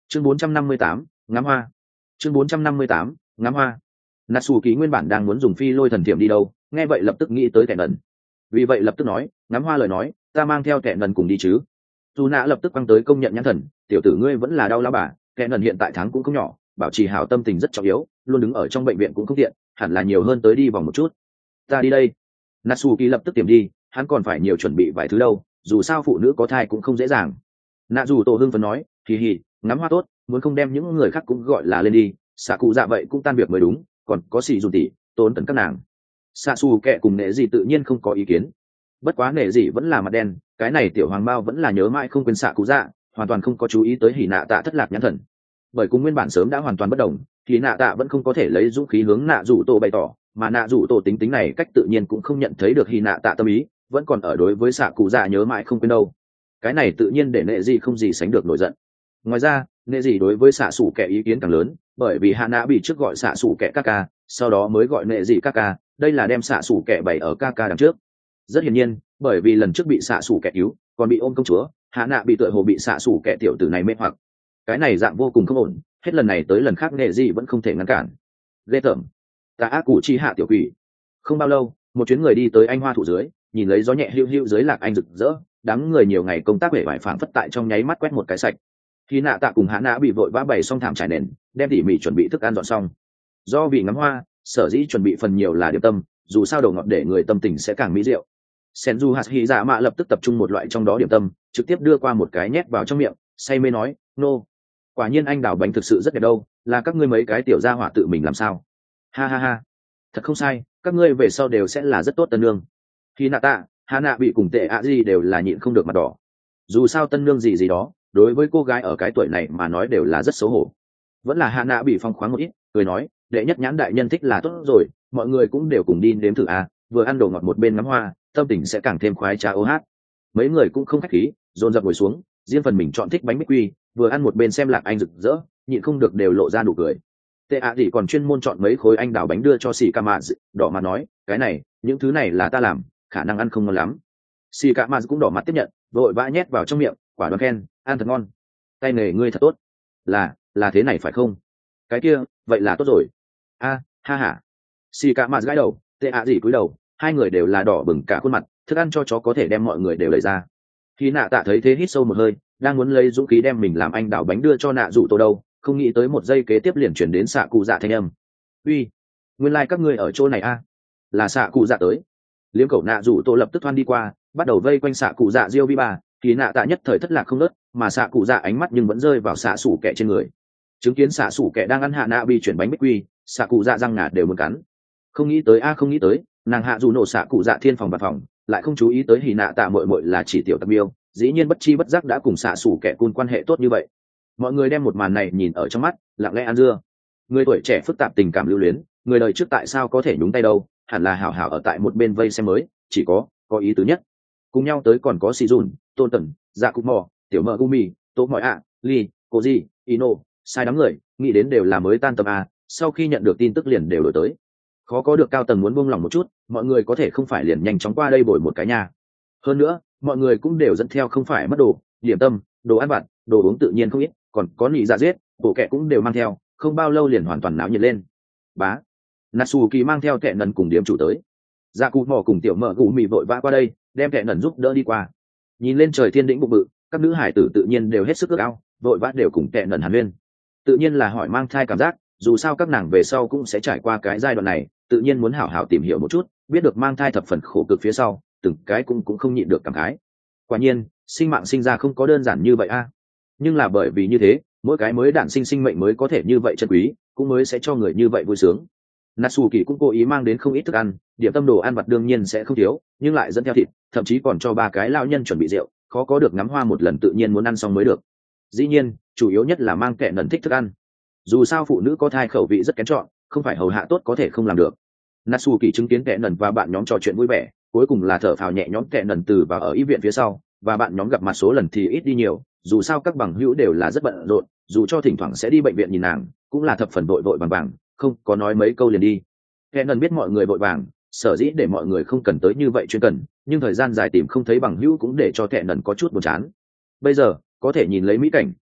chương 458, ngắm hoa. chương 458, ngắm hoa. Natsu Kỳ nguyên bản đang muốn dùng phi lôi thần thiểm đi đâu, nghe vậy lập tức nghĩ tới kẻ nần. Vì vậy lập tức nói, ngắm hoa lời nói, ta mang theo kẻ nần cùng đi chứ. Dù nã lập tức quăng tới công nhận nhãn thần, tiểu tử ngươi vẫn là đau lão bà, kẻ nần hiện tại tháng cũng không nhỏ, bảo trì hảo tâm tình rất trọng yếu, luôn đứng ở trong bệnh viện cũng không tiện, hẳn là nhiều hơn tới đi vòng một chút. Ta đi đây. Natsu Kỳ lập tức tiềm đi, hắn còn phải nhiều chuẩn bị vài thứ đâu, dù sao phụ nữ có thai cũng không dễ dàng. Nạ dù tổ hưng phấn nói, hì hì, ngắm hoa tốt, muốn không đem những người khác cũng gọi là lên đi, xạ cụ dạ vậy cũng tan việc mới đúng, còn có xì dù tỉ tốn tận các nàng. Xạ xù kệ cùng nệ gì tự nhiên không có ý kiến, bất quá nệ gì vẫn là mặt đen, cái này tiểu hoàng bao vẫn là nhớ mãi không quên xạ cụ dạ, hoàn toàn không có chú ý tới hỉ nạ tạ thất lạc nhãn thần. Bởi cùng nguyên bản sớm đã hoàn toàn bất đồng, thì nạ tạ vẫn không có thể lấy dũng khí hướng nạ dù tổ bày tỏ, mà nạ dù tổ tính tính này cách tự nhiên cũng không nhận thấy được hỉ nạ tạ tâm ý, vẫn còn ở đối với xạ cụ dạ nhớ mãi không quên đâu. Cái này tự nhiên để nệ gì không gì sánh được nổi giận. Ngoài ra nệ gì đối với xạ xù kẻ ý kiến càng lớn, bởi vì hạ nã bị trước gọi xạ xù kẻ ca sau đó mới gọi nệ gì ca đây là đem xạ xù kẻ bày ở ca đằng trước. Rất hiển nhiên bởi vì lần trước bị xạ xù kẻ cứu còn bị ôm công chúa, hạ nã bị tựa hồ bị xạ xù kẻ tiểu tử này mê hoặc, cái này dạng vô cùng không ổn, hết lần này tới lần khác nệ gì vẫn không thể ngăn cản. Ghê tởm, ta ác cụ chi hạ tiểu quỷ. Không bao lâu một chuyến người đi tới anh hoa thụ dưới, nhìn lấy gió nhẹ hiu hiu dưới lạc anh rực rỡ, đám người nhiều ngày công tác vẻ vải phảng phất tại trong nháy mắt quét một cái sạch. Khi nạ tạ cùng hạ nã bị vội vã bày xong thảm trải nền, đem tỉ mỉ chuẩn bị thức ăn dọn xong. Do vì ngắm hoa, sở dĩ chuẩn bị phần nhiều là điểm tâm, dù sao đầu ngọt để người tâm tình sẽ càng mỹ diệu. Senju Hashi dạ mạ lập tức tập trung một loại trong đó điểm tâm, trực tiếp đưa qua một cái nhét vào trong miệng, say mê nói, nô, quả nhiên anh đào bánh thực sự rất đẹp đâu, là các ngươi mấy cái tiểu gia hỏa tự mình làm sao? Ha ha ha, thật không sai, các ngươi về sau đều sẽ là rất tốt tân nương. Khi nạ tạ, hạ nạ bị cùng tệ ạ gì đều là nhịn không được mặt đỏ. Dù sao tân nương gì gì đó, đối với cô gái ở cái tuổi này mà nói đều là rất xấu hổ. Vẫn là hạ nạ bị phong khoáng một ít, cười nói, đệ nhất nhãn đại nhân thích là tốt rồi, mọi người cũng đều cùng đi nếm thử à, vừa ăn đồ ngọt một bên ngắm hoa, tâm tình sẽ càng thêm khoái trá ô hát. Mấy người cũng không khách khí, dồn dập ngồi xuống, riêng phần mình chọn thích bánh bích quy, vừa ăn một bên xem lạc anh rực rỡ, nhịn không được đều lộ ra nụ cười. Tệ ạ thì còn chuyên môn chọn mấy khối anh đào bánh đưa cho xì ca mạ, đỏ mặt nói, cái này, những thứ này là ta làm, khả năng ăn không ngon lắm. Xì ca mạ cũng đỏ mặt tiếp nhận, vội vã nhét vào trong miệng, quả đoán khen, ăn thật ngon, tay nghề ngươi thật tốt. Là thế này phải không? Cái kia vậy là tốt rồi. Ha ha. Xì ca mạ gãi đầu, tệ ạ gì cúi đầu, hai người đều là đỏ bừng cả khuôn mặt, thức ăn cho chó có thể đem mọi người đều lấy ra. Khi nạ tạ thấy thế hít sâu một hơi, đang muốn lấy dũng khí đem mình làm anh đảo bánh đưa cho nạ dụ tô đâu, không nghĩ tới một giây kế tiếp liền chuyển đến xạ cụ dạ thanh âm. Uy, nguyên lai các ngươi ở chỗ này a? Là xạ cụ dạ tới. Liếm cẩu nạ dụ tô lập tức thoăn đi qua, bắt đầu vây quanh xạ cụ dạ diêu vi bà. Khi nạ tạ nhất thời thất lạc không nớt, mà xạ cụ dạ ánh mắt nhưng vẫn rơi vào xạ sủ kẹ trên người. Chứng kiến xạ sủ kẹ đang ăn hạ nạ bị chuyển bánh bích quy, xạ cụ dạ răng ngà đều muốn cắn. Không nghĩ tới, nàng hạ dù nổ xạ cụ dạ thiên phòng bạt phòng, lại không chú ý tới hì nạ tạ mội mội là chỉ tiểu tặc miêu, dĩ nhiên bất chi bất giác đã cùng xạ sủ kẻ cun quan hệ tốt như vậy. Mọi người đem một màn này nhìn ở trong mắt, lặng lẽ ăn dưa. Người tuổi trẻ phức tạp tình cảm lưu luyến, người đời trước tại sao có thể nhúng tay đâu, hẳn là hảo hảo ở tại một bên vây xem mới, chỉ có ý tứ nhất. Cùng nhau tới còn có xì dùn, tôn tần, dạ cục mò, tiểu mờ gumi, tô mọi ạ, ly, cô di, ino, sai đám người, nghĩ đến đều là mới tan tầm à, sau khi nhận được tin tức liền đều đổi tới. Khó có được cao tầng muốn buông lòng một chút, mọi người có thể không phải liền nhanh chóng qua đây bồi một cái nhà. Hơn nữa mọi người cũng đều dẫn theo không phải mất đồ, điểm tâm, đồ ăn vặt, đồ uống tự nhiên không ít, còn có nị dạ giết, bộ kẹ cũng đều mang theo, không bao lâu liền hoàn toàn náo nhiệt lên. Bá, Natsuki mang theo kẹ nần cùng điểm chủ tới, dạ cụ mò cùng tiểu mợ cụ mì vội vã qua đây, đem kẹ nần giúp đỡ đi qua. Nhìn lên trời thiên đĩnh bụng bự, các nữ hải tử tự nhiên đều hết sức ước ao, vội vã đều cùng kẹ nần hàn huyên. Tự nhiên là hỏi mang thai cảm giác, dù sao các nàng về sau cũng sẽ trải qua cái giai đoạn này, tự nhiên muốn hảo hảo tìm hiểu một chút, biết được mang thai thập phần khổ cực phía sau, từng cái cũng không nhịn được cảm khái. Quả nhiên sinh mạng sinh ra không có đơn giản như vậy a. Nhưng là bởi vì như thế, mỗi cái mới đản sinh sinh mệnh mới có thể như vậy chân quý, cũng mới sẽ cho người như vậy vui sướng. Natsuki cũng cố ý mang đến không ít thức ăn, điểm tâm đồ ăn vặt đương nhiên sẽ không thiếu, nhưng lại dẫn theo thịt, thậm chí còn cho ba cái lão nhân chuẩn bị rượu, khó có được ngắm hoa một lần tự nhiên muốn ăn xong mới được. Dĩ nhiên chủ yếu nhất là mang kệ nần thích thức ăn, dù sao phụ nữ có thai khẩu vị rất kén chọn, không phải hầu hạ tốt có thể không làm được. Natsuki chứng kiến kệ nần và bạn nhóm trò chuyện vui vẻ, cuối cùng là thở phào nhẹ nhõm. Kệ nần từ vào ở y viện phía sau, và bạn nhóm gặp mặt số lần thì ít đi nhiều, dù sao các bằng hữu đều là rất bận rộn, dù cho thỉnh thoảng sẽ đi bệnh viện nhìn nàng, cũng là thập phần vội vội vàng, không có nói mấy câu liền đi. Kệ nần biết mọi người vội vàng, sở dĩ để mọi người không cần tới như vậy chuyên cần, nhưng thời gian dài tìm không thấy bằng hữu cũng để cho Kệ nần có chút buồn chán. Bây giờ có thể nhìn lấy mỹ cảnh,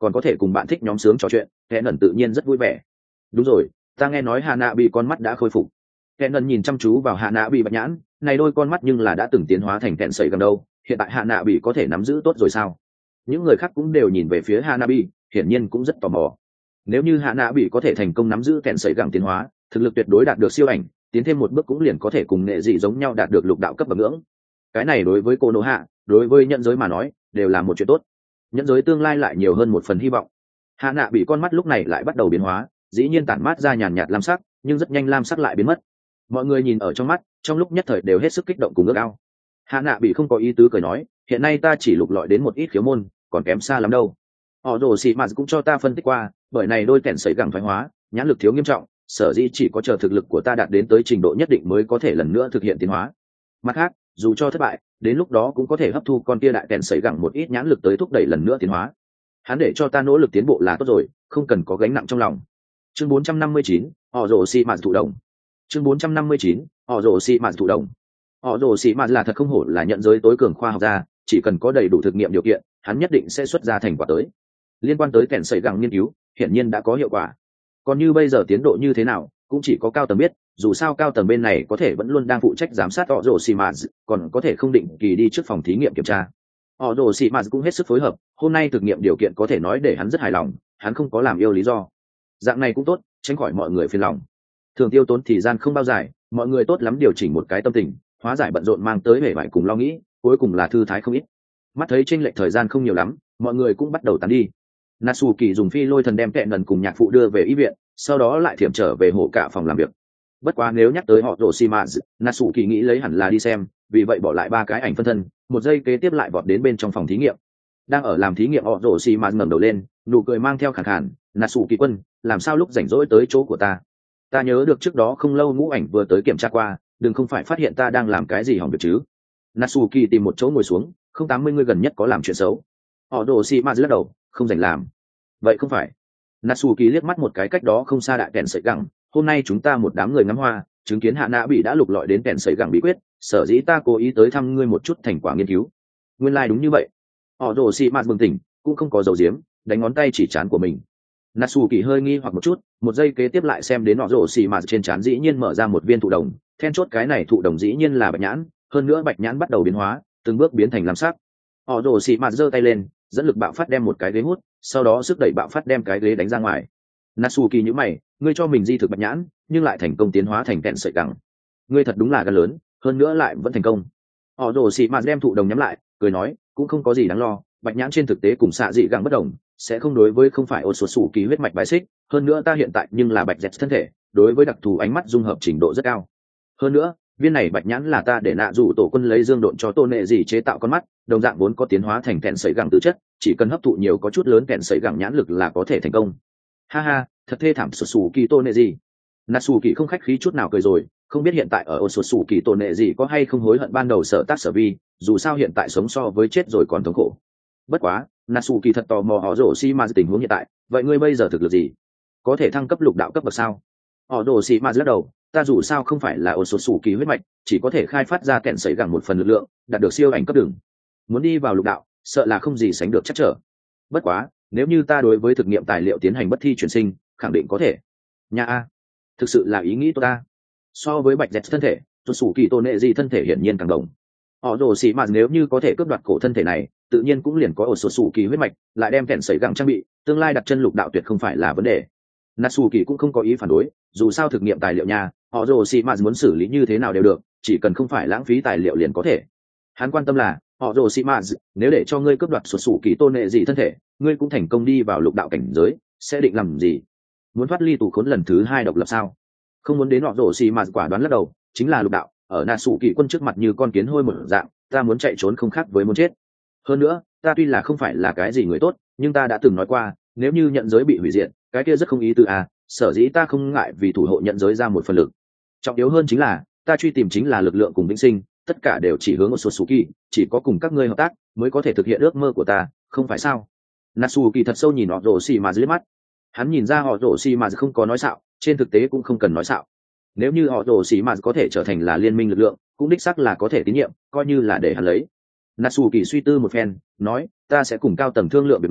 còn có thể cùng bạn thích nhóm sướng trò chuyện, kẻ nần tự nhiên rất vui vẻ. Đúng rồi, ta nghe nói Hạ Nạ bị con mắt đã khôi phục. Kẻ nần nhìn chăm chú vào Hạ Nạ bị bạch nhãn, này đôi con mắt nhưng là đã từng tiến hóa thành kẹn sẩy gần đâu, hiện tại Hạ Nạ bị có thể nắm giữ tốt rồi sao? Những người khác cũng đều nhìn về phía Hạ Nạ bị, hiển nhiên cũng rất tò mò. Nếu như Hạ Nạ bị có thể thành công nắm giữ kẹn sẩy gẳng tiến hóa, thực lực tuyệt đối đạt được siêu ảnh, tiến thêm một bước cũng liền có thể cùng nghệ dị giống nhau đạt được lục đạo cấp bậc ngưỡng. Cái này đối với cô nô hạ, đối với nhận giới mà nói đều là một chuyện tốt. Nhận giới tương lai lại nhiều hơn một phần hy vọng. Hạ Nạ bị con mắt lúc này lại bắt đầu biến hóa, dĩ nhiên tản mát ra nhàn nhạt lam sắc, nhưng rất nhanh lam sắc lại biến mất. Mọi người nhìn ở trong mắt, trong lúc nhất thời đều hết sức kích động cùng ước ao. Hạ Nạ bị không có ý tứ cười nói, hiện nay ta chỉ lục lọi đến một ít khiếu môn, còn kém xa lắm đâu. Họ Rồ Xì Mạt cũng cho ta phân tích qua, bởi này đôi kẻn sấy gẳng thoái hóa, nhãn lực thiếu nghiêm trọng, sở dĩ chỉ có chờ thực lực của ta đạt đến tới trình độ nhất định mới có thể lần nữa thực hiện tiến hóa. Mặt khác, dù cho thất bại, đến lúc đó cũng có thể hấp thu con kia đại kẻn sấy gẳng một ít nhãn lực tới thúc đẩy lần nữa tiến hóa. Hắn để cho ta nỗ lực tiến bộ là tốt rồi, không cần có gánh nặng trong lòng. Chương 459, họ Rồ Xì Mạt thụ động. Chương 459, họ Rồ Xì Mạt thụ động. Họ Rồ Xì Mạt là thật không hổ là nhận giới tối cường khoa học gia, chỉ cần có đầy đủ thực nghiệm điều kiện, hắn nhất định sẽ xuất ra thành quả tới. Liên quan tới kẻn sấy gẳng nghiên cứu, hiển nhiên đã có hiệu quả. Còn như bây giờ tiến độ như thế nào, cũng chỉ có cao tầng biết, dù sao cao tầng bên này có thể vẫn luôn đang phụ trách giám sát họ Rồ Xì Mạt, còn có thể không định kỳ đi trước phòng thí nghiệm kiểm tra. Họ Rồ Xì Mạt cũng hết sức phối hợp, hôm nay thực nghiệm điều kiện có thể nói để hắn rất hài lòng, hắn không có làm yêu lý do. Dạng này cũng tốt, tránh khỏi mọi người phiền lòng. Thường tiêu tốn thời gian không bao dài, mọi người tốt lắm điều chỉnh một cái tâm tình, hóa giải bận rộn mang tới vẻ vải cùng lo nghĩ, cuối cùng là thư thái không ít. Mắt thấy chênh lệch thời gian không nhiều lắm, mọi người cũng bắt đầu tán đi. Natsuki dùng phi lôi thần đem kẹn lần cùng nhạc phụ đưa về y viện, sau đó lại thiểm trở về hộ cả phòng làm việc. Bất quá nếu nhắc tới họ Roshimazu, Natsuki nghĩ lấy hẳn là đi xem, vì vậy bỏ lại 3 cái ảnh phân thân, một giây kế tiếp lại vọt đến bên trong phòng thí nghiệm. Đang ở làm thí nghiệm họ Roshimazu ngẩng đầu lên, nụ cười mang theo khàn khàn, "Natsuki quân, làm sao lúc rảnh rỗi tới chỗ của ta? Ta nhớ được trước đó không lâu ngũ ảnh vừa tới kiểm tra qua, đừng không phải phát hiện ta đang làm cái gì hỏng việc chứ?" Natsuki tìm một chỗ ngồi xuống, "Không 80 người gần nhất có làm chuyện xấu." Họ Roshimazu lắc đầu, "Không rảnh làm." "Vậy không phải?" Natsuki liếc mắt một cái cách đó không xa đại kèn sợi gẳng, "Hôm nay chúng ta một đám người ngắm hoa, chứng kiến Hạ Nạ bị đã lục lọi đến kèn sợi gẳng bí quyết, sở dĩ ta cố ý tới thăm ngươi một chút thành quả nghiên cứu." Nguyên lai like đúng như vậy. Họ Roshimazu bừng tỉnh, cũng không có dầu diếm, đánh ngón tay chỉ trán của mình. Natsuki hơi nghi hoặc một chút, một giây kế tiếp lại xem đến họ Roshimazu trên trán dĩ nhiên mở ra một viên thụ đồng, then chốt cái này thụ đồng dĩ nhiên là bạch nhãn, hơn nữa bạch nhãn bắt đầu biến hóa, từng bước biến thành lam sắc. Họ Roshimazu giơ tay lên, dẫn lực bạo phát đem một cái ghế hút, sau đó sức đẩy bạo phát đem cái ghế đánh ra ngoài. Natsuki nhíu mày, ngươi cho mình di thực bạch nhãn, nhưng lại thành công tiến hóa thành kẹn sợi gẳng. Ngươi thật đúng là gan lớn, hơn nữa lại vẫn thành công. Họ Roshimazu đem thụ đồng nhắm lại, cười nói, cũng không có gì đáng lo, bạch nhãn trên thực tế cùng xạ dị gẳng bất đồng, sẽ không đối với không phải Otsutsuki huyết mạch bài xích, hơn nữa ta hiện tại nhưng là bạch dẹt thân thể, đối với đặc thù ánh mắt dung hợp trình độ rất cao. Hơn nữa, viên này bạch nhãn là ta để nạ dụ tổ quân lấy dương độn cho tôn nệ gì chế tạo con mắt, đồng dạng vốn có tiến hóa thành kẹn sấy gẳng tự chất, chỉ cần hấp thụ nhiều có chút lớn kẹn sấy gẳng nhãn lực là có thể thành công. Ha ha, thật thê thảm Otsutsuki tôn nệ gì. Natsuki không khách khí chút nào cười rồi, không biết hiện tại ở Otsutsuki tôn nệ gì có hay không hối hận ban đầu sở tác sở vi, dù sao hiện tại sống so với chết rồi còn thống khổ. Bất quá, Natsuki thật tò mò họ Roshimazu tình huống hiện tại, vậy ngươi bây giờ thực lực gì? Có thể thăng cấp lục đạo cấp bậc sao? Họ Roshimazu lắc đầu, ta dù sao không phải là Otsutsuki huyết mạch, chỉ có thể khai phát ra kẹn sấy gẳng một phần lực lượng, đạt được siêu ảnh cấp đường. Muốn đi vào lục đạo, sợ là không gì sánh được chắc trở. Bất quá, nếu như ta đối với thực nghiệm tài liệu tiến hành bất thi chuyển sinh, khẳng định có thể. Nha a, thực sự là ý nghĩ tốt ta. So với bạch dẹt thân thể, Otsutsuki tôn nệ gì thân thể hiển nhiên càng đồng. Họ Roshimazu nếu như có thể cướp đoạt cổ thân thể này, tự nhiên cũng liền có Otsutsuki huyết mạch, lại đem kẹn sấy gẳng trang bị, tương lai đặt chân lục đạo tuyệt không phải là vấn đề. Natsuki cũng không có ý phản đối, dù sao thực nghiệm tài liệu nhà, họ Roshimazu muốn xử lý như thế nào đều được, chỉ cần không phải lãng phí tài liệu liền có thể. Hắn quan tâm là, họ Roshimazu, nếu để cho ngươi cướp đoạt Otsutsuki tôn nệ gì thân thể, ngươi cũng thành công đi vào lục đạo cảnh giới, sẽ định làm gì? Muốn thoát ly tù khốn lần thứ 2 độc lập sao? Không muốn đến họ Roshimazu quả đoán lắc đầu, chính là lục đạo, ở Natsuki quân trước mặt như con kiến hôi một dạng, ta muốn chạy trốn không khác với muốn chết. Hơn nữa, ta tuy là không phải là cái gì người tốt, nhưng ta đã từng nói qua, nếu như nhận giới bị hủy diệt, cái kia rất không ý tứ à, sở dĩ ta không ngại vì thủ hộ nhận giới ra một phần lực. Trọng yếu hơn chính là, ta truy tìm chính là lực lượng cùng vĩnh sinh, tất cả đều chỉ hướng Otsutsuki, chỉ có cùng các ngươi hợp tác mới có thể thực hiện ước mơ của ta, không phải sao? Natsuki thật sâu nhìn họ Roshimazu liếc mắt. Hắn nhìn ra họ Roshimazu không có nói xạo, trên thực tế cũng không cần nói xạo. Nếu như họ Roshimazu có thể trở thành là liên minh lực lượng, cũng đích xác là có thể tín nhiệm, coi như là để hắn lấy. Natsuki suy tư một phen, nói, ta sẽ cùng cao tầng thương lượng việc này,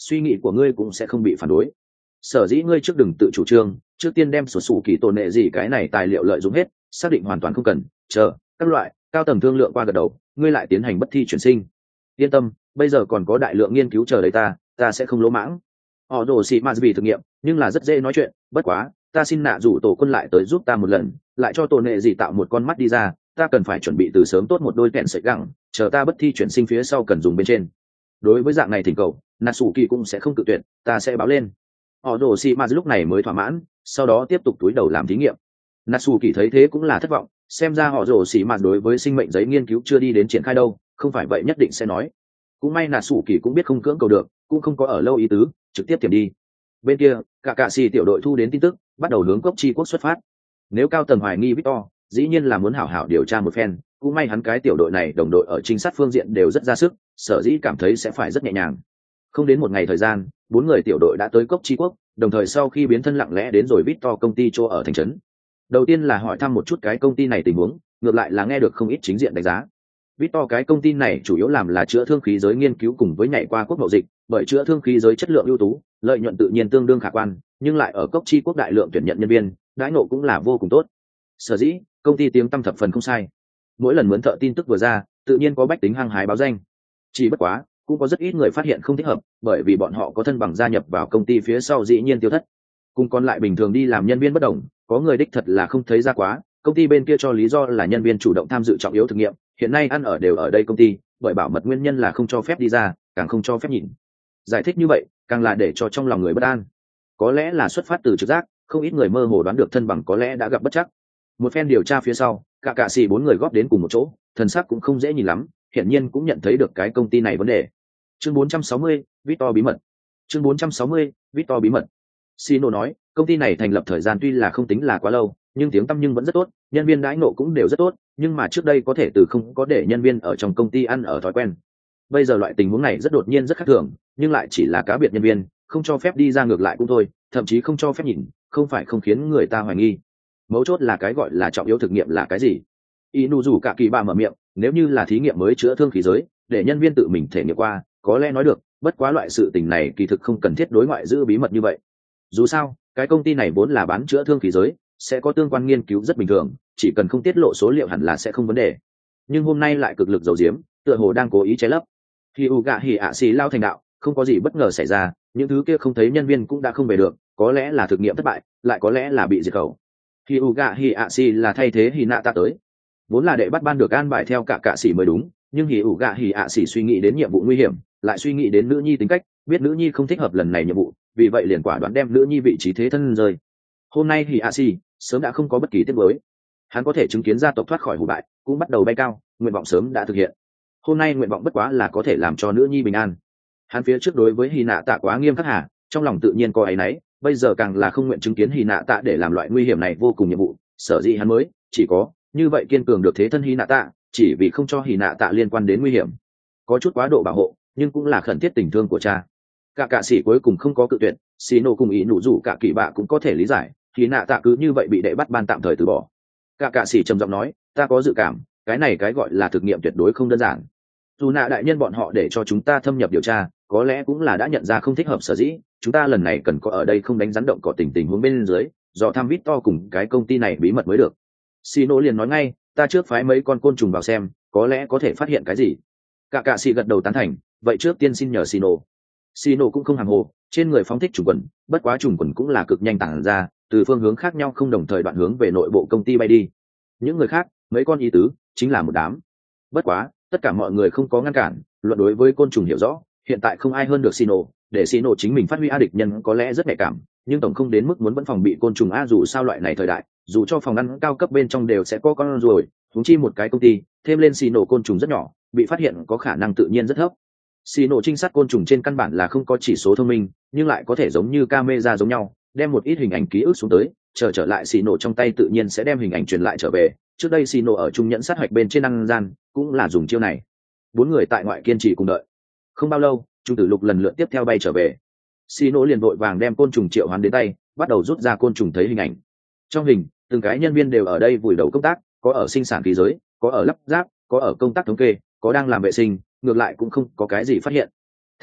suy nghĩ của ngươi cũng sẽ không bị phản đối. Sở dĩ ngươi trước đừng tự chủ trương, trước tiên đem sổ kỳ tổn nệ gì cái này tài liệu lợi dụng hết, xác định hoàn toàn không cần, chờ các loại cao tầng thương lượng qua gật đầu, ngươi lại tiến hành bất thi chuyển sinh. Yên tâm, bây giờ còn có đại lượng nghiên cứu chờ đấy ta sẽ không lỗ mãng. Họ đổ xị mạt vì thực nghiệm, nhưng là rất dễ nói chuyện, bất quá ta xin nạ rủ tổ quân lại tới giúp ta một lần, lại cho tổ nệ gì tạo một con mắt đi ra, ta cần phải chuẩn bị từ sớm tốt một đôi kẹn sợi gẳng, chờ ta bất thi chuyển sinh phía sau cần dùng bên trên. Đối với dạng này thỉnh cầu, Natsuki cũng sẽ không cự tuyệt, ta sẽ báo lên. Họ đổ xị mạt lúc này mới thỏa mãn, sau đó tiếp tục túi đầu làm thí nghiệm. Natsuki thấy thế cũng là thất vọng, xem ra họ rổ xỉ mạt đối với sinh mệnh giấy nghiên cứu chưa đi đến triển khai đâu, không phải vậy nhất định sẽ nói. Cũng may Natsuki cũng biết không cưỡng cầu được, cũng không có ở lâu ý tứ, trực tiếp tiềm đi. Bên kia, cả cạ xì tiểu đội thu đến tin tức, bắt đầu hướng cốc chi quốc xuất phát. Nếu cao tầng hoài nghi Victor, dĩ nhiên là muốn hảo hảo điều tra một phen, cũng may hắn cái tiểu đội này đồng đội ở trinh sát phương diện đều rất ra sức, sở dĩ cảm thấy sẽ phải rất nhẹ nhàng. Không đến một ngày thời gian, 4 người tiểu đội đã tới cốc chi quốc, đồng thời sau khi biến thân lặng lẽ đến rồi Victor công ty chỗ ở thành trấn. Đầu tiên là hỏi thăm một chút cái công ty này tình huống, ngược lại là nghe được không ít chính diện đánh giá. Victor cái công ty này chủ yếu làm là chữa thương khí giới nghiên cứu cùng với nhảy qua quốc nội dịch, bởi chữa thương khí giới chất lượng ưu tú, lợi nhuận tự nhiên tương đương khả quan, nhưng lại ở cốc chi quốc đại lượng tuyển nhận nhân viên, đãi ngộ cũng là vô cùng tốt. Sở dĩ, công ty tiếng tăm thập phần không sai. Mỗi lần muốn thợ tin tức vừa ra, tự nhiên có bách tính hăng hái báo danh. Chỉ bất quá, cũng có rất ít người phát hiện không thích hợp, bởi vì bọn họ có thân bằng gia nhập vào công ty phía sau dĩ nhiên tiêu thất. Cùng còn lại bình thường đi làm nhân viên bất đồng, có người đích thật là không thấy ra quá, công ty bên kia cho lý do là nhân viên chủ động tham dự trọng yếu thực nghiệm, hiện nay ăn ở đều ở đây công ty, bởi bảo mật nguyên nhân là không cho phép đi ra, càng không cho phép nhìn. Giải thích như vậy, càng là để cho trong lòng người bất an. Có lẽ là xuất phát từ trực giác, không ít người mơ hồ đoán được thân bằng có lẽ đã gặp bất trắc. Một phen điều tra phía sau, cả xì 4 người góp đến cùng một chỗ, thần sắc cũng không dễ nhìn lắm, hiển nhiên cũng nhận thấy được cái công ty này vấn đề. Chương 460, Victor bí mật. Chương 460, Victor bí mật. Sino nói, công ty này thành lập thời gian tuy là không tính là quá lâu, nhưng tiếng tăm nhưng vẫn rất tốt, nhân viên đãi ngộ cũng đều rất tốt, nhưng mà trước đây có thể từ không có để nhân viên ở trong công ty ăn ở thói quen. Bây giờ loại tình huống này rất đột nhiên rất khác thường, nhưng lại chỉ là cá biệt nhân viên, không cho phép đi ra ngược lại cũng thôi, thậm chí không cho phép nhìn, không phải không khiến người ta hoài nghi. Mấu chốt là cái gọi là trọng yếu thực nghiệm là cái gì? Inu rủ cả kỳ bà mở miệng, nếu như là thí nghiệm mới chữa thương khí giới, để nhân viên tự mình thể nghiệm qua, có lẽ nói được, bất quá loại sự tình này kỳ thực không cần thiết đối ngoại giữ bí mật như vậy. Dù sao, cái công ty này vốn là bán chữa thương khí giới, sẽ có tương quan nghiên cứu rất bình thường, chỉ cần không tiết lộ số liệu hẳn là sẽ không vấn đề. Nhưng hôm nay lại cực lực giấu giếm, tựa hồ đang cố ý che lấp. Khi Uga Hỉ ạ xì lao thành đạo, không có gì bất ngờ xảy ra, những thứ kia không thấy nhân viên cũng đã không về được, có lẽ là thực nghiệm thất bại, lại có lẽ là bị diệt khẩu. Khi Uga Hỉ ạ xì là thay thế Hinata tới, vốn là đệ bắt ban được an bài theo cả sĩ mới đúng, nhưng Hỉ Uga Hỉ ạ xì suy nghĩ đến nhiệm vụ nguy hiểm, lại suy nghĩ đến nữ nhi tính cách, biết nữ nhi không thích hợp lần này nhiệm vụ, vì vậy liền quả đoán đem nữ nhi vị trí thế thân rơi. Hôm nay Hỉ ạ xì sớm đã không có bất kỳ tiếc nuối, hắn có thể chứng kiến gia tộc thoát khỏi hủ bại, cũng bắt đầu bay cao, nguyện vọng sớm đã thực hiện. Hôm nay nguyện vọng bất quá là có thể làm cho nữ nhi bình an. Hắn phía trước đối với Hinata quá nghiêm khắc hà, trong lòng tự nhiên có áy náy, bây giờ càng là không nguyện chứng kiến Hinata để làm loại nguy hiểm này vô cùng nhiệm vụ, sở dĩ hắn mới chỉ có như vậy kiên cường được thế thân Hinata, chỉ vì không cho Hinata liên quan đến nguy hiểm. Có chút quá độ bảo hộ, nhưng cũng là khẩn thiết tình thương của cha. Cả sĩ cuối cùng không có cự tuyệt, Shino cùng ý nụ rủ cả kỳ bạ cũng có thể lý giải, Hinata cứ như vậy bị đệ bắt ban tạm thời từ bỏ. Cả sĩ trầm giọng nói, ta có dự cảm, cái này cái gọi là thực nghiệm tuyệt đối không đơn giản. Dù nạ đại nhân bọn họ để cho chúng ta thâm nhập điều tra, có lẽ cũng là đã nhận ra không thích hợp sở dĩ, chúng ta lần này cần có ở đây không đánh rắn động cỏ tình huống bên dưới, do thăm Victor cùng cái công ty này bí mật mới được. Shino liền nói ngay, ta trước phái mấy con côn trùng vào xem, có lẽ có thể phát hiện cái gì. Cả sĩ gật đầu tán thành, vậy trước tiên xin nhờ Shino. Shino cũng không hàm hồ, trên người phóng thích trùng quần, bất quá trùng quần cũng là cực nhanh tản ra, từ phương hướng khác nhau không đồng thời đoạn hướng về nội bộ công ty bay đi. Những người khác, mấy con ý tứ, chính là một đám. Bất quá, tất cả mọi người không có ngăn cản, luận đối với côn trùng hiểu rõ, hiện tại không ai hơn được Shino, để Shino chính mình phát huy địch nhân có lẽ rất nhạy cảm, nhưng tổng không đến mức muốn vẫn phòng bị côn trùng dù sao loại này thời đại, dù cho phòng ăn cao cấp bên trong đều sẽ có con ruồi, huống chi một cái công ty, thêm lên Shino côn trùng rất nhỏ, bị phát hiện có khả năng tự nhiên rất thấp. Shino trinh sát côn trùng trên căn bản là không có chỉ số thông minh, nhưng lại có thể giống như camera giống nhau, đem một ít hình ảnh ký ức xuống tới, trở lại Shino trong tay tự nhiên sẽ đem hình ảnh truyền lại trở về. Trước đây Shino ở trung nhẫn sát hoạch bên trên ăn gian, cũng là dùng chiêu này. 4 người tại ngoại kiên trì cùng đợi. Không bao lâu, Trung Tử Lục lần lượt tiếp theo bay trở về. Shino liền vội vàng đem côn trùng triệu hoán đến tay, bắt đầu rút ra côn trùng thấy hình ảnh. Trong hình, từng cái nhân viên đều ở đây vùi đầu công tác, có ở sinh sản khí giới, có ở lắp ráp, có ở công tác thống kê, có đang làm vệ sinh, ngược lại cũng không có cái gì phát hiện.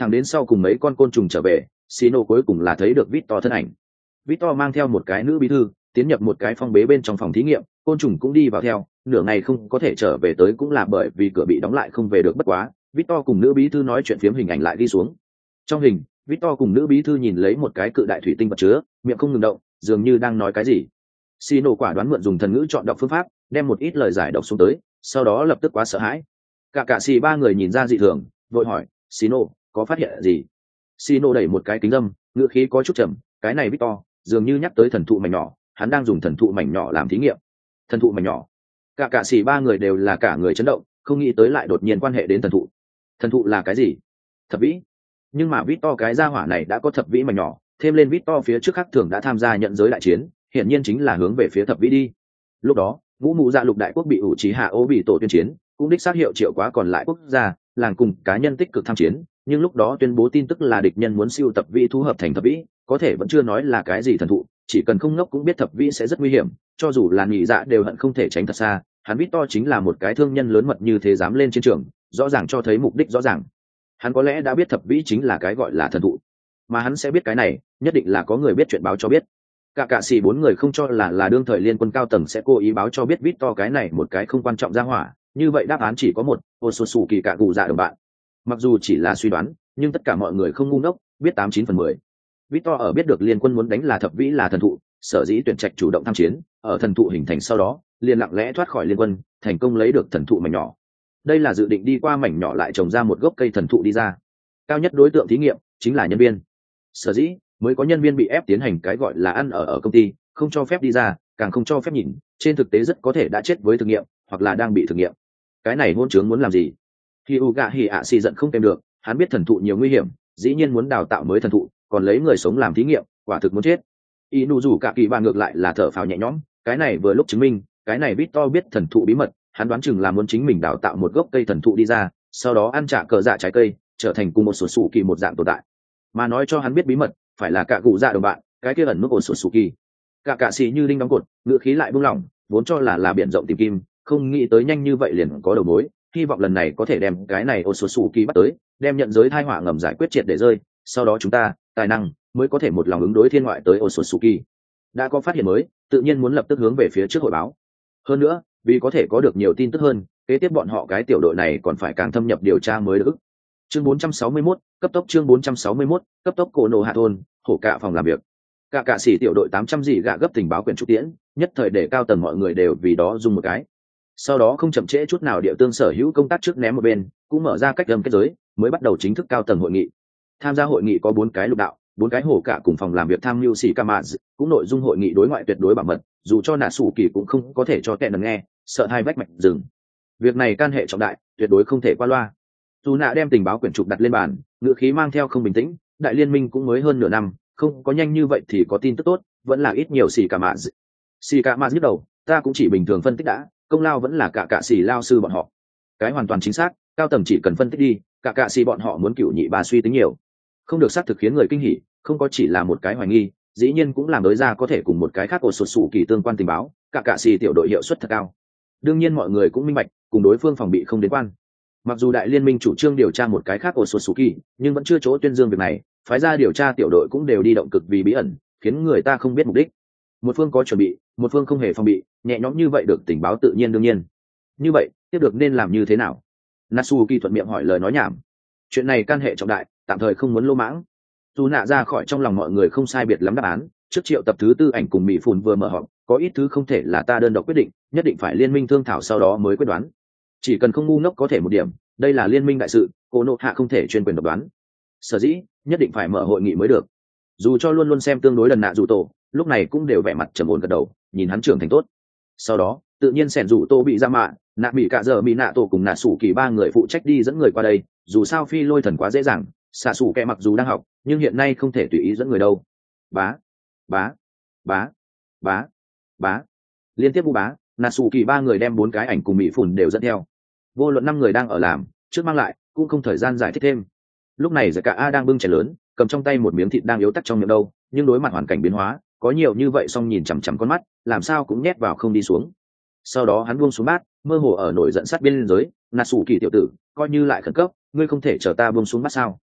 Thẳng đến sau cùng mấy con côn trùng trở về, Sino cuối cùng là thấy được Victor thân ảnh. Victor mang theo một cái nữ bí thư tiến nhập một cái phong bế bên trong phòng thí nghiệm, côn trùng cũng đi vào theo, nửa ngày không có thể trở về tới cũng là bởi vì cửa bị đóng lại không về được. Bất quá Victor cùng nữ bí thư nói chuyện phiếm hình ảnh lại đi xuống. Trong hình, Victor cùng nữ bí thư nhìn lấy một cái cự đại thủy tinh vật chứa, miệng không ngừng động, dường như đang nói cái gì. Sino quả đoán mượn dùng thần ngữ chọn đọc phương pháp, đem một ít lời giải đọc xuống tới, sau đó lập tức quá sợ hãi. Cả xì ba người nhìn ra dị thường, vội hỏi, Sino, có phát hiện gì? Sino đẩy một cái kính dâm, ngữ khí có chút trầm, cái này Victor, dường như nhắc tới thần thụ mảnh nhỏ, hắn đang dùng thần thụ mảnh nhỏ làm thí nghiệm. Thần thụ mảnh nhỏ? Cả xì ba người đều là cả người chấn động, không nghĩ tới lại đột nhiên quan hệ đến thần thụ. Thần thụ là cái gì? Thập vĩ. Nhưng mà Victor cái gia hỏa này đã có thập vĩ mảnh nhỏ, thêm lên Victor phía trước khác thường đã tham gia nhận giới đại chiến, hiển nhiên chính là hướng về phía thập vĩ đi. Lúc đó, Ngũ Mụ Dạ Lục đại quốc bị ủ trí hạ ô bị tổ tuyên chiến, cũng đích xác hiệu triệu quá còn lại quốc gia, làng cùng cá nhân tích cực tham chiến, nhưng lúc đó tuyên bố tin tức là địch nhân muốn siêu tập vĩ thu hợp thành thập vĩ, có thể vẫn chưa nói là cái gì thần thụ, chỉ cần không ngốc cũng biết thập vĩ sẽ rất nguy hiểm, cho dù là nhị dạ đều hận không thể tránh thật xa. Hắn Victor chính là một cái thương nhân lớn mật như thế dám lên chiến trường, rõ ràng cho thấy mục đích rõ ràng. Hắn có lẽ đã biết thập vĩ chính là cái gọi là thần thụ, mà hắn sẽ biết cái này, nhất định là có người biết chuyện báo cho biết. Cả xì bốn người không cho là đương thời liên quân cao tầng sẽ cố ý báo cho biết Victor cái này một cái không quan trọng ra hỏa, như vậy đáp án chỉ có một, Otsutsuki cả cụ dạ đồng bạn. Mặc dù chỉ là suy đoán, nhưng tất cả mọi người không ngu ngốc, biết 89/10. Victor ở biết được liên quân muốn đánh là thập vĩ là thần thụ, sở dĩ tuyển trạch chủ động tham chiến, ở thần thụ hình thành sau đó, liền lặng lẽ thoát khỏi liên quân, thành công lấy được thần thụ mảnh nhỏ. Đây là dự định đi qua mảnh nhỏ lại trồng ra một gốc cây thần thụ đi ra. Cao nhất đối tượng thí nghiệm chính là nhân viên. Sở dĩ mới có nhân viên bị ép tiến hành cái gọi là ăn ở công ty, không cho phép đi ra, càng không cho phép nhìn, trên thực tế rất có thể đã chết với thực nghiệm, hoặc là đang bị thực nghiệm. Cái này hôn trướng muốn làm gì? Hyuga Hiashi giận không kèm được, hắn biết thần thụ nhiều nguy hiểm, dĩ nhiên muốn đào tạo mới thần thụ, còn lấy người sống làm thí nghiệm, quả thực muốn chết. Inuzu cả kỳ bà ngược lại là thở phào nhẹ nhõm, cái này vừa lúc chứng minh, cái này Victor biết thần thụ bí mật, hắn đoán chừng là muốn chính mình đào tạo một gốc cây thần thụ đi ra, sau đó ăn trả cờ dạ trái cây, trở thành cùng một sổ sủ kỳ một dạng tồn tại. Mà nói cho hắn biết bí mật, phải là cả cụ dạ đồng bạn, cái kia ẩn núp ổ sổ sủ kỳ. Cả xì như đinh đóng cột, ngựa khí lại buông lỏng, vốn cho là biển rộng tìm kim, không nghĩ tới nhanh như vậy liền có đầu mối, hy vọng lần này có thể đem cái này ổ sổ sủ kỳ bắt tới, đem nhận giới thai họa ngầm giải quyết triệt để rơi, sau đó chúng ta, tài năng mới có thể một lòng ứng đối thiên ngoại tới ổ sổ sủ kỳ. Đã có phát hiện mới, tự nhiên muốn lập tức hướng về phía trước hội báo. Hơn nữa, vì có thể có được nhiều tin tức hơn, kế tiếp bọn họ cái tiểu đội này còn phải càng thâm nhập điều tra mới được. Chương 461, cấp tốc chương 461, cấp tốc cổ nổ hạ thôn, hổ cạ phòng làm việc. Cả sĩ tiểu đội 800 dị gạ gấp tình báo quyển trục tiễn, nhất thời để cao tầng mọi người đều vì đó dùng một cái. Sau đó không chậm trễ chút nào địa tương sở hữu công tác trước ném một bên, cũng mở ra cách âm kết giới, mới bắt đầu chính thức cao tầng hội nghị. Tham gia hội nghị có 4 cái lục đạo, 4 cái hổ cạ cùng phòng làm việc tham mưu sĩ Kamaz, cũng nội dung hội nghị đối ngoại tuyệt đối bảo mật, dù cho nạ sủ kỳ cũng không có thể cho kẻ nần nghe, sợ hai vách mạch dừng. Việc này can hệ trọng đại, tuyệt đối không thể qua loa. Dù nạ đem tình báo quyển trục đặt lên bàn, ngữ khí mang theo không bình tĩnh, đại liên minh cũng mới hơn nửa năm, không có nhanh như vậy thì có tin tức tốt, vẫn là ít nhiều xì cả mạ. Xì cả mạ nhức đầu, ta cũng chỉ bình thường phân tích đã, công lao vẫn là cả xì lao sư bọn họ. Cái hoàn toàn chính xác, cao tầng chỉ cần phân tích đi, cả xì bọn họ muốn cửu nhị bà suy tính nhiều. Không được xác thực khiến người kinh hỉ, không có chỉ là một cái hoài nghi, dĩ nhiên cũng làm đối ra có thể cùng một cái khác ổ sột sủ kỳ tương quan tình báo, cả xì tiểu đội hiệu suất thật cao. Đương nhiên mọi người cũng minh bạch, cùng đối phương phòng bị không đến quan. Mặc dù đại liên minh chủ trương điều tra một cái khác ổ sột sủ kỳ, nhưng vẫn chưa chỗ tuyên dương việc này, phái ra điều tra tiểu đội cũng đều đi động cực vì bí ẩn, khiến người ta không biết mục đích. Một phương có chuẩn bị, một phương không hề phòng bị, nhẹ nhõm như vậy được tình báo tự nhiên đương nhiên. Như vậy, tiếp được nên làm như thế nào? Natsuki thuận miệng hỏi lời nói nhảm. Chuyện này can hệ trọng đại, tạm thời không muốn lô mãng. Dù nạ ra khỏi trong lòng mọi người không sai biệt lắm đáp án, trước triệu tập thứ tư ảnh cùng mỹ phùn vừa mở họp, có ít thứ không thể là ta đơn độc quyết định, nhất định phải liên minh thương thảo sau đó mới quyết đoán. Chỉ cần không ngu ngốc có thể một điểm, đây là liên minh đại sự, cô nộ hạ không thể chuyên quyền độc đoán. Sở dĩ nhất định phải mở hội nghị mới được. Dù cho luôn luôn xem tương đối lần nạ dù tổ, lúc này cũng đều vẻ mặt trầm ổn gật đầu, nhìn hắn trưởng thành tốt. Sau đó tự nhiên sẻn rủ tô bị ra mạ, nạ bị cả giờ bị nạ tổ cùng nạ sủ kỳ ba người phụ trách đi dẫn người qua đây, dù sao phi lôi thần quá dễ dàng, xạ sủ kẹ mặc dù đang học nhưng hiện nay không thể tùy ý dẫn người đâu. Bá bá bá bá bá liên tiếp bu bá, nạ sủ kỳ ba người đem 4 cái ảnh cùng mỹ phùn đều dẫn theo. Vô luận 5 người đang ở làm trước mang lại cũng không thời gian giải thích thêm. Lúc này giải cả a đang bưng chén lớn, cầm trong tay một miếng thịt đang yếu tắt trong miệng đâu, nhưng đối mặt hoàn cảnh biến hóa có nhiều như vậy xong nhìn chằm chằm con mắt, làm sao cũng nhét vào không đi xuống. Sau đó hắn buông xuống bát, mơ hồ ở nổi giận sát biên giới, Natsuki tiểu tử, coi như lại khẩn cấp, ngươi không thể chờ ta buông xuống bát sao?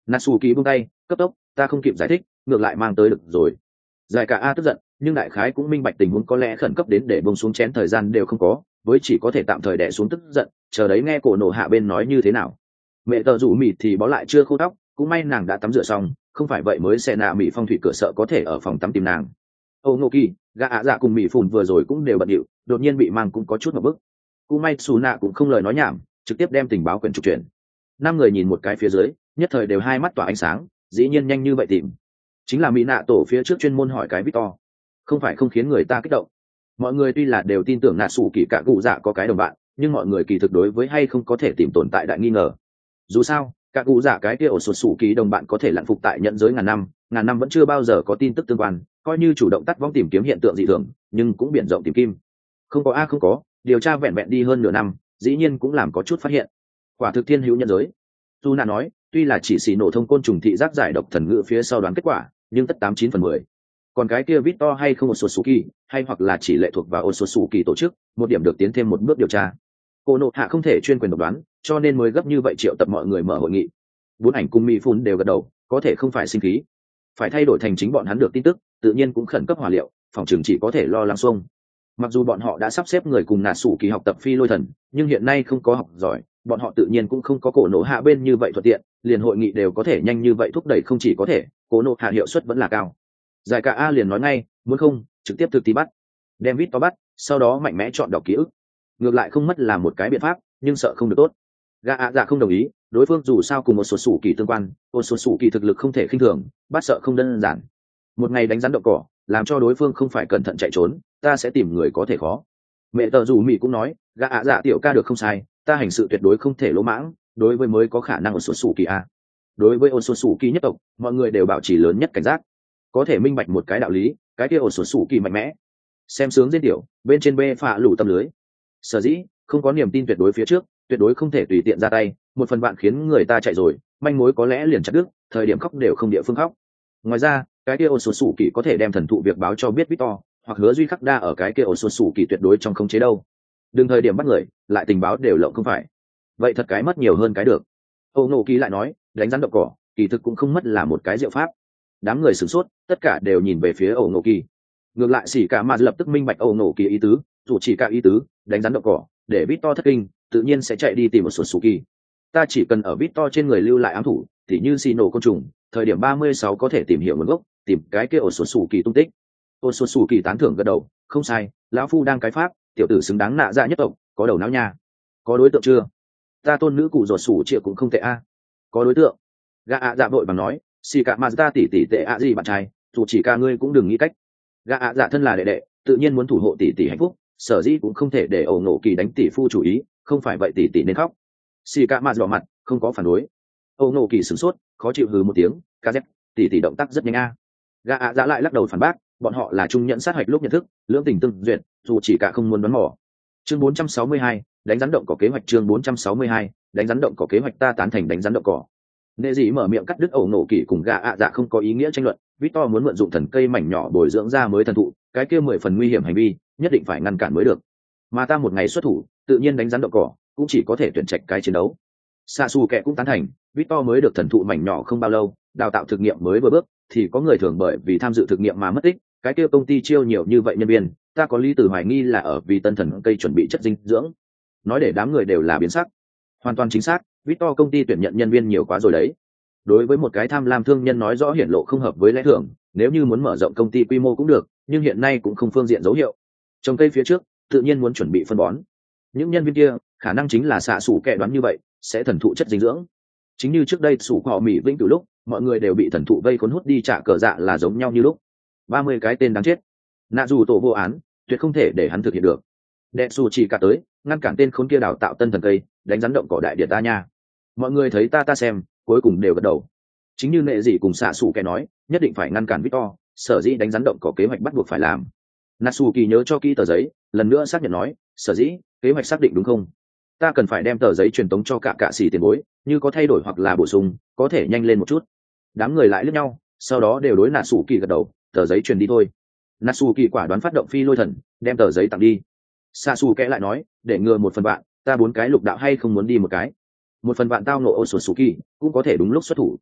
Natsuki buông tay, cấp tốc, ta không kịp giải thích, ngược lại mang tới được rồi. Giải cả A tức giận, nhưng đại khái cũng minh bạch tình huống có lẽ khẩn cấp đến để buông xuống chén thời gian đều không có, với chỉ có thể tạm thời đè xuống tức giận, chờ đấy nghe cổ nổ hạ bên nói như thế nào. Mẹ tờ rủ mịt thì bó lại chưa khô tóc, cũng may nàng đã tắm rửa xong, không phải vậy mới sẽ nạ mị phong thủy cửa sợ có thể ở phòng tắm tìm nàng. Onoki, gã ạ dạ cùng mị phùn vừa rồi cũng đều bận điệu, đột nhiên bị mang cũng có chút một bức. Kumai Suna cũng không lời nói nhảm, trực tiếp đem tình báo quyển trục chuyển. Năm người nhìn một cái phía dưới, nhất thời đều hai mắt tỏa ánh sáng, dĩ nhiên nhanh như vậy tìm. Chính là mỹ nạ tổ phía trước chuyên môn hỏi cái Victor, không phải không khiến người ta kích động. Mọi người tuy là đều tin tưởng nạ sủ kỳ cả cụ dạ có cái đồng bạn, nhưng mọi người kỳ thực đối với hay không có thể tìm tồn tại đại nghi ngờ. Dù sao cả cụ dạ cái kia ổ sột sủ kỳ đồng bạn có thể lặn phục tại nhận giới ngàn năm vẫn chưa bao giờ có tin tức tương quan, coi như chủ động tắt vong tìm kiếm hiện tượng dị thường, nhưng cũng biển rộng tìm kim. Không có không có, điều tra vẹn vẹn đi hơn nửa năm, dĩ nhiên cũng làm có chút phát hiện. Quả thực thiên hữu nhân giới. Tu nạ nói, tuy là chỉ xì nổ thông côn trùng thị giác giải độc thần ngữ phía sau đoán kết quả, nhưng tất 89/10. Còn cái kia Victor hay không Otsutsuki, hay hoặc là chỉ lệ thuộc vào Otsutsuki tổ chức, một điểm được tiến thêm một bước điều tra. Cô nộ hạ không thể chuyên quyền độc đoán, cho nên mới gấp như vậy triệu tập mọi người mở hội nghị. Bốn ảnh cùng mỹ phun đều gật đầu, có thể không phải sinh khí, phải thay đổi thành chính bọn hắn được tin tức, tự nhiên cũng khẩn cấp hỏa liệu, phòng trường chỉ có thể lo lắng xuông. Mặc dù bọn họ đã sắp xếp người cùng nà sủ kỳ học tập phi lôi thần, nhưng hiện nay không có học giỏi, bọn họ tự nhiên cũng không có cổ nộ hạ bên như vậy thuận tiện, liền hội nghị đều có thể nhanh như vậy thúc đẩy, không chỉ có thể, cổ nộ hạ hiệu suất vẫn là cao. Giải cả A liền nói ngay, muốn không trực tiếp thực tí bắt, đem vít to bắt, sau đó mạnh mẽ chọn đọc ký ức, ngược lại không mất là một cái biện pháp, nhưng sợ không được tốt. Gã ạ dạ không đồng ý, đối phương dù sao cùng một số sủ kỳ tương quan, một số sủ kỳ thực lực không thể khinh thường, bắt sợ không đơn giản. Một ngày đánh rắn đậu cỏ, làm cho đối phương không phải cẩn thận chạy trốn, ta sẽ tìm người có thể khó. Mẹ tờ dù mỹ cũng nói, gã ạ dạ tiểu ca được không sai, ta hành sự tuyệt đối không thể lỗ mãng, đối với mới có khả năng một số sủ kỳ a. Đối với ôn số sủ kỳ nhất tộc, mọi người đều bảo trì lớn nhất cảnh giác, có thể minh bạch một cái đạo lý, cái kia ôn số sủ kỳ mạnh mẽ. Xem sướng diễn tiểu, bên trên bê phạ lủ tâm lưới. Sở dĩ không có niềm tin tuyệt đối phía trước, tuyệt đối không thể tùy tiện ra tay, một phần bạn khiến người ta chạy rồi, manh mối có lẽ liền chặt đứt, thời điểm khóc đều không địa phương khóc. Ngoài ra cái kia ôn số sủ kỳ có thể đem thần thụ việc báo cho biết Victor, hoặc hứa duy khắc đa ở cái kia ôn số sủ kỳ tuyệt đối trong khống chế đâu. Đừng thời điểm bắt người lại tình báo đều lộng không phải, vậy thật cái mất nhiều hơn cái được. Âu nổ kỳ lại nói, đánh rắn đậu cỏ kỳ thực cũng không mất là một cái diệu pháp. Đám người sửng sốt, tất cả đều nhìn về phía Âu nổ kỳ. Ngược lại xỉ cả mà lập tức minh bạch Âu nổ kỳ ý tứ, dù chỉ cả ý tứ, đánh rắn đậu cỏ để Victor thất kinh, tự nhiên sẽ chạy đi tìm một số sủ kỳ. Ta chỉ cần ở Victor trên người lưu lại ám thủ, tỉ như xì nổ côn trùng, thời điểm 36 có thể tìm hiểu nguồn gốc, tìm cái kia ổ số sủ kỳ tung tích. Ổ số sủ kỳ tán thưởng gật đầu, không sai, lão phu đang cái pháp, tiểu tử xứng đáng nạ dạ nhất tộc, có đầu não nha. Có đối tượng chưa? Ta tôn nữ cụ ruột sủ triệu cũng không tệ a. Có đối tượng. Gã ạ dạ vội bằng nói, xì cả mà ta tỉ tệ ạ gì bạn trai, dù chỉ cả ngươi cũng đừng nghĩ cách. Gã ạ dạ thân là đệ đệ, tự nhiên muốn thủ hộ tỷ hạnh phúc, sở dĩ cũng không thể để ổ nổ kỳ đánh tỷ phu chủ ý, không phải vậy tỷ nên khóc. Xì cả mà đỏ mặt, không có phản đối. Ổ nổ kỳ sửng sốt, khó chịu hừ một tiếng, ca dép, tỷ động tác rất nhanh a. Gã ạ dạ lại lắc đầu phản bác, bọn họ là trung nhẫn sát hạch lúc nhận thức, lưỡng tình tương duyệt, dù chỉ cả không muốn đoán mò. Chương 462, đánh rắn động có kế hoạch. Chương 462, đánh rắn động có kế hoạch. Ta tán thành đánh rắn động cỏ. Nệ dị mở miệng cắt đứt ổ nổ kỳ cùng gã ạ dạ không có ý nghĩa tranh luận. Victor muốn mượn dụng thần cây mảnh nhỏ bồi dưỡng ra mới thần thụ, cái kia 10 phần nguy hiểm hành vi, nhất định phải ngăn cản mới được. Mà ta một ngày xuất thủ, tự nhiên đánh rắn động cỏ, cũng chỉ có thể tuyển trạch cái chiến đấu. Sasuke cũng tán thành, Victor mới được thần thụ mảnh nhỏ không bao lâu, đào tạo thực nghiệm mới vừa bước, thì có người thường bởi vì tham dự thực nghiệm mà mất tích, cái kia công ty chiêu nhiều như vậy nhân viên, ta có lý từ hoài nghi là ở vì tân thần cây chuẩn bị chất dinh dưỡng. Nói để đám người đều là biến sắc. Hoàn toàn chính xác, Victor công ty tuyển nhận nhân viên nhiều quá rồi đấy. Đối với một cái tham lam thương nhân nói rõ hiển lộ không hợp với lẽ thường, nếu như muốn mở rộng công ty quy mô cũng được, nhưng hiện nay cũng không phương diện dấu hiệu. Trồng cây phía trước, tự nhiên muốn chuẩn bị phân bón. Những nhân viên kia, khả năng chính là xạ sủ kẻ đoán như vậy, sẽ thần thụ chất dinh dưỡng. Chính như trước đây sủ họ mỹ vĩnh cửu lúc, mọi người đều bị thần thụ vây khốn hút đi trả cờ dạ là giống nhau như lúc. 30 cái tên đáng chết. Nạ dù tổ vô án, tuyệt không thể để hắn thực hiện được. Đệ su chỉ cả tới, ngăn cản tên khốn kia đào tạo tân thần cây, đánh rắn động cỏ đại điện ta nha. Mọi người thấy ta xem, cuối cùng đều gật đầu. Chính như nệ dị cùng xạ sủ kẻ nói, nhất định phải ngăn cản Victor, sở dĩ đánh rắn động cỏ kế hoạch bắt buộc phải làm. Natsuki nhớ cho kỹ tờ giấy, lần nữa xác nhận nói, sở dĩ kế hoạch xác định đúng không? Ta cần phải đem tờ giấy truyền tống cho cả xỉ tiền bối, như có thay đổi hoặc là bổ sung, có thể nhanh lên một chút. Đám người lại liếc nhau, sau đó đều đối Natsuki gật đầu, tờ giấy truyền đi thôi. Natsuki quả đoán phát động phi lôi thần, đem tờ giấy tặng đi. Sasuke lại nói, để ngừa một phần bạn, ta 4 cái lục đạo hay không muốn đi một cái. Một phần bạn tao nộ Otsutsuki, cũng có thể đúng lúc xuất thủ.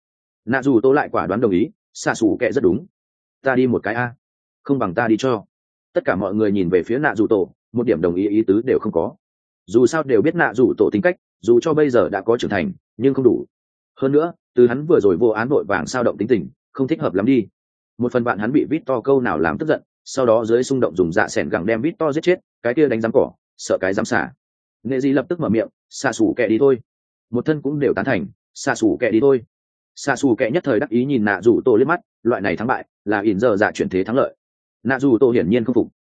nạ dù tô lại quả đoán đồng ý, xạ xù kẹ rất đúng, ta đi một cái a, không bằng ta đi cho. Tất cả mọi người nhìn về phía nạ dù tổ, một điểm đồng ý ý tứ đều không có. Dù sao đều biết nạ dù tổ tính cách, dù cho bây giờ đã có trưởng thành nhưng không đủ. Hơn nữa từ hắn vừa rồi vô án vội vàng sao động tính tình không thích hợp lắm đi. Một phần bạn hắn bị Victor câu nào làm tức giận, sau đó dưới xung động dùng dạ sẻn gẳng đem Victor giết chết, cái kia đánh giám cỏ sợ cái giám xả. Nệ gì lập tức mở miệng, xạ xù kẹ đi thôi. Một thân cũng đều tán thành, xạ xù kẹ đi thôi. Xạ xù kẹ nhất thời đắc ý nhìn nạ dù tổ liếc mắt, loại này thắng bại là ỉn giờ dạ chuyển thế thắng lợi. Nạ dù tổ hiển nhiên không phục,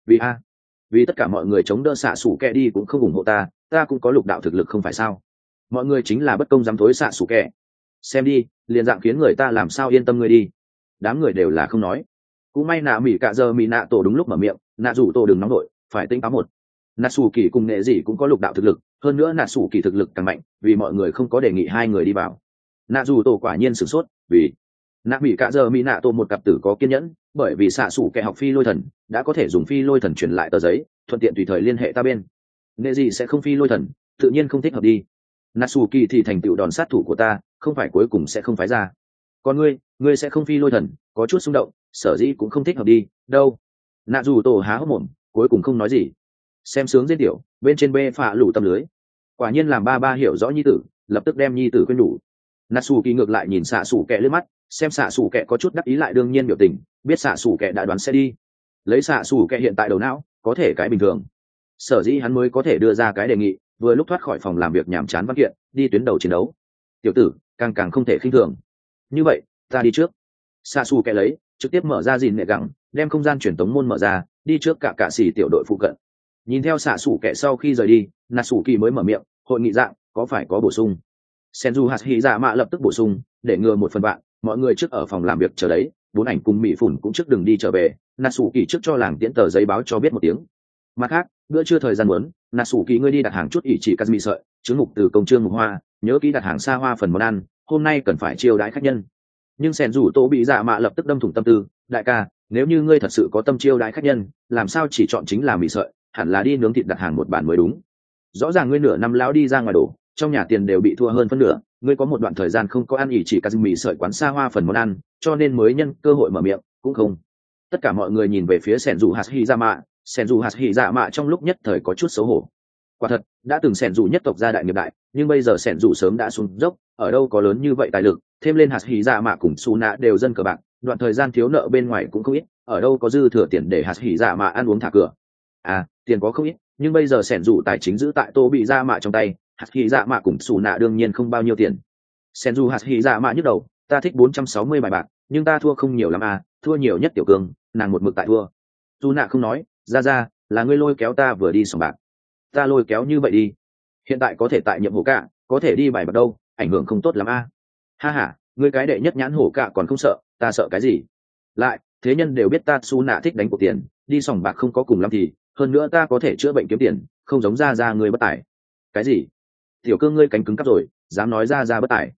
vì tất cả mọi người chống đỡ xạ xù kẹ đi cũng không ủng hộ ta cũng có lục đạo thực lực không phải sao? Mọi người chính là bất công dám thối xạ xù kẹ. Xem đi, liền dạng khiến người ta làm sao yên tâm ngươi đi. Đám người đều là không nói. Cũng may nạ mỹ cả giờ mỹ nạ tổ đúng lúc mở miệng, nạ dù tổ đừng nóng nổi, phải tinh táo một. Nạ xù kỳ cùng nghệ gì cũng có lục đạo thực lực, hơn nữa nạ xù kỳ thực lực càng mạnh, vì mọi người không có đề nghị hai người đi vào. Nạ dù tổ quả nhiên sửng sốt, vì nạ mỹ cả giờ mỹ nạ tổ một cặp tử có kiên nhẫn, bởi vì xạ xù kẻ học phi lôi thần đã có thể dùng phi lôi thần truyền lại tờ giấy, thuận tiện tùy thời liên hệ ta bên. Nghệ gì sẽ không phi lôi thần, tự nhiên không thích hợp đi. Nạ xù kỳ thì thành tựu đòn sát thủ của ta, không phải cuối cùng sẽ không phái ra. Còn ngươi sẽ không phi lôi thần, có chút xung động, sở dĩ cũng không thích hợp đi đâu. Nạ dù tổ há hốc mồm, cuối cùng không nói gì. Xem sướng diễn tiểu bên trên bê phạ lủ tâm lưới, quả nhiên làm ba hiểu rõ nhi tử, lập tức đem nhi tử quên đủ. Nạ xù kỳ ngược lại nhìn xạ xù kẹ lướt mắt, xem xạ xù kẹ có chút đắc ý lại đương nhiên biểu tình, biết xạ xù kẹ đã đoán sẽ đi. Lấy xạ xù kẹ hiện tại đầu não có thể cái bình thường, sở dĩ hắn mới có thể đưa ra cái đề nghị, vừa lúc thoát khỏi phòng làm việc nhàm chán văn kiện, đi tuyến đầu chiến đấu. Tiểu tử càng không thể khinh thường. Như vậy ta đi trước. Xạ xù kẹ lấy trực tiếp mở ra gìn nệ gẳng, đem không gian truyền tống môn mở ra, đi trước cả xì tiểu đội phụ cận. Nhìn theo xạ xù kẹ sau khi rời đi, nà xù kỳ mới mở miệng, hội nghị dạng có phải có bổ sung. Senju hạt hỉ dạ mạ lập tức bổ sung, để ngừa một phần bạn, mọi người trước ở phòng làm việc chờ đấy, bốn ảnh cùng mỹ phủn cũng trước đừng đi trở về, nà xù kỳ trước cho làng tiễn tờ giấy báo cho biết một tiếng. Mặt khác bữa trưa thời gian muốn, nà xù kỳ ngươi đi đặt hàng chút ỷ chỉ kazmi sợi chứng mục từ công trương mục hoa, nhớ kỹ đặt hàng xa hoa phần món ăn, hôm nay cần phải chiêu đãi khách nhân. Nhưng sẻn rủ tổ bị dạ mạ lập tức đâm thủng tâm tư, đại ca nếu như ngươi thật sự có tâm chiêu đãi khách nhân, làm sao chỉ chọn chính là mì sợi, hẳn là đi nướng thịt đặt hàng một bàn mới đúng. Rõ ràng ngươi nửa năm lão đi ra ngoài đổ, trong nhà tiền đều bị thua hơn phân nửa, ngươi có một đoạn thời gian không có ăn ỉ chỉ cả mì sợi quán xa hoa phần món ăn, cho nên mới nhân cơ hội mở miệng, cũng không. Tất cả mọi người nhìn về phía sẻn rủ hạt hy dạ mạ, sẻn rủ hạt hy dạ mạ trong lúc nhất thời có chút xấu hổ. Quả thật đã từng sẻn rủ nhất tộc gia đại nghiệp đại, nhưng bây giờ sẻn rủ sớm đã xuống dốc, ở đâu có lớn như vậy tài lực, thêm lên hạt hỉ dạ mạ cùng su nạ đều dân cờ bạc, đoạn thời gian thiếu nợ bên ngoài cũng không ít, ở đâu có dư thừa tiền để hạt hỉ dạ mạ ăn uống thả cửa. Tiền có không ít, nhưng bây giờ sẻn rủ tài chính giữ tại tô bị dạ mạ trong tay, hạt hỉ dạ mạ cùng su nạ đương nhiên không bao nhiêu tiền. Sẻn rủ hạt hỉ dạ mạ nhức đầu, ta thích 460 bài bạc, nhưng ta thua không nhiều lắm thua nhiều nhất tiểu cương, nàng một mực tại thua. Su nạ không nói, ra là ngươi lôi kéo ta vừa đi sòng bạc. Ta lôi kéo như vậy đi, hiện tại có thể tại nhiệm vụ cả, có thể đi bài bạc đâu, ảnh hưởng không tốt lắm ha ha, ngươi cái đệ nhất nhãn hổ cả còn không sợ, ta sợ cái gì? Lại thế nhân đều biết ta su nạ thích đánh cuộc tiền, đi sòng bạc không có cùng lắm thì hơn nữa ta có thể chữa bệnh kiếm tiền, không giống ra ngươi bất tài. Cái gì? Tiểu cơ ngươi cánh cứng cắp rồi, dám nói ra bất tài?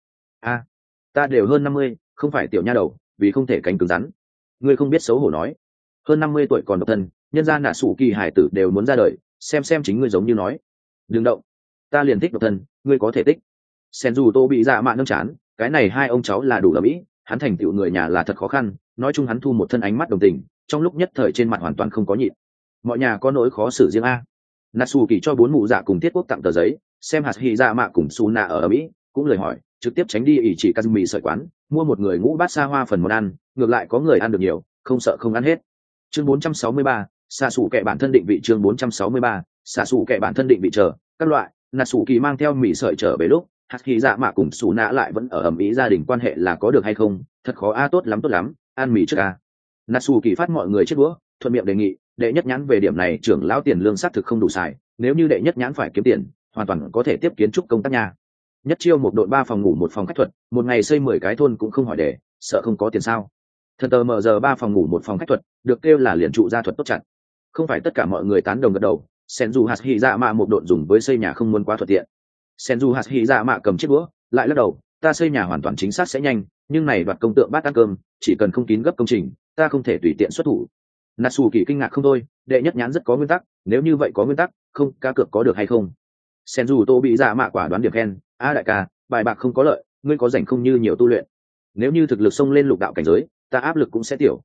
Ta đều hơn 50, không phải tiểu nha đầu, vì không thể cánh cứng rắn. Ngươi không biết xấu hổ nói, hơn 50 tuổi còn độc thân, nhân gia nạ sủ kỳ hải tử đều muốn ra đời, xem chính ngươi giống như nói. Đừng động, ta liền thích độc thân, ngươi có thể tích. Sen dù tô bị dạ mạ nâng chán, cái này hai ông cháu là đủ lầm ý, hắn thành tựu người nhà là thật khó khăn, nói chung hắn thu một thân ánh mắt đồng tình, trong lúc nhất thời trên mặt hoàn toàn không có nhịn. Mọi nhà có nỗi khó xử riêng Natsu kỳ cho bốn mụ dạ cùng Tiết Quốc tặng tờ giấy, xem hạt hỉ dạ mạ cùng Suna ở Mỹ, cũng lời hỏi, trực tiếp tránh đi ỷ chỉ Kazumi sợi quán, mua một người ngũ bát xa hoa phần món ăn, ngược lại có người ăn được nhiều, không sợ không ăn hết. Chương 463, xạ sủ kệ bản thân định vị. Chương 463, xạ sủ kệ bản thân định vị chờ các loại. Natsu kỳ mang theo mì sợi trở về lúc hạt hỉ dạ mạ cùng Suna lại vẫn ở ầm ĩ gia đình quan hệ là có được hay không, thật khó tốt lắm, ăn mì trước Natsu kỳ phát mọi người chết đũa, thuận miệng đề nghị, đệ nhất nhãn về điểm này trưởng lão tiền lương xác thực không đủ xài, nếu như đệ nhất nhãn phải kiếm tiền, hoàn toàn có thể tiếp kiến trúc công tác nhà. Nhất chiêu một đội 3 phòng ngủ một phòng khách thuật, một ngày xây 10 cái thôn cũng không hỏi để, sợ không có tiền sao? Thần tờ mở giờ 3 phòng ngủ một phòng khách thuật, được kêu là liền trụ gia thuật tốt chặt. Không phải tất cả mọi người tán đồng gật đầu, Senju hạt hỉ dạ mạ một đội dùng với xây nhà không muốn quá thuận tiện. Senju hạt hỉ dạ mạ cầm chiếc đũa, lại lắc đầu, ta xây nhà hoàn toàn chính xác sẽ nhanh, nhưng này đoạt công tượng bát ăn cơm, chỉ cần không kín gấp công trình, ta không thể tùy tiện xuất thủ. Natsu kỳ kinh ngạc không thôi, đệ nhất nhãn rất có nguyên tắc, nếu như vậy có nguyên tắc, không cá cược có được hay không? Senju tô bị dạ mạ quả đoán điểm khen, đại ca, bài bạc không có lợi, ngươi có rảnh không như nhiều tu luyện. nếu như thực lực xông lên lục đạo cảnh giới ta áp lực cũng sẽ tiểu.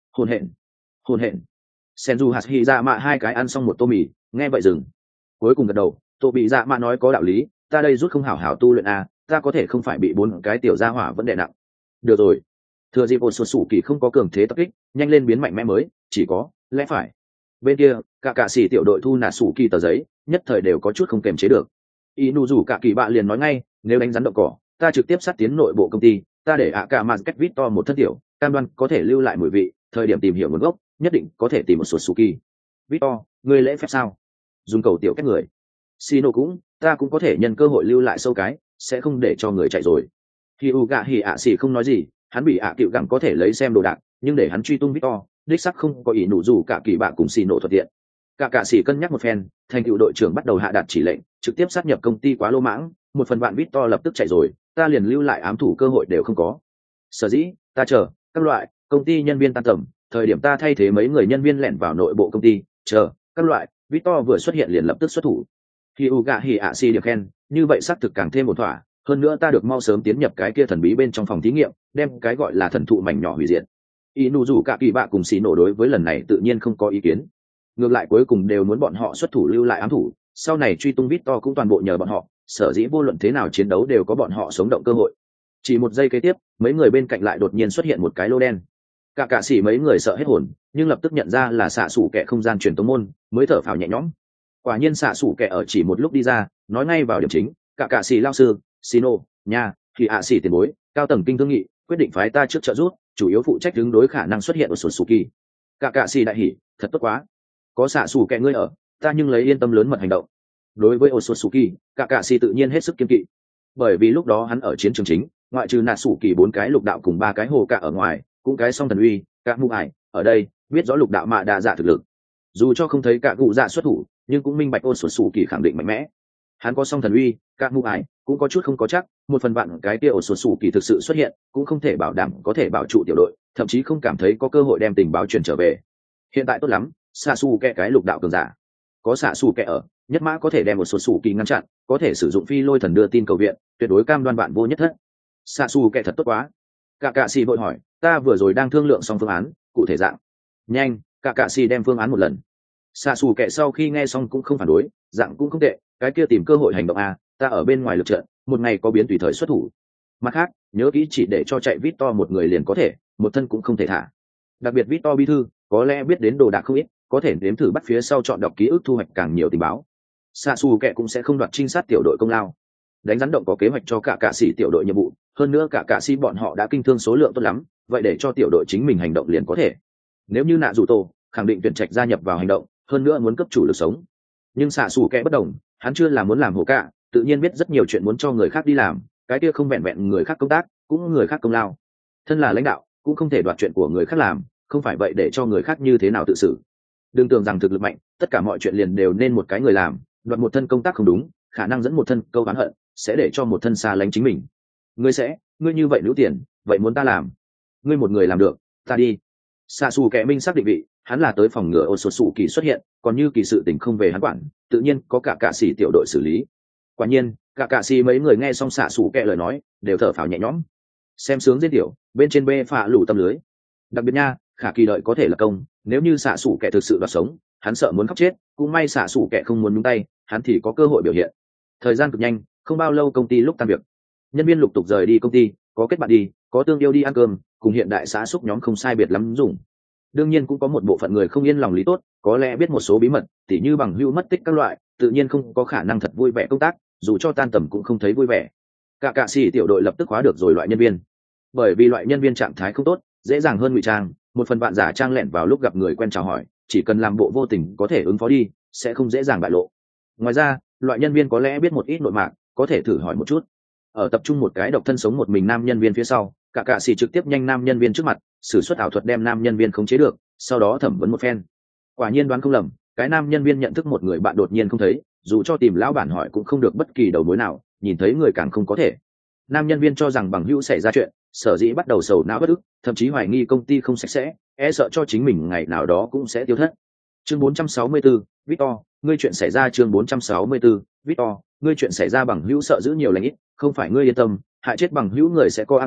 Hồn hển Senju hạt hy dạ mạ hai cái ăn xong một tô mì, nghe vậy dừng, cuối cùng gật đầu. Tô bị dạ mạ nói có đạo lý, ta đây rút không hảo hảo tu luyện à, ta có thể không phải bị 4 cái tiểu gia hỏa vẫn đè nặng. Được rồi, thừa dịp ổn sụt sủ kỳ không có cường thế tập kích, nhanh lên biến mạnh mẽ mới, chỉ có lẽ phải. Bên kia cả sĩ tiểu đội thu nạt sủ kỳ tờ giấy nhất thời đều có chút không kềm chế được. Inu rủ cả kỳ bạ liền nói ngay, nếu đánh rắn động cỏ ta trực tiếp sát tiến nội bộ công ty, ta để ạ cả mà cách vít to một thân tiểu cam đoan có thể lưu lại mùi vị, thời điểm tìm hiểu nguồn gốc nhất định có thể tìm một sụt sủ kỳ. Victor, ngươi lễ phép sao? Dùng cầu tiểu kết người. Sino cũng, ta cũng có thể nhân cơ hội lưu lại sâu cái, sẽ không để cho người chạy rồi. Khi Uga Hỉ ạ xỉ không nói gì, hắn bị ạ cựu gặng có thể lấy xem đồ đạc, nhưng để hắn truy tung Victor, đích sắc không có ý nụ dù cả kỳ bạ cùng Sino thuận tiện. Cả sĩ cân nhắc một phen, thành cựu đội trưởng bắt đầu hạ đạt chỉ lệnh, trực tiếp sát nhập công ty quá lô mãng, một phần bạn Victor lập tức chạy rồi, ta liền lưu lại ám thủ cơ hội đều không có. Sở dĩ, ta chờ, các loại công ty nhân viên tan tầm, thời điểm ta thay thế mấy người nhân viên lẻn vào nội bộ công ty, chờ các loại Victor vừa xuất hiện liền lập tức xuất thủ. Khi Uga Hỉ ạ xỉ được khen, như vậy xác thực càng thêm một thỏa, hơn nữa ta được mau sớm tiến nhập cái kia thần bí bên trong phòng thí nghiệm, đem cái gọi là thần thụ mảnh nhỏ hủy diệt. Inu dù cả kỳ bạ cùng xì nổ đối với lần này tự nhiên không có ý kiến, ngược lại cuối cùng đều muốn bọn họ xuất thủ lưu lại ám thủ, sau này truy tung Victor cũng toàn bộ nhờ bọn họ, sở dĩ vô luận thế nào chiến đấu đều có bọn họ sống động cơ hội. Chỉ một giây kế tiếp, mấy người bên cạnh lại đột nhiên xuất hiện một cái lô đen. Cả sĩ mấy người sợ hết hồn, nhưng lập tức nhận ra là xạ sủ kẻ không gian truyền tống môn, mới thở phào nhẹ nhõm. Quả nhiên xạ sủ kẻ ở chỉ một lúc đi ra, nói ngay vào điểm chính, cả sĩ lao sư, Sino, nha, thì ạ sĩ tiền bối, cao tầng kinh thương nghị, quyết định phái ta trước trợ giúp, chủ yếu phụ trách ứng đối khả năng xuất hiện ở Sasuke. Cả sĩ đại hỉ, thật tốt quá, có xạ sủ kẻ ngươi ở, ta nhưng lấy yên tâm lớn mật hành động. Đối với Otsutsuki, cả sĩ tự nhiên hết sức kiên kỵ, bởi vì lúc đó hắn ở chiến trường chính, ngoại trừ nạt sủ kỳ 4 cái lục đạo cùng 3 cái hồ cả ở ngoài, cũng cái song thần uy, cả mụ ải ở đây biết rõ lục đạo mạ đa dạ thực lực, dù cho không thấy cả cụ dạ xuất thủ nhưng cũng minh bạch Otsutsuki khẳng định mạnh mẽ. Hắn có song thần uy, cả mụ ải cũng có chút không có chắc, một phần vạn cái kia Otsutsuki thực sự xuất hiện cũng không thể bảo đảm có thể bảo trụ tiểu đội, thậm chí không cảm thấy có cơ hội đem tình báo truyền trở về. Hiện tại tốt lắm, Sasuke cái lục đạo cường giả, có Sasuke ở, nhất mã có thể đem một số sủ kỳ ngăn chặn, có thể sử dụng phi lôi thần đưa tin cầu viện, tuyệt đối cam đoan bạn vô nhất thất. Sasuke thật tốt quá. Cả sĩ vội hỏi, ta vừa rồi đang thương lượng xong phương án, cụ thể dạng. Nhanh, cả sĩ đem phương án một lần. Sasuke sau khi nghe xong cũng không phản đối, dạng cũng không tệ, cái kia tìm cơ hội hành động à, ta ở bên ngoài lực trận, một ngày có biến tùy thời xuất thủ. Mặt khác, nhớ kỹ chỉ để cho chạy Victor một người liền có thể, một thân cũng không thể thả. Đặc biệt Victor bí thư, có lẽ biết đến đồ đạc không ít, có thể nếm thử bắt phía sau chọn đọc ký ức thu hoạch càng nhiều tình báo. Sasuke cũng sẽ không đoạt trinh sát tiểu đội công lao. Đánh rắn động có kế hoạch cho cả sĩ tiểu đội nhiệm vụ, hơn nữa cả sĩ bọn họ đã kinh thương số lượng tốt lắm, vậy để cho tiểu đội chính mình hành động liền có thể. Nếu như nạ dù tổ khẳng định tuyển trạch gia nhập vào hành động, hơn nữa muốn cấp chủ lực sống. Nhưng Sasuke bất đồng, hắn chưa là muốn làm hổ cả, tự nhiên biết rất nhiều chuyện muốn cho người khác đi làm, cái kia không vẹn vẹn người khác công tác, cũng người khác công lao. Thân là lãnh đạo, cũng không thể đoạt chuyện của người khác làm, không phải vậy để cho người khác như thế nào tự xử. Đừng tưởng rằng thực lực mạnh, tất cả mọi chuyện liền đều nên một cái người làm, đoạt một thân công tác không đúng, khả năng dẫn một thân câu oán hận, sẽ để cho một thân xa lánh chính mình. Ngươi như vậy lũ tiền, vậy muốn ta làm? Ngươi một người làm được, ta đi. Sasuke minh xác định vị, hắn là tới phòng ngừa Otsutsuki xuất hiện, còn như kỳ sự tình không về hắn quản, tự nhiên có cả sĩ tiểu đội xử lý. Quả nhiên, cả sĩ mấy người nghe xong Sasuke lời nói, đều thở phào nhẹ nhõm. Xem sướng diễn tiểu, bên trên bê phạ lủ tâm lưới. Đặc biệt nha, khả kỳ đợi có thể là công, nếu như Sasuke thực sự đoạt sống, hắn sợ muốn khóc chết, cũng may Sasuke không muốn nhúng tay, hắn thì có cơ hội biểu hiện. Thời gian cực nhanh, không bao lâu công ty lúc tan việc, nhân viên lục tục rời đi công ty, có kết bạn đi, có tương yêu đi ăn cơm, cùng hiện đại xã xúc nhóm không sai biệt lắm dùng. Đương nhiên cũng có một bộ phận người không yên lòng lý tốt, có lẽ biết một số bí mật, tỉ như bằng hữu mất tích các loại, tự nhiên không có khả năng thật vui vẻ công tác, dù cho tan tầm cũng không thấy vui vẻ. Cả sĩ tiểu đội lập tức khóa được rồi loại nhân viên, bởi vì loại nhân viên trạng thái không tốt, dễ dàng hơn ngụy trang, một phần bạn giả trang lẻn vào lúc gặp người quen chào hỏi, chỉ cần làm bộ vô tình có thể ứng phó đi, sẽ không dễ dàng bại lộ. Ngoài ra, loại nhân viên có lẽ biết một ít nội mạng, có thể thử hỏi một chút. Ở tập trung một cái độc thân sống một mình nam nhân viên phía sau, cả sĩ trực tiếp nhanh nam nhân viên trước mặt, sử xuất ảo thuật đem nam nhân viên khống chế được, sau đó thẩm vấn một phen. Quả nhiên đoán không lầm, cái nam nhân viên nhận thức một người bạn đột nhiên không thấy, dù cho tìm lão bản hỏi cũng không được bất kỳ đầu mối nào, nhìn thấy người càng không có thể. Nam nhân viên cho rằng bằng hữu xảy ra chuyện, sở dĩ bắt đầu sầu não bất ức, thậm chí hoài nghi công ty không sạch sẽ, e sợ cho chính mình ngày nào đó cũng sẽ tiêu thất. Chương 464, Victor, ngươi chuyện xảy ra. Chương 464, Victor, ngươi chuyện xảy ra bằng hữu sợ giữ nhiều lành ít, không phải ngươi yên tâm, hại chết bằng hữu người sẽ có a báo,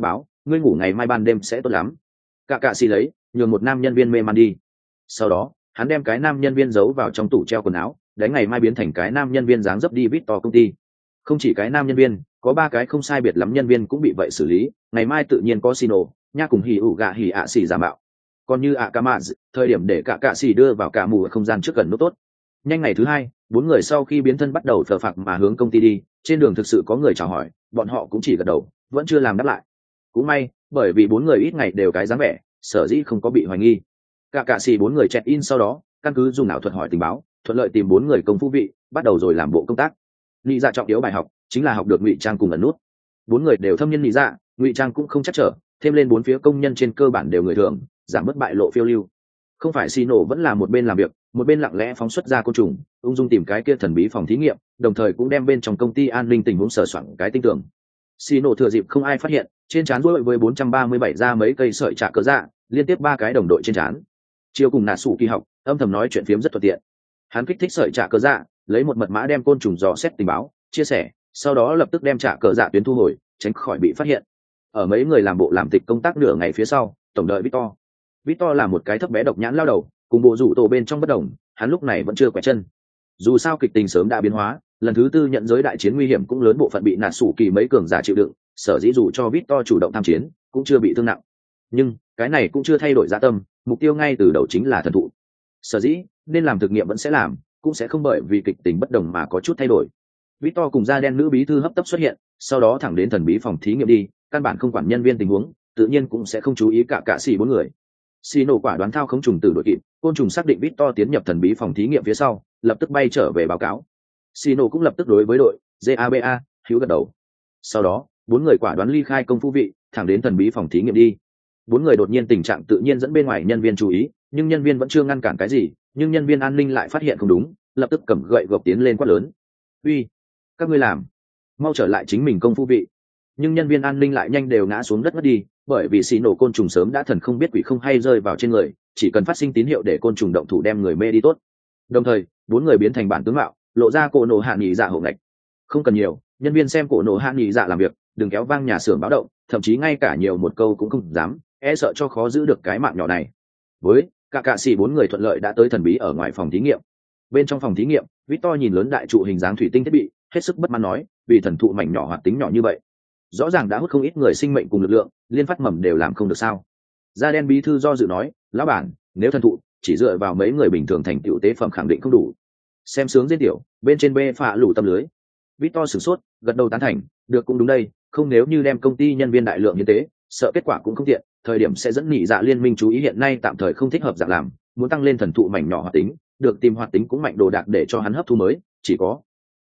ngươi ngủ ngày mai ban đêm sẽ tốt lắm. Cả cạ xì lấy nhường một nam nhân viên mê man đi. Sau đó hắn đem cái nam nhân viên giấu vào trong tủ treo quần áo, đánh ngày mai biến thành cái nam nhân viên dáng dấp đi Victor công ty. Không chỉ cái nam nhân viên, có 3 cái không sai biệt lắm nhân viên cũng bị vậy xử lý, ngày mai tự nhiên có Sino nha cùng hỉ ủ gạ hỉ ạ xì giả mạo. Còn như Akamaz, thời điểm để cả cạ xì đưa vào cả mù ở không gian trước gần nút tốt. Nhanh ngày thứ 2, 4 người sau khi biến thân bắt đầu phờ phạc mà hướng công ty đi, trên đường thực sự có người chào hỏi, bọn họ cũng chỉ gật đầu, vẫn chưa làm đáp lại. Cũng may, bởi vì 4 người ít ngày đều cái dáng vẻ, sở dĩ không có bị hoài nghi. Cả cạ xì 4 người check in sau đó, căn cứ dùng ảo thuật hỏi tình báo, thuận lợi tìm 4 người công phu vị, bắt đầu rồi làm bộ công tác. Lý dạ trọng yếu bài học chính là học được ngụy trang cùng ẩn nút. 4 người đều thâm nhân lý dạ, ngụy trang cũng không chắc trở, thêm lên 4 phía công nhân trên cơ bản đều người thường, giảm mất bại lộ phiêu lưu. Không phải Sino vẫn là một bên làm việc, một bên lặng lẽ phóng xuất ra côn trùng, ung dung tìm cái kia thần bí phòng thí nghiệm, đồng thời cũng đem bên trong công ty an ninh tình huống sờ soạn cái tinh tường. Sino thừa dịp không ai phát hiện, trên trán rối với 437 ra mấy cây sợi trả cờ dạ, liên tiếp 3 cái đồng đội trên trán. Chiều cùng nạt sủ kỳ học, âm thầm nói chuyện phiếm rất thuận tiện. Hắn kích thích sợi trả cờ dạ, lấy một mật mã đem côn trùng dò xét tình báo, chia sẻ, sau đó lập tức đem trả cờ dạ tuyến thu hồi, tránh khỏi bị phát hiện. Ở mấy người làm bộ làm tịch công tác nửa ngày phía sau, tổng đợi Victor. Victor là một cái thấp bé độc nhãn lao đầu, cùng bộ rủ tổ bên trong bất đồng, hắn lúc này vẫn chưa quẹt chân. Dù sao kịch tình sớm đã biến hóa, lần thứ 4 nhận giới đại chiến nguy hiểm cũng lớn bộ phận bị nạt sủ kỳ mấy cường giả chịu đựng, sở dĩ dù cho Victor chủ động tham chiến, cũng chưa bị thương nặng. Nhưng cái này cũng chưa thay đổi dạ tâm, mục tiêu ngay từ đầu chính là thần thụ. Sở dĩ nên làm thực nghiệm vẫn sẽ làm, cũng sẽ không bởi vì kịch tình bất đồng mà có chút thay đổi. Victor cùng da đen nữ bí thư hấp tấp xuất hiện, sau đó thẳng đến thần bí phòng thí nghiệm đi, căn bản không quản nhân viên tình huống, tự nhiên cũng sẽ không chú ý cả xì 4 người. Sino quả đoán thao khống trùng tử đội kịp, côn trùng xác định Victor tiến nhập thần bí phòng thí nghiệm phía sau, lập tức bay trở về báo cáo. Sino cũng lập tức đối với đội GABA hữu gật đầu. Sau đó, 4 người quả đoán ly khai công phu vị, thẳng đến thần bí phòng thí nghiệm đi. 4 người đột nhiên tình trạng tự nhiên dẫn bên ngoài nhân viên chú ý, nhưng nhân viên vẫn chưa ngăn cản cái gì, nhưng nhân viên an ninh lại phát hiện không đúng, lập tức cầm gậy gộc tiến lên quát lớn. "Uy, các ngươi làm, mau trở lại chính mình công phu vị." Nhưng nhân viên an ninh lại nhanh đều ngã xuống đất mất đi, bởi vì xì nổ côn trùng sớm đã thần không biết quỷ không hay rơi vào trên người, chỉ cần phát sinh tín hiệu để côn trùng động thủ đem người mê đi tốt. Đồng thời 4 người biến thành bản tướng mạo, lộ ra cổ nổ hạ nghỉ dạ hổ ngạch. Không cần nhiều, nhân viên xem cổ nổ hạ nghỉ dạ làm việc, đừng kéo vang nhà xưởng báo động, thậm chí ngay cả nhiều một câu cũng không dám, e sợ cho khó giữ được cái mạng nhỏ này. Với cả cạ xì 4 người thuận lợi đã tới thần bí ở ngoài phòng thí nghiệm. Bên trong phòng thí nghiệm, Victor nhìn lớn đại trụ hình dáng thủy tinh thiết bị, hết sức bất mãn nói, vì thần thụ mảnh nhỏ hoạt tính nhỏ như vậy, rõ ràng đã hút không ít người sinh mệnh cùng lực lượng, liên phát mầm đều làm không được sao? Da đen bí thư do dự nói, lão bản, nếu thần thụ chỉ dựa vào mấy người bình thường thành tựu tế phẩm khẳng định không đủ. Xem sướng diễn tiểu, bên trên bê phạ lủ tâm lưới. Victor sửng sốt, gật đầu tán thành, được cũng đúng đây, không nếu như đem công ty nhân viên đại lượng hiến tế, sợ kết quả cũng không tiện, thời điểm sẽ dẫn nhị dạ liên minh chú ý hiện nay tạm thời không thích hợp dạng làm, muốn tăng lên thần thụ mảnh nhỏ hoạt tính, được tìm hoạt tính cũng mạnh đồ đạc để cho hắn hấp thu mới, chỉ có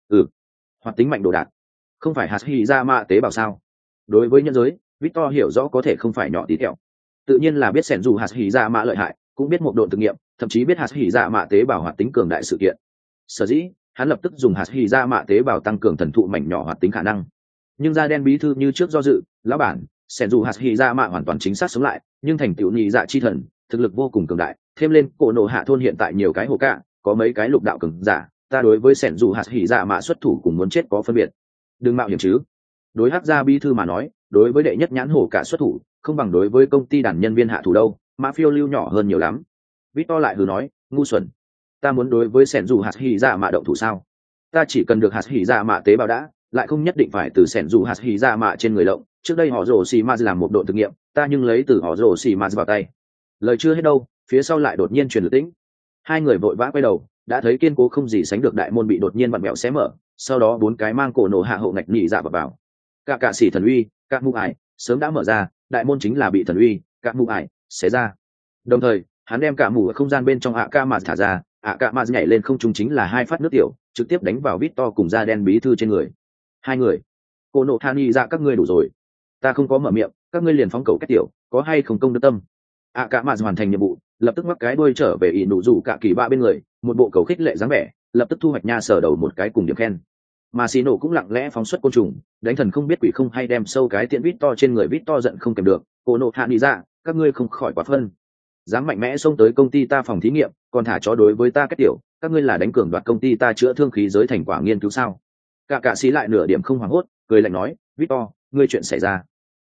hoạt tính mạnh đồ đạc, không phải hạt hy ra mạ tế bào sao? Đối với nhân giới, Victor hiểu rõ có thể không phải nhỏ tí tẹo, tự nhiên là biết sẻn dù hạt hy ra mạ lợi hại, cũng biết một độ thực nghiệm, thậm chí biết hạt hy ra mạ tế bào hoạt tính cường đại sự kiện. Sở dĩ hắn lập tức dùng hạt hy ra mạ tế bào tăng cường thần thụ mảnh nhỏ hoạt tính khả năng. Nhưng da đen bí thư như trước do dự, lão bản, sẻn dù hạt hy ra mạ hoàn toàn chính xác sống lại, nhưng thành tựu nhị dạ chi thần, thực lực vô cùng cường đại, thêm lên cổ nổ hạ thôn hiện tại nhiều cái hồ cạ, có mấy cái lục đạo cường giả, ta đối với sẻn dù hạt hy ra mạ xuất thủ cùng muốn chết có phân biệt. Đừng mạo hiểm chứ. Đối hắc gia bí thư mà nói, đối với đệ nhất nhãn hổ cả xuất thủ, không bằng đối với công ty đàn nhân viên hạ thủ đâu, mã phiêu lưu nhỏ hơn nhiều lắm. Victor lại hừ nói, ngu xuẩn, ta muốn đối với sẻn dù hạt hỉ dạ mạ động thủ sao? Ta chỉ cần được hạt hỉ dạ mạ tế bào đã, lại không nhất định phải từ sẻn dù hạt hỉ dạ mạ trên người lộng. Trước đây họ rồ xì ma làm một độ thực nghiệm, ta nhưng lấy từ họ rồ xì ma vào tay. Lời chưa hết đâu, phía sau lại đột nhiên truyền lực tĩnh. Hai người vội vã quay đầu, đã thấy kiên cố không gì sánh được đại môn bị đột nhiên vặn vẹo xé mở, sau đó 4 cái mang cổ nổ hạ hậu ngạch nhị dạ vào. Cả cạ sĩ thần uy, các mũ ải sớm đã mở ra, đại môn chính là bị thần uy, các mũ ải xé ra. Đồng thời, hắn đem cả mũ ở không gian bên trong ạ ca mà thả ra, ạ ca mà nhảy lên không trung chính là 2 phát nước tiểu, trực tiếp đánh vào Victor cùng da đen bí thư trên người. Hai người, cô nộ than y ra các ngươi đủ rồi, ta không có mở miệng, các ngươi liền phóng cầu cách tiểu, có hay không công đức tâm. ạ ca mà hoàn thành nhiệm vụ, lập tức mắc cái đuôi trở về ỷ nụ rủ cả kỳ ba bên người, một bộ cầu khích lệ dáng vẻ, lập tức thu hoạch nha sở đầu một cái cùng điểm khen. Mà xì nổ cũng lặng lẽ phóng xuất côn trùng, đánh thần không biết quỷ không hay đem sâu cái tiện Victor trên người. Victor giận không kèm được, cô nộ hạ đi ra, các ngươi không khỏi quá phân, dám mạnh mẽ xông tới công ty ta phòng thí nghiệm, còn thả chó đối với ta cách tiểu, các ngươi là đánh cường đoạt công ty ta chữa thương khí giới thành quả nghiên cứu sao? Cả xí lại nửa điểm không hoảng hốt, cười lạnh nói, Victor, ngươi chuyện xảy ra,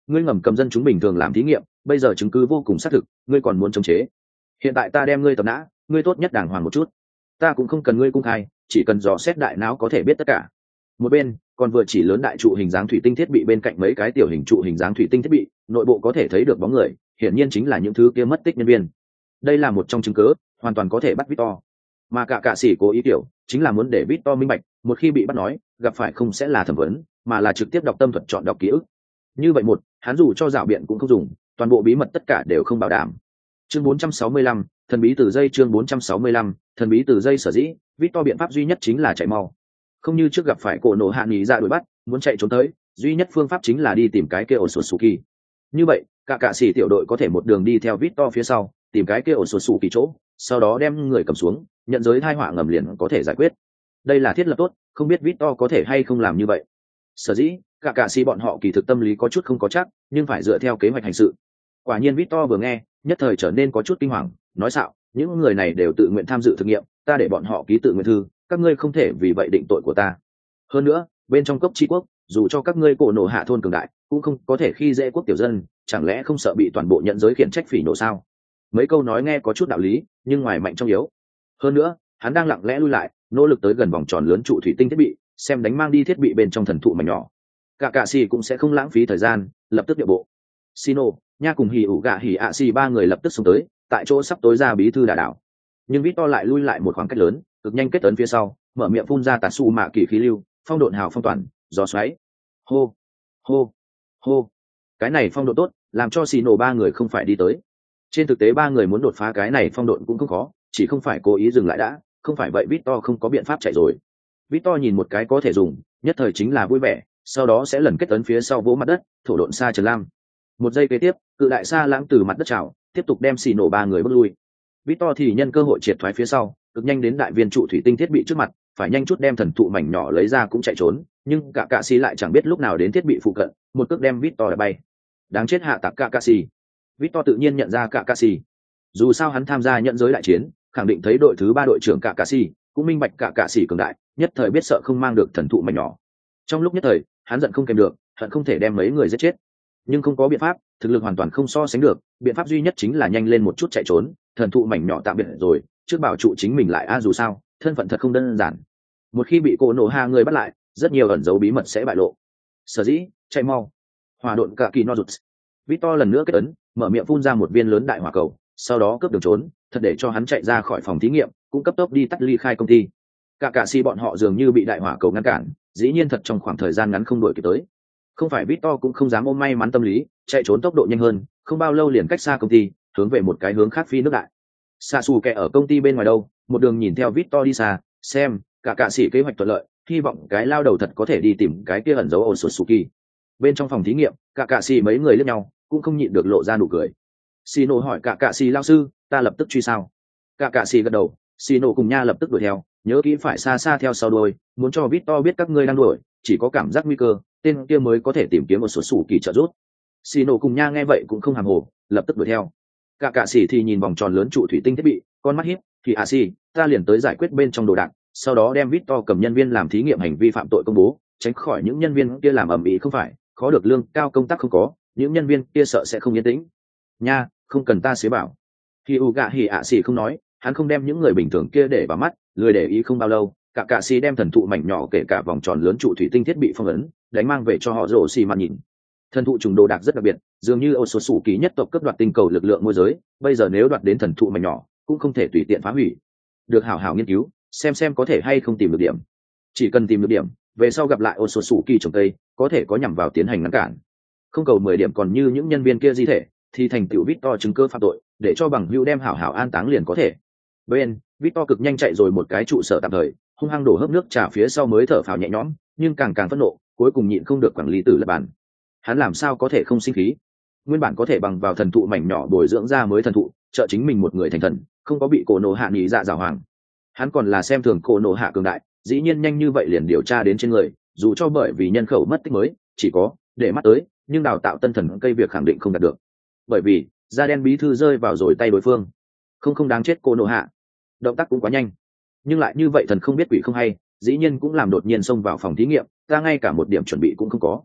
ngươi ngầm cầm dân chúng bình thường làm thí nghiệm, bây giờ chứng cứ vô cùng xác thực, ngươi còn muốn chống chế. Hiện tại ta đem ngươi tập nã, ngươi tốt nhất đàng hoàng một chút. Ta cũng không cần ngươi cung khai, chỉ cần dò xét đại não có thể biết tất cả. Một bên còn vừa chỉ lớn đại trụ hình dáng thủy tinh thiết bị bên cạnh mấy cái tiểu hình trụ hình dáng thủy tinh thiết bị, nội bộ có thể thấy được bóng người, hiển nhiên chính là những thứ kia mất tích nhân viên. Đây là một trong chứng cứ, hoàn toàn có thể bắt Victor. Mà cả sĩ cố ý tiểu, chính là muốn để Victor minh bạch, một khi bị bắt nói, gặp phải không sẽ là thẩm vấn, mà là trực tiếp đọc tâm thuật chọn đọc ký ức. Như vậy hắn dù cho rảo biện cũng không dùng, toàn bộ bí mật tất cả đều không bảo đảm. Chương 465, thần bí từ dây chương 465, thần bí từ dây sở dĩ, Victor biện pháp duy nhất chính là chạy mau. Không như trước gặp phải cổ nổ hạ nghỉ ra đuổi bắt, muốn chạy trốn tới, duy nhất phương pháp chính là đi tìm cái kia Otsutsuki. Như vậy, cả sĩ tiểu đội có thể một đường đi theo Victor phía sau, tìm cái kia Otsutsuki chỗ, sau đó đem người cầm xuống, nhận giới tai họa ngầm liền có thể giải quyết. Đây là thiết lập tốt, không biết Victor có thể hay không làm như vậy. Sở dĩ, cả sĩ bọn họ kỳ thực tâm lý có chút không có chắc, nhưng phải dựa theo kế hoạch hành sự. Quả nhiên Victor vừa nghe, nhất thời trở nên có chút kinh hoàng, nói xạo, những người này đều tự nguyện tham dự thực nghiệm, ta để bọn họ ký tự nguyện thư, các ngươi không thể vì vậy định tội của ta. Hơn nữa, bên trong cốc tri quốc, dù cho các ngươi cổ nổ hạ thôn cường đại, cũng không có thể khi dễ quốc tiểu dân, chẳng lẽ không sợ bị toàn bộ nhận giới khiển trách phỉ nổ sao? Mấy câu nói nghe có chút đạo lý, nhưng ngoài mạnh trong yếu. Hơn nữa, hắn đang lặng lẽ lui lại, nỗ lực tới gần vòng tròn lớn trụ thủy tinh thiết bị, xem đánh mang đi thiết bị bên trong thần thụ mảnh nhỏ. Cả sĩ cũng sẽ không lãng phí thời gian, lập tức điệu bộ. Sino, nha cùng hỉ ủ gạ hỉ ạ xì ba người lập tức xông tới, tại chỗ sắp tối ra bí thư đả đảo. Nhưng Victor lại lui lại một khoảng cách lớn, cực nhanh kết ấn phía sau, mở miệng phun ra tà su mạ kỳ khí lưu, phong độn hào phong toàn, gió xoáy. Hô, hô, hô. Cái này phong độ tốt, làm cho Sino ba người không phải đi tới. Trên thực tế ba người muốn đột phá cái này phong độn cũng không khó, chỉ không phải cố ý dừng lại đã, không phải vậy Victor không có biện pháp chạy rồi. Victor nhìn một cái có thể dùng, nhất thời chính là vui vẻ, sau đó sẽ lần kết ấn phía sau vỗ mặt đất, thổ độn xa trần lam. Một giây kế tiếp, cự đại xa lãng từ mặt đất trào, tiếp tục đem xì nổ ba người bước lui. Victor thì nhân cơ hội triệt thoái phía sau, cực nhanh đến đại viên trụ thủy tinh thiết bị trước mặt, phải nhanh chút đem thần thụ mảnh nhỏ lấy ra cũng chạy trốn, nhưng cả xì lại chẳng biết lúc nào đến thiết bị phụ cận, một cước đem Victor bay. Đáng chết hạ tặc cả xì. Victor tự nhiên nhận ra cả xì. Dù sao hắn tham gia nhận giới đại chiến, khẳng định thấy đội thứ 3 đội trưởng cả xì, cũng minh bạch cả xì cường đại, nhất thời biết sợ không mang được thần thụ mảnh nhỏ. Trong lúc nhất thời, hắn giận không kèm được, hận không thể đem mấy người giết chết. Nhưng không có biện pháp, thực lực hoàn toàn không so sánh được, biện pháp duy nhất chính là nhanh lên một chút chạy trốn, thần thụ mảnh nhỏ tạm biệt rồi, trước bảo trụ chính mình lại dù sao, thân phận thật không đơn giản. Một khi bị cổ nổ hạ người bắt lại, rất nhiều ẩn dấu bí mật sẽ bại lộ. Sở dĩ, chạy mau. Hỏa độn cả kỳ Nozuts. Victor lần nữa kết ấn, mở miệng phun ra một viên lớn đại hỏa cầu, sau đó cướp đường trốn, thật để cho hắn chạy ra khỏi phòng thí nghiệm, cũng cấp tốc đi tắt ly khai công ty. Cả si bọn họ dường như bị đại hỏa cầu ngăn cản, dĩ nhiên thật trong khoảng thời gian ngắn không đuổi kịp tới. Không phải Victor cũng không dám ôm may mắn tâm lý, chạy trốn tốc độ nhanh hơn, không bao lâu liền cách xa công ty, hướng về một cái hướng khác phi nước đại. Sasuke ở công ty bên ngoài đâu, một đường nhìn theo Victor đi xa, xem, cả sĩ kế hoạch thuận lợi, hy vọng cái lao đầu thật có thể đi tìm cái kia ẩn dấu Otsutsuki. Bên trong phòng thí nghiệm, cả sĩ mấy người liếc nhau, cũng không nhịn được lộ ra nụ cười. Shino hỏi cả sĩ lao sư, ta lập tức truy sao? Cả sĩ gật đầu, Shino cùng nha lập tức đuổi theo, nhớ kỹ phải xa xa theo sau đuôi, muốn cho Victor biết các ngươi đang đuổi, chỉ có cảm giác nguy cơ, tên kia mới có thể tìm kiếm một số sủ kỳ trợ giúp. Shino cùng nha nghe vậy cũng không hàm hồ, lập tức đuổi theo. Cả sĩ thì nhìn vòng tròn lớn trụ thủy tinh thiết bị, con mắt híp, thì ta liền tới giải quyết bên trong đồ đạc, sau đó đem Victor cầm nhân viên làm thí nghiệm hành vi phạm tội công bố, tránh khỏi những nhân viên kia làm ầm ĩ không phải, khó được lương cao công tác không có, những nhân viên kia sợ sẽ không yên tĩnh. Nha, không cần ta xế bảo. Hyuga Hiashi không nói, hắn không đem những người bình thường kia để vào mắt, lười để ý không bao lâu, cả sĩ đem thần thụ mảnh nhỏ kể cả vòng tròn lớn trụ thủy tinh thiết bị phong ấn, đánh mang về cho họ rồ xì mà nhìn. Thần thụ trùng đồ đạc rất đặc biệt, dường như Otsutsuki nhất tộc cấp đoạt tinh cầu lực lượng môi giới, bây giờ nếu đoạt đến thần thụ mảnh nhỏ, cũng không thể tùy tiện phá hủy. Được hảo hảo nghiên cứu, xem có thể hay không tìm được điểm. Chỉ cần tìm được điểm, về sau gặp lại Otsutsuki trồng cây, có thể có nhằm vào tiến hành ngăn cản. Không cầu 10 điểm còn như những nhân viên kia di thể, thì thành tựu Victor chứng cơ phạm tội, để cho bằng hữu đem hảo hảo an táng liền có thể. Bên, Victor cực nhanh chạy rồi một cái trụ sở tạm thời, hung hăng đổ hớp nước trà phía sau mới thở phào nhẹ nhõm, nhưng càng phẫn nộ, cuối cùng nhịn không được quản lý tử lập bàn. Hắn làm sao có thể không sinh khí? Nguyên bản có thể bằng vào thần thụ mảnh nhỏ bồi dưỡng ra mới thần thụ, trợ chính mình một người thành thần, không có bị cổ nổ hạ nhị dạ giảo hoàng. Hắn còn là xem thường cổ nổ hạ cường đại, dĩ nhiên nhanh như vậy liền điều tra đến trên người, dù cho bởi vì nhân khẩu mất tích mới, chỉ có để mắt tới, nhưng đào tạo tân thần cây việc khẳng định không đạt được. Bởi vì da đen bí thư rơi vào rồi tay đối phương, không đáng chết cổ nổ hạ. Động tác cũng quá nhanh, nhưng lại như vậy thần không biết quỷ không hay, dĩ nhiên cũng làm đột nhiên xông vào phòng thí nghiệm, ta ngay cả một điểm chuẩn bị cũng không có.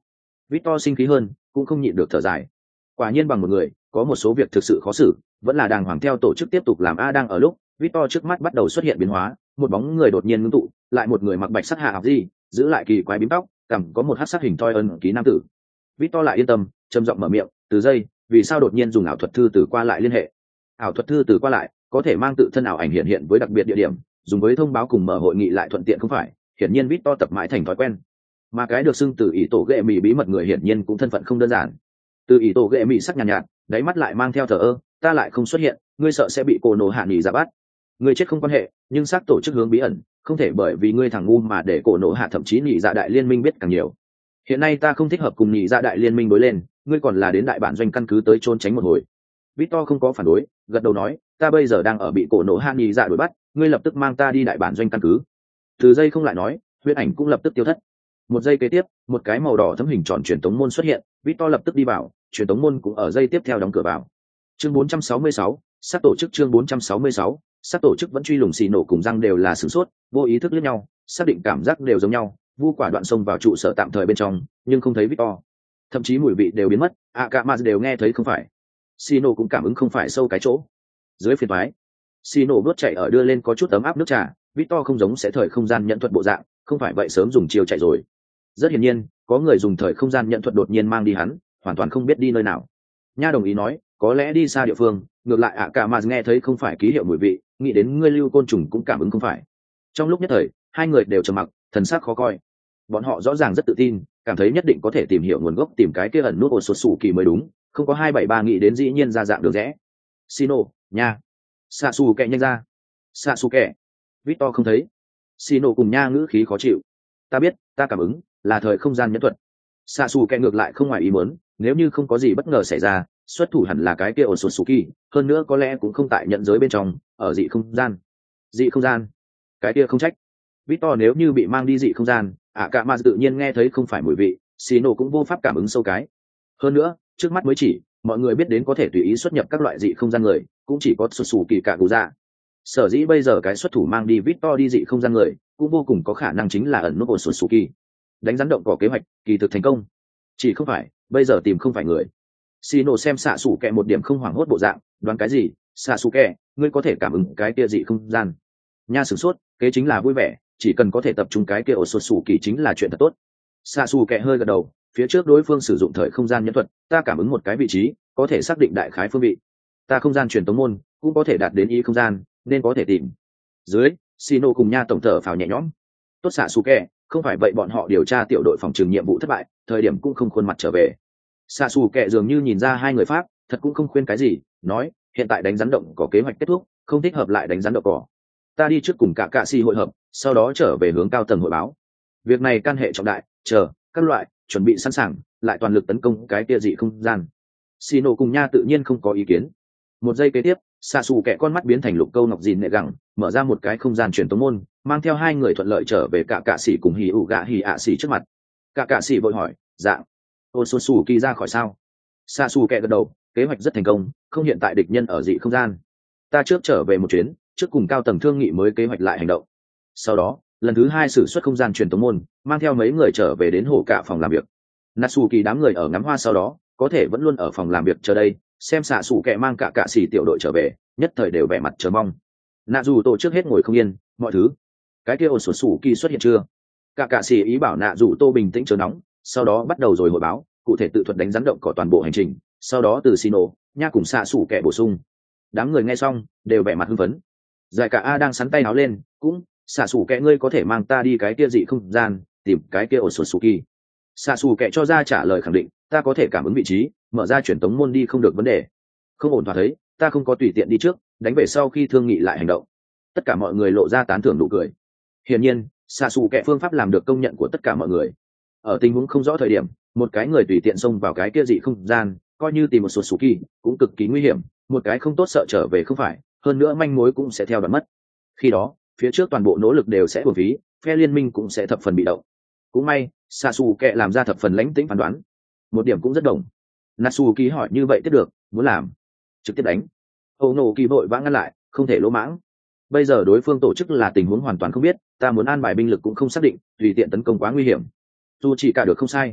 Victor sinh khí hơn, cũng không nhịn được thở dài. Quả nhiên bằng một người, có một số việc thực sự khó xử, vẫn là đàng hoàng theo tổ chức tiếp tục làm. Đang ở lúc Victor trước mắt bắt đầu xuất hiện biến hóa, một bóng người đột nhiên ngưng tụ, lại một người mặc bạch sắc hạ học gì, giữ lại kỳ quái bím tóc, cằm có một hắc sắc hình thoi ân ký nam tử. Victor lại yên tâm, trầm giọng mở miệng, từ giây, vì sao đột nhiên dùng ảo thuật thư từ qua lại liên hệ? Ảo thuật thư từ qua lại có thể mang tự thân ảo ảnh hiện với đặc biệt địa điểm, dùng với thông báo cùng mở hội nghị lại thuận tiện không phải? Hiển nhiên Victor tập mãi thành thói quen. Mà cái được xưng từ ý tổ ghệ mì bí mật người hiển nhiên cũng thân phận không đơn giản. Từ ý tổ ghệ mì sắc nhàn nhạt, đáy mắt lại mang theo thờ ơ, ta lại không xuất hiện, ngươi sợ sẽ bị cổ nổ hạ nghỉ ra bắt. Ngươi chết không quan hệ, nhưng xác tổ chức hướng bí ẩn, không thể bởi vì ngươi thằng ngu mà để cổ nổ hạ thậm chí nghỉ dạ đại liên minh biết càng nhiều. Hiện nay ta không thích hợp cùng nghỉ dạ đại liên minh đối lên, ngươi còn là đến đại bản doanh căn cứ tới trốn tránh một hồi. Victor không có phản đối, gật đầu nói, ta bây giờ đang ở bị cổ nổ hạ nghỉ dạ đuổi bắt, ngươi lập tức mang ta đi đại bản doanh căn cứ. Từ giây không lại nói, huyết ảnh cũng lập tức tiêu thất. Một giây kế tiếp, một cái màu đỏ thấm hình tròn truyền tống môn xuất hiện, Victor lập tức đi vào, truyền tống môn cũng ở giây tiếp theo đóng cửa vào. Chương 466, sát tổ chức. Chương 466, sát tổ chức vẫn truy lùng xì nổ cùng răng đều là sửng sốt, vô ý thức liếc nhau, xác định cảm giác đều giống nhau, vu quả đoạn xông vào trụ sở tạm thời bên trong, nhưng không thấy Victor, thậm chí mùi vị đều biến mất, Akamas đều nghe thấy không phải, xì nổ cũng cảm ứng không phải sâu cái chỗ. Dưới phiền toái, xì nổ bước chạy ở đưa lên có chút ấm áp nước trà, Victor không giống sẽ thời không gian nhận thuật bộ dạng, không phải vậy sớm dùng chiêu chạy rồi. Rất hiển nhiên, có người dùng thời không gian nhận thuật đột nhiên mang đi hắn, hoàn toàn không biết đi nơi nào. Nha đồng ý nói, có lẽ đi xa địa phương, ngược lại Akamas nghe thấy không phải ký hiệu mùi vị, nghĩ đến ngươi lưu côn trùng cũng cảm ứng không phải. Trong lúc nhất thời, hai người đều trầm mặc, thần sắc khó coi. Bọn họ rõ ràng rất tự tin, cảm thấy nhất định có thể tìm hiểu nguồn gốc, tìm cái kia ẩn nút ổ sột sủ kỳ mới đúng, không có 273 nghĩ đến dĩ nhiên ra dạng được rẽ. Sino, nha. Sasuke nhanh ra. Sasuke. Victor không thấy. Sino cùng nha ngữ khí khó chịu. Ta biết, ta cảm ứng, là thời không gian nhẫn thuật. Sasuke ngược lại không ngoài ý muốn, nếu như không có gì bất ngờ xảy ra, xuất thủ hẳn là cái kia ổ sột sủ kỳ, hơn nữa có lẽ cũng không tại nhận giới bên trong, ở dị không gian. Dị không gian? Cái kia không trách. Victor nếu như bị mang đi dị không gian, Akamas tự nhiên nghe thấy không phải mùi vị, Sino cũng vô pháp cảm ứng sâu cái. Hơn nữa, trước mắt mới chỉ, mọi người biết đến có thể tùy ý xuất nhập các loại dị không gian người, cũng chỉ có xuất xù kỳ cả cụ dạ. Sở dĩ bây giờ cái xuất thủ mang đi Victor đi dị không gian người, cũng vô cùng có khả năng chính là ẩn nút của xuất xù kỳ. Đánh rắn động cỏ kế hoạch, kỳ thực thành công. Chỉ không phải, bây giờ tìm không phải người. Sino xem xạ sủ kẹ một điểm không hoảng hốt bộ dạng, đoán cái gì, xạ sủ kẹ, ngươi có thể cảm ứng cái kia dị không gian. Nha sửng sốt, kế chính là vui vẻ, chỉ cần có thể tập trung cái kia ổ sột sủ kỳ chính là chuyện thật tốt. Xạ xù kẹ hơi gật đầu, phía trước đối phương sử dụng thời không gian nhẫn thuật, ta cảm ứng một cái vị trí, có thể xác định đại khái phương vị. Ta không gian truyền tống môn cũng có thể đạt đến ý không gian, nên có thể tìm. Dưới, Sino cùng nha tổng thở phào nhẹ nhõm. Tốt xạ xù kẹ, không phải vậy bọn họ điều tra tiểu đội phòng trừng nhiệm vụ thất bại, thời điểm cũng không khuôn mặt trở về. Xạ xù kẹ dường như nhìn ra hai người pháp, thật cũng không khuyên cái gì, nói, hiện tại đánh rắn động có kế hoạch kết thúc, không thích hợp lại đánh rắn động cỏ. Ta đi trước cùng cả cạ xì hội hợp, sau đó trở về hướng cao tầng hội báo. Việc này can hệ trọng đại, chờ các loại chuẩn bị sẵn sàng, lại toàn lực tấn công cái kia dị không gian. Sino cùng nha tự nhiên không có ý kiến. Một giây kế tiếp, xạ xù kẹ con mắt biến thành lục câu ngọc dìn nệ gẳng, mở ra một cái không gian truyền tống môn, mang theo hai người thuận lợi trở về cả cạ xì cùng hì ủ gạ hì ạ xì trước mặt. Cả cạ xì vội hỏi, dạ, ôn xô xù kỳ ra khỏi sao? Xạ xù kẹ gật đầu, kế hoạch rất thành công, không hiện tại địch nhân ở dị không gian. Ta trước trở về một chuyến, trước cùng cao tầng thương nghị mới kế hoạch lại hành động. Sau đó, lần thứ hai sử xuất không gian truyền tống môn, mang theo mấy người trở về đến hồ cả phòng làm việc. Natsuki đám người ở ngắm hoa sau đó, có thể vẫn luôn ở phòng làm việc chờ đây, xem xạ sủ kẹ mang cả cạ xỉ tiểu đội trở về, nhất thời đều vẻ mặt chờ mong. Nạ dù tổ trước hết ngồi không yên, mọi thứ. Cái kia ổn sổ sủ kỳ xuất hiện chưa? Cả cạ xỉ ý bảo nạ dù tô bình tĩnh chờ nóng, sau đó bắt đầu rồi hội báo, cụ thể tự thuật đánh rắn động cỏ toàn bộ hành trình, sau đó từ Sino, nha cùng xạ sủ kẹ bổ sung. Đám người nghe xong, đều vẻ mặt hưng phấn. Giải cả A đang sắn tay áo lên, cũng xạ xù kẹ ngươi có thể mang ta đi cái kia dị không gian, tìm cái kia ổ sột sù kỳ. Xạ xù kẹ cho ra trả lời khẳng định, ta có thể cảm ứng vị trí, mở ra truyền tống môn đi không được vấn đề. Không ổn thỏa thấy, ta không có tùy tiện đi trước, đánh về sau khi thương nghị lại hành động. Tất cả mọi người lộ ra tán thưởng nụ cười. Hiển nhiên, xạ xù kẹ phương pháp làm được công nhận của tất cả mọi người. Ở tình huống không rõ thời điểm, một cái người tùy tiện xông vào cái kia dị không gian, coi như tìm một sột sù kỳ, cũng cực kỳ nguy hiểm, một cái không tốt sợ trở về không phải, hơn nữa manh mối cũng sẽ theo đoạn mất. Khi đó, phía trước toàn bộ nỗ lực đều sẽ uổng phí, phe liên minh cũng sẽ thập phần bị động. Cũng may, Sasuke làm ra thập phần lãnh tĩnh phán đoán. Một điểm cũng rất đồng. Natsuki hỏi như vậy tiếp được, muốn làm trực tiếp đánh. Onoki vội vã ngăn lại, không thể lỗ mãng. Bây giờ đối phương tổ chức là tình huống hoàn toàn không biết, ta muốn an bài binh lực cũng không xác định, tùy tiện tấn công quá nguy hiểm. Dù chỉ cả được không sai.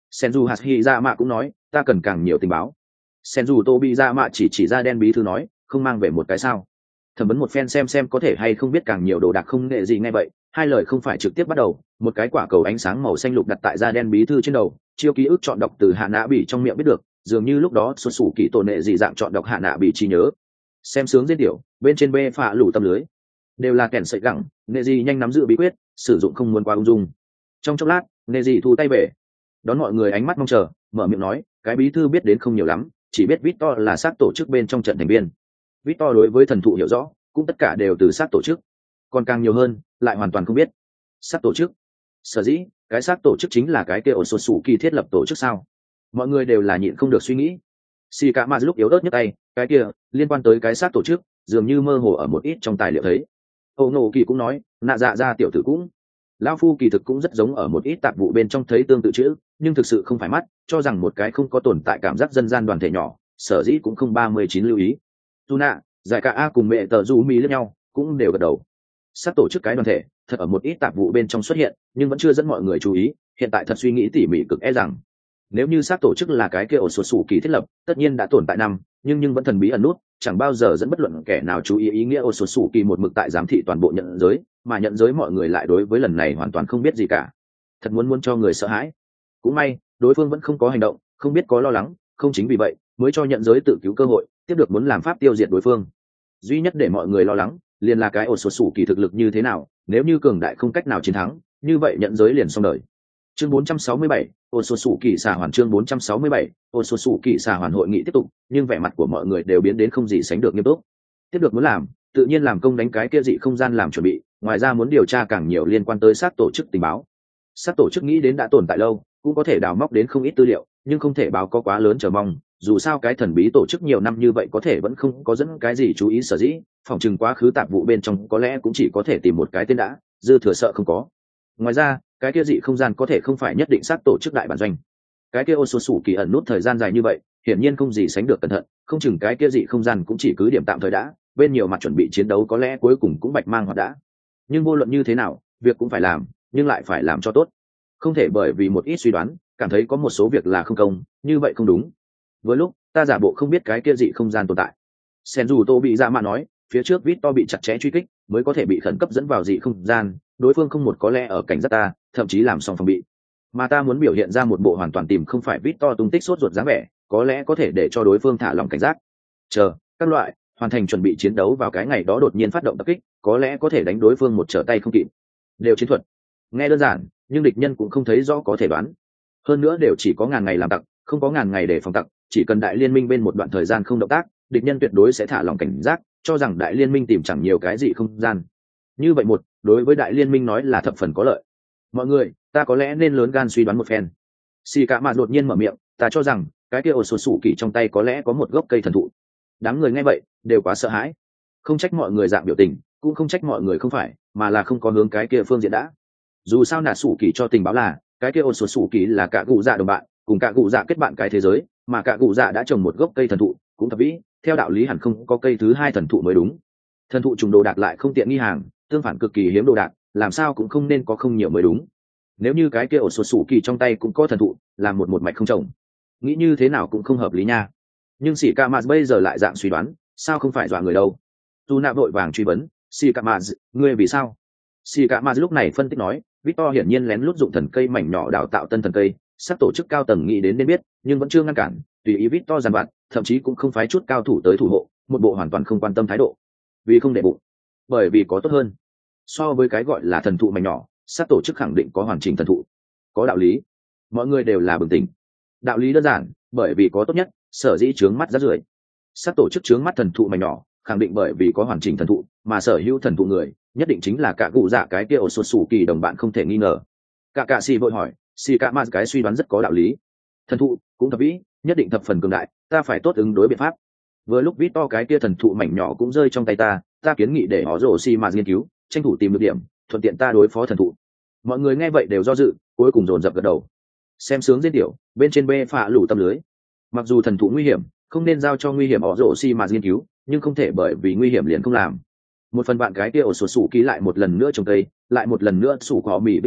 Senju Hashirama cũng nói ta cần càng nhiều tình báo. Senju Tobirama chỉ ra đen bí thư nói không mang về một cái sao. Thẩm vấn một phen xem có thể hay không biết càng nhiều đồ đạc không nghệ gì ngay vậy, hai lời không phải trực tiếp bắt đầu, một cái quả cầu ánh sáng màu xanh lục đặt tại da đen bí thư trên đầu, chiêu ký ức chọn đọc từ hạ nã bị trong miệng biết được, dường như lúc đó xuất xù kỳ tổ nệ dị dạng chọn đọc hạ nã bị trí nhớ. Xem sướng diễn tiểu, bên trên bê phạ lủ tâm lưới, đều là kẻn sợi gẳng, nệ dị nhanh nắm giữ bí quyết, sử dụng không muốn qua ung dung. Trong chốc lát, nệ dị thu tay về, đón mọi người ánh mắt mong chờ, mở miệng nói, cái bí thư biết đến không nhiều lắm, chỉ biết Victor là xác tổ chức bên trong trận thành viên. Victor đối với thần thụ hiểu rõ, cũng tất cả đều từ sát tổ chức, còn càng nhiều hơn lại hoàn toàn không biết. Sát tổ chức, sở dĩ cái sát tổ chức chính là cái kia ổ sột sủ kỳ thiết lập tổ chức sao? Mọi người đều là nhịn không được suy nghĩ. Xì cả mà lúc yếu ớt nhất tay, cái kia liên quan tới cái sát tổ chức dường như mơ hồ ở một ít trong tài liệu thấy. Ô nổ kỳ cũng nói nạ dạ ra tiểu tử cũng lão phu kỳ thực cũng rất giống ở một ít tạp vụ bên trong thấy tương tự chữ, nhưng thực sự không phải mắt cho rằng một cái không có tồn tại cảm giác dân gian đoàn thể nhỏ, sở dĩ cũng không 39 lưu ý. Tuna giải cả a cùng mẹ tờ du mi lẫn nhau cũng đều gật đầu. Sát tổ chức cái đoàn thể thật ở một ít tạp vụ bên trong xuất hiện, nhưng vẫn chưa dẫn mọi người chú ý. Hiện tại thật suy nghĩ tỉ mỉ cực e rằng nếu như sát tổ chức là cái kia ổ sột sủ kỳ thiết lập, tất nhiên đã tồn tại năm, nhưng vẫn thần bí ẩn nút, chẳng bao giờ dẫn bất luận kẻ nào chú ý ý nghĩa ổ sột sủ kỳ một mực tại giám thị toàn bộ nhận giới, mà nhận giới mọi người lại đối với lần này hoàn toàn không biết gì cả. Thật muốn cho người sợ hãi. Cũng may đối phương vẫn không có hành động, không biết có lo lắng, không chính vì vậy mới cho nhận giới tự cứu cơ hội, tiếp được muốn làm pháp tiêu diệt đối phương. Duy nhất để mọi người lo lắng liền là cái ổ sột sủ kỳ thực lực như thế nào, nếu như cường đại không cách nào chiến thắng, như vậy nhận giới liền xong đời. Chương 467, ổ sột sủ kỳ xà hoàn. Chương 467, ổ sột sủ kỳ xà hoàn. Hội nghị tiếp tục, nhưng vẻ mặt của mọi người đều biến đến không gì sánh được nghiêm túc. Tiếp được muốn làm, tự nhiên làm công đánh cái kia dị không gian làm chuẩn bị, ngoài ra muốn điều tra càng nhiều liên quan tới sát tổ chức tình báo. Sát tổ chức nghĩ đến đã tồn tại lâu, cũng có thể đào móc đến không ít tư liệu, nhưng không thể báo có quá lớn chờ mong, dù sao cái thần bí tổ chức nhiều năm như vậy có thể vẫn không có dẫn cái gì chú ý, sở dĩ phòng chừng quá khứ tạp vụ bên trong có lẽ cũng chỉ có thể tìm một cái tên đã, dư thừa sợ không có. Ngoài ra cái kia dị không gian có thể không phải nhất định sát tổ chức đại bản doanh, cái kia ô số sủ kỳ ẩn nút thời gian dài như vậy hiển nhiên không gì sánh được cẩn thận, không chừng cái kia dị không gian cũng chỉ cứ điểm tạm thời đã, bên nhiều mặt chuẩn bị chiến đấu có lẽ cuối cùng cũng bạch mang hoặc đã. Nhưng vô luận như thế nào việc cũng phải làm, nhưng lại phải làm cho tốt, không thể bởi vì một ít suy đoán cảm thấy có một số việc là không công, như vậy không đúng. Với lúc ta giả bộ không biết cái kia dị không gian tồn tại. Senju Tô bị dạ mạ nói, phía trước Victor bị chặt chẽ truy kích, mới có thể bị khẩn cấp dẫn vào dị không gian, đối phương không một có lẽ ở cảnh giác ta, thậm chí làm xong phòng bị. Mà ta muốn biểu hiện ra một bộ hoàn toàn tìm không phải Victor tung tích sốt ruột dáng vẻ, có lẽ có thể để cho đối phương thả lòng cảnh giác. Chờ, các loại, hoàn thành chuẩn bị chiến đấu vào cái ngày đó đột nhiên phát động tập kích, có lẽ có thể đánh đối phương một trở tay không kịp. Đều chiến thuật. Nghe đơn giản, nhưng địch nhân cũng không thấy rõ có thể đoán. Hơn nữa đều chỉ có ngàn ngày làm tặc, không có ngàn ngày để phòng tặc, chỉ cần đại liên minh bên một đoạn thời gian không động tác, địch nhân tuyệt đối sẽ thả lòng cảnh giác, cho rằng đại liên minh tìm chẳng nhiều cái gì không gian. Như vậy đối với đại liên minh nói là thập phần có lợi. Mọi người, ta có lẽ nên lớn gan suy đoán một phen. Xì cả mà đột nhiên mở miệng, ta cho rằng cái kia ổ sột sủ kỳ trong tay có lẽ có một gốc cây thần thụ. Đám người nghe vậy đều quá sợ hãi, không trách mọi người dạng biểu tình, cũng không trách mọi người không phải, mà là không có hướng cái kia phương diện đã. Dù sao nà sủ kỳ cho tình báo là cái kia ổ sột sủ kỳ là cả cụ dạ đồng bạn, cùng cả cụ dạ kết bạn cái thế giới, mà cả cụ dạ đã trồng một gốc cây thần thụ, cũng thập vĩ, theo đạo lý hẳn không có cây thứ hai thần thụ mới đúng. Thần thụ trùng đồ đạc lại không tiện nghi hàng, tương phản cực kỳ hiếm đồ đạc, làm sao cũng không nên có không nhiều mới đúng. Nếu như cái kia ổ sột sủ kỳ trong tay cũng có thần thụ, làm một mạch không trồng, nghĩ như thế nào cũng không hợp lý nha. Nhưng sĩ ca maz bây giờ lại dạng suy đoán, sao không phải dọa người đâu. Tu nạ vội vàng truy vấn, sĩ ca maz, ngươi vì sao? Sĩ ca maz lúc này phân tích nói, Victor hiển nhiên lén lút dụng thần cây mảnh nhỏ đào tạo tân thần cây, sắp tổ chức cao tầng nghĩ đến nên biết, nhưng vẫn chưa ngăn cản, tùy ý Victor giàn vặt, thậm chí cũng không phái chút cao thủ tới thủ hộ, một bộ hoàn toàn không quan tâm thái độ. Vì không để bụng, bởi vì có tốt hơn. So với cái gọi là thần thụ mảnh nhỏ, sắp tổ chức khẳng định có hoàn chỉnh thần thụ. Có đạo lý, mọi người đều là bừng tỉnh. Đạo lý đơn giản, bởi vì có tốt nhất, sở dĩ trướng mắt rác rưởi. Sắp tổ chức trướng mắt thần thụ mảnh nhỏ, khẳng định bởi vì có hoàn chỉnh thần thụ, mà sở hữu thần thụ người nhất định chính là cả cụ dạ cái kia ổ sột sủ kỳ đồng bạn không thể nghi ngờ. Cả xì vội hỏi, xì cả mà cái suy đoán rất có đạo lý. Thần thụ cũng thập vĩ, nhất định thập phần cường đại, ta phải tốt ứng đối biện pháp. Vừa lúc Victor cái kia thần thụ mảnh nhỏ cũng rơi trong tay ta kiến nghị để họ rổ xi mà nghiên cứu, tranh thủ tìm được điểm, thuận tiện ta đối phó thần thụ. Mọi người nghe vậy đều do dự, cuối cùng dồn dập gật đầu. Xem sướng diễn tiểu, bên trên bê phạ lủ tâm lưới. Mặc dù thần thụ nguy hiểm, không nên giao cho nguy hiểm họ rổ xi mà nghiên cứu, nhưng không thể bởi vì nguy hiểm liền không làm. Một phần bạn cái kia ổ sột sủ ký lại một lần nữa trồng cây, lại một lần nữa sủ cỏ mì vĩnh cửu,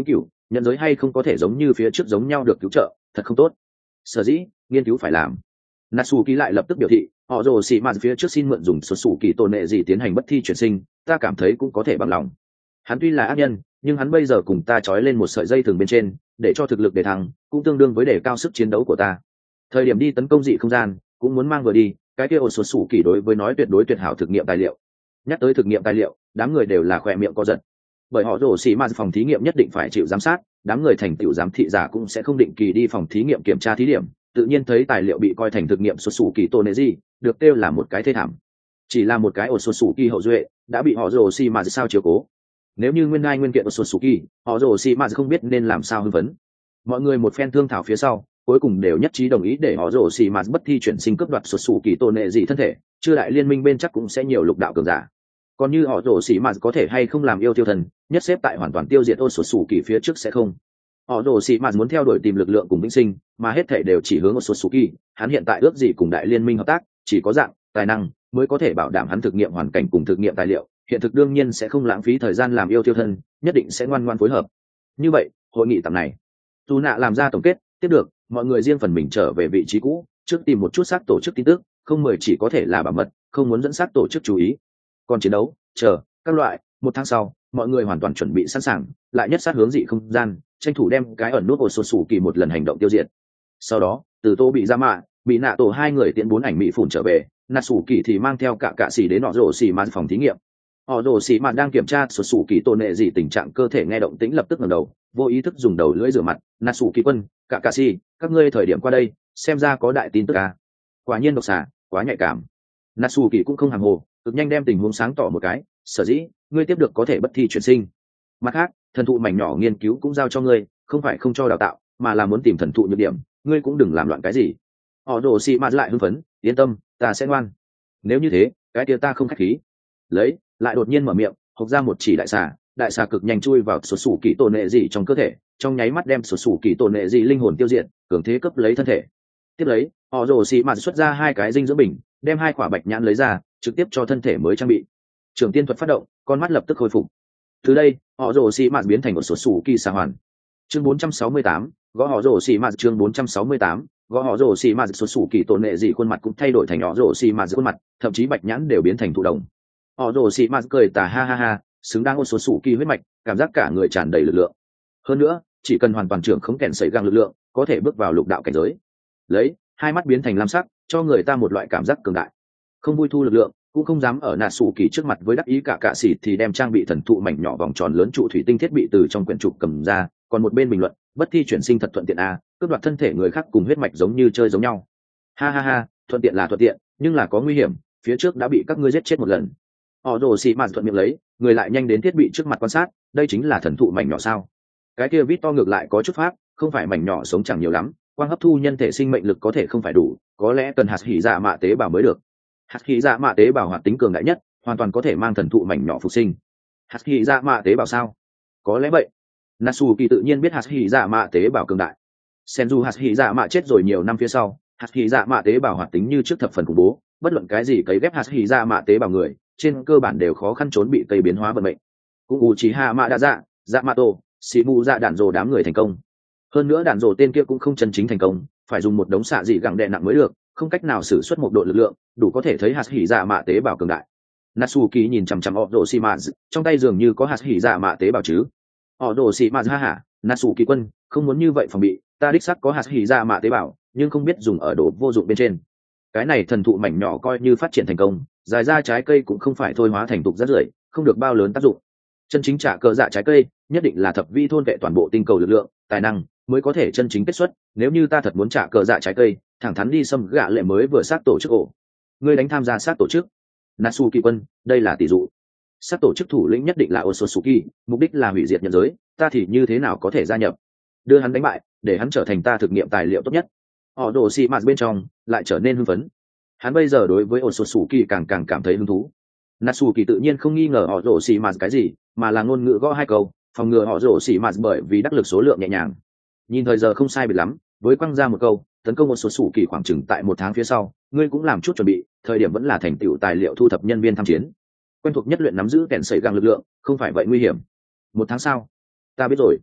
nhận giới hay không có thể giống như phía trước giống nhau được cứu trợ, thật không tốt. Sở dĩ nghiên cứu phải làm. Natsuki lại lập tức biểu thị, họ rồ xì mạt phía trước xin mượn dùng xuất xù kỳ tôn nệ gì tiến hành bất thi chuyển sinh, ta cảm thấy cũng có thể bằng lòng. Hắn tuy là ác nhân, nhưng hắn bây giờ cùng ta trói lên một sợi dây thừng bên trên, để cho thực lực để thắng, cũng tương đương với đề cao sức chiến đấu của ta. Thời điểm đi tấn công dị không gian, cũng muốn mang vừa đi, cái kia xuất xù kỳ đối với nói tuyệt đối tuyệt hảo thực nghiệm tài liệu. Nhắc tới thực nghiệm tài liệu, đám người đều là khỏe miệng co giật. Bởi họ rồ xì mạt phòng thí nghiệm nhất định phải chịu giám sát, đám người thành tựu giám thị giả cũng sẽ không định kỳ đi phòng thí nghiệm kiểm tra thí điểm, tự nhiên thấy tài liệu bị coi thành thực nghiệm xuất xù kỳ tôn nệ gì, được kêu là một cái thê thảm. Chỉ là một cái ổ xuất xù kỳ hậu duệ đã bị họ rồ xì mạt sao chiếu cố. Nếu như nguyên lai nguyên kiện của xuất xù kỳ, họ rồ xì mạt không biết nên làm sao hưng phấn. Mọi người một phen thương thảo phía sau, cuối cùng đều nhất trí đồng ý để họ rồ xì mạt bất thi chuyển sinh cướp đoạt xuất xù kỳ tôn nệ gì thân thể, chưa đại liên minh bên chắc cũng sẽ nhiều lục đạo cường giả. Còn như họ rồ xì mạt có thể hay không làm yêu tiêu thần, nhất xếp tại hoàn toàn tiêu diệt ô xuất xù kỳ phía trước sẽ không. Họ rồ xì mạt muốn theo đuổi tìm lực lượng cùng vĩnh sinh, mà hết thể đều chỉ hướng ô xuất xù kỳ. Hắn hiện tại ước gì cùng đại liên minh hợp tác, chỉ có dạng tài năng mới có thể bảo đảm hắn thực nghiệm hoàn cảnh cùng thực nghiệm tài liệu. Hiện thực đương nhiên sẽ không lãng phí thời gian làm yêu tiêu thân, nhất định sẽ ngoan ngoãn phối hợp. Như vậy hội nghị tầm này tu nạ làm ra tổng kết, tiếp được mọi người riêng phần mình trở về vị trí cũ, trước tìm một chút xác tổ chức tin tức, không mời chỉ có thể là bảo mật, không muốn dẫn xác tổ chức chú ý. Còn chiến đấu chờ các loại, 1 tháng sau mọi người hoàn toàn chuẩn bị sẵn sàng, lại nhất sát hướng dị không gian, tranh thủ đem cái ẩn nút ổ sột sủ kỳ một lần hành động tiêu diệt. Sau đó từ tô bị ra mạ bị nạ tổ 2 người tiễn 4 ảnh mỹ phủn trở về, nà sủ kỳ thì mang theo cả xì đến họ rồ xì mạt phòng thí nghiệm. Họ rồ xì mạt đang kiểm tra sột sủ kỳ tôn nệ gì tình trạng cơ thể, nghe động tĩnh lập tức ngẩng đầu, vô ý thức dùng đầu lưỡi rửa mặt. Nà sủ kỳ quân, cả xì, các ngươi thời điểm qua đây xem ra có đại tin tức à. Quả nhiên độc xà quá nhạy cảm. Nà sủ kỳ cũng không hàng hồ, cực nhanh đem tình huống sáng tỏ một cái, sở dĩ ngươi tiếp được có thể bất thi chuyển sinh. Mặt khác thần thụ mảnh nhỏ nghiên cứu cũng giao cho ngươi, không phải không cho đào tạo, mà là muốn tìm thần thụ nhược điểm, ngươi cũng đừng làm loạn cái gì. Họ rồ xì mạt lại hưng phấn, yên tâm, ta sẽ ngoan. Nếu như thế cái kia ta không khách khí. Lấy lại đột nhiên mở miệng, hộc ra một chỉ đại xà cực nhanh chui vào sổ sủ kỳ tôn nệ dị trong cơ thể, trong nháy mắt đem sổ sủ kỳ tôn nệ dị linh hồn tiêu diệt, cường thế cấp lấy thân thể. Tiếp lấy họ rồ xì mạt xuất ra 2 cái dinh dưỡng bình, đem 2 quả bạch nhãn lấy ra, trực tiếp cho thân thể mới trang bị. Trường tiên thuật phát động, con mắt lập tức khôi phục. Từ đây họ rồ xì mạt biến thành một sổ sủ kỳ xà hoàn. Chương 468, gõ họ rồ xì mạt. Chương 468, gõ họ rồ xì mạt. Sổ sủ kỳ tôn nệ dị khuôn mặt cũng thay đổi thành họ rồ xì mạt khuôn mặt, thậm chí bạch nhãn đều biến thành thụ đồng. Họ rồ xì mạt cười tà ha ha ha, xứng đáng ôn số sủ kỳ huyết mạch, cảm giác cả người tràn đầy lực lượng. Hơn nữa chỉ cần hoàn toàn trưởng không kèn sấy găng lực lượng, có thể bước vào lục đạo cảnh giới. Lấy 2 mắt biến thành lam sắc, cho người ta một loại cảm giác cường đại. Không vui thu lực lượng, cũng không dám ở nà sủ kỳ trước mặt với đắc ý cả xỉ, thì đem trang bị thần thụ mảnh nhỏ vòng tròn lớn trụ thủy tinh thiết bị từ trong quyển trục cầm ra. Còn một bên bình luận, bất thi chuyển sinh thật thuận tiện a, cướp đoạt thân thể người khác cùng huyết mạch giống như chơi giống nhau. Ha ha ha, thuận tiện là thuận tiện, nhưng là có nguy hiểm, phía trước đã bị các ngươi giết chết một lần. Họ rồ xì mạt thuận miệng lấy, người lại nhanh đến thiết bị trước mặt quan sát, đây chính là thần thụ mảnh nhỏ sao? Cái kia vít to ngược lại có chút pháp, không phải mảnh nhỏ sống chẳng nhiều lắm, quang hấp thu nhân thể sinh mệnh lực có thể không phải đủ, có lẽ cần hạt hỉ dạ mạ tế bào mới được. Hạt hỉ dạ mạ tế bào hoạt tính cường đại nhất, hoàn toàn có thể mang thần thụ mảnh nhỏ phục sinh. Hạt hỉ dạ mạ tế bào sao? Có lẽ vậy. Natsuki tự nhiên biết hạt hỉ dạ mạ tế bào cường đại. Senju hạt hỉ dạ mạ chết rồi nhiều năm phía sau, hạt hỉ dạ mạ tế bào hoạt tính như trước thập phần khủng bố, bất luận cái gì cấy ghép hạt hỉ dạ mạ tế bào người, trên cơ bản đều khó khăn trốn bị cây biến hóa vận mệnh. Cũng Uchiha Mạ đã Yamato, Shibu dạ đạn rồ đám người thành công. Hơn nữa đạn rồ tên kia cũng không chân chính thành công, phải dùng một đống xạ dị gẳng đè nặng mới được, không cách nào sử xuất một độ lực lượng, đủ có thể thấy hạt hỉ dạ mạ tế bào cường đại. Natsuki nhìn chằm chằm Orochimaru, trong tay dường như có hạt hỉ dạ mạ tế bào chứ. Orochimaru ha hả, Natsuki quân, không muốn như vậy phòng bị, ta đích xác có hạt hỉ dạ mạ tế bào, nhưng không biết dùng ở đồ vô dụng bên trên. Cái này thần thụ mảnh nhỏ coi như phát triển thành công, dài ra trái cây cũng không phải thôi hóa thành tục rất rưởi, không được bao lớn tác dụng. Chân chính trả cờ dạ trái cây nhất định là thập vi thôn vệ toàn bộ tinh cầu lực lượng, tài năng mới có thể chân chính kết xuất. Nếu như ta thật muốn trả cờ dạ trái cây, thẳng thắn đi xâm gạ lệ mới vừa sát tổ chức ổ. Ngươi đánh tham gia sát tổ chức. Natsuki quân, đây là tỷ dụ. Sát tổ chức thủ lĩnh nhất định là Otsutsuki, mục đích là hủy diệt nhân giới, ta thì như thế nào có thể gia nhập? Đưa hắn đánh bại, để hắn trở thành ta thực nghiệm tài liệu tốt nhất. Họ đổ xì mạt bên trong lại trở nên hưng phấn. Hắn bây giờ đối với Otsutsuki càng cảm thấy hứng thú. Natsuki tự nhiên không nghi ngờ họ đổ xì mạt cái gì, mà là ngôn ngữ gõ 2 câu, phòng ngừa họ đổ xì mạt bởi vì đắc lực số lượng nhẹ nhàng. Nhìn thời giờ không sai biệt lắm, với quăng ra một câu, tấn công Otsutsuki khoảng chừng tại 1 tháng phía sau, ngươi cũng làm chút chuẩn bị, thời điểm vẫn là thành tựu tài liệu thu thập nhân viên tham chiến. Quen thuộc nhất luyện nắm giữ kèn sẩy găng lực lượng, không phải vậy nguy hiểm. 1 tháng sau, ta biết rồi.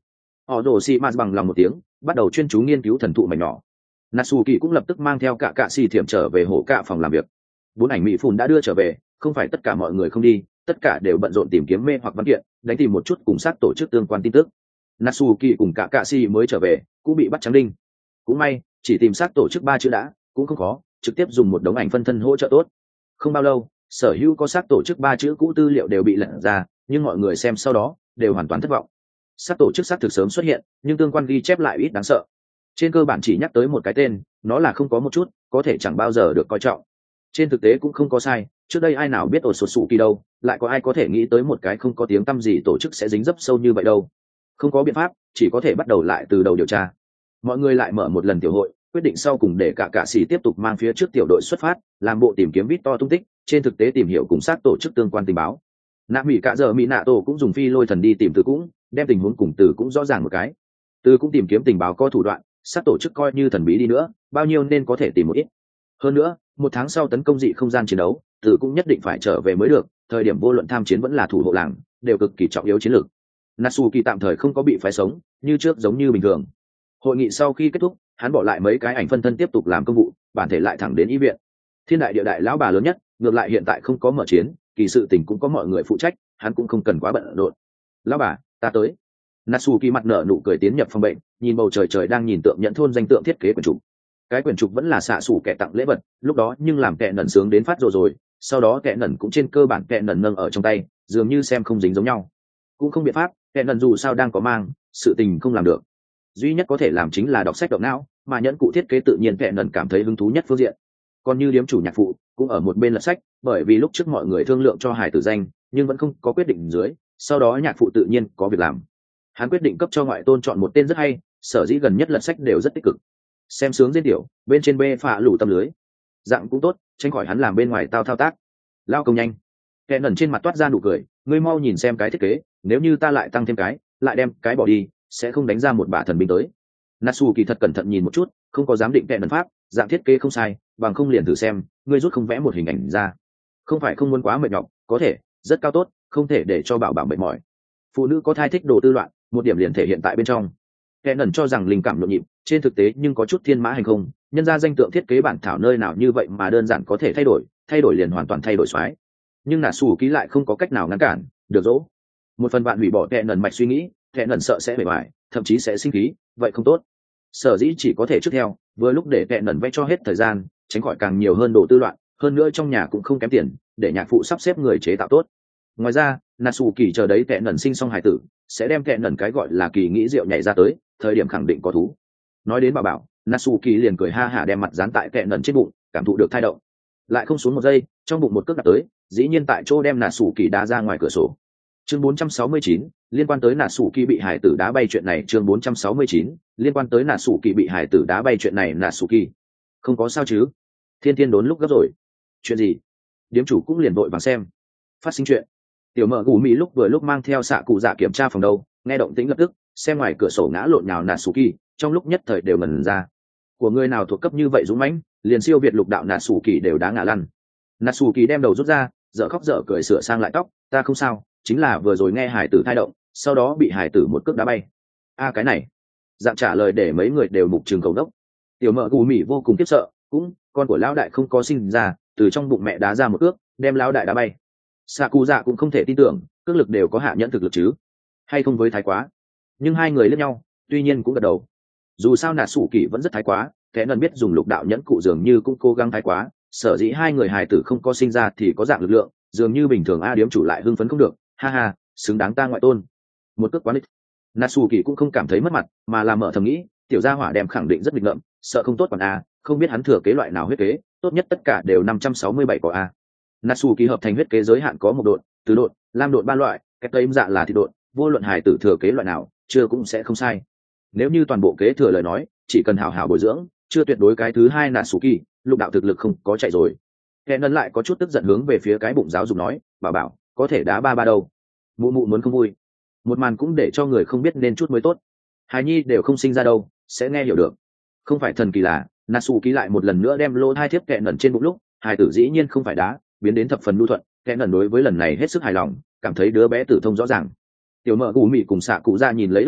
họ rồ xì mạt bằng lòng một tiếng, bắt đầu chuyên chú nghiên cứu thần thụ mảnh nhỏ. Natsuki cũng lập tức mang theo cả cạ xì thiểm trở về hổ cạ phòng làm việc. 4 ảnh mỹ phùn đã đưa trở về, không phải tất cả mọi người không đi, tất cả đều bận rộn tìm kiếm mê hoặc văn kiện, đánh tìm một chút cùng sát tổ chức tương quan tin tức. Natsuki cùng cả cạ xì mới trở về, cũng bị bắt trắng đinh. Cũng may, chỉ tìm sát tổ chức 3 chữ đã, cũng không khó, trực tiếp dùng một đống ảnh phân thân hỗ trợ tốt. Không bao lâu, sở hữu có sát tổ chức 3 chữ cũ tư liệu đều bị lật ra, nhưng mọi người xem sau đó đều hoàn toàn thất vọng. Sát tổ chức xác thực sớm xuất hiện, nhưng tương quan ghi chép lại ít đáng sợ. Trên cơ bản chỉ nhắc tới một cái tên, nó là không có một chút, có thể chẳng bao giờ được coi trọng. Trên thực tế cũng không có sai, trước đây ai nào biết ổ sột sụ kỳ đâu, lại có ai có thể nghĩ tới một cái không có tiếng tăm gì tổ chức sẽ dính dấp sâu như vậy đâu. Không có biện pháp, chỉ có thể bắt đầu lại từ đầu điều tra. Mọi người lại mở một lần tiểu hội, quyết định sau cùng để cả sĩ tiếp tục mang phía trước tiểu đội xuất phát, làm bộ tìm kiếm Victor tung tích, trên thực tế tìm hiểu cùng sát tổ chức tương quan tình báo. Nạ Mỹ cả giờ Mỹ Nạ Tổ cũng dùng phi lôi thần đi tìm Từ cũng, đem tình huống cùng Từ cũng rõ ràng một cái. Từ cũng tìm kiếm tình báo có thủ đoạn, sát tổ chức coi như thần bí đi nữa, bao nhiêu nên có thể tìm một ít. Hơn nữa, 1 tháng sau tấn công dị không gian chiến đấu, Từ cũng nhất định phải trở về mới được, thời điểm vô luận tham chiến vẫn là thủ hộ làng, đều cực kỳ trọng yếu chiến lược. Natsuki tạm thời không có bị phái sống, như trước giống như bình thường. Hội nghị sau khi kết thúc, hắn bỏ lại mấy cái ảnh phân thân tiếp tục làm công vụ, bản thể lại thẳng đến y viện. Thiên đại địa đại lão bà lớn nhất, ngược lại hiện tại không có mở chiến, kỳ sự tình cũng có mọi người phụ trách, hắn cũng không cần quá bận rộn. Lão bà, ta tới. Natsuki mặt nở nụ cười tiến nhập phòng bệnh, nhìn bầu trời trời đang nhìn tượng nhận thôn danh tượng thiết kế quyển trục. Cái quyển trục vẫn là xạ sủ kẻ tặng lễ vật, lúc đó nhưng làm kẻ nẩn sướng đến phát rồi, sau đó kẻ nẩn cũng trên cơ bản kẻ nẩn nâng ở trong tay, dường như xem không dính giống nhau. Cũng không biện pháp, kẻ nẩn dù sao đang có mang, sự tình không làm được. Duy nhất có thể làm chính là đọc sách động não, mà nhẫn cụ thiết kế tự nhiên kẻ nẩn cảm thấy hứng thú nhất phương diện. Còn như điếm chủ nhạc phụ cũng ở một bên lật sách, bởi vì lúc trước mọi người thương lượng cho hài tử danh, nhưng vẫn không có quyết định dưới, sau đó nhạc phụ tự nhiên có việc làm. Hắn quyết định cấp cho ngoại tôn chọn một tên rất hay, sở dĩ gần nhất lật sách đều rất tích cực. Xem sướng diễn tiểu, bên trên bê phạ lủ tâm lưới. Dạng cũng tốt, tránh khỏi hắn làm bên ngoài tao thao tác. Lao công nhanh. Kẻ nẩn trên mặt toát ra nụ cười, ngươi mau nhìn xem cái thiết kế, nếu như ta lại tăng thêm cái, lại đem cái bỏ đi, sẽ không đánh ra một bả thần binh tới. Natsu kỳ thật cẩn thận nhìn một chút, không có dám định kẻ nẩn pháp, dạng thiết kế không sai, bằng không liền thử xem, ngươi rút không vẽ một hình ảnh ra. Không phải không muốn quá mệt nhọc, có thể, rất cao tốt, không thể để cho bảo bảo mệt mỏi. Phụ nữ có thai thích đồ tư loạn, một điểm liền thể hiện tại bên trong. Kẻ nẩn cho rằng linh cảm nhộn nhịp, trên thực tế nhưng có chút thiên mã hành không, nhân ra danh tượng thiết kế bản thảo nơi nào như vậy mà đơn giản có thể thay đổi liền hoàn toàn thay đổi xoái. Nhưng Natsu ký lại không có cách nào ngăn cản, được dỗ. Một phần bạn hủy bỏ kẻ nẩn mạch suy nghĩ, kẻ nẩn sợ sẽ bể bại, thậm chí sẽ sinh khí, vậy không tốt. Sở dĩ chỉ có thể trước theo, vừa lúc để kẻ nẩn vẽ cho hết thời gian, tránh khỏi càng nhiều hơn đồ tư loạn, hơn nữa trong nhà cũng không kém tiền, để nhạc phụ sắp xếp người chế tạo tốt. Ngoài ra, Natsu kỳ chờ đấy kẻ nẩn sinh xong hải tử, sẽ đem kẻ nẩn cái gọi là kỳ nghĩ rượu nhảy ra tới, thời điểm khẳng định có thú. Nói đến bảo Natsu kỳ liền cười ha hả đem mặt dán tại kẻ nẩn trên bụng, cảm thụ được thai động. Lại không xuống một giây, trong bụng một cước đặt tới, dĩ nhiên tại chỗ đem Natsu kỳ đá ra ngoài cửa sổ. Chương 469, liên quan tới Natsu kỳ bị hải tử đá bay chuyện này. Chương 469, liên quan tới Natsu kỳ bị hải tử đá bay chuyện này. Natsu kỳ, không có sao chứ? Thiên Thiên đốn lúc gấp rồi. Chuyện gì? Điếm chủ cũng liền vội vàng xem. Phát sinh chuyện. Tiểu mợ gù mỹ lúc vừa lúc mang theo xạ cụ dạ kiểm tra phòng đầu, nghe động tĩnh lập tức xem ngoài cửa sổ ngã lộn nhào Natsuki, trong lúc nhất thời đều ngẩn ra. Của người nào thuộc cấp như vậy dũng mãnh, liền siêu việt lục đạo Natsuki đều đá ngã lăn. Natsuki đem đầu rút ra, dở khóc dở cười sửa sang lại tóc, ta không sao, chính là vừa rồi nghe hải tử thai động, sau đó bị hải tử một cước đá bay. A cái này, dạng trả lời để mấy người đều mục trường cầu đốc. Tiểu mợ gù mỹ vô cùng khiếp sợ, cũng con của lão đại không có sinh ra, từ trong bụng mẹ đá ra một cước, đem lão đại đá bay. Xạ cụ dạ cũng không thể tin tưởng, cước lực đều có hạ nhẫn thực lực chứ, hay không với thái quá. Nhưng hai người liếc nhau, tuy nhiên cũng gật đầu. Dù sao Natsuki vẫn rất thái quá, kẻ nần biết dùng lục đạo nhẫn cụ dường như cũng cố gắng thái quá, sở dĩ hai người hài tử không có sinh ra thì có dạng lực lượng, dường như bình thường a điếm chủ lại hưng phấn không được, ha ha, xứng đáng ta ngoại tôn. Một cước quá nít. Natsuki cũng không cảm thấy mất mặt, mà là mở thầm nghĩ, tiểu gia hỏa đem khẳng định rất nghịch ngợm, sợ không tốt còn a, không biết hắn thừa kế loại nào huyết kế, tốt nhất tất cả đều 567 có a. Natsuki hợp thành huyết kế giới hạn có một độn, tứ độn, lam độn 3 loại, cái tây dạ là thịt độn, vô luận hài tử thừa kế loại nào, chưa cũng sẽ không sai. Nếu như toàn bộ kế thừa lời nói, chỉ cần hảo hảo bồi dưỡng, chưa tuyệt đối cái thứ hai Natsuki, lục đạo thực lực không có chạy rồi. Kẻ nấn lại có chút tức giận hướng về phía cái bụng giáo dục nói, bảo, có thể đá ba đâu. Mụ muốn không vui. Một màn cũng để cho người không biết nên chút mới tốt. Hài nhi đều không sinh ra đâu, sẽ nghe hiểu được. Không phải thần kỳ là, Natsuki lại một lần nữa đem lô hai thiếp kẻ nấn trên bụng lúc, hài tử dĩ nhiên không phải đá, biến đến thập phần nhu thuận. Kẻ nấn đối với lần này hết sức hài lòng, cảm thấy đứa bé tử thông rõ ràng. Tiểu mợ gù mị cùng xạ cụ ra nhìn lấy ước ao,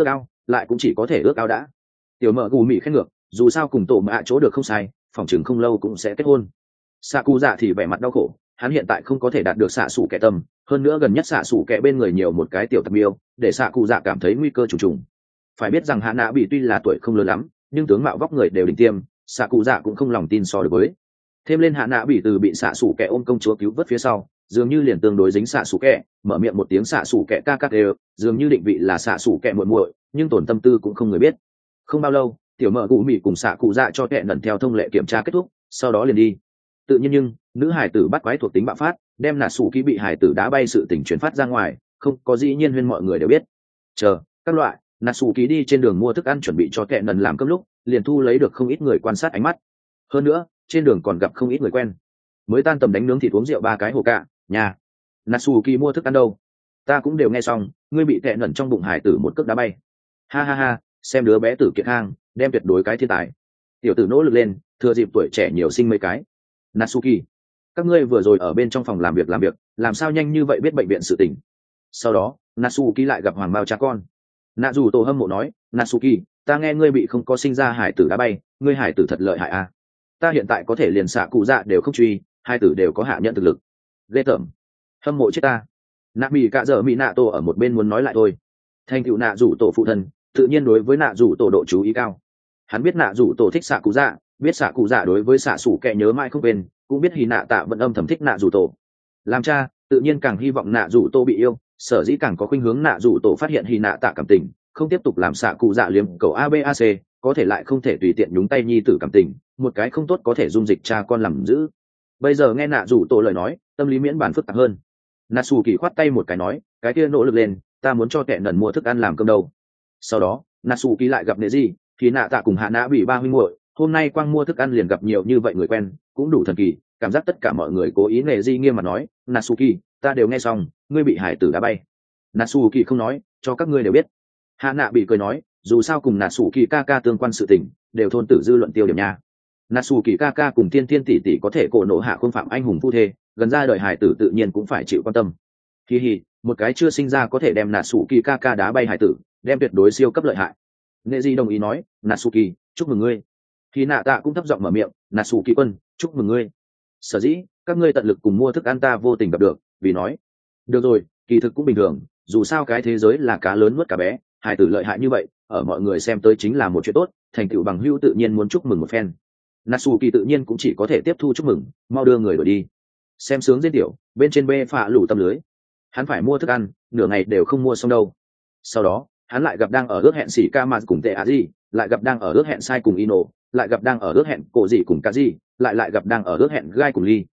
lại cũng chỉ có thể ước ao đã. Tiểu mợ gù mị khen ngược, dù sao cùng tổ mạ chỗ được không sai, phòng chừng không lâu cũng sẽ kết hôn. Xạ cụ dạ thì vẻ mặt đau khổ, hắn hiện tại không có thể đạt được xạ xủ kẻ tâm, hơn nữa gần nhất xạ xủ kẻ bên người nhiều một cái tiểu tặc miêu, để xạ cụ dạ cảm thấy nguy cơ trùng trùng. Phải biết rằng hạ nạ bị tuy là tuổi không lớn lắm, nhưng tướng mạo vóc người đều đỉnh tiêm, xạ cụ dạ cũng không lòng tin so được với. Thêm lên hạ nạ bị từ bị xạ xủ kẻ ôm công chúa cứu vớt phía sau, dường như liền tương đối dính xạ xủ kẻ, mở miệng một tiếng xạ xủ kẻ ca ca đều, dường như định vị là xạ xủ kẻ muội muội, nhưng tổn tâm tư cũng không người biết. Không bao lâu, tiểu mợ cụ mị cùng xạ cụ dạ cho kẻ nần theo thông lệ kiểm tra kết thúc, sau đó liền đi. Tự nhiên nhưng nữ hải tử bắt quái thuộc tính bạo phát, đem nà sủ ký bị hải tử đá bay sự tình truyền phát ra ngoài, không có dĩ nhiên huyên mọi người đều biết. Chờ các loại nà sủ ký đi trên đường mua thức ăn chuẩn bị cho kẻ nần làm cơm lúc, liền thu lấy được không ít người quan sát ánh mắt. Hơn nữa trên đường còn gặp không ít người quen. Mới tan tầm đánh nướng thịt uống rượu 3 cái hồ cạ nhà nà sủ ký mua thức ăn đâu, ta cũng đều nghe xong, ngươi bị kẻ nần trong bụng hải tử một cước đá bay. Ha ha ha, xem đứa bé tử kiệt hang, đem tuyệt đối cái thiên tài. Tiểu tử nỗ lực lên, thừa dịp tuổi trẻ nhiều sinh mấy cái. Natsuki, các ngươi vừa rồi ở bên trong phòng làm việc, làm sao nhanh như vậy biết bệnh viện sự tình. Sau đó Natsuki lại gặp hoàng bao cha con. Nạ dù tổ hâm mộ nói, Natsuki, ta nghe ngươi bị không có sinh ra hải tử đá bay, ngươi hải tử thật lợi hại à. Ta hiện tại có thể liền xạ cụ dạ đều không truy, hai tử đều có hạ nhận thực lực. Ghê tởm, hâm mộ chết ta. Nạ mì cạ dở mỹ nạ tổ ở một bên muốn nói lại thôi. Thành tựu nạ rủ tổ phụ thân, tự nhiên đối với nạ rủ tổ độ chú ý cao. Hắn biết nạ rủ tổ thích xạ cụ dạ, biết xạ cụ dạ đối với xạ sủ kẻ nhớ mãi không quên, cũng biết hy nạ tạ vẫn âm thầm thích nạ rủ tổ. Làm cha tự nhiên càng hy vọng nạ rủ tổ bị yêu, sở dĩ càng có khuynh hướng nạ rủ tổ phát hiện hy nạ tạ cảm tình, không tiếp tục làm xạ cụ dạ liếm cầu abac, có thể lại không thể tùy tiện nhúng tay nhi tử cảm tình, một cái không tốt có thể dung dịch cha con làm giữ. Bây giờ nghe nạ rủ tổ lời nói, tâm lý miễn bản phức tạp hơn. Natsu kỳ khoát tay một cái nói, cái kia nỗ lực lên, ta muốn cho kẻ nần mua thức ăn làm cơm đâu. Sau đó Natsu kỳ lại gặp nệ gì, thì nạ tạ cùng hạ nã bị ba huynh muội, hôm nay quang mua thức ăn liền gặp nhiều như vậy người quen, cũng đủ thần kỳ, cảm giác tất cả mọi người cố ý nệ gì nghiêm mặt nói, Natsuki, ta đều nghe xong, ngươi bị hải tử đá bay. Natsuki không nói, cho các ngươi đều biết. Hạ nạ bị cười nói, dù sao cùng Natsuki ca tương quan sự tình, đều thôn tử dư luận tiêu điểm nha. Natsuki ca cùng Tiên Tiên tỷ tỷ có thể cổ nộ hạ khuôn phạm anh hùng phu thê, gần ra đời hải tử tự nhiên cũng phải chịu quan tâm. Hi hi, một cái chưa sinh ra có thể đem Natsuki ca đá bay hải tử, đem tuyệt đối siêu cấp lợi hại. Nệ di đồng ý nói, Natsuki, chúc mừng ngươi. Thì nạ tạ cũng thấp giọng mở miệng, Natsuki quân, chúc mừng ngươi. Sở dĩ các ngươi tận lực cùng mua thức ăn ta vô tình gặp được, vì nói được rồi, kỳ thực cũng bình thường, dù sao cái thế giới là cá lớn nuốt cá bé, hải tử lợi hại như vậy, ở mọi người xem tới chính là một chuyện tốt, thành tựu bằng hữu tự nhiên muốn chúc mừng một phen. Natsuki tự nhiên cũng chỉ có thể tiếp thu chúc mừng, mau đưa người đổi đi. Xem sướng dên tiểu, bên trên bê phạ lủ tâm lưới, hắn phải mua thức ăn, nửa ngày đều không mua xong đâu. Sau đó hắn lại gặp đang ở ước hẹn xỉ ca mà cùng tệ a di, lại gặp đang ở ước hẹn sai cùng ino, lại gặp đang ở ước hẹn cổ gì cùng cá gì, lại gặp đang ở ước hẹn gai cùng ly.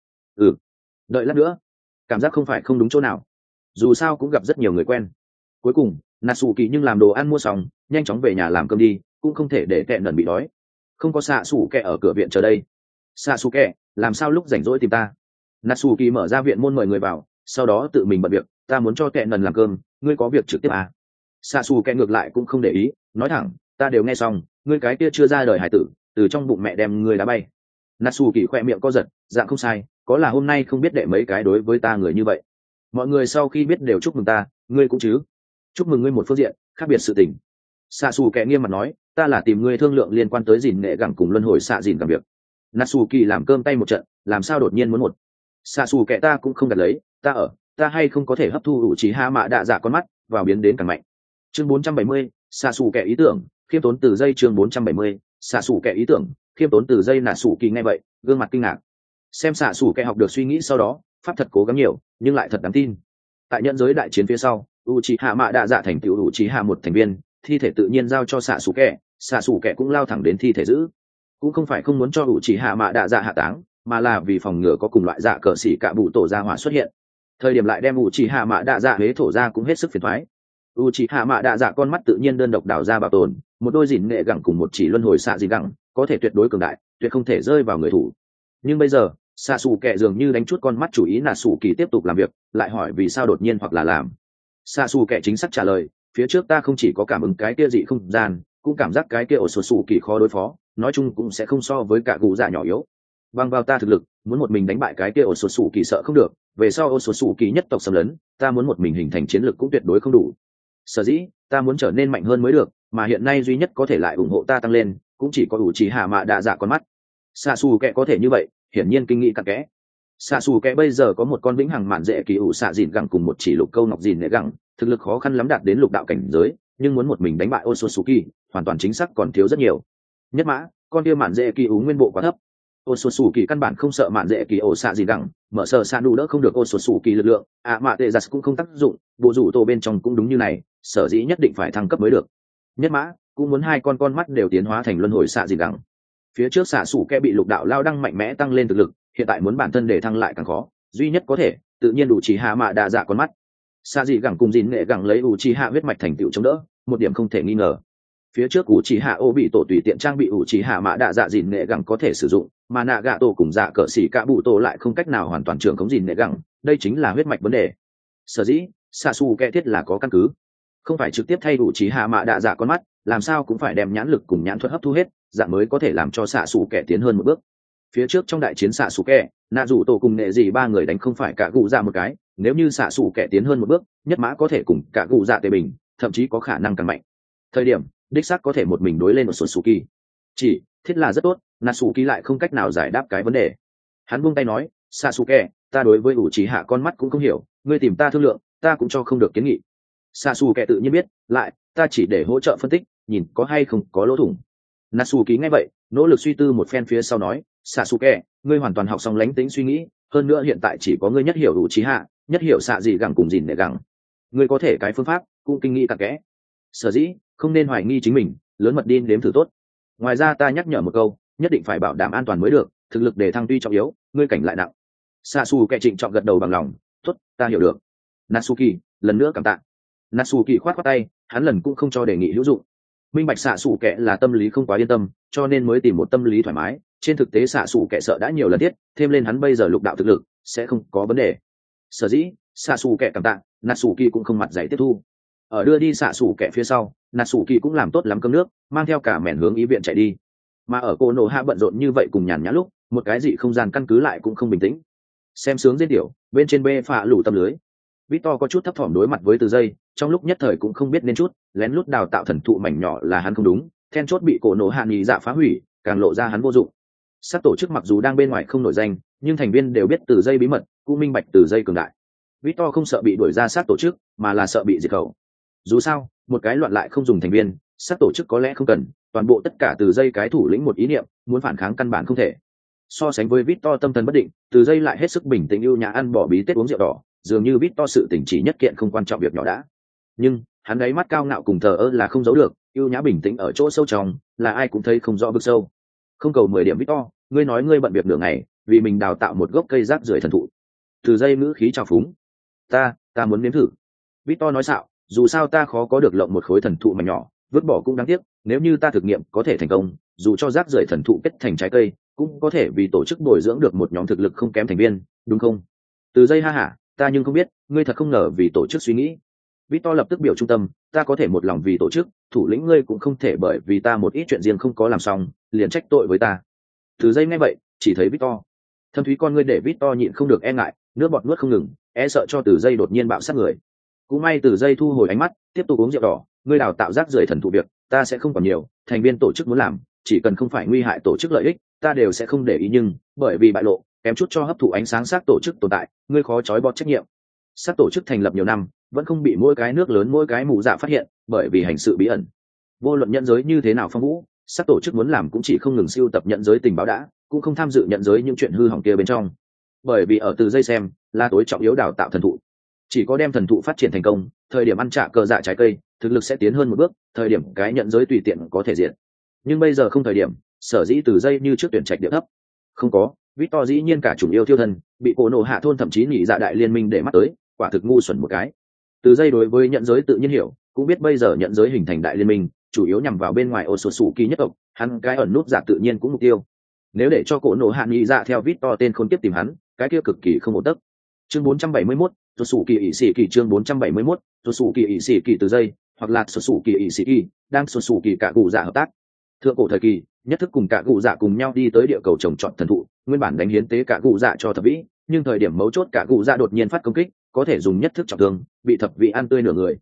Đợi lát nữa, cảm giác không phải không đúng chỗ nào, dù sao cũng gặp rất nhiều người quen. Cuối cùng Natsuki nhưng làm đồ ăn mua xong, nhanh chóng về nhà làm cơm đi, cũng không thể để kẻ nần bị đói. Không có xạ xù kẻ ở cửa viện chờ đây. Xạ xù kẻ, làm sao lúc rảnh rỗi tìm ta? Natsuki mở ra viện môn mời người vào, sau đó tự mình bận việc, ta muốn cho kẻ nần làm cơm, ngươi có việc trực tiếp à? Xạ xù kẻ ngược lại cũng không để ý, nói thẳng, ta đều nghe xong, ngươi cái kia chưa ra đời hải tử, từ trong bụng mẹ đem ngươi đá bay. Natsuki khoe miệng co giật, dạng không sai, có là hôm nay không biết đệ mấy cái đối với ta người như vậy. Mọi người sau khi biết đều chúc mừng ta, ngươi cũng chứ? Chúc mừng ngươi một phương diện, khác biệt sự tình. Xạ xù kẻ nghiêm mặt nói, ta là tìm ngươi thương lượng liên quan tới dìn nghệ gẳng cùng luân hồi xạ dìn gẳng việc. Natsuki làm cơm tay một trận, làm sao đột nhiên muốn một. Xạ xù kẻ ta cũng không đặt lấy, ta hay không có thể hấp thu đủ trí hạ mạ đạ dạ con mắt vào biến đến càng mạnh. Chương 470, xạ xù kẻ ý tưởng khiêm tốn từ dây. Chương 470, xạ xù kẻ ý tưởng khiêm tốn từ dây. Natsuki nghe vậy gương mặt kinh ngạc, xem xạ xù kẻ học được suy nghĩ sau đó, pháp thật cố gắng nhiều nhưng lại thật đáng tin. Tại nhận giới đại chiến phía sau, Uchiha Mạ Đạ Dạ thành tựu Uchiha một thành viên, thi thể tự nhiên giao cho xạ xù kẻ cũng lao thẳng đến thi thể giữ, cũng không phải không muốn cho Uchiha Mạ Đạ Dạ hạ táng, mà là vì phòng ngừa có cùng loại dạ cờ xỉ cả bụ tổ gia hỏa xuất hiện. Thời điểm lại đem Uchiha Mạ Đạ Dạ huế thổ ra cũng hết sức phiền toái. Uchiha Mạ Đạ Dạ con mắt tự nhiên đơn độc đào ra bảo tồn, một đôi dìn nghệ gẳng cùng một chỉ luân hồi xạ dìn gẳng, có thể tuyệt đối cường đại, tuyệt không thể rơi vào người thủ. Nhưng bây giờ xạ xù kẻ dường như đánh chút con mắt chủ ý Natsuki tiếp tục làm việc, lại hỏi vì sao đột nhiên hoặc là làm. Xạ xù kẻ chính xác trả lời, phía trước ta không chỉ có cảm ứng cái kia dị không gian, cũng cảm giác cái kia ổ sổ sù kỳ khó đối phó, nói chung cũng sẽ không so với cả gù dạ nhỏ yếu. Bằng vào ta thực lực, muốn một mình đánh bại cái kia ổ sổ sù kỳ sợ không được, về sau ổ sổ sù kỳ nhất tộc xâm lấn, ta muốn một mình hình thành chiến lực cũng tuyệt đối không đủ. Sở dĩ ta muốn trở nên mạnh hơn mới được, mà hiện nay duy nhất có thể lại ủng hộ ta tăng lên cũng chỉ có ủ trì hạ mạ đạ dạ con mắt. Xạ xù kẹ có thể như vậy hiển nhiên kinh nghĩ cặn kẽ. Xạ xù kẹ bây giờ có một con vĩnh hằng mạn dễ kỳ ủ xạ dìn gẳng cùng một chỉ lục câu nọc dìn nệ gẳng, thực lực khó khăn lắm đạt đến lục đạo cảnh giới, nhưng muốn một mình đánh bại Otsutsuki hoàn toàn chính xác còn thiếu rất nhiều. Nhất mã con kia mạn dễ kỳ ủ nguyên bộ quá thấp. Otsutsuki căn bản không sợ mạn dễ kỳ ủ xạ dìn gẳng, mở sợ xạ đủ đỡ không được Otsutsuki lực lượng, mạ tệ giặt cũng không tác dụng, bộ rủ tổ bên trong cũng đúng như này, sở dĩ nhất định phải thăng cấp mới được. Nhất mã cũng muốn hai con mắt đều tiến hóa thành luân hồi xạ dìn gẳng. Phía trước xạ sủ kẹ bị lục đạo lao đăng mạnh mẽ tăng lên thực lực, hiện tại muốn bản thân để thăng lại càng khó, duy nhất có thể tự nhiên đủ chỉ hạ mạ đa dạ con mắt. Xạ dị gẳng cùng dìn nghệ gẳng lấy ủ trì hạ huyết mạch thành tựu chống đỡ, một điểm không thể nghi ngờ. Phía trước ủ trì hạ ô bị tổ tùy tiện trang bị ủ trì hạ mạ đa dạ dìn nghệ gẳng có thể sử dụng, mà nạ gạ tổ cùng dạ cỡ xỉ cả bụ tổ lại không cách nào hoàn toàn trưởng khống dìn nghệ gẳng, đây chính là huyết mạch vấn đề. Sở dĩ xạ sủ kẹ thiết là có căn cứ, không phải trực tiếp thay ủ trì hạ mạ đa dạ con mắt, làm sao cũng phải đem nhãn lực cùng nhãn thuật hấp thu hết, dạng mới có thể làm cho xạ xù kẻ tiến hơn một bước. Phía trước trong đại chiến xạ xù kẻ, nạ rủ tổ cùng nệ gì ba người đánh không phải cả gù dạ một cái, nếu như xạ xù kẻ tiến hơn một bước, nhất mã có thể cùng cả gù dạ tề bình, thậm chí có khả năng càng mạnh. Thời điểm đích xác có thể một mình đối lên một Suzuki, chỉ thiết là rất tốt, Natsuki lại không cách nào giải đáp cái vấn đề. Hắn buông tay nói, Sasuke, ta đối với ủ trí hạ con mắt cũng không hiểu, ngươi tìm ta thương lượng, ta cũng cho không được kiến nghị. Sasuke tự nhiên biết, lại ta chỉ để hỗ trợ phân tích, nhìn có hay không có lỗ thủng. Natsuki nghe vậy nỗ lực suy tư một phen phía sau nói, Sasuke, ngươi hoàn toàn học xong lánh tính suy nghĩ, hơn nữa hiện tại chỉ có ngươi nhất hiểu ủ trí hạ, nhất hiểu xạ gì gẳng cùng dìn để gẳng, ngươi có thể cái phương pháp cũng kinh nghĩ cặn kẽ. Sở dĩ không nên hoài nghi chính mình, lớn mật đi đếm thử tốt. Ngoài ra ta nhắc nhở một câu, nhất định phải bảo đảm an toàn mới được, thực lực để thăng tuy trọng yếu, ngươi cảnh lại nặng. Sasuke trịnh trọng gật đầu bằng lòng, tốt, ta hiểu được. Natsuki lần nữa cảm tạ. Natsuki khoát khoát tay, hắn lần cũng không cho đề nghị hữu dụng. Minh bạch Sasuke là tâm lý không quá yên tâm, cho nên mới tìm một tâm lý thoải mái. Trên thực tế Sasuke sợ đã nhiều lần thiết, thêm lên hắn bây giờ lục đạo thực lực sẽ không có vấn đề. Sở dĩ Sasuke cảm tạ, Natsuki cũng không mặt dày tiếp thu. Ở đưa đi Sasuke phía sau, Natsuki cũng làm tốt lắm cơm nước, mang theo cả mẻn hướng ý viện chạy đi. Mà ở Konoha bận rộn như vậy cùng nhàn nhã lúc, một cái gì không gian căn cứ lại cũng không bình tĩnh. Xem sướng diễn tiểu, bên trên bê phạ lủ tâm lưới. Victor có chút thấp thỏm đối mặt với Từ Dây, trong lúc nhất thời cũng không biết nên chút, lén lút đào tạo thần thụ mảnh nhỏ là hắn không đúng, then chốt bị Konoha nhị dạ phá hủy, càng lộ ra hắn vô dụng. Sát tổ chức mặc dù đang bên ngoài không nổi danh, nhưng thành viên đều biết Từ Dây bí mật, cũng minh bạch Từ Dây cường đại. Victor không sợ bị đuổi ra sát tổ chức, mà là sợ bị diệt khẩu. Dù sao, một cái loạn lại không dùng thành viên, sát tổ chức có lẽ không cần, toàn bộ tất cả Từ Dây cái thủ lĩnh một ý niệm, muốn phản kháng căn bản không thể. So sánh với Victor tâm thần bất định, Từ Dây lại hết sức bình tĩnh ưu nhã ăn bỏ bí tết uống rượu đỏ, dường như Victor sự tình chỉ nhất kiện không quan trọng việc nhỏ đã. Nhưng hắn ấy mắt cao ngạo cùng thờ ơ là không giấu được, ưu nhã bình tĩnh ở chỗ sâu trong, là ai cũng thấy không rõ vực sâu. Không cầu 10 điểm Victor, ngươi nói ngươi bận việc nửa ngày, vì mình đào tạo một gốc cây rác rưởi thần thụ. Từ Dây ngữ khí trào phúng. Ta muốn nếm thử. Victor nói xạo, dù sao ta khó có được lộng một khối thần thụ mảnh nhỏ, vứt bỏ cũng đáng tiếc, nếu như ta thực nghiệm có thể thành công, dù cho rác rưởi thần thụ kết thành trái cây, cũng có thể vì tổ chức bồi dưỡng được một nhóm thực lực không kém thành viên, đúng không? Từ Dây ha hả, ta nhưng không biết, ngươi thật không ngờ vì tổ chức suy nghĩ. Victor lập tức biểu trung tâm, ta có thể một lòng vì tổ chức, thủ lĩnh ngươi cũng không thể bởi vì ta một ít chuyện riêng không có làm xong, liền trách tội với ta. Từ Dây nghe vậy, chỉ thấy Victor. Thâm thúy con ngươi để Victor nhịn không được e ngại, nước bọt nuốt không ngừng, e sợ cho Từ Dây đột nhiên bạo sát người. Cũng may Từ Dây thu hồi ánh mắt, tiếp tục uống rượu đỏ, ngươi đào tạo rác rưởi thần thụ việc, ta sẽ không còn nhiều, thành viên tổ chức muốn làm, chỉ cần không phải nguy hại tổ chức lợi ích, ta đều sẽ không để ý, nhưng bởi vì bại lộ, kém chút cho hấp thụ ánh sáng xác tổ chức tồn tại, ngươi khó chối bỏ trách nhiệm. Xác tổ chức thành lập nhiều năm, vẫn không bị mỗi cái nước lớn mỗi cái mù dạ phát hiện, bởi vì hành sự bí ẩn. Vô luận nhận giới như thế nào phong vũ, xác tổ chức muốn làm cũng chỉ không ngừng siêu tập nhận giới tình báo đã, cũng không tham dự nhận giới những chuyện hư hỏng kia bên trong. Bởi vì ở Từ Dây xem, là tối trọng yếu đào tạo thần thụ. Chỉ có đem thần thụ phát triển thành công, thời điểm ăn trả cờ dạ trái cây, thực lực sẽ tiến hơn một bước, thời điểm cái nhận giới tùy tiện có thể diện. Nhưng bây giờ không thời điểm, sở dĩ Từ Dây như trước tuyển trạch địa thấp. Không có, Victor dĩ nhiên cả chủng yêu thiêu thân, bị cổ nổ hạ thôn thậm chí nhị dạ đại liên minh để mắt tới, quả thực ngu xuẩn một cái. Từ Dây đối với nhận giới tự nhiên hiểu, cũng biết bây giờ nhận giới hình thành đại liên minh, chủ yếu nhằm vào bên ngoài Otsutsuki nhất tộc, hắn cái ẩn nút giả tự nhiên cũng mục tiêu. Nếu để cho cổ nổ hạ nhị dạ theo Victor tên khốn kiếp tìm hắn, cái kia cực kỳ không ổn tấc. Chương 471, Otsutsuki ỷ sĩ kỳ chương 471, Otsutsuki ỷ sĩ kỳ Từ Dây, hoặc là Otsutsuki ỷ sĩ kỳ, đang Otsutsuki cả cụ dạ hợp tác. Thượng cổ thời kỳ, nhất thức cùng cả cụ dạ cùng nhau đi tới địa cầu trồng trọt thần thụ, nguyên bản đánh hiến tế cả cụ dạ cho thập vĩ, nhưng thời điểm mấu chốt cả cụ dạ đột nhiên phát công kích, có thể dùng nhất thức trọng thương, bị thập vĩ ăn tươi nửa người.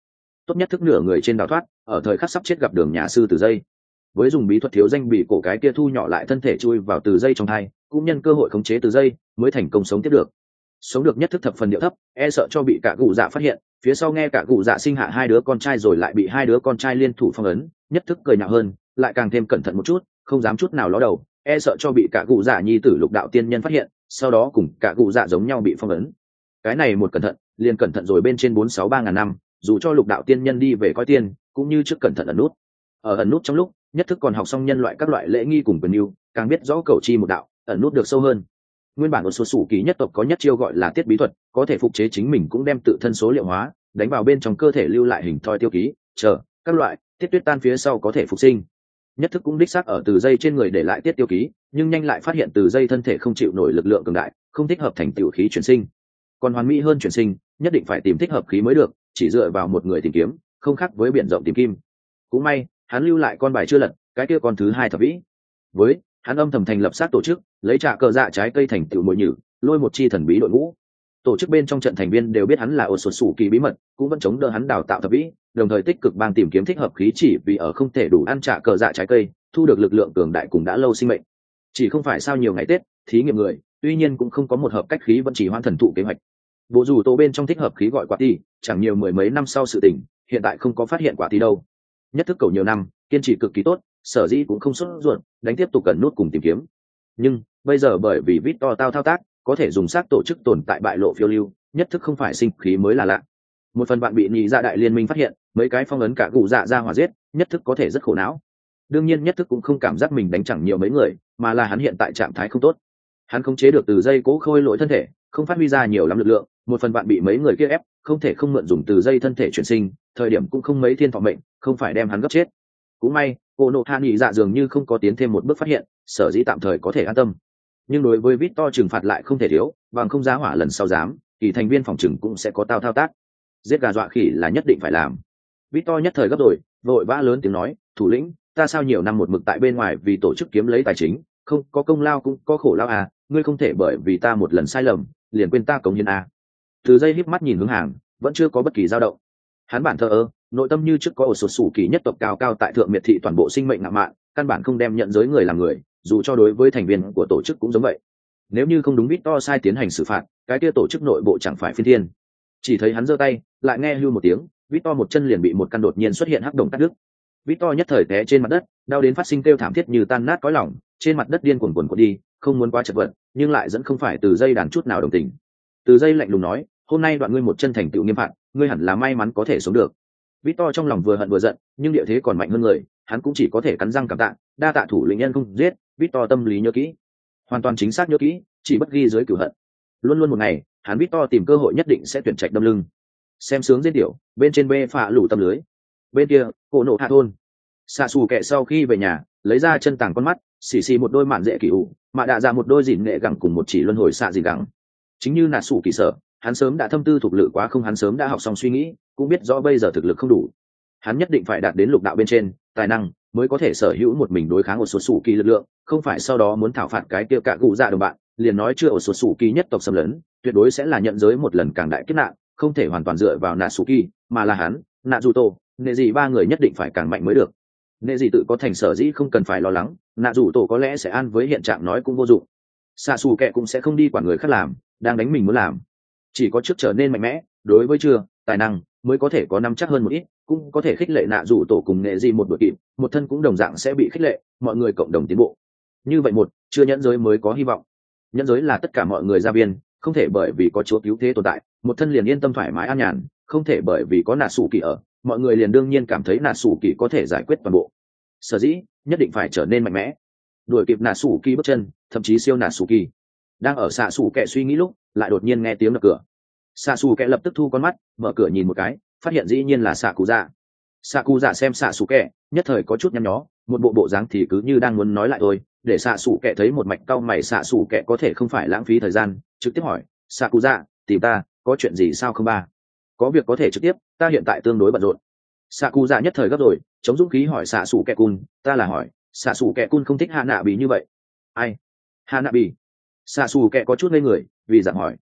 tốt nhất thức nửa người trên đào thoát, ở thời khắc sắp chết gặp đường nhà sư Từ Dây. Với dùng bí thuật thiếu danh bị cổ cái kia thu nhỏ lại thân thể chui vào Từ Dây trong thai, cũng nhân cơ hội khống chế Từ Dây mới thành công sống tiếp được. Sống được nhất thức thập phần điệu thấp, e sợ cho bị cả cụ dạ phát hiện, phía sau nghe cả cụ dạ sinh hạ hai đứa con trai rồi lại bị hai đứa con trai liên thủ phong ấn, nhất thức cười nhạo hơn, lại càng thêm cẩn thận một chút, không dám chút nào ló đầu, e sợ cho bị cả cụ dạ nhi tử Lục đạo tiên nhân phát hiện, sau đó cùng cả cụ dạ giống nhau bị phong ấn. Cái này một cẩn thận, liền cẩn thận rồi bên trên 463.000 năm, dù cho Lục đạo tiên nhân đi về coi tiên, cũng như trước cẩn thận ẩn nút. Ở ẩn nút trong lúc, nhất thức còn học xong nhân loại các loại lễ nghi cùng quyền yêu, càng biết rõ cầu chi một đạo, ẩn nút được sâu hơn. Nguyên bản một số sủ kỳ nhất tộc có nhất chiêu gọi là tiết bí thuật, có thể phục chế chính mình cũng đem tự thân số liệu hóa, đánh vào bên trong cơ thể lưu lại hình thoi tiêu ký, chờ các loại tiết tuyết tan phía sau có thể phục sinh. Nhất thức cũng đích xác ở Từ Dây trên người để lại tiết tiêu ký, nhưng nhanh lại phát hiện Từ Dây thân thể không chịu nổi lực lượng cường đại, không thích hợp thành tiểu khí chuyển sinh. Còn hoàn mỹ hơn chuyển sinh, nhất định phải tìm thích hợp khí mới được, chỉ dựa vào một người tìm kiếm, không khác với biển rộng tìm kim. Cũng may, hắn lưu lại con bài chưa lật, cái kia con thứ hai thập vĩ. Với hắn âm thầm thành lập sát tổ chức, lấy trà cờ dạ trái cây thành tựu mồi nhử, lôi một chi thần bí đội ngũ. Tổ chức bên trong trận thành viên đều biết hắn là ột sột sủ kỳ bí mật, cũng vẫn chống đỡ hắn đào tạo thập vĩ, đồng thời tích cực bang tìm kiếm thích hợp khí chỉ vì ở không thể đủ ăn trà cờ dạ trái cây, thu được lực lượng cường đại cùng đã lâu sinh mệnh. Chỉ không phải sau nhiều ngày Tết, thí nghiệm người, tuy nhiên cũng không có một hợp cách khí vẫn chỉ hoãn thần thụ kế hoạch. Bộ dù tổ bên trong thích hợp khí gọi quả ti, chẳng nhiều mười mấy năm sau sự tình, hiện tại không có phát hiện quả ti đâu. Nhất thức cầu nhiều năm, kiên trì cực kỳ tốt, sở dĩ cũng không sốt ruột, đánh tiếp tục cần nút cùng tìm kiếm. Nhưng bây giờ bởi vì Victor tao thao tác, có thể dùng xác tổ chức tồn tại bại lộ phiêu lưu, nhất thức không phải sinh khí mới là lạ. Một phần bạn bị nhị dạ đại liên minh phát hiện, mấy cái phong ấn cả cụ dạ ra hỏa giết, nhất thức có thể rất khổ não. Đương nhiên nhất thức cũng không cảm giác mình đánh chẳng nhiều mấy người, mà là hắn hiện tại trạng thái không tốt. Hắn không chế được Từ Dây cố khôi lỗi thân thể, không phát huy ra nhiều lắm lực lượng, một phần bạn bị mấy người kia ép, không thể không mượn dùng Từ Dây thân thể chuyển sinh, thời điểm cũng không mấy thiên thọ mệnh, không phải đem hắn gấp chết. Cũng may cô nộ hạ nghị dạ dường như không có tiến thêm một bước phát hiện, sở dĩ tạm thời có thể an tâm. Nhưng đối với Victor trừng phạt lại không thể thiếu, bằng không giá hỏa lần sau dám, kỳ thành viên phòng trừng cũng sẽ có thao tác. Giết gà dọa khỉ là nhất định phải làm. Victor nhất thời gấp rồi, vội vã lớn tiếng nói, thủ lĩnh, ta sao nhiều năm một mực tại bên ngoài vì tổ chức kiếm lấy tài chính, không có công lao cũng có khổ lao à, ngươi không thể bởi vì ta một lần sai lầm liền quên ta cống hiến à. Từ Dây híp mắt nhìn hướng hàng, vẫn chưa có bất kỳ dao động. Hắn bản thờ ơ, nội tâm như trước có ổ sột sủ kỳ nhất tộc cao cao tại thượng miệt thị toàn bộ sinh mệnh ngạo mạn, căn bản không đem nhận giới người làm người, dù cho đối với thành viên của tổ chức cũng giống vậy. Nếu như không đúng Victor sai tiến hành xử phạt, cái kia tổ chức nội bộ chẳng phải phiên thiên. Chỉ thấy hắn giơ tay, lại nghe hưu một tiếng, Victor một chân liền bị một căn đột nhiên xuất hiện hắc động cắt đứt. Victor nhất thời té trên mặt đất, đau đến phát sinh kêu thảm thiết như tan nát cõi lòng, trên mặt đất điên cuồng cuộn đi, không muốn quá chật vật, nhưng lại dẫn không phải Từ Dây đàn chút nào đồng tình. Từ Dây lạnh lùng nói, hôm nay đoạn ngươi một chân thành tựu nghiêm phạt, ngươi hẳn là may mắn có thể sống được. Victor trong lòng vừa hận vừa giận, nhưng địa thế còn mạnh hơn người, hắn cũng chỉ có thể cắn răng cảm tạ, đa tạ thủ lĩnh nhân không giết. Victor tâm lý nhớ kỹ, hoàn toàn chính xác nhớ kỹ, chỉ bất ghi dưới cửu hận. Luôn luôn một ngày, hắn Victor tìm cơ hội nhất định sẽ tuyển trạch đâm lưng. Xem sướng diễn tiểu, bên trên bê phạ lủ tâm lưới, bên kia cổ nộ hạ thôn. Xạ xù kệ sau khi về nhà, lấy ra chân tàng con mắt, xì xì một đôi mạn dễ kỳ ủ, mà đạ ra một đôi dìn nghệ gẳng cùng một chỉ luân hồi xạ dìn gẳng. Chính như nà sủ kỳ sở, hắn sớm đã thâm tư thuộc lự quá, không hắn sớm đã học xong suy nghĩ, cũng biết rõ bây giờ thực lực không đủ. Hắn nhất định phải đạt đến lục đạo bên trên tài năng mới có thể sở hữu một mình đối kháng một số sủ kỳ lực lượng, không phải sau đó muốn thảo phạt cái kia cả cụ dạ đồng bạn, liền nói chưa ở số sủ kỳ nhất tộc xâm lấn, tuyệt đối sẽ là nhận giới một lần càng đại kết nạn, không thể hoàn toàn dựa vào nà sủ kỳ, mà là hắn, nà dù tổ, nệ gì ba người nhất định phải càng mạnh mới được. Nệ gì tự có thành sở dĩ không cần phải lo lắng, nà dù tổ có lẽ sẽ an với hiện trạng nói cũng vô dụng. Xạ xù kệ cũng sẽ không đi quản người khác làm, đang đánh mình muốn làm. Chỉ có trước trở nên mạnh mẽ, đối với chưa tài năng mới có thể có năm chắc hơn một ít, cũng có thể khích lệ nạ rủ tổ cùng nghệ gì một đội kịp, một thân cũng đồng dạng sẽ bị khích lệ, mọi người cộng đồng tiến bộ. Như vậy một chưa nhẫn giới mới có hy vọng. Nhẫn giới là tất cả mọi người gia viên, không thể bởi vì có chúa cứu thế tồn tại, một thân liền yên tâm thoải mái an nhàn, không thể bởi vì có nạ sủ kỳ ở, mọi người liền đương nhiên cảm thấy nạ sủ kỳ có thể giải quyết toàn bộ. Sở dĩ nhất định phải trở nên mạnh mẽ, đuổi kịp nạ sủ kỳ bước chân, thậm chí siêu nạ sủ kỳ. Đang ở xạ sủ kệ suy nghĩ lúc, lại đột nhiên nghe tiếng đập cửa. Xạ xù kệ lập tức thu con mắt, mở cửa nhìn một cái, phát hiện dĩ nhiên là xạ cụ dạ. Xạ cụ dạ xem xạ xù kệ, nhất thời có chút nhăn nhó, một bộ bộ dáng thì cứ như đang muốn nói lại thôi, để xạ xù kệ thấy một mạch cau mày. Xạ xù kệ có thể không phải lãng phí thời gian, trực tiếp hỏi, xạ cụ dạ, tìm ta có chuyện gì sao không ba? Có việc có thể trực tiếp, ta hiện tại tương đối bận rộn. Xạ cụ dạ nhất thời gấp rồi, chống dũng khí hỏi xạ xù kệ cun, ta là hỏi xạ xù kệ cun không thích hạ nạ bì như vậy. Ai? Hạ nạ bì? Xạ xù kệ có chút ngây người, vì dạng hỏi.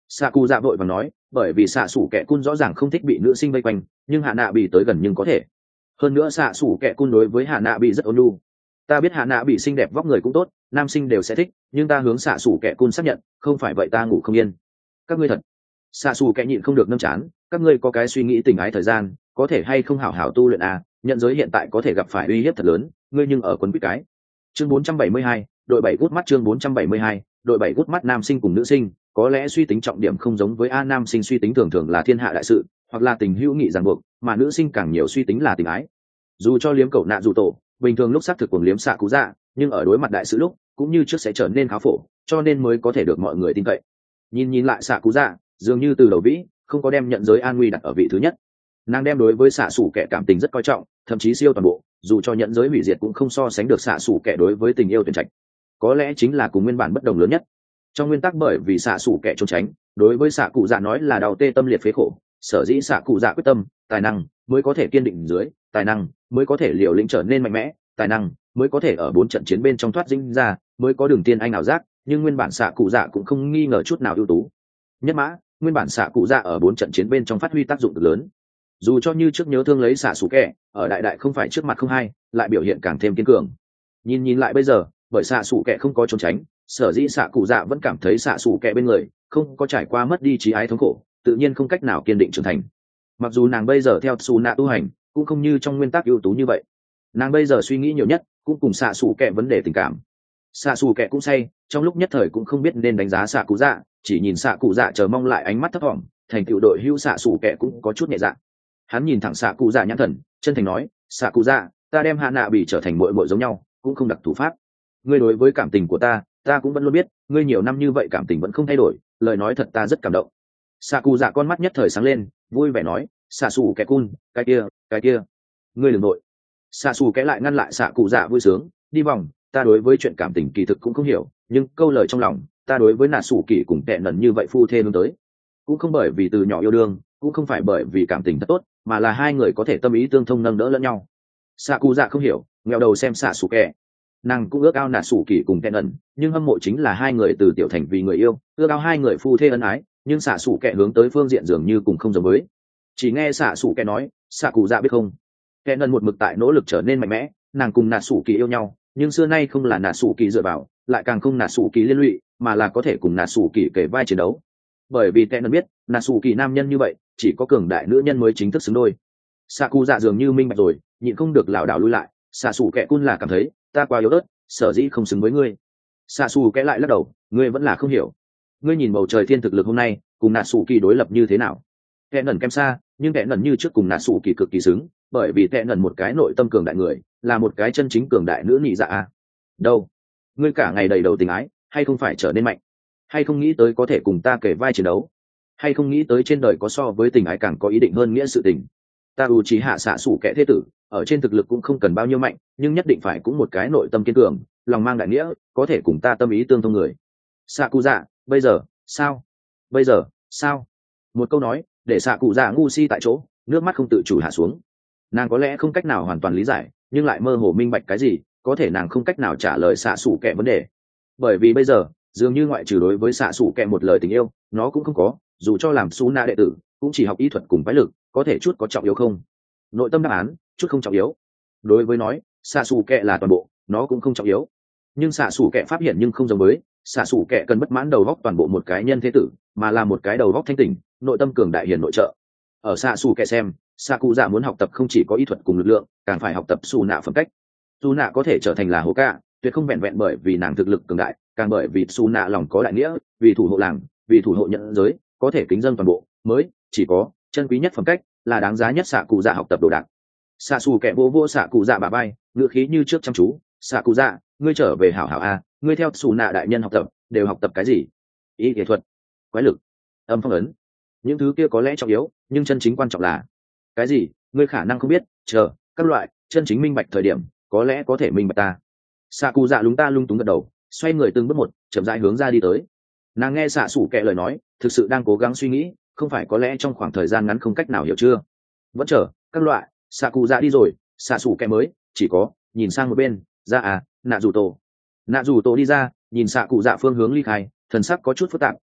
xạ cụ dạ vội và nói, bởi vì xạ xủ kẻ cun rõ ràng không thích bị nữ sinh vây quanh, nhưng hạ nạ bị tới gần nhưng có thể. Hơn nữa xạ xủ kẻ cun đối với hạ nạ bị rất ôn nhu. Ta biết hạ nạ bị xinh đẹp vóc người cũng tốt, nam sinh đều sẽ thích, nhưng ta hướng xạ xủ kẻ cun xác nhận, không phải vậy ta ngủ không yên. Các ngươi thật. Xạ xù kẻ nhịn không được nâm chán, các ngươi có cái suy nghĩ tình ái thời gian, có thể hay không hảo hảo tu luyện à, nhận giới hiện tại có thể gặp phải uy hiếp thật lớn, ngươi nhưng ở quấn quýt cái. Chương 472, đội 7 gút mắt. Chương 472, đội 7 gút mắt. Nam sinh cùng nữ sinh có lẽ suy tính trọng điểm không giống với a, nam sinh suy tính thường thường là thiên hạ đại sự hoặc là tình hữu nghị ràng buộc, mà nữ sinh càng nhiều suy tính là tình ái. Dù cho liếm cẩu nạ dù tổ bình thường lúc xác thực cuồng liếm xạ cú dạ, nhưng ở đối mặt đại sự lúc cũng như trước sẽ trở nên khá phổ, cho nên mới có thể được mọi người tin cậy. Nhìn lại xạ cú dạ, dường như từ đầu vĩ không có đem nhận giới an nguy đặt ở vị thứ nhất. Nàng đem đối với xạ xủ kẻ cảm tình rất coi trọng, thậm chí siêu toàn bộ, dù cho nhận giới hủy diệt cũng không so sánh được xạ xủ kẻ đối với tình yêu tuyển trạch. Có lẽ chính là cùng nguyên bản bất đồng lớn nhất. Trong nguyên tắc bởi vì xạ xủ kẻ trốn tránh, đối với xạ cụ dạ nói là đau tê tâm liệt phế khổ, sở dĩ xạ cụ dạ quyết tâm, tài năng mới có thể kiên định dưới, tài năng mới có thể liều lĩnh trở nên mạnh mẽ, tài năng mới có thể ở 4 trận chiến bên trong thoát dinh ra, mới có đường tiên anh ảo giác, nhưng nguyên bản xạ cụ dạ cũng không nghi ngờ chút nào ưu tú. Nhất mã, nguyên bản xạ cụ dạ ở 4 trận chiến bên trong phát huy tác dụng cực lớn. Dù cho như trước nhớ thương lấy xạ xù kẻ, ở đại đại không phải trước mặt không hay, lại biểu hiện càng thêm kiên cường. Nhìn lại bây giờ, bởi xạ xù kẻ không có trốn tránh, sở dĩ xạ cụ dạ vẫn cảm thấy xạ xù kẻ bên người không có trải qua mất đi trí ái thống khổ, tự nhiên không cách nào kiên định trưởng thành. Mặc dù nàng bây giờ theo xù nạ tu hành cũng không như trong nguyên tắc ưu tú như vậy, nàng bây giờ suy nghĩ nhiều nhất cũng cùng xạ xù kẻ vấn đề tình cảm. Xạ xù kẻ cũng say, trong lúc nhất thời cũng không biết nên đánh giá xạ cụ dạ, chỉ nhìn xạ cụ dạ chờ mong lại ánh mắt thấp thỏm, thành tựu đội hữu xạ xù kẻ cũng có chút nhẹ dạ. Hắn nhìn thẳng xạ cụ dạ nhãn thần, chân thành nói, xạ cụ dạ, ta đem hạ nạ bị trở thành muội muội giống nhau, cũng không đặc thủ pháp. Ngươi đối với cảm tình của ta cũng vẫn luôn biết, ngươi nhiều năm như vậy cảm tình vẫn không thay đổi, lời nói thật ta rất cảm động. Xạ cụ dạ con mắt nhất thời sáng lên, vui vẻ nói, xạ xù kẻ cun, cái kia, ngươi đừng nội. Xạ xù kẻ lại ngăn lại xạ cụ dạ vui sướng, đi vòng, ta đối với chuyện cảm tình kỳ thực cũng không hiểu, nhưng câu lời trong lòng, ta đối với nà sủ kỳ cùng tệ nần như vậy phu thê hướng tới, cũng không bởi vì từ nhỏ yêu đương, cũng không phải bởi vì cảm tình thật tốt, mà là hai người có thể tâm ý tương thông nâng đỡ lẫn nhau. Xạ cụ dạ không hiểu, nghèo đầu xem xạ xù kẻ. Nàng cũng ước ao nà sủ kỳ cùng tệ nần, nhưng hâm mộ chính là hai người từ tiểu thành vì người yêu, ước ao hai người phu thê ân ái, nhưng xạ xù kẻ hướng tới phương diện dường như cùng không giống với. Chỉ nghe xạ xù kẻ nói, xạ cụ dạ biết không, tệ nần một mực tại nỗ lực trở nên mạnh mẽ, nàng cùng nà sủ kỳ yêu nhau, nhưng xưa nay không là nà sủ kỳ dựa vào, lại càng không nà sủ kỳ liên lụy, mà là có thể cùng nà sủ kỳ kể vai chiến đấu. Bởi vì tệ nần biết, nà sủ kỳ nam nhân như vậy chỉ có cường đại nữ nhân mới chính thức xứng đôi. Xạ cụ dạ dường như minh bạch rồi, nhịn không được lảo đảo lui lại. Xạ xù kẻ cun là cảm thấy ta quá yếu ớt, sở dĩ không xứng với ngươi. Xạ xù kẻ lại lắc đầu, ngươi vẫn là không hiểu. Ngươi nhìn bầu trời thiên thực lực hôm nay cùng nà sủ kỳ đối lập như thế nào. Tệ nần kém xa, nhưng tệ nần như trước cùng nà sủ kỳ cực kỳ xứng, bởi vì tệ nần một cái nội tâm cường đại người, là một cái chân chính cường đại nữ nhị dạ a. Đâu, ngươi cả ngày đầy đầu tình ái, hay không phải trở nên mạnh, hay không nghĩ tới có thể cùng ta kể vai chiến đấu, hay không nghĩ tới trên đời có so với tình ái càng có ý định hơn nghĩa sự tình. Ta u trí hạ xạ sủ kẻ thế tử, ở trên thực lực cũng không cần bao nhiêu mạnh, nhưng nhất định phải cũng một cái nội tâm kiên cường, lòng mang đại nghĩa, có thể cùng ta tâm ý tương thông người. Xạ cụ dạ, bây giờ sao? Bây giờ sao? Một câu nói để xạ cụ dạ ngu si tại chỗ, nước mắt không tự chủ hạ xuống. Nàng có lẽ không cách nào hoàn toàn lý giải, nhưng lại mơ hồ minh bạch cái gì, có thể nàng không cách nào trả lời xạ sủ kẻ vấn đề. Bởi vì bây giờ dường như ngoại trừ đối với xạ sủ kẻ một lời tình yêu nó cũng không có, dù cho làm su na đệ tử cũng chỉ học y thuật cùng phái lực, có thể chút có trọng yếu không? Nội tâm đáp án chút không trọng yếu. Đối với nói xạ sủ kẻ là toàn bộ, nó cũng không trọng yếu. Nhưng xạ sủ kẻ phát hiện nhưng không giống với xạ sủ kẻ cần bất mãn đầu góc toàn bộ một cái nhân thế tử, mà là một cái đầu góc thanh tỉnh, nội tâm cường đại hiền nội trợ. Ở xạ sủ kẻ xem, xạ cụ dạ muốn học tập không chỉ có y thuật cùng lực lượng, càng phải học tập xù nạ phẩm cách. Xù nạ có thể trở thành là hồ ca, tuyệt không vẹn vẹn bởi vì nàng thực lực cường đại, càng bởi vì xù nạ lòng có đại nghĩa, vì thủ hộ làng, vì thủ hộ nhận giới, có thể kính dân toàn bộ, mới chỉ có chân quý nhất phẩm cách, là đáng giá nhất xạ cụ dạ học tập đồ đạc. Xạ xù kẻ vô xạ cụ dạ bả vai, ngựa khí như trước chăm chú. Xạ cụ dạ, ngươi trở về hảo hảo a, ngươi theo xù nạ đại nhân học tập, đều học tập cái gì? Y nghệ thuật, quái lực, âm phong ấn, những thứ kia có lẽ trọng yếu, nhưng chân chính quan trọng là cái gì? Ngươi khả năng không biết, chờ các loại chân chính minh bạch thời điểm, có lẽ có thể minh bạch ta. Xạ cụ dạ lung túng gật đầu, xoay người từng bước một chậm rãi hướng ra đi tới. Nàng nghe xạ sủ kệ lời nói, thực sự đang cố gắng suy nghĩ, không phải có lẽ trong khoảng thời gian ngắn không cách nào hiểu chưa. Vẫn chờ các loại xạ cụ dạ đi rồi, xạ sủ kệ mới chỉ có nhìn sang một bên, ra à, nạ dù tổ đi ra, nhìn xạ cụ dạ phương hướng ly khai, thần sắc có chút phức tạp,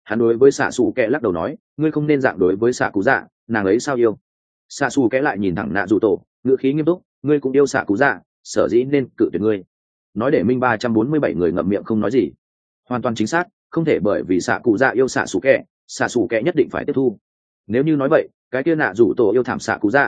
Hắn đối với xạ xù kẹ lắc đầu nói, ngươi không nên dạng đối với xạ cụ dạ, nàng ấy sao yêu. Xạ xù kẹ lại nhìn thẳng nạ dù tổ, ngữ khí nghiêm túc, ngươi cũng yêu xạ cụ dạ, sở dĩ nên cự tuyệt ngươi. Nói để minh 347 người ngậm miệng không nói gì. Hoàn toàn chính xác, không thể bởi vì xạ cụ dạ yêu xạ xù kẹ nhất định phải tiếp thu. Nếu như nói vậy, cái kia nạ dù tổ yêu thảm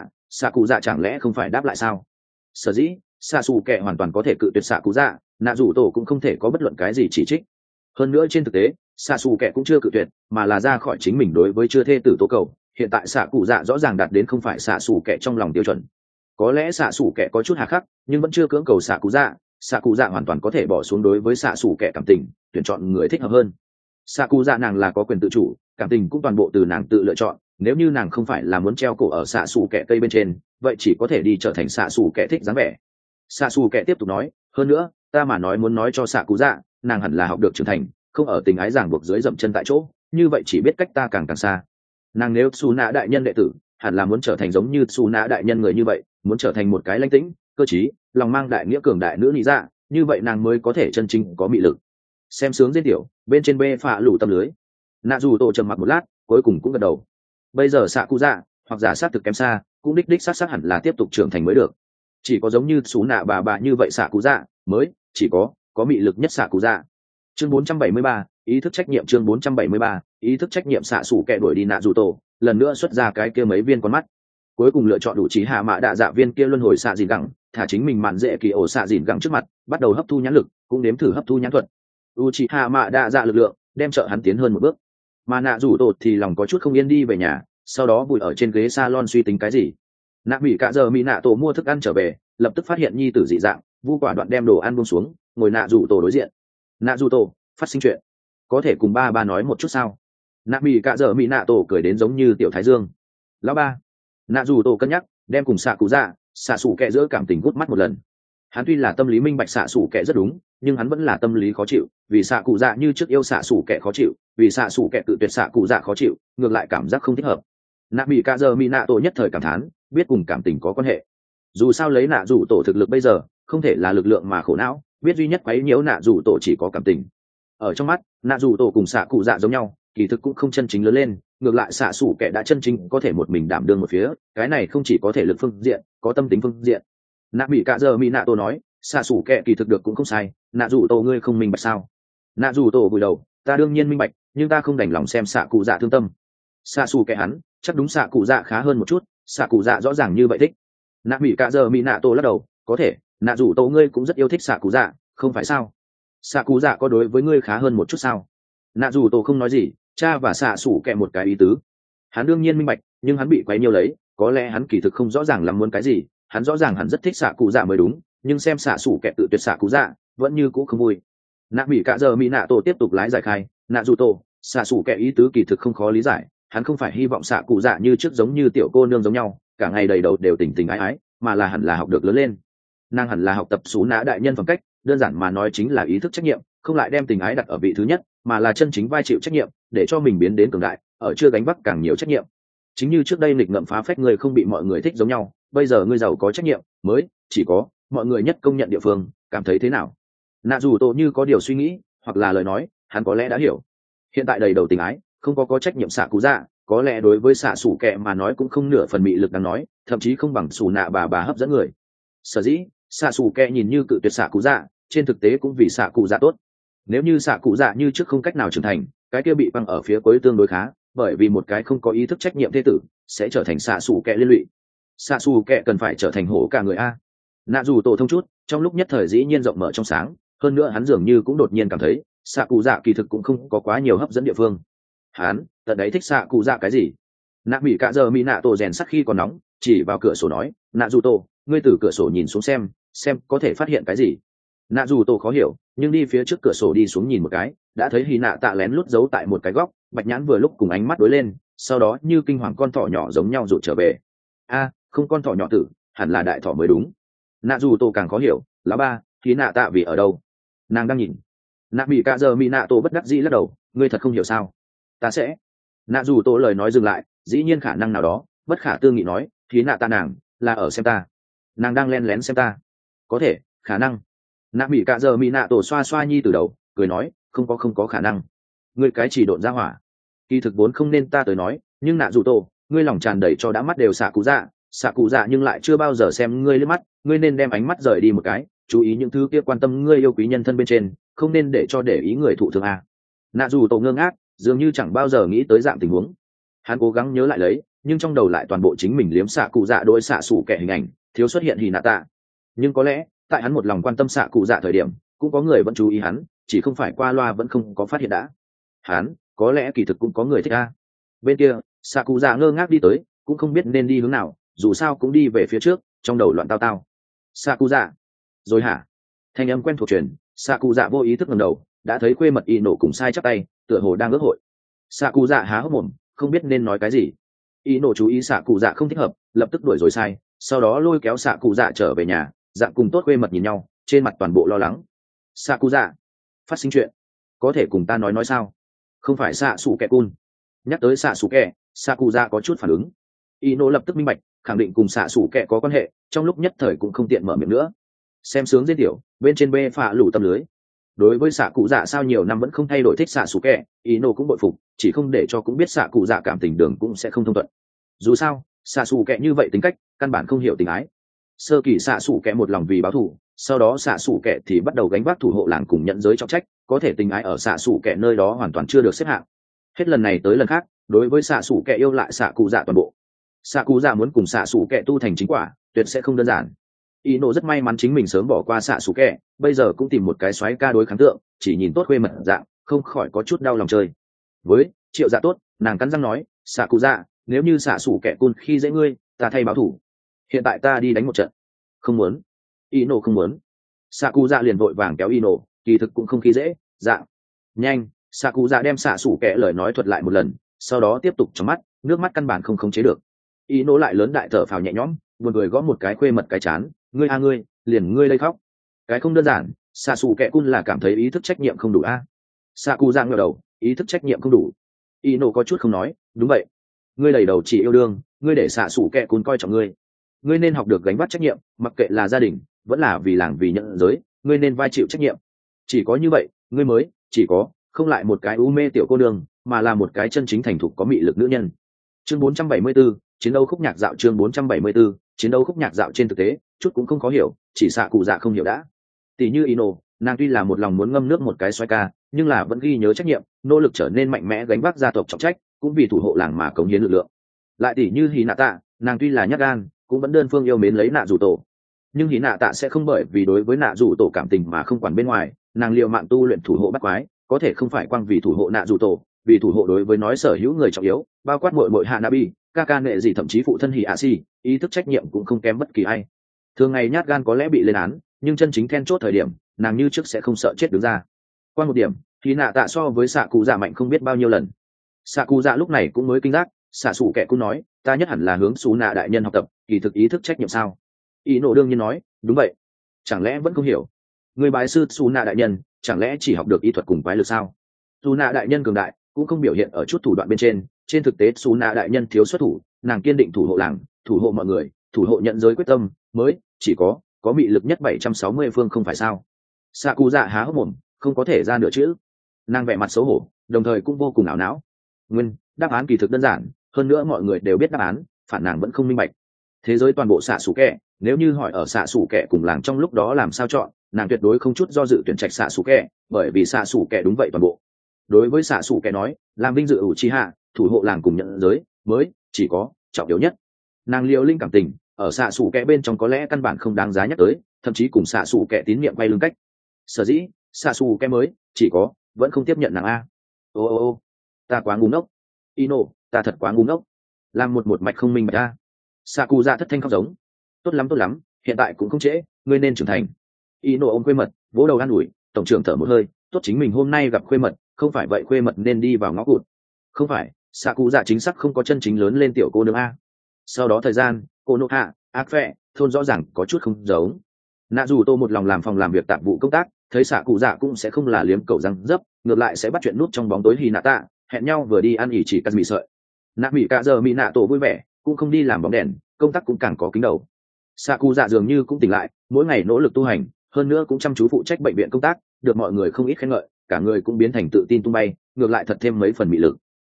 xạ cụ dạ chẳng lẽ không phải đáp lại sao? Sở dĩ xạ xù kẹ hoàn toàn có thể cự tuyệt xạ cụ dạ, nạ dù tổ cũng không thể có bất luận cái gì chỉ trích. Hơn nữa trên thực tế xạ xù kẹ cũng chưa cự tuyệt, mà là ra khỏi chính mình đối với chưa thê tử tố cầu. Hiện tại xạ cụ dạ rõ ràng đạt đến không phải xạ xù kẹ trong lòng tiêu chuẩn. Có lẽ xạ xù kẹ có chút hà khắc, nhưng vẫn chưa cưỡng cầu xạ cụ dạ hoàn toàn có thể bỏ xuống đối với xạ xù kẹ cảm tình, tuyển chọn người thích hợp hơn. Xạ cụ dạ nàng là có quyền tự chủ, cảm tình cũng toàn bộ từ nàng tự lựa chọn. Nếu như nàng không phải là muốn treo cổ ở xạ xù kẹ cây bên trên, vậy chỉ có thể đi trở thành xạ xù kẹ thích dáng vẻ. Xạ xù kẹ tiếp tục nói, hơn nữa ta mà muốn nói cho xạ cụ dạ, nàng hẳn là học được trưởng thành, không ở tình ái ràng buộc dưới dậm chân tại chỗ, như vậy chỉ biết cách ta càng càng xa. Nàng nếu xù nạ đại nhân đệ tử, hẳn là muốn trở thành giống như xù nạ đại nhân người như vậy, muốn trở thành một cái lãnh tĩnh cơ trí lòng mang đại nghĩa cường đại nữ lý dạ, như vậy nàng mới có thể chân chính có mị lực. Xem sướng diễn tiểu bên trên bê phạ lủ tâm lưới. Nạ dù tổ trầm mặc một lát, cuối cùng cũng gật đầu. Bây giờ xạ cụ dạ hoặc giả sát thực kém xa, cũng đích xác hẳn là tiếp tục trưởng thành mới được. Chỉ có giống như xú nạ bà như vậy xạ cụ dạ mới chỉ có mị lực nhất xạ cụ dạ. Chương 473, ý thức trách nhiệm. Chương 473, ý thức trách nhiệm. Xạ xủ kẹ đuổi đi nạ dù tổ, lần nữa xuất ra cái kia mấy viên con mắt, cuối cùng lựa chọn đủ trí hạ mạ đạ dạ viên kia luân hồi xạ dìn gẳng, thả chính mình mạn dễ kỳ ổ xạ dìn gẳng trước mặt, bắt đầu hấp thu nhãn lực, cũng nếm thử hấp thu nhãn thuật. u trí hạ mạ đạ dạ lực lượng đem trợ hắn tiến hơn một bước, mà nạ rủ tổ thì lòng có chút không yên đi về nhà, sau đó vùi ở trên ghế salon suy tính cái gì. Nạ mỹ cả giờ mỹ nạ tổ mua thức ăn trở về, lập tức phát hiện nhi tử dị dạng, vu quả đoạn đem đồ ăn buông xuống, ngồi nạ rủ tổ đối diện. Nạ rủ tổ, phát sinh chuyện, có thể cùng ba nói một chút sao? Nạ mỹ cả giờ mỹ nạ tổ cười đến giống như tiểu thái dương. Lão ba. Nạ rủ tổ cân nhắc đem cùng xạ cụ dạ xạ xủ kẹ giữa cảm tình gút mắt một lần. Hắn tuy là tâm lý minh bạch xạ xủ kẹ rất đúng, nhưng hắn vẫn là tâm lý khó chịu, vì xạ cụ dạ như trước yêu xạ xủ kẹ khó chịu, vì xạ xủ kẹ tự tuyệt xạ cụ dạ khó chịu, ngược lại cảm giác không thích hợp. Nạ mỹ cả giờ mỹ nạ tổ nhất thời cảm thán, biết cùng cảm tình có quan hệ. Dù sao lấy nạ rủ tổ thực lực bây giờ, không thể là lực lượng mà khổ não, biết duy nhất quấy nhiễu nạ rủ tổ chỉ có cảm tình. Ở trong mắt nạ rủ tổ cùng xạ cụ dạ giống nhau, kỳ thực cũng không chân chính lớn lên, ngược lại xạ xủ kẻ đã chân chính có thể một mình đảm đương một phía, cái này không chỉ có thể lực phương diện, có tâm tính phương diện. Nạ mỹ cả giờ mỹ nạ tổ nói, xạ xủ kẻ kỳ thực được cũng không sai, nạ rủ tổ ngươi không minh bạch sao? Nạ rủ tổ vùi đầu, ta đương nhiên minh bạch, nhưng ta không đành lòng xem xạ cụ dạ thương tâm. Xạ xủ kẻ hắn chắc đúng xạ cụ dạ khá hơn một chút, xạ cụ dạ rõ ràng như vậy thích. Nạ mỹ cả giờ mỹ nạ tổ lắc đầu, có thể nạ rủ tổ ngươi cũng rất yêu thích xạ cụ dạ, không phải sao? Xạ cụ dạ có đối với ngươi khá hơn một chút sao? Nạ rủ tổ không nói gì, cha và xạ xủ kẹ một cái ý tứ. Hắn đương nhiên minh bạch, nhưng hắn bị quấy nhiều lấy, có lẽ hắn kỳ thực không rõ ràng lắm muốn cái gì, hắn rõ ràng hắn rất thích xạ cụ dạ mới đúng, nhưng xem xạ xủ kẹ tự tuyệt xạ cụ dạ vẫn như cũ không vui. Nạ mỹ cả giờ mỹ nạ tổ tiếp tục lái giải khai, nạ dù tổ xạ xủ kẹ ý tứ kỳ thực không khó lý giải, hắn không phải hy vọng xạ cụ dạ như trước giống như tiểu cô nương giống nhau, cả ngày đầy đầu đều tình tình ái ái, mà là hẳn là học được lớn lên. Nàng hẳn là học tập xú nã đại nhân phẩm cách, đơn giản mà nói chính là ý thức trách nhiệm, không lại đem tình ái đặt ở vị thứ nhất, mà là chân chính vai chịu trách nhiệm, để cho mình biến đến cường đại, ở chưa gánh vác càng nhiều trách nhiệm. Chính như trước đây nghịch ngợm phá phách người không bị mọi người thích giống nhau, bây giờ ngươi giàu có trách nhiệm, mới chỉ có mọi người nhất công nhận địa phương, cảm thấy thế nào? Nạ dù tổ như có điều suy nghĩ, hoặc là lời nói, hắn có lẽ đã hiểu. Hiện tại đầy đầu tình ái, không có trách nhiệm xạ cụ dạ, có lẽ đối với xạ xủ kẹ mà nói cũng không nửa phần mị lực đáng nói, thậm chí không bằng xù nạ bà hấp dẫn người. Sở dĩ xạ xủ kẹ nhìn như cự tuyệt xạ cụ dạ, trên thực tế cũng vì xạ cụ dạ tốt. Nếu như xạ cụ dạ như trước không cách nào trưởng thành, cái kia bị băng ở phía cuối tương đối khá, bởi vì một cái không có ý thức trách nhiệm thế tử sẽ trở thành xạ xủ kẹ liên lụy. Xạ xủ kẹ cần phải trở thành hổ cả người a. Nạ dù tổ thông chút, trong lúc nhất thời dĩ nhiên rộng mở trong sáng, hơn nữa hắn dường như cũng đột nhiên cảm thấy xạ cụ dạ kỳ thực cũng không có quá nhiều hấp dẫn địa phương. Hắn tận đấy thích xạ cụ dạ cái gì? Nạ mỹ cả giờ mỹ nạ tổ rèn sắt khi còn nóng, chỉ vào cửa sổ nói, nạ dù tổ ngươi từ cửa sổ nhìn xuống xem có thể phát hiện cái gì. Nạ dù tổ khó hiểu, nhưng đi phía trước cửa sổ đi xuống nhìn một cái, đã thấy hy nạ tạ lén lút giấu tại một cái góc, bạch nhãn vừa lúc cùng ánh mắt đối lên, sau đó như kinh hoàng con thỏ nhỏ giống nhau rụt trở về. A, không con thỏ nhỏ tử, hẳn là đại thỏ mới đúng. Nạ dù tổ càng khó hiểu, lão ba hy nạ tạ vì ở đâu? Nàng đang nhìn. Nạ mỹ cả giờ mỹ nạ tổ bất đắc dĩ lắc đầu, ngươi thật không hiểu sao? Ta sẽ. Nạ dù tổ lời nói dừng lại, dĩ nhiên khả năng nào đó bất khả tư nghị nói, hy nạ tạ nàng là ở xem ta, nàng đang len lén xem ta. Có thể, khả năng. Nạ mỹ cả giờ mỹ nạ tổ xoa xoa nhi từ đầu, cười nói, không có khả năng. Ngươi cái chỉ độn ra hỏa, kỳ thực vốn không nên ta tới nói, nhưng nạ dù tổ, ngươi lòng tràn đầy cho đã mắt đều xạ cụ dạ nhưng lại chưa bao giờ xem ngươi liếc mắt, ngươi nên đem ánh mắt rời đi một cái, chú ý những thứ kia quan tâm ngươi yêu quý nhân thân bên trên, không nên để ý người thụ thương à. Nạ dù tổ ngơ ngác, dường như chẳng bao giờ nghĩ tới dạng tình huống. Hắn cố gắng nhớ lại lấy, nhưng trong đầu lại toàn bộ chính mình liếm xạ cụ dạ đôi xạ sủ kẻ hình ảnh, thiếu xuất hiện Hinata. Nhưng có lẽ tại hắn một lòng quan tâm xạ cụ dạ thời điểm, cũng có người vẫn chú ý hắn, chỉ không phải qua loa vẫn không có phát hiện đã. Hắn có lẽ kỳ thực cũng có người thích a. Bên kia xạ cụ dạ ngơ ngác đi tới, cũng không biết nên đi hướng nào, dù sao cũng đi về phía trước, trong đầu loạn tao tao. Xạ cụ dạ rồi hả? Thanh âm quen thuộc truyền, xạ cụ dạ vô ý thức ngẩng đầu, đã thấy khuê mật y nổ cùng sai chắp tay, tựa hồ đang ước hội. Xạ cụ dạ há hốc mồm, không biết nên nói cái gì. Y nổ chú ý xạ cụ dạ không thích hợp, lập tức đuổi rồi sai, sau đó lôi kéo xạ cụ dạ trở về nhà, dạng cùng tốt khuê mật nhìn nhau, trên mặt toàn bộ lo lắng. Xạ cụ dạ, phát sinh chuyện, có thể cùng ta nói sao? Không phải xạ sủ kẹ cun. Nhắc tới xạ sủ kẹ, xạ cụ dạ có chút phản ứng. Y nổ lập tức minh bạch, khẳng định cùng xạ sủ kẹ có quan hệ, trong lúc nhất thời cũng không tiện mở miệng nữa. Xem sướng dễ tiểu, bên trên bê phạ lủ tâm lưới. Đối với xạ cụ dạ sao nhiều năm vẫn không thay đổi thích xạ sủ kẹ, Y nổ cũng bội phục, chỉ không để cho cũng biết xạ cụ dạ cảm tình đường cũng sẽ không thông thuận. Dù sao xạ xù kẹ như vậy tính cách căn bản không hiểu tình ái. Sơ kỳ xạ xù kẹ một lòng vì báo thù, sau đó xạ xù kẹ thì bắt đầu gánh vác thủ hộ làng cùng nhận giới trọng trách, có thể tình ái ở xạ xù kẹ nơi đó hoàn toàn chưa được xếp hạng. Hết lần này tới lần khác, đối với xạ xù kẹ yêu lại xạ cụ dạ toàn bộ. Xạ cụ dạ muốn cùng xạ xù kẹ tu thành chính quả, tuyệt sẽ không đơn giản. Y nộ rất may mắn chính mình sớm bỏ qua xạ xù kẹ, bây giờ cũng tìm một cái xoáy ca đối kháng tượng, chỉ nhìn tốt khuê mật dạng, không khỏi có chút đau lòng chơi. Với triệu dạ tốt, nàng cắn răng nói, xạ cụ dạ, nếu như xạ xủ kẻ cun khi dễ ngươi, ta thay báo thủ. Hiện tại ta đi đánh một trận. Không muốn. Ino không muốn. Xạ cụ dạ liền vội vàng kéo Ino, kỳ thực cũng không khi dễ. Dạ nhanh. Xạ cụ dạ đem xạ xủ kẻ lời nói thuật lại một lần, sau đó tiếp tục trong mắt, nước mắt căn bản không khống chế được. Ino lại lớn đại thở phào nhẹ nhõm, buồn cười gõ một cái khuê mật cái chán, ngươi a ngươi, liền ngươi đây khóc. Cái không đơn giản, xạ xủ kẻ cun là cảm thấy ý thức trách nhiệm không đủ a. Xạ cụ dạ ngẩng đầu, ý thức trách nhiệm không đủ. Ino có chút không nói, đúng vậy, ngươi đầy đầu chỉ yêu đương, ngươi để xạ xủ kẹ cún coi trọng ngươi, ngươi nên học được gánh vác trách nhiệm, mặc kệ là gia đình vẫn là vì làng vì nhận giới, ngươi nên vai chịu trách nhiệm. Chỉ có như vậy ngươi mới chỉ có không lại một cái u mê tiểu cô nương, mà là một cái chân chính thành thục có mị lực nữ nhân. Chương 474, chiến đấu khúc nhạc dạo. Chương 474, chiến đấu khúc nhạc dạo. Trên thực tế chút cũng không khó hiểu, chỉ xạ cụ dạ không hiểu đã. Tỷ như Ino, nàng tuy là một lòng muốn ngâm nước một cái xoay ca, nhưng là vẫn ghi nhớ trách nhiệm, nỗ lực trở nên mạnh mẽ gánh vác gia tộc trọng trách, cũng vì thủ hộ làng mà cống hiến lực lượng. Lại tỷ như Hinata, nàng tuy là nhát gan, cũng vẫn đơn phương yêu mến lấy nạ rủ tổ, nhưng Hinata sẽ không bởi vì đối với nạ rủ tổ cảm tình mà không quản bên ngoài, nàng liệu mạng tu luyện thủ hộ bắt quái, có thể không phải quang vì thủ hộ nạ rủ tổ, vì thủ hộ đối với nói sở hữu người trọng yếu, bao quát muội muội Hanabi, Kaka nệ gì thậm chí phụ thân Hiashi, ý thức trách nhiệm cũng không kém bất kỳ ai. Thường ngày nhát gan có lẽ bị lên án, nhưng chân chính then chốt thời điểm, nàng như trước sẽ không sợ chết đứng ra. Qua một điểm, Hinata so với xạ cụ dạ mạnh không biết bao nhiêu lần. Xạ cụ dạ lúc này cũng mới kinh giác, xạ xù kẻ cũng nói, ta nhất hẳn là hướng xù nạ đại nhân học tập, kỳ thực ý thức trách nhiệm sao? Ý nộ đương nhiên nói, đúng vậy. Chẳng lẽ vẫn không hiểu? Người bái sư xù nạ đại nhân, chẳng lẽ chỉ học được ý thuật cùng quái lực sao? Xù nạ đại nhân cường đại, cũng không biểu hiện ở chút thủ đoạn bên trên thực tế xù nạ đại nhân thiếu xuất thủ, nàng kiên định thủ hộ làng, thủ hộ mọi người, thủ hộ nhận giới quyết tâm, mới chỉ có mị lực nhất 760 phương không phải sao? Xạ cụ dạ há hốc mồm, không có thể ra nửa chữ. Nàng vẻ mặt xấu hổ, đồng thời cũng vô cùng ảo não. Nguyên đáp án kỳ thực đơn giản, hơn nữa mọi người đều biết đáp án, phản nàng vẫn không minh bạch. Thế giới toàn bộ xạ xù kẹ, nếu như hỏi ở xạ xù kẹ cùng làng trong lúc đó làm sao chọn, nàng tuyệt đối không chút do dự tuyển trạch xạ xù kẹ, bởi vì xạ xù kẹ đúng vậy toàn bộ. Đối với xạ xù kẹ nói, làm vinh dự ủ chi hạ, thủ hộ làng cùng nhận giới, mới chỉ có trọng yếu nhất. Nàng liều linh cảm tình, ở xạ xù kẹ bên trong có lẽ căn bản không đáng giá nhắc tới, thậm chí cùng xạ xù kẹ tín nhiệm quay lưng cách. Sở dĩ xạ xù kẹ mới chỉ có vẫn không tiếp nhận nàng a. Ô, ta quá ngu ngốc. Ino, ta thật quá ngu ngốc, làm một mạch không minh bạch ta. Xạ cụ dạ thất thanh khóc giống. Tốt lắm, hiện tại cũng không trễ, ngươi nên trưởng thành. Ino ôm khuê mật, vỗ đầu an ủi, tổng trưởng thở một hơi, tốt chính mình hôm nay gặp khuê mật, không phải vậy khuê mật nên đi vào ngõ cụt. Không phải, xạ cụ dạ chính xác không có chân chính lớn lên tiểu cô nương a. Sau đó thời gian, cô nô hạ, ác phẹ, thôn rõ ràng có chút không giống. Nạ dù tô một lòng làm phòng làm việc tạp vụ công tác, thấy xạ cụ dạ cũng sẽ không là liếm cầu răng dấp, ngược lại sẽ bắt chuyện nút trong bóng tối Hinata, hẹn nhau vừa đi ăn ỉ chỉ cắt mì sợi. Nạ mỹ cả giờ mỹ nạ tổ vui vẻ, cũng không đi làm bóng đèn, công tác cũng càng có kính đầu. Xạ cụ dạ dường như cũng tỉnh lại, mỗi ngày nỗ lực tu hành, hơn nữa cũng chăm chú phụ trách bệnh viện công tác, được mọi người không ít khen ngợi, cả người cũng biến thành tự tin tung bay, ngược lại thật thêm mấy phần mị lực.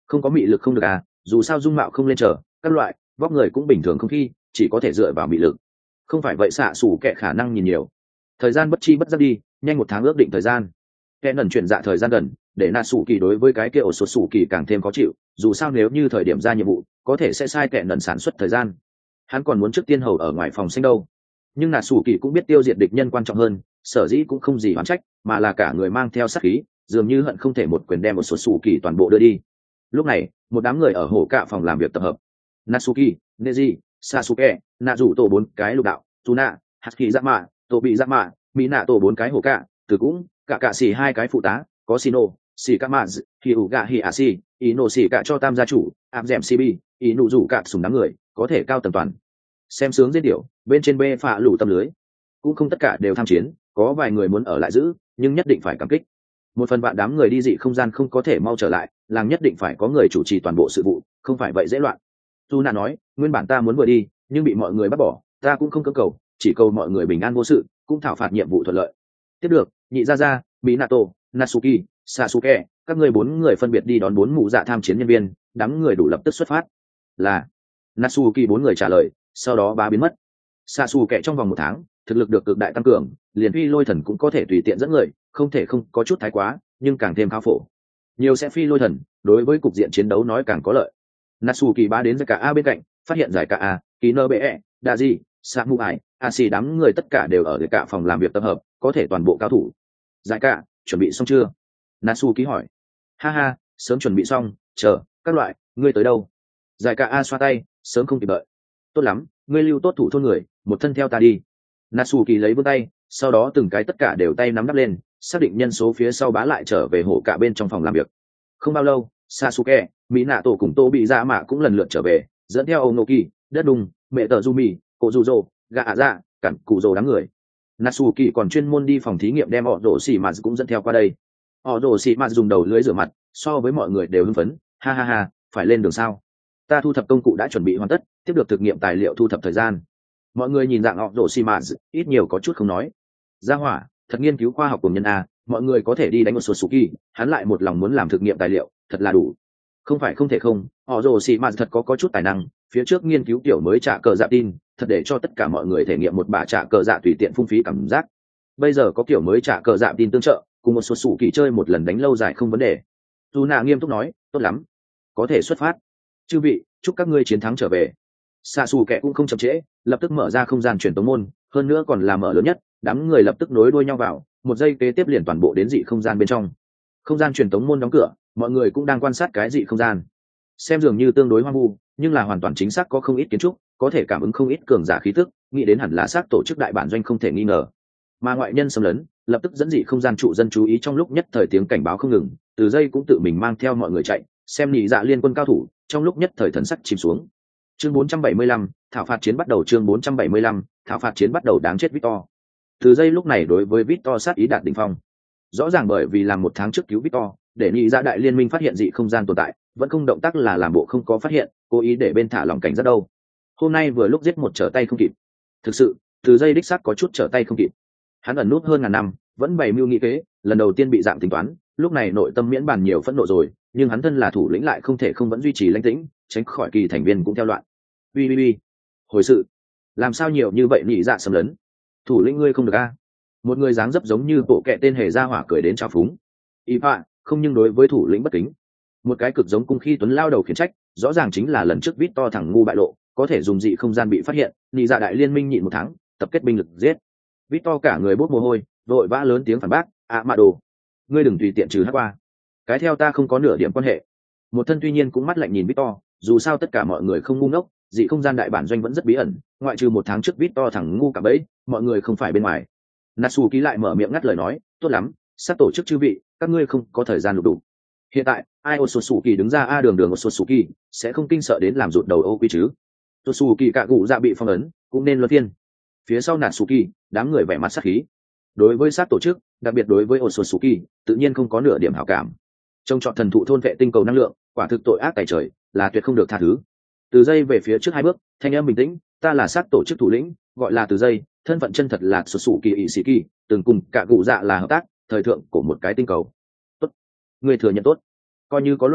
Không có mị lực không được à, dù sao dung mạo không lên trở, các loại vóc người cũng bình thường không khi, chỉ có thể dựa vào mị lực. Không phải vậy xạ xù kệ khả năng nhìn nhiều. Thời gian bất chi bất giác đi, nhanh 1 tháng ước định thời gian. Kẻ nần chuyển dạ thời gian gần, để nạ sủ kỳ đối với cái kia ổ sột sủ kỳ càng thêm khó chịu, dù sao nếu như thời điểm ra nhiệm vụ có thể sẽ sai kẻ nần sản xuất thời gian, hắn còn muốn trước tiên hầu ở ngoài phòng xanh đâu. Nhưng nạ sủ kỳ cũng biết tiêu diệt địch nhân quan trọng hơn, sở dĩ cũng không gì oán trách, mà là cả người mang theo sát khí, dường như hận không thể một quyền đem một sột sủ kỳ toàn bộ đưa đi. Lúc này một đám người ở hổ cạ phòng làm việc tập hợp. Natsuki, Neji, Sasuke, nạ rủ tổ 4 cái lục đạo, Tuna, Haki Giáp Mạ, tổ bị Giáp Mạ, Mỹ nạ tổ 4 cái hổ cạ, từ cũng cả xỉ 2 cái phụ tá, có Shino, Shikamazu, Hyuga Hiashi, Ino xỉ cả cho tam gia chủ, áp dẻm Shibi, Inu rủ cả súng đám người, có thể cao tầng toàn. Xem sướng diễn điệu, bên trên bê phạ lũ tâm lưới. Cũng không tất cả đều tham chiến, có vài người muốn ở lại giữ, nhưng nhất định phải cảm kích. Một phần bạn đám người đi dị không gian không có thể mau trở lại, làng nhất định phải có người chủ trì toàn bộ sự vụ, không phải vậy dễ loạn. Tuna nói, nguyên bản ta muốn vừa đi, nhưng bị mọi người bắt bỏ, ta cũng không cưỡng cầu, chỉ cầu mọi người bình an vô sự, cũng thảo phạt nhiệm vụ thuận lợi. Tiếp được, nhị gia gia, Minato, Natsuki, Sasuke, các ngươi 4 người phân biệt đi đón 4 mụ dạ tham chiến nhân viên, đám người đủ lập tức xuất phát. Là Natsuki 4 người trả lời, sau đó bá biến mất. Sasuke trong vòng 1 tháng, thực lực được cực đại tăng cường, liền phi lôi thần cũng có thể tùy tiện dẫn người, không thể không có chút thái quá, nhưng càng thêm khá phổ. Nhiều sẽ phi lôi thần, đối với cục diện chiến đấu nói càng có lợi. Natsuki bá đến giải cả A bên cạnh, phát hiện giải cả A, Kinobe, Daji, Samurai, Ashi đám người tất cả đều ở cả phòng làm việc tập hợp, có thể toàn bộ cao thủ. Giải cả, chuẩn bị xong chưa? Natsuki hỏi. Ha ha, sớm chuẩn bị xong, chờ, các loại, ngươi tới đâu? Giải cả A xoa tay, sớm không kịp đợi. Tốt lắm, ngươi lưu tốt thủ thôn người, một thân theo ta đi. Natsuki lấy vươn tay, sau đó từng cái tất cả đều tay nắm đắp lên, xác định nhân số phía sau bá lại trở về hổ cả bên trong phòng làm việc. Không bao lâu, Sasuke, Minato cùng Tô bị Dạ Mạ cũng lần lượt trở về, dẫn theo Onoki, Đất Đùng, Mẹ Tờ Jumi, Kozuzo, Gạ Dạ, cản cụ rồ đám người. Natsuki còn chuyên môn đi phòng thí nghiệm đem họ rổ xì mà cũng dẫn theo qua đây. Họ rổ xì mà dùng đầu lưới rửa mặt, so với mọi người đều hưng phấn, ha ha ha, phải lên đường sao? Ta thu thập công cụ đã chuẩn bị hoàn tất, tiếp được thực nghiệm tài liệu thu thập thời gian. Mọi người nhìn dạng họ rổ xì mà ít nhiều có chút không nói. Gia hỏa, thật nghiên cứu khoa học của nhân a, mọi người có thể đi đánh một số Suki, hắn lại một lòng muốn làm thực nghiệm tài liệu, thật là đủ. Không phải không thể không, họ rồ xì mà thật có chút tài năng, phía trước nghiên cứu tiểu mới trả cờ dạ tin, thật để cho tất cả mọi người thể nghiệm một bả trả cờ dạ tùy tiện phung phí cảm giác. Bây giờ có kiểu mới trả cờ dạ tin tương trợ, cùng một số Suki chơi một lần đánh lâu dài không vấn đề. Tuna nghiêm túc nói, tốt lắm, có thể xuất phát. Chư vị, chúc các ngươi chiến thắng trở về. Sasuke cũng không chậm trễ, lập tức mở ra không gian truyền tống môn, hơn nữa còn là mở lớn nhất, đám người lập tức nối đuôi nhau vào, một giây kế tiếp liền toàn bộ đến dị không gian bên trong. Không gian truyền tống môn đóng cửa, mọi người cũng đang quan sát cái dị không gian. Xem dường như tương đối hoang vu, nhưng là hoàn toàn chính xác có không ít kiến trúc, có thể cảm ứng không ít cường giả khí tức, nghĩ đến hẳn là xác tổ chức đại bản doanh không thể nghi ngờ. Mà ngoại nhân xâm lấn, lập tức dẫn dị không gian trụ dân chú ý trong lúc nhất thời tiếng cảnh báo không ngừng, từ dây cũng tự mình mang theo mọi người chạy, xem nhị dạ liên quân cao thủ, trong lúc nhất thời thần sắc chìm xuống. Chương 475, thảo phạt chiến bắt đầu. Chương 475, thảo phạt chiến bắt đầu. Đáng chết Victor. Từ giây lúc này đối với Victor sát ý đạt đỉnh phong. Rõ ràng bởi vì làm 1 tháng trước cứu Victor, để nhị dạ đại liên minh phát hiện dị không gian tồn tại, vẫn không động tác là làm bộ không có phát hiện, cố ý để bên thả lỏng cảnh rất đâu. Hôm nay vừa lúc giết một trở tay không kịp. Thực sự, từ giây đích xác có chút trở tay không kịp. Hắn ẩn nút hơn ngàn năm, vẫn bày mưu nghị kế, lần đầu tiên bị dạng tính toán, lúc này nội tâm miễn bàn nhiều phẫn nộ rồi, nhưng hắn thân là thủ lĩnh lại không thể không vẫn duy trì lãnh tĩnh, tránh khỏi kỳ thành viên cũng theo loạn. Ui, hồi sự, làm sao nhiều như vậy nhị dạ xâm lấn? Thủ lĩnh ngươi không được a? Một người dáng dấp giống như bộ kệ tên hề ra hỏa cười đến trao phúng. Ipa, không, nhưng đối với thủ lĩnh bất kính. Một cái cực giống cung khi tuấn lao đầu khiển trách, rõ ràng chính là lần trước Victor thẳng ngu bại lộ, có thể dùng dị không gian bị phát hiện, nhị dạ đại liên minh nhịn 1 tháng, tập kết binh lực giết. Victor cả người bốc mồ hôi, vội vã lớn tiếng phản bác, mà đồ, ngươi đừng tùy tiện trừ hát qua, cái theo ta không có nửa điểm quan hệ. Một thân tuy nhiên cũng mắt lạnh nhìn Victor, dù sao tất cả mọi người không ngu ngốc, dị không gian đại bản doanh vẫn rất bí ẩn, ngoại trừ 1 tháng trước Victor thẳng ngu cả bấy, mọi người không phải bên ngoài. Natsuki lại mở miệng ngắt lời nói, tốt lắm, sắp tổ chức chư vị, các ngươi không có thời gian lục đủ. Hiện tại, ai Otsutsuki đứng ra đường Otsutsuki, sẽ không kinh sợ đến làm rụt đầu ô quy chứ. Otsutsuki cả cụ dạ bị phong ấn, cũng nên luân phiên. Phía sau Natsuki, đám người vẻ mặt sát khí. Đối với sát tổ chức, đặc biệt đối với Otsutsuki, tự nhiên không có nửa điểm hảo cảm. Trong chọn thần thụ thôn vệ tinh cầu năng lượng, quả thực tội ác tày trời, là tuyệt không được tha thứ. Từ dây về phía trước 2 bước, thanh âm bình tĩnh, ta là sát tổ chức thủ lĩnh, gọi là Từ dây, thân phận chân thật là Otsutsuki Ishiki, từng cùng cả cụ dạ là hợp tác, thời thượng của một cái tinh cầu. Tốt, người thừa nhận tốt, coi như có loại,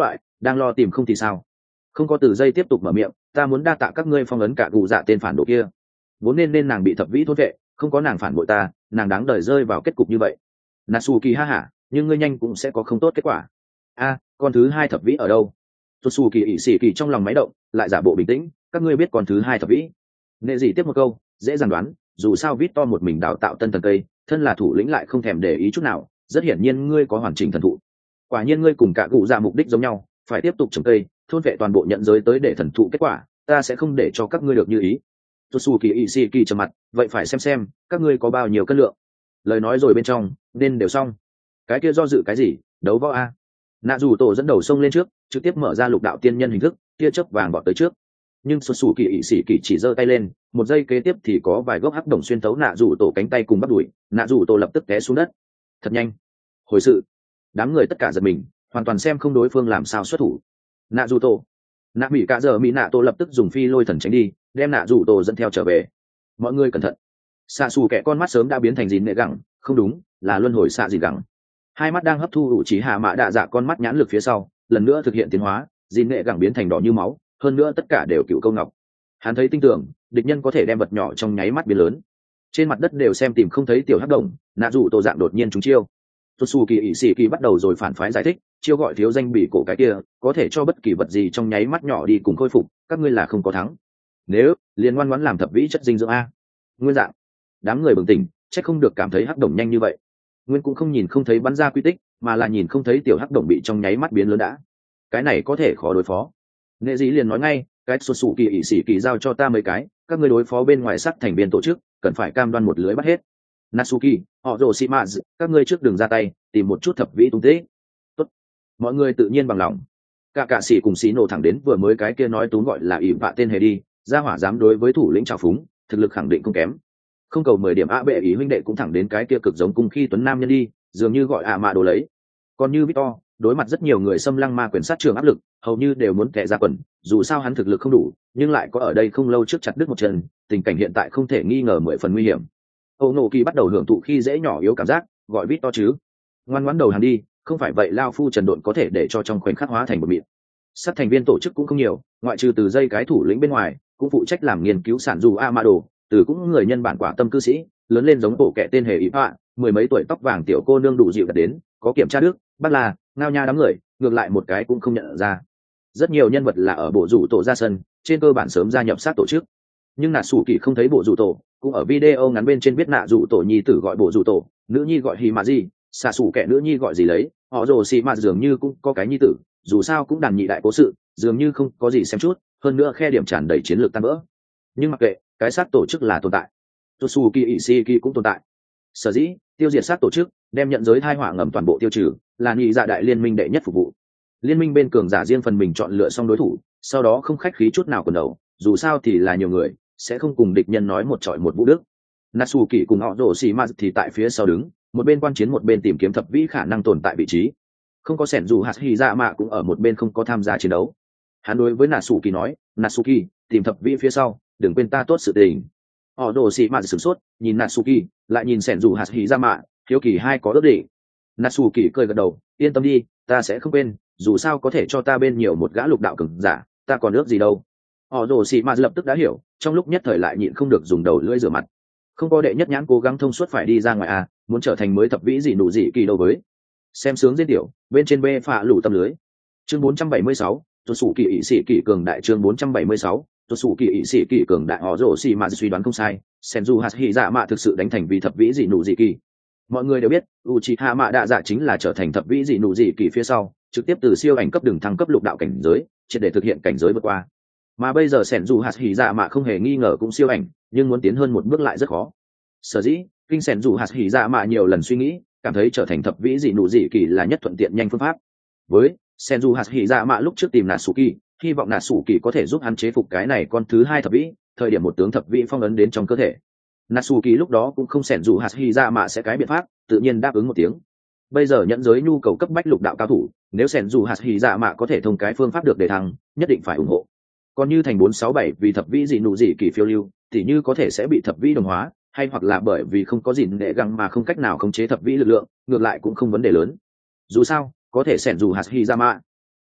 đang lo tìm không thì sao? Không có từ dây tiếp tục mở miệng, ta muốn đa tạ các ngươi phong ấn cả cụ dạ tên phản đồ kia. Vốn nên nàng bị thập vĩ thôn vệ, không có nàng phản bội ta, nàng đáng đời rơi vào kết cục như vậy. Natsuki ha hả, nhưng ngươi nhanh cũng sẽ có không tốt kết quả. A, con thứ hai thập vĩ ở đâu? Natsuki ỷ xỉ kỳ trong lòng máy động, lại giả bộ bình tĩnh, các ngươi biết con thứ hai thập vĩ? Nệ gì tiếp một câu, dễ dàng đoán, dù sao Victor một mình đào tạo tân thần cây, thân là thủ lĩnh lại không thèm để ý chút nào, rất hiển nhiên ngươi có hoàn chỉnh thần thụ. Quả nhiên ngươi cùng cả cụ dạ mục đích giống nhau, phải tiếp tục trồng cây, thôn vệ toàn bộ nhận giới tới để thần thụ kết quả, ta sẽ không để cho các ngươi được như ý. Natsuki Ishiki trầm mặt, vậy phải xem các ngươi có bao nhiêu cân lượng. Lời nói rồi bên trong, nên đều xong. Cái kia do dự cái gì, đấu võ a. Nạ dù tổ dẫn đầu xông lên trước, trực tiếp mở ra lục đạo tiên nhân hình thức, tia chớp vàng bọt tới trước. Nhưng Natsuki Ishiki chỉ giơ tay lên, một giây kế tiếp thì có vài gốc hắc đồng xuyên thấu nạ dù tổ cánh tay cùng bắt đuổi, nạ dù tổ lập tức té xuống đất. Thật nhanh. Hồi sự. Đám người tất cả giật mình, hoàn toàn xem không đối phương làm sao xuất thủ. Nạ dù tổ. Nạ mỹ cả giờ mỹ nạ tổ lập tức dùng phi lôi thần tránh đi, đem nạ dù tổ dẫn theo trở về. Mọi người cẩn thận. Xạ xù kẻ con mắt sớm đã biến thành dìn nệ gẳng, không đúng, là luân hồi xạ dìn gẳng. Hai mắt đang hấp thu đủ trí hạ mạ đạ dạ con mắt nhãn lực phía sau, lần nữa thực hiện tiến hóa, dìn nệ gẳng biến thành đỏ như máu, hơn nữa tất cả đều cựu câu ngọc. Hắn thấy tinh tưởng, địch nhân có thể đem vật nhỏ trong nháy mắt biến lớn. Trên mặt đất đều xem tìm không thấy tiểu hắc động, nạ dù tổ dạng đột nhiên trúng chiêu. Tatsuki Ishiki bắt đầu rồi phản phái giải thích, chiêu gọi thiếu danh bị cổ cái kia, có thể cho bất kỳ vật gì trong nháy mắt nhỏ đi cùng khôi phục, các ngươi là không có thắng. Nếu liền ngoan ngoãn làm thập vĩ chất dinh dưỡng a. Nguyên dạng. Đám người bừng tỉnh, chắc không được cảm thấy hắc động nhanh như vậy. Nguyên cũng không nhìn không thấy bắn ra quy tích, mà là nhìn không thấy tiểu hắc động bị trong nháy mắt biến lớn đã. Cái này có thể khó đối phó. Nệ dĩ liền nói ngay, cái Tatsuki Ishiki giao cho ta mấy cái, các ngươi đối phó bên ngoài sắc thành viên tổ chức, cần phải cam đoan một lưới bắt hết. Natsuki, họ rồ Shimazu, các ngươi trước đường ra tay, tìm một chút thập vĩ tung tích. Tốt. Mọi người tự nhiên bằng lòng. Cả sĩ cùng xí nổ thẳng đến vừa mới cái kia nói túm gọi là ỷ vạ tên hề đi, ra hỏa dám đối với thủ lĩnh trào phúng, thực lực khẳng định không kém. Không cầu 10 điểm a bệ ý huynh đệ cũng thẳng đến cái kia cực giống cung khi tuấn nam nhân đi, dường như gọi mạ đồ lấy. Còn như Victor, đối mặt rất nhiều người xâm lăng ma quyền sát trường áp lực, hầu như đều muốn kẻ ra quần, dù sao hắn thực lực không đủ, nhưng lại có ở đây không lâu trước chặt đứt một chân, tình cảnh hiện tại không thể nghi ngờ 10 phần nguy hiểm. Âu nổ kỳ bắt đầu hưởng thụ khi dễ nhỏ yếu cảm giác, gọi Victor chứ, ngoan ngoãn đầu hàng đi, không phải vậy lao phu trần độn có thể để cho trong khoảnh khắc hóa thành một mịn. Sát thành viên tổ chức cũng không nhiều, ngoại trừ từ dây cái thủ lĩnh bên ngoài, cũng phụ trách làm nghiên cứu sản dù Amado, từ cũng người nhân bản quả tâm cư sĩ, lớn lên giống bộ kẻ tên hề ý họa, 10 mấy tuổi tóc vàng tiểu cô nương đủ dịu đặt đến, có kiểm tra đức, bắt là ngao nha đám người, ngược lại một cái cũng không nhận ra. Rất nhiều nhân vật là ở bộ rủ tổ ra sân, trên cơ bản sớm gia nhập sát tổ chức. Nhưng nà sủ kỳ không thấy bộ rủ tổ, cũng ở video ngắn bên trên biết nạ rủ tổ nhi tử gọi bộ rủ tổ, nữ nhi gọi hì mà gì, xạ sủ kẻ nữ nhi gọi gì lấy, họ rồ xì mà dường như cũng có cái nhi tử, dù sao cũng đàn nhị đại cố sự, dường như không có gì xem chút, hơn nữa khe điểm tràn đầy chiến lược tan vỡ. Nhưng mặc kệ, cái sát tổ chức là tồn tại. Tatsuki Ishiki cũng tồn tại. Sở dĩ tiêu diệt sát tổ chức, đem nhận giới thai họa ngầm toàn bộ tiêu trừ, là nhị dạ đại liên minh đệ nhất phục vụ. Liên minh bên cường giả riêng phần mình chọn lựa xong đối thủ, sau đó không khách khí chút nào quần đầu, dù sao thì là nhiều người, sẽ không cùng địch nhân nói một trọi một vũ đức. Natsuki cùng họ rồ xì ma thì tại phía sau đứng, một bên quan chiến một bên tìm kiếm thập vĩ khả năng tồn tại vị trí. Không có sẻn dù hạt hy dạ mạ cũng ở một bên không có tham gia chiến đấu. Hắn đối với Natsuki nói, Natsuki, tìm thập vĩ phía sau, đừng quên ta tốt sự tình. Họ rồ xì ma sửng sốt, nhìn Natsuki, lại nhìn sẻn dù hạt hy dạ mạ, hiếu kỳ hai có ước định. Natsuki cười gật đầu, yên tâm đi, ta sẽ không quên, dù sao có thể cho ta bên nhiều một gã lục đạo cường giả, ta còn ước gì đâu. Họ rồ xì ma lập tức đã hiểu, trong lúc nhất thời lại nhịn không được dùng đầu lưỡi rửa mặt. Không có đệ nhất nhãn cố gắng thông suốt phải đi ra ngoài à, muốn trở thành mới thập vĩ gì nụ gì kỳ đâu với. Xem sướng diễn tiểu, bên trên bê phạ lủ tâm lưới. Chương 476, tuột sủ kỳ ỷ sĩ kỳ cường đại. Chương 476, tuột sủ kỳ ỷ sĩ kỳ cường đại. Họ rồ xì ma suy đoán không sai, Senju Hashirama thực sự đánh thành vì thập vĩ gì nụ gì kỳ. Mọi người đều biết, Uchiha Mạ Đạ Dạ chính là trở thành thập vĩ dị nụ dị kỳ phía sau, trực tiếp từ siêu ảnh cấp đường thăng cấp lục đạo cảnh giới, triệt để thực hiện cảnh giới vượt qua. Mà bây giờ Senju Hashirama không hề nghi ngờ cũng siêu ảnh, nhưng muốn tiến hơn một bước lại rất khó. Sở dĩ, kinh Senju Hashirama nhiều lần suy nghĩ, cảm thấy trở thành thập vĩ dị nụ dị kỳ là nhất thuận tiện nhanh phương pháp. Với Senju Hashirama lúc trước tìm Natsuki, hy vọng Natsuki có thể giúp hắn chế phục cái này con thứ hai thập vĩ, thời điểm một tướng thập vĩ phong ấn đến trong cơ thể. Natsuki lúc đó cũng không xẻn dù Hashirama sẽ cái biện pháp, tự nhiên đáp ứng một tiếng. Bây giờ nhận giới nhu cầu cấp bách lục đạo cao thủ, nếu xẻn dù Hashirama có thể thông cái phương pháp được để thăng, nhất định phải ủng hộ. Còn như thành 467 vì thập vĩ dị nụ dị kỳ phiêu lưu, thì như có thể sẽ bị thập vĩ đồng hóa, hay hoặc là bởi vì không có gìn đệ găng mà không cách nào khống chế thập vĩ lực lượng, ngược lại cũng không vấn đề lớn. Dù sao, có thể xẻn dù Hashirama.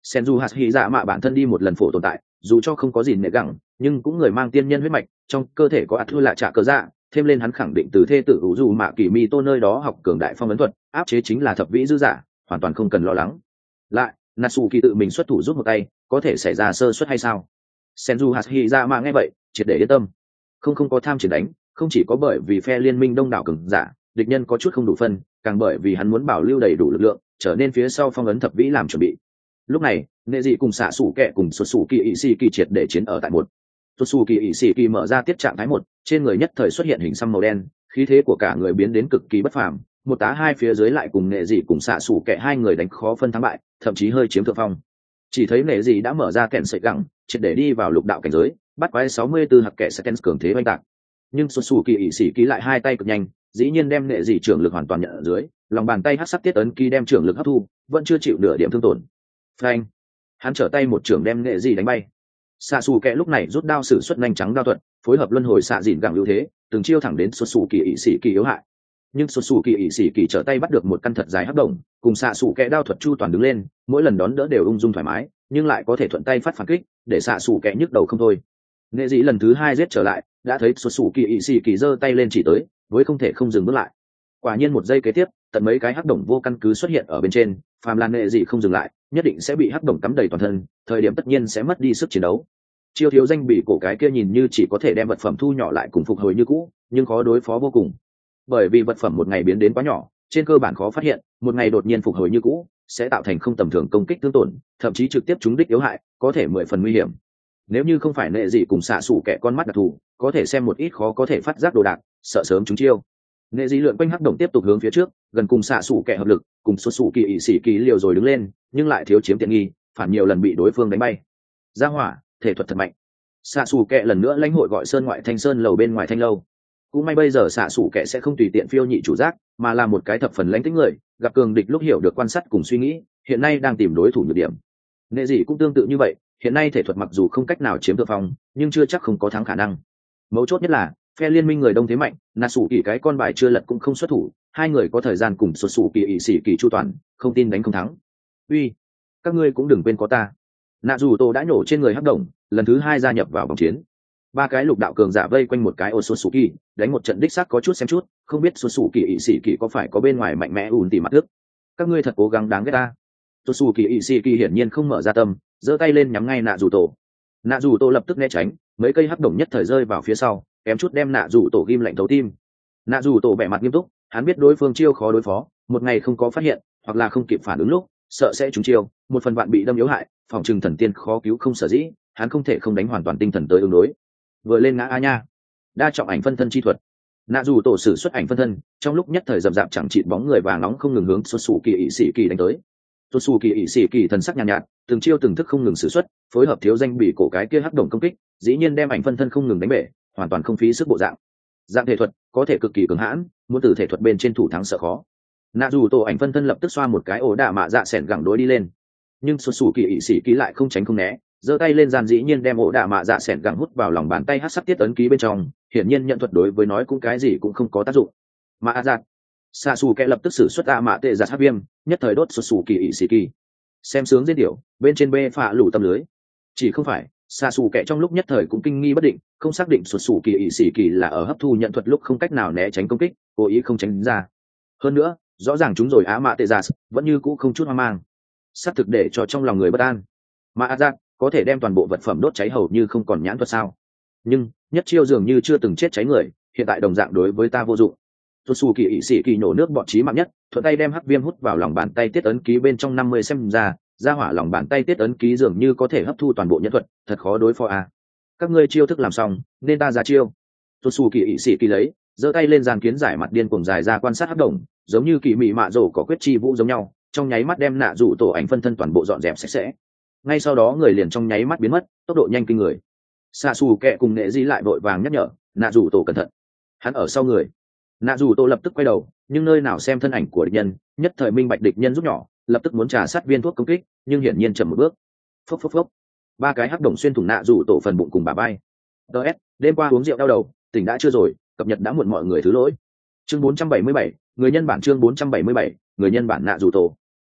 Senju Hashirama bản thân đi một lần phổ tồn tại, dù cho không có gì nệ gẳng, nhưng cũng người mang tiên nhân huyết mạch, trong cơ thể có ạt thư lạ trả cơ dạ, thêm lên hắn khẳng định từ thê tử Vũ Dù Mạ Kỳ Mi Tô nơi đó học cường đại phong ấn thuật, áp chế chính là thập vĩ dư giả, hoàn toàn không cần lo lắng. Lại, Natsuki tự mình xuất thủ giúp một tay, có thể xảy ra sơ suất hay sao? Senju Hashirama nghe vậy, triệt để yên tâm. Không có tham chiến đánh, không chỉ có bởi vì phe liên minh đông đảo cường giả, địch nhân có chút không đủ phân, càng bởi vì hắn muốn bảo lưu đầy đủ lực lượng, trở nên phía sau phong ấn thập vĩ làm chuẩn bị. Lúc này, nệ dị cùng xạ sủ kẹ cùng xuất xù kỳ ỵ xì kỳ triệt để chiến ở tại một. Xuất xù kỳ ỵ xì kỳ mở ra tiết trạng thái một, trên người nhất thời xuất hiện hình xăm màu đen, khí thế của cả người biến đến cực kỳ bất phàm, một tá hai phía dưới lại cùng nệ dị cùng xạ sủ kẹ hai người đánh khó phân thắng bại, thậm chí hơi chiếm thượng phong. Chỉ thấy nệ dị đã mở ra kẹn sợi gẳng, triệt để đi vào lục đạo cảnh giới, bắt quái 64 hạt kẻ sẽ cường thế oanh tạc. Nhưng xuất xù kỳ ỵ xì kỳ lại hai tay cực nhanh, dĩ nhiên đem nệ dị trưởng lực hoàn toàn nhận ở dưới, lòng bàn tay hắc sắc tiết ấn ký đem trưởng lực hấp thu, vẫn chưa chịu nửa điểm thương tổn. Phanh! Hắn trở tay một trưởng đem nệ dị đánh bay. Xạ xù kẹ lúc này rút đao sử xuất nhanh trắng đao thuật, phối hợp luân hồi xạ dịn gẳng ưu thế, từng chiêu thẳng đến xuất xù kỳ ỵ sĩ kỳ yếu hại. Nhưng xuất xù kỳ ỵ sĩ kỳ trở tay bắt được một căn thật dài hấp động, cùng xạ xù kẹ đao thuật chu toàn đứng lên, mỗi lần đón đỡ đều ung dung thoải mái, nhưng lại có thể thuận tay phát phản kích, để xạ xù kẹ nhức đầu không thôi. Nệ dị lần thứ hai giết trở lại, đã thấy xuất xù kỳ ỵ sĩ kỳ giơ tay lên chỉ tới, với không thể không dừng bước lại. Quả nhiên một giây kế tiếp, tận mấy cái hắc động vô căn cứ xuất hiện ở bên trên, phàm là nệ dị không dừng lại, nhất định sẽ bị hắc động cắm đầy toàn thân, thời điểm tất nhiên sẽ mất đi sức chiến đấu. Chiêu thiếu danh bị cổ cái kia nhìn như chỉ có thể đem vật phẩm thu nhỏ lại cùng phục hồi như cũ, nhưng khó đối phó vô cùng. Bởi vì vật phẩm một ngày biến đến quá nhỏ, trên cơ bản khó phát hiện, một ngày đột nhiên phục hồi như cũ, sẽ tạo thành không tầm thường công kích tương tổn, thậm chí trực tiếp trúng đích yếu hại, có thể 10 phần nguy hiểm. Nếu như không phải nệ dị cùng xạ sủ kẻ con mắt đặc thù, có thể xem một ít khó có thể phát giác đồ đạc, sợ sớm trúng chiêu. Nệ dị lượn quanh hắc động tiếp tục hướng phía trước, gần cùng xạ sủ kẻ hợp lực, cùng xuất sủ kỳ ỵ sĩ kỳ liều rồi đứng lên, nhưng lại thiếu chiếm tiện nghi, phản nhiều lần bị đối phương đánh bay. Ra hỏa, thể thuật thật mạnh. Xạ xù kẹ lần nữa lãnh hội gọi sơn ngoại thanh sơn lầu bên ngoài thanh lâu. Cũng may bây giờ xạ xù kẹ sẽ không tùy tiện phiêu nhị chủ giác, mà là một cái thập phần lãnh tính người, gặp cường địch lúc hiểu được quan sát cùng suy nghĩ, hiện nay đang tìm đối thủ nhược điểm. Nệ dị cũng tương tự như vậy, hiện nay thể thuật mặc dù không cách nào chiếm thượng phong, nhưng chưa chắc không có thắng khả năng. Mấu chốt nhất là phe liên minh người đông thế mạnh, nà sủ kỳ cái con bài chưa lật cũng không xuất thủ, hai người có thời gian cùng xuất sủ kỳ ỵ sĩ kỳ chu toàn, không tin đánh không thắng. Uy, các ngươi cũng đừng quên có ta. Nạ dù tô đã nhổ trên người hắc đồng, lần thứ hai gia nhập vào vòng chiến. Ba cái lục đạo cường giả vây quanh một cái Otsutsuki, đánh một trận đích xác có chút xem chút, không biết Otsutsuki ỵ sĩ kỳ có phải có bên ngoài mạnh mẽ ùn tỉ mặt nước. Các ngươi thật cố gắng đáng ghét ta. Otsutsuki ỵ sĩ kỳ hiển nhiên không mở ra tâm, giơ tay lên nhắm ngay nạ dù tổ. Nạ dù tổ lập tức né tránh, mấy cây hắc đồng nhất thời rơi vào phía sau, kém chút đem nạ dù tổ ghim lạnh thấu tim. Nạ dù tổ vẻ mặt nghiêm túc, hắn biết đối phương chiêu khó đối phó, một ngày không có phát hiện, hoặc là không kịp phản ứng lúc, sợ sẽ trúng chiêu, một phần bạn bị đâm yếu hại, phòng trừng thần tiên khó cứu không sở dĩ, hắn không thể không đánh hoàn toàn tinh thần tới ứng đối. Vừa lên ngã a nha, đa trọng ảnh phân thân chi thuật. Nạ dù tổ sử xuất ảnh phân thân, trong lúc nhất thời rậm rạp chẳng chịt bóng người vàng nóng không ngừng hướng xuất xù kỳ ỵ sĩ kỳ đánh tới. Xuất xù kỳ ỵ sĩ kỳ thần sắc nhàn nhạt, từng chiêu từng thức không ngừng sử xuất, phối hợp thiếu danh bị cổ cái kia hắc đồng công kích, dĩ nhiên đem ảnh phân thân không ngừng đánh bể, hoàn toàn không phí sức bộ dạng. Dạng thể thuật có thể cực kỳ cường hãn, muốn từ thể thuật bên trên thủ thắng sợ khó. Nạ dù tổ ảnh phân thân lập tức xoa một cái ổ đả mạ dạ sẻn gẳng đối đi lên, nhưng xuất xù kỳ ỵ sĩ kỳ lại không tránh không né, giơ tay lên gian dĩ nhiên đem ổ đả mạ dạ sẻn gẳng hút vào lòng bàn tay hát sắc tiết ấn ký bên trong, hiển nhiên nhận thuật đối với nói cũng cái gì cũng không có tác dụng. Mạ dạ xạ xù kẹ lập tức sử xuất mạ tệ giặt hát viêm, nhất thời đốt xuất xù kỳ ỵ sĩ kỳ. Xem sướng diễn điệu bên trên bê phạ lủ tâm lưới. Chỉ không phải xạ xù kẹ trong lúc nhất thời cũng kinh nghi bất định, không xác định xuất xù kỳ ỵ sĩ kỳ là ở hấp thu nhận thuật lúc không cách nào né tránh công kích, cố ý không tránh ra. Hơn nữa rõ ràng chúng rồi mạ tệ giặt vẫn như cũ không chút hoang mang, xác thực để cho trong lòng người bất an. Mạ dạ có thể đem toàn bộ vật phẩm đốt cháy hầu như không còn nhãn thuật sao? Nhưng nhất chiêu dường như chưa từng chết cháy người, hiện tại đồng dạng đối với ta vô dụng. Tutsu kỳ ỵ sĩ kỳ nổ nước bọt chí mạng nhất, thuận tay đem hắc viêm hút vào lòng bàn tay tiết ấn ký bên trong 50 xem ra hỏa lòng bàn tay tiết ấn ký dường như có thể hấp thu toàn bộ nhẫn thuật, thật khó đối phó à. Các ngươi chiêu thức làm xong, nên ta ra chiêu. Tutsu kỳ ỵ sĩ kỳ lấy, giơ tay lên dàn kiến giải mặt điên cuồng dài ra quan sát hắc đồng, giống như kỳ mị mạ rổ có quyết chi vũ giống nhau, trong nháy mắt đem nạ rủ tổ ảnh phân thân toàn bộ dọn dẹp sạch sẽ. Ngay sau đó người liền trong nháy mắt biến mất, tốc độ nhanh kinh người. Xạ xù kẹ cùng nệ di lại vội vàng nhắc nhở nạ rủ tổ cẩn thận, hắn ở sau người. Nạ rủ tổ lập tức quay đầu, nhưng nơi nào xem thân ảnh của địch nhân, nhất thời minh bạch địch nhân rút nhỏ, lập tức muốn trà sát viên thuốc công kích, nhưng hiển nhiên chậm một bước. Phốc phốc phốc, ba cái hắc đồng xuyên thủng nạ rủ tổ phần bụng cùng bả vai. ts đêm qua uống rượu đau đầu, tỉnh đã chưa rồi, cập nhật đã muộn mọi người thứ lỗi. Chương 477, người nhân bản chương 477, người nhân bản nạ rủ tổ.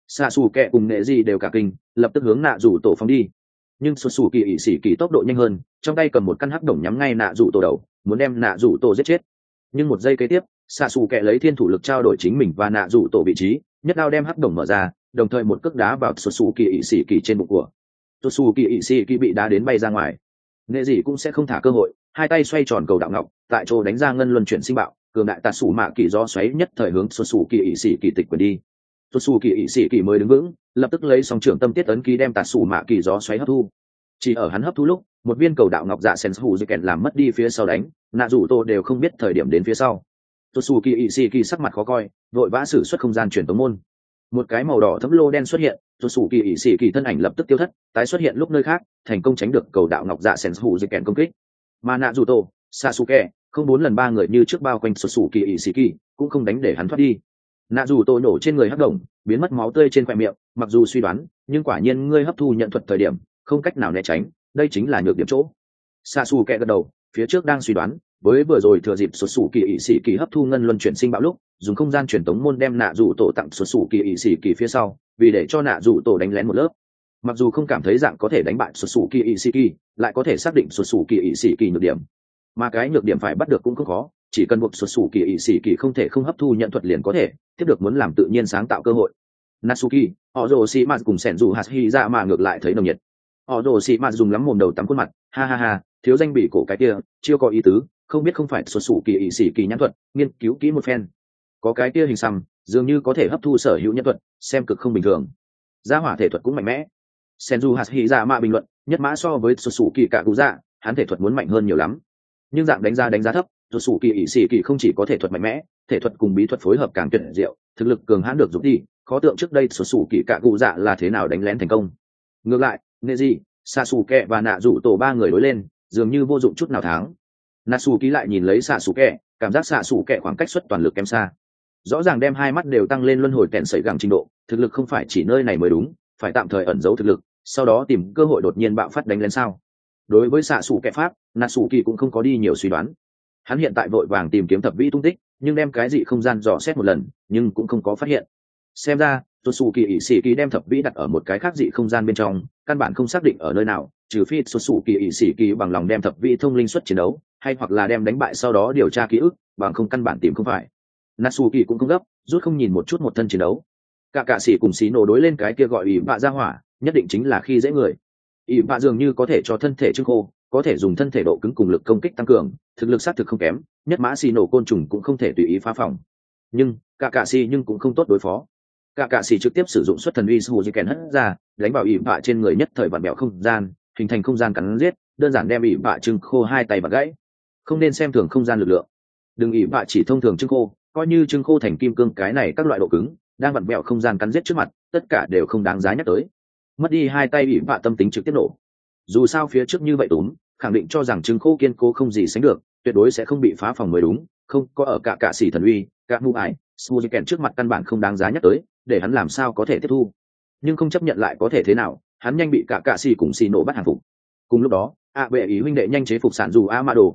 xạ xù kẹ cùng nghệ gì đều cả kinh, lập tức hướng nạ rủ tổ phóng đi. Nhưng xuất xù kỳ ỵ sĩ kỳ tốc độ nhanh hơn, trong tay cầm một căn hắc đồng nhắm ngay nạ rủ tổ đầu, muốn đem nạ rủ tổ giết chết. Nhưng một giây kế tiếp, xạ xù kẹ lấy thiên thủ lực trao đổi chính mình và nạ rủ tổ vị trí, nhất đao đem hắc đồng mở ra, đồng thời một cước đá vào xuất xù kỳ ỵ sĩ kỳ trên bụng của xuất xù kỳ ỵ sĩ kỳ, bị đá đến bay ra ngoài. Nghệ gì cũng sẽ không thả cơ hội, hai tay xoay tròn cầu đạo ngọc, tại chỗ đánh ra ngân luân chuyển sinh bạo, cường đại tạt sủ mạ kỳ gió xoáy nhất thời hướng xuất xù kỳ ỵ sĩ kỳ tịch quyền đi. Xuất xù kỳ ỵ sĩ kỳ mới đứng vững, lập tức lấy song trưởng tâm tiết ấn ký đem tạt sủ mạ kỳ gió xoáy hấp thu. Chỉ ở hắn hấp thu lúc, một viên cầu đạo ngọc dạ sen hù dây kèn làm mất đi phía sau đánh, nạ rủ tô đều không biết thời điểm đến phía sau. Xuất xù kỳ ỵ sĩ kỳ sắc mặt khó coi, vội vã sử xuất không gian truyền tống môn. Một cái màu đỏ thấm lô đen xuất hiện, xuất xù kỳ ỵ sĩ kỳ thân ảnh lập tức tiêu thất, tái xuất hiện lúc nơi khác, thành công tránh được cầu đạo ngọc dạ sen hù dây kèn công kích. Mà nạ rủ tô, Sasuke không 4 lần 3 người như trước bao quanh xuất xù kỳ ỵ sĩ kỳ, cũng không đánh để hắn thoát đi. Nạ rủ tô nổ trên người hắc đồng, biến mất máu tươi trên khóe miệng, mặc dù suy đoán, nhưng quả nhiên ngươi hấp thu nhận thuật thời điểm, không cách nào né tránh, đây chính là nhược điểm chỗ. Sasuke gật đầu, phía trước đang suy đoán, với vừa rồi thừa dịp xuất xù kỳ ỵ sĩ kỳ hấp thu ngân luân chuyển sinh bạo lúc, dùng không gian truyền tống môn đem nạ rủ tổ tặng xuất xù kỳ ỵ sĩ kỳ phía sau, vì để cho nạ rủ tổ đánh lén một lớp. Mặc dù không cảm thấy dạng có thể đánh bại xuất xù kỳ ỵ sĩ kỳ, lại có thể xác định xuất xù kỳ ỵ sĩ kỳ nhược điểm. Mà cái nhược điểm phải bắt được cũng không khó, chỉ cần buộc xuất xù kỳ ỵ sĩ kỳ không thể không hấp thu nhận thuật liền có thể tiếp được muốn làm tự nhiên sáng tạo cơ hội. Natsuki, họ rồ xì mạt cùng sẻn dù hạt hy ra mà ngược lại thấy nồng nhiệt. Họ rồ xì mạt dùng lắm mồm đầu tắm khuôn mặt, ha ha ha, thiếu danh bị cổ cái kia chưa có ý tứ, không biết không phải xuất xù kỳ ỵ sĩ kỳ nhãn thuật, nghiên cứu kỹ một phen. Có cái kia hình xăm dường như có thể hấp thu sở hữu nhãn thuật, xem cực không bình thường. Gia hỏa thể thuật cũng mạnh mẽ. Senju Hashira mà bình luận, nhất mã so với xuất xù kỳ cả cụ dạ, hắn thể thuật muốn mạnh hơn nhiều lắm. Nhưng dạng đánh giá thấp, xuất xù kỳ ỵ sĩ kỳ không chỉ có thể thuật mạnh mẽ, thể thuật cùng bí thuật phối hợp càng tuyệt diệu, thực lực cường hãn được giúp đi, khó tượng trước đây xuất xù kỳ cả cụ dạ là thế nào đánh lén thành công. Ngược lại, Neji, Sasuke và nạ rủ tổ ba người đối lên, dường như vô dụng chút nào thắng. Natsuki lại nhìn lấy Sasuke, cảm giác Sasuke khoảng cách xuất toàn lực kém xa. Rõ ràng đem hai mắt đều tăng lên luân hồi kèn sẩy gẳng trình độ, thực lực không phải chỉ nơi này mới đúng, phải tạm thời ẩn giấu thực lực, sau đó tìm cơ hội đột nhiên bạo phát đánh lên sao. Đối với Sasuke pháp, Natsuki cũng không có đi nhiều suy đoán. Hắn hiện tại vội vàng tìm kiếm thập vĩ tung tích, nhưng đem cái gì không gian dò xét một lần, nhưng cũng không có phát hiện. Xem ra, Totsuki Ishiki đem thập vĩ đặt ở một cái khác dị không gian bên trong, căn bản không xác định ở nơi nào, trừ phi Totsuki Ishiki bằng lòng đem thập vĩ thông linh xuất chiến đấu, hay hoặc là đem đánh bại sau đó điều tra ký ức, bằng không căn bản tìm không phải. Natsuki cũng không gấp, rút không nhìn một chút một thân chiến đấu. Cả sĩ cùng xí nổ đối lên cái kia gọi ỷ bạ ra hỏa, nhất định chính là khi dễ người. ỷ bạ dường như có thể cho thân thể trưng khô, có thể dùng thân thể độ cứng cùng lực công kích tăng cường, thực lực sát thực không kém, nhất mã xì nổ côn trùng cũng không thể tùy ý phá phòng. Nhưng cả sĩ nhưng cũng không tốt đối phó. Cả sĩ trực tiếp sử dụng xuất thần uy Suzuken hất ra, đánh vào ỷ bạ trên người nhất thời vặn bẹo không gian, hình thành không gian cắn giết, đơn giản đem ỷ bạ trưng khô hai tay và gãy. Không nên xem thường không gian lực lượng. Đừng ỷ bạ chỉ thông thường trưng khô, coi như trưng khô thành kim cương cái này các loại độ cứng, đang vặn bẹo không gian cắn giết trước mặt, tất cả đều không đáng giá nhắc tới. Mất đi hai tay ỷ bạ tâm tính trực tiếp nổ. Dù sao phía trước như vậy túm, khẳng định cho rằng trưng khô kiên cố không gì sánh được, tuyệt đối sẽ không bị phá phòng mới đúng, không có ở cả sĩ thần uy, cả ngu ải, Suzuken trước mặt căn bản không đáng giá nhắc tới, để hắn làm sao có thể tiếp thu. Nhưng không chấp nhận lại có thể thế nào, hắn nhanh bị cả sĩ cùng xì nổ bắt hàng phục. Cùng lúc đó, bệ ý huynh đệ nhanh chế phục sản dù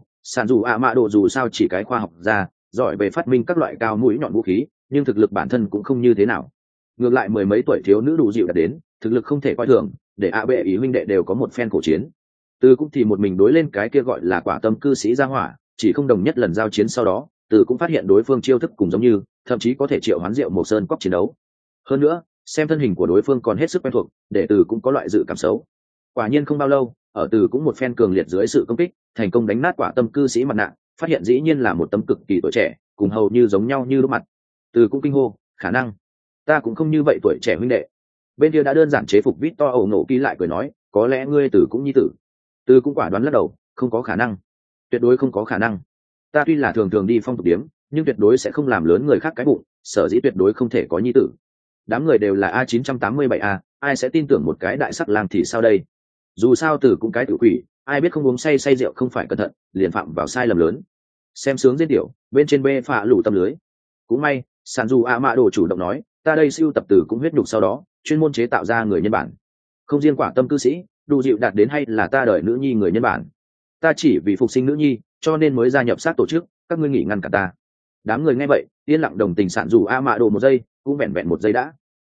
Amado dù sao chỉ cái khoa học gia, giỏi về phát minh các loại cao mũi nhọn vũ khí, nhưng thực lực bản thân cũng không như thế nào. Ngược lại mười mấy tuổi thiếu nữ đủ dịu đã đến, thực lực không thể coi thường, để bệ ý huynh đệ đều có một phen cổ chiến. Từ cũng thì một mình đối lên cái kia gọi là quả tâm cư sĩ gia hỏa, chỉ không đồng nhất lần giao chiến sau đó, Từ cũng phát hiện đối phương chiêu thức cùng giống như, thậm chí có thể triệu hoán Diệu Mộc Sơn cóc chiến đấu. Hơn nữa, xem thân hình của đối phương còn hết sức quen thuộc, để Từ cũng có loại dự cảm xấu. Quả nhiên không bao lâu, ở Từ cũng một phen cường liệt dưới sự công kích, thành công đánh nát quả tâm cư sĩ mặt nạ, phát hiện dĩ nhiên là một tấm cực kỳ tuổi trẻ, cùng hầu như giống nhau như lúc mặt. Từ cũng kinh hô, khả năng ta cũng không như vậy tuổi trẻ huynh đệ. Bên kia đã đơn giản chế phục Victor ẩu nổ ký lại cười nói, có lẽ ngươi Từ cũng nhi tử. Từ cũng quả đoán lắc đầu, không có khả năng, tuyệt đối không có khả năng. Ta tuy là thường thường đi phong tục điếm, nhưng tuyệt đối sẽ không làm lớn người khác cái bụng, sở dĩ tuyệt đối không thể có nhi tử. Đám người đều là A987A, ai sẽ tin tưởng một cái đại sắc lang thì sao đây? Dù sao Từ cũng cái tự quỷ, ai biết không uống say rượu không phải cẩn thận, liền phạm vào sai lầm lớn. Xem sướng diễn tiểu, bên trên bê phạ lủ tâm lưới. Cũng may, Sản dù Amado chủ động nói, ta đây siêu tập Từ cũng huyết nhục sau đó, chuyên môn chế tạo ra người nhân bản. Không riêng quả tâm cư sĩ, đủ dịu đạt đến hay là ta đợi nữ nhi người nhân bản. Ta chỉ vì phục sinh nữ nhi, cho nên mới gia nhập sát tổ chức, các ngươi nghỉ ngăn cả ta. Đám người nghe vậy, yên lặng đồng tình Sản dù Amado một giây, cũng vẹn vẹn một giây đã.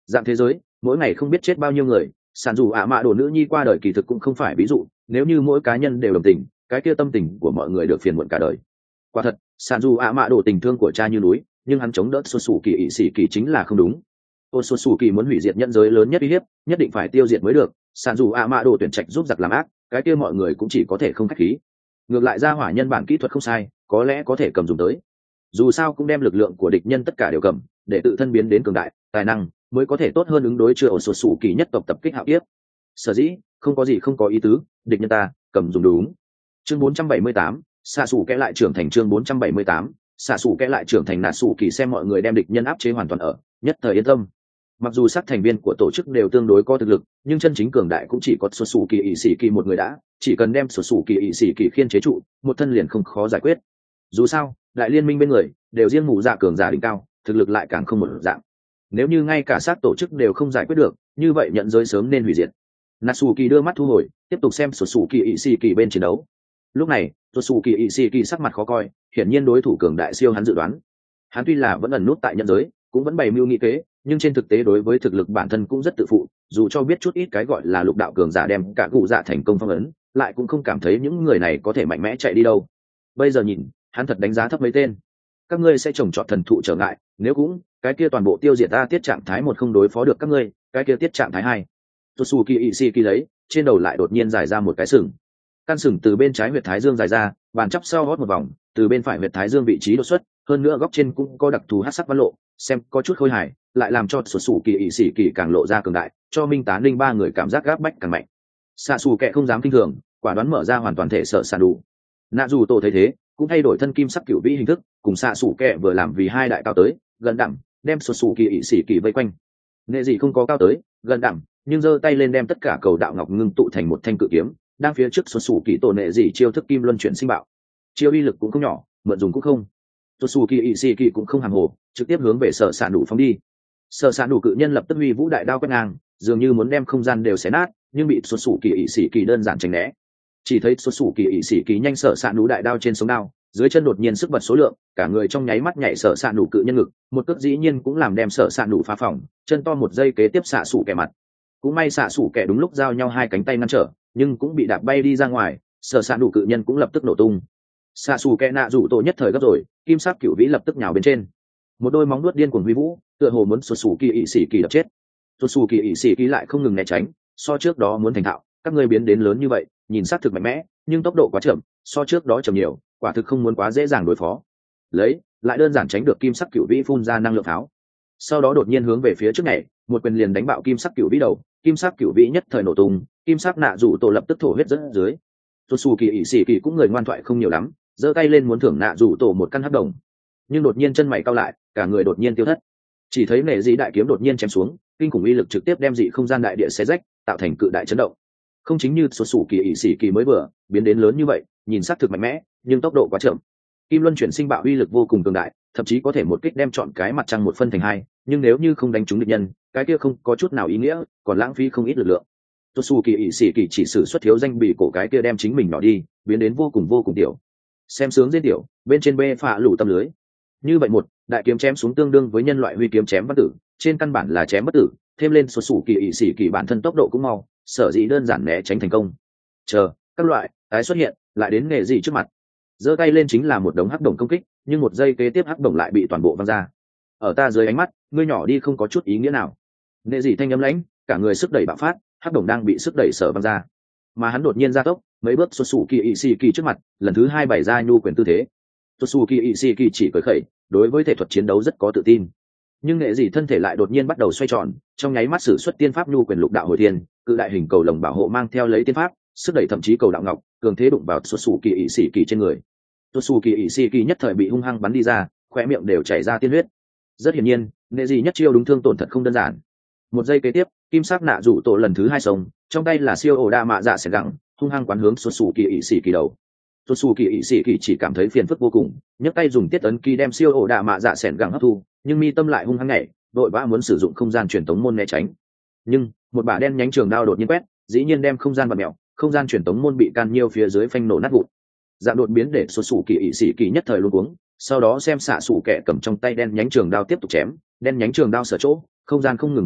Dạng thế giới mỗi ngày không biết chết bao nhiêu người, sản dù ạ mạ đồ nữ nhi qua đời kỳ thực cũng không phải ví dụ, nếu như mỗi cá nhân đều đồng tình, cái kia tâm tình của mọi người được phiền muộn cả đời. Quả thật, sản dù ạ mạ đồ tình thương của cha như núi, nhưng hắn chống đỡ xuất xù kỳ ỵ sĩ kỳ chính là không đúng. Ôn xuất xù kỳ muốn hủy diệt nhân giới lớn nhất uy hiếp, nhất định phải tiêu diệt mới được. Sản dù ạ mạ đồ tuyển trạch giúp giặc làm ác, cái kia mọi người cũng chỉ có thể không khách khí. Ngược lại ra hỏa nhân bản kỹ thuật không sai, có lẽ có thể cầm dùng tới. Dù sao cũng đem lực lượng của địch nhân tất cả đều cầm, để tự thân biến đến cường đại, tài năng mới có thể tốt hơn ứng đối chưa ổn sụt sụ kỳ nhất tộc tập kích hạo kiếp. Sở dĩ không có gì không có ý tứ, địch nhân ta cầm dùng đúng. Chương 478, xạ sủ kẽ lại trưởng thành. Chương 478, xạ sủ kẽ lại trưởng thành. Nà sủ kỳ xem mọi người đem địch nhân áp chế hoàn toàn ở, nhất thời yên tâm. Mặc dù các thành viên của tổ chức đều tương đối có thực lực, nhưng chân chính cường đại cũng chỉ có sụt sụ kỳ ỵ sĩ kỳ một người đã, chỉ cần đem sụt sụ kỳ ỵ sĩ kỳ khiên chế trụ, một thân liền không khó giải quyết. Dù sao đại liên minh bên người đều riêng mù dạ cường giả đỉnh cao, thực lực lại càng không một dạng. Nếu như ngay cả sát tổ chức đều không giải quyết được, như vậy nhận giới sớm nên hủy diệt. Natsuki đưa mắt thu hồi, tiếp tục xem sụt sụ kỳ ỵ sĩ kỳ bên chiến đấu. Lúc này sụt sụ kỳ ỵ sĩ kỳ sắc mặt khó coi, hiển nhiên đối thủ cường đại siêu hắn dự đoán. Hắn tuy là vẫn ẩn nút tại nhận giới, cũng vẫn bày mưu nghị kế, nhưng trên thực tế đối với thực lực bản thân cũng rất tự phụ, dù cho biết chút ít cái gọi là lục đạo cường giả đem cả cụ dạ thành công phong ấn, lại cũng không cảm thấy những người này có thể mạnh mẽ chạy đi đâu. Bây giờ nhìn hắn thật đánh giá thấp mấy tên. Các ngươi sẽ trồng trọt thần thụ trở ngại, nếu cũng cái kia toàn bộ tiêu diệt ta. Tiết trạng thái một không đối phó được các ngươi, cái kia tiết trạng thái hai. Tosuki Ishiki lấy trên đầu lại đột nhiên dài ra một cái sừng, căn sừng từ bên trái huyệt thái dương dài ra, bàn chắp sau hót một vòng, từ bên phải huyệt thái dương vị trí đột xuất, hơn nữa góc trên cũng có đặc thù hắc sắc văn lộ, xem có chút khôi hài, lại làm cho Tosuki Ishiki càng lộ ra cường đại, cho Minh Tá Ninh ba người cảm giác gáp bách càng mạnh. Xạ xù kệ không dám kinh thường, quả đoán mở ra hoàn toàn thể sợ sàn đủ. Nạ dù tổ thấy thế cũng thay đổi thân kim sắc cửu vĩ hình thức, cùng xạ xù kệ vừa làm vì hai đại cao tới gần đẳng, đem sụt sù kỳ ỵ sĩ kỳ vây quanh. Nệ gì không có cao tới gần đẳng, nhưng giơ tay lên đem tất cả cầu đạo ngọc ngưng tụ thành một thanh cự kiếm, đang phía trước sụt sù kỳ tổ nệ gì chiêu thức kim luân chuyển sinh bạo, chiêu uy lực cũng không nhỏ, mượn dùng cũng không. Sụt sù kỳ ỵ sĩ kỳ cũng không hàm hồ, trực tiếp hướng về sở sạn đủ phóng đi. Sở sạn đủ cự nhân lập tức huy vũ đại đao quét ngang, dường như muốn đem không gian đều xé nát, nhưng bị sụt sù kỳ ỵ sĩ kỳ đơn giản tránh né. Chỉ thấy sụt sù kỳ ỵ sĩ kỳ nhanh sở sạn đủ đại đao trên sống đao, dưới chân đột nhiên sức bật số lượng, cả người trong nháy mắt nhảy sở sạn đủ cự nhân ngực, một cước dĩ nhiên cũng làm đem sở sạn đủ phá phòng, chân to một giây kế tiếp xạ sủ kẻ mặt. Cũng may xạ sủ kẻ đúng lúc giao nhau hai cánh tay ngăn trở, nhưng cũng bị đạp bay đi ra ngoài, sở sạn đủ cự nhân cũng lập tức nổ tung. Xạ sủ kẻ nạ rủ tổ nhất thời gấp rồi, kim sắc cửu vĩ lập tức nhào bên trên, một đôi móng nuốt điên cuồng huy vũ, tựa hồ muốn sụt sù kỳ ỵ sĩ kỳ đập chết. Sụt sù kỳ ỵ sĩ kỳ lại không ngừng né tránh, so trước đó muốn thành thạo, các ngươi biến đến lớn như vậy, nhìn sát thực mạnh mẽ, nhưng tốc độ quá chậm, so trước đó chậm nhiều, quả thực không muốn quá dễ dàng đối phó. Lấy lại đơn giản tránh được kim sắc cửu vĩ phun ra năng lượng pháo, sau đó đột nhiên hướng về phía trước này, một quyền liền đánh bạo kim sắc cửu vĩ đầu, kim sắc cửu vĩ nhất thời nổ tung, kim sắc nạ rủ tổ lập tức thổ huyết rất dưới. Sụt sù kỳ ỵ sĩ kỳ cũng người ngoan thoại không nhiều lắm, giơ tay lên muốn thưởng nạ rủ tổ một căn hắc đồng, nhưng đột nhiên chân mày cau lại, cả người đột nhiên tiêu thất. Chỉ thấy nệ dị đại kiếm đột nhiên chém xuống, kinh khủng uy lực trực tiếp đem dị không gian đại địa xé rách, tạo thành cự đại chấn động. Không chính như sụt sù kỳ ỵ sĩ kỳ mới vừa biến đến lớn như vậy, nhìn sắc thực mạnh mẽ, nhưng tốc độ quá chậm. Kim luân chuyển sinh bạo uy lực vô cùng cường đại, thậm chí có thể một kích đem chọn cái mặt trăng một phân thành hai, nhưng nếu như không đánh trúng địch nhân, cái kia không có chút nào ý nghĩa, còn lãng phí không ít lực lượng. Sụt sù kỳ ỵ sĩ kỳ chỉ sử xuất thiếu danh bị cổ cái kia đem chính mình nhỏ đi, biến đến vô cùng tiểu. Xem sướng dễ tiểu, bên trên bê phạ lủ tâm lưới. Như vậy một đại kiếm chém xuống tương đương với nhân loại huy kiếm chém văn tử, trên căn bản là chém bất tử, thêm lên sụt sù kỳ ỵ sĩ kỳ bản thân tốc độ cũng mau, sở dĩ đơn giản né tránh thành công. Chờ các loại tái xuất hiện, lại đến nghề gì trước mặt, giơ tay lên chính là một đống hắc đồng công kích, nhưng một giây kế tiếp hắc đồng lại bị toàn bộ văng ra. Ở ta dưới ánh mắt, ngươi nhỏ đi không có chút ý nghĩa nào. Nghề gì thanh âm lãnh, cả người sức đẩy bạo phát, hắc đồng đang bị sức đẩy sở văng ra, mà hắn đột nhiên gia tốc, mấy bước sụt sù kỳ ỵ sĩ kỳ trước mặt, lần thứ hai bày ra nhu quyền tư thế. Sụt sù kỳ ỵ sĩ kỳ chỉ cười khẩy, đối với thể thuật chiến đấu rất có tự tin, nhưng nghệ dị thân thể lại đột nhiên bắt đầu xoay tròn, trong nháy mắt sử xuất tiên pháp nhu quyền lục đạo hồi thiên, cự đại hình cầu lồng bảo hộ mang theo lấy tiên pháp sức đẩy, thậm chí cầu đạo ngọc cường thế đụng vào sụt sù kỳ ỵ sĩ kỳ trên người. Sụt sù kỳ ỵ sĩ kỳ nhất thời bị hung hăng bắn đi ra, khóe miệng đều chảy ra tiên huyết. Rất hiển nhiên nghệ dị nhất chiêu đúng thương tổn thật không đơn giản. Một giây kế tiếp, kim sắc nạ rủ tổ lần thứ hai sống, trong tay là siêu ổ đa mạ dạ sẻn gẳng, hung hăng quán hướng sụt sù kỳ ỵ sĩ kỳ đầu. Sụt sù kỳ ỵ sĩ kỳ chỉ cảm thấy phiền phức vô cùng, nhấc tay dùng tiết ấn kỳ đem siêu ổ đa mạ dạ sẻn gẳng hấp thu, nhưng mi tâm lại hung hăng nhảy, đội vã muốn sử dụng không gian truyền tống môn né tránh, nhưng một bả đen nhánh trường đao đột nhiên quét, dĩ nhiên đem không gian bật mèo, không gian truyền tống môn bị can nhiêu phía dưới phanh nổ nát vụn. Dạng đột biến để sụt sù kỳ ỵ sĩ kỳ nhất thời luống cuống, sau đó xem xạ sủ kẻ cầm trong tay đen nhánh trường đao tiếp tục chém, đen nhánh trường đao sở chỗ, không gian không ngừng bật mèo,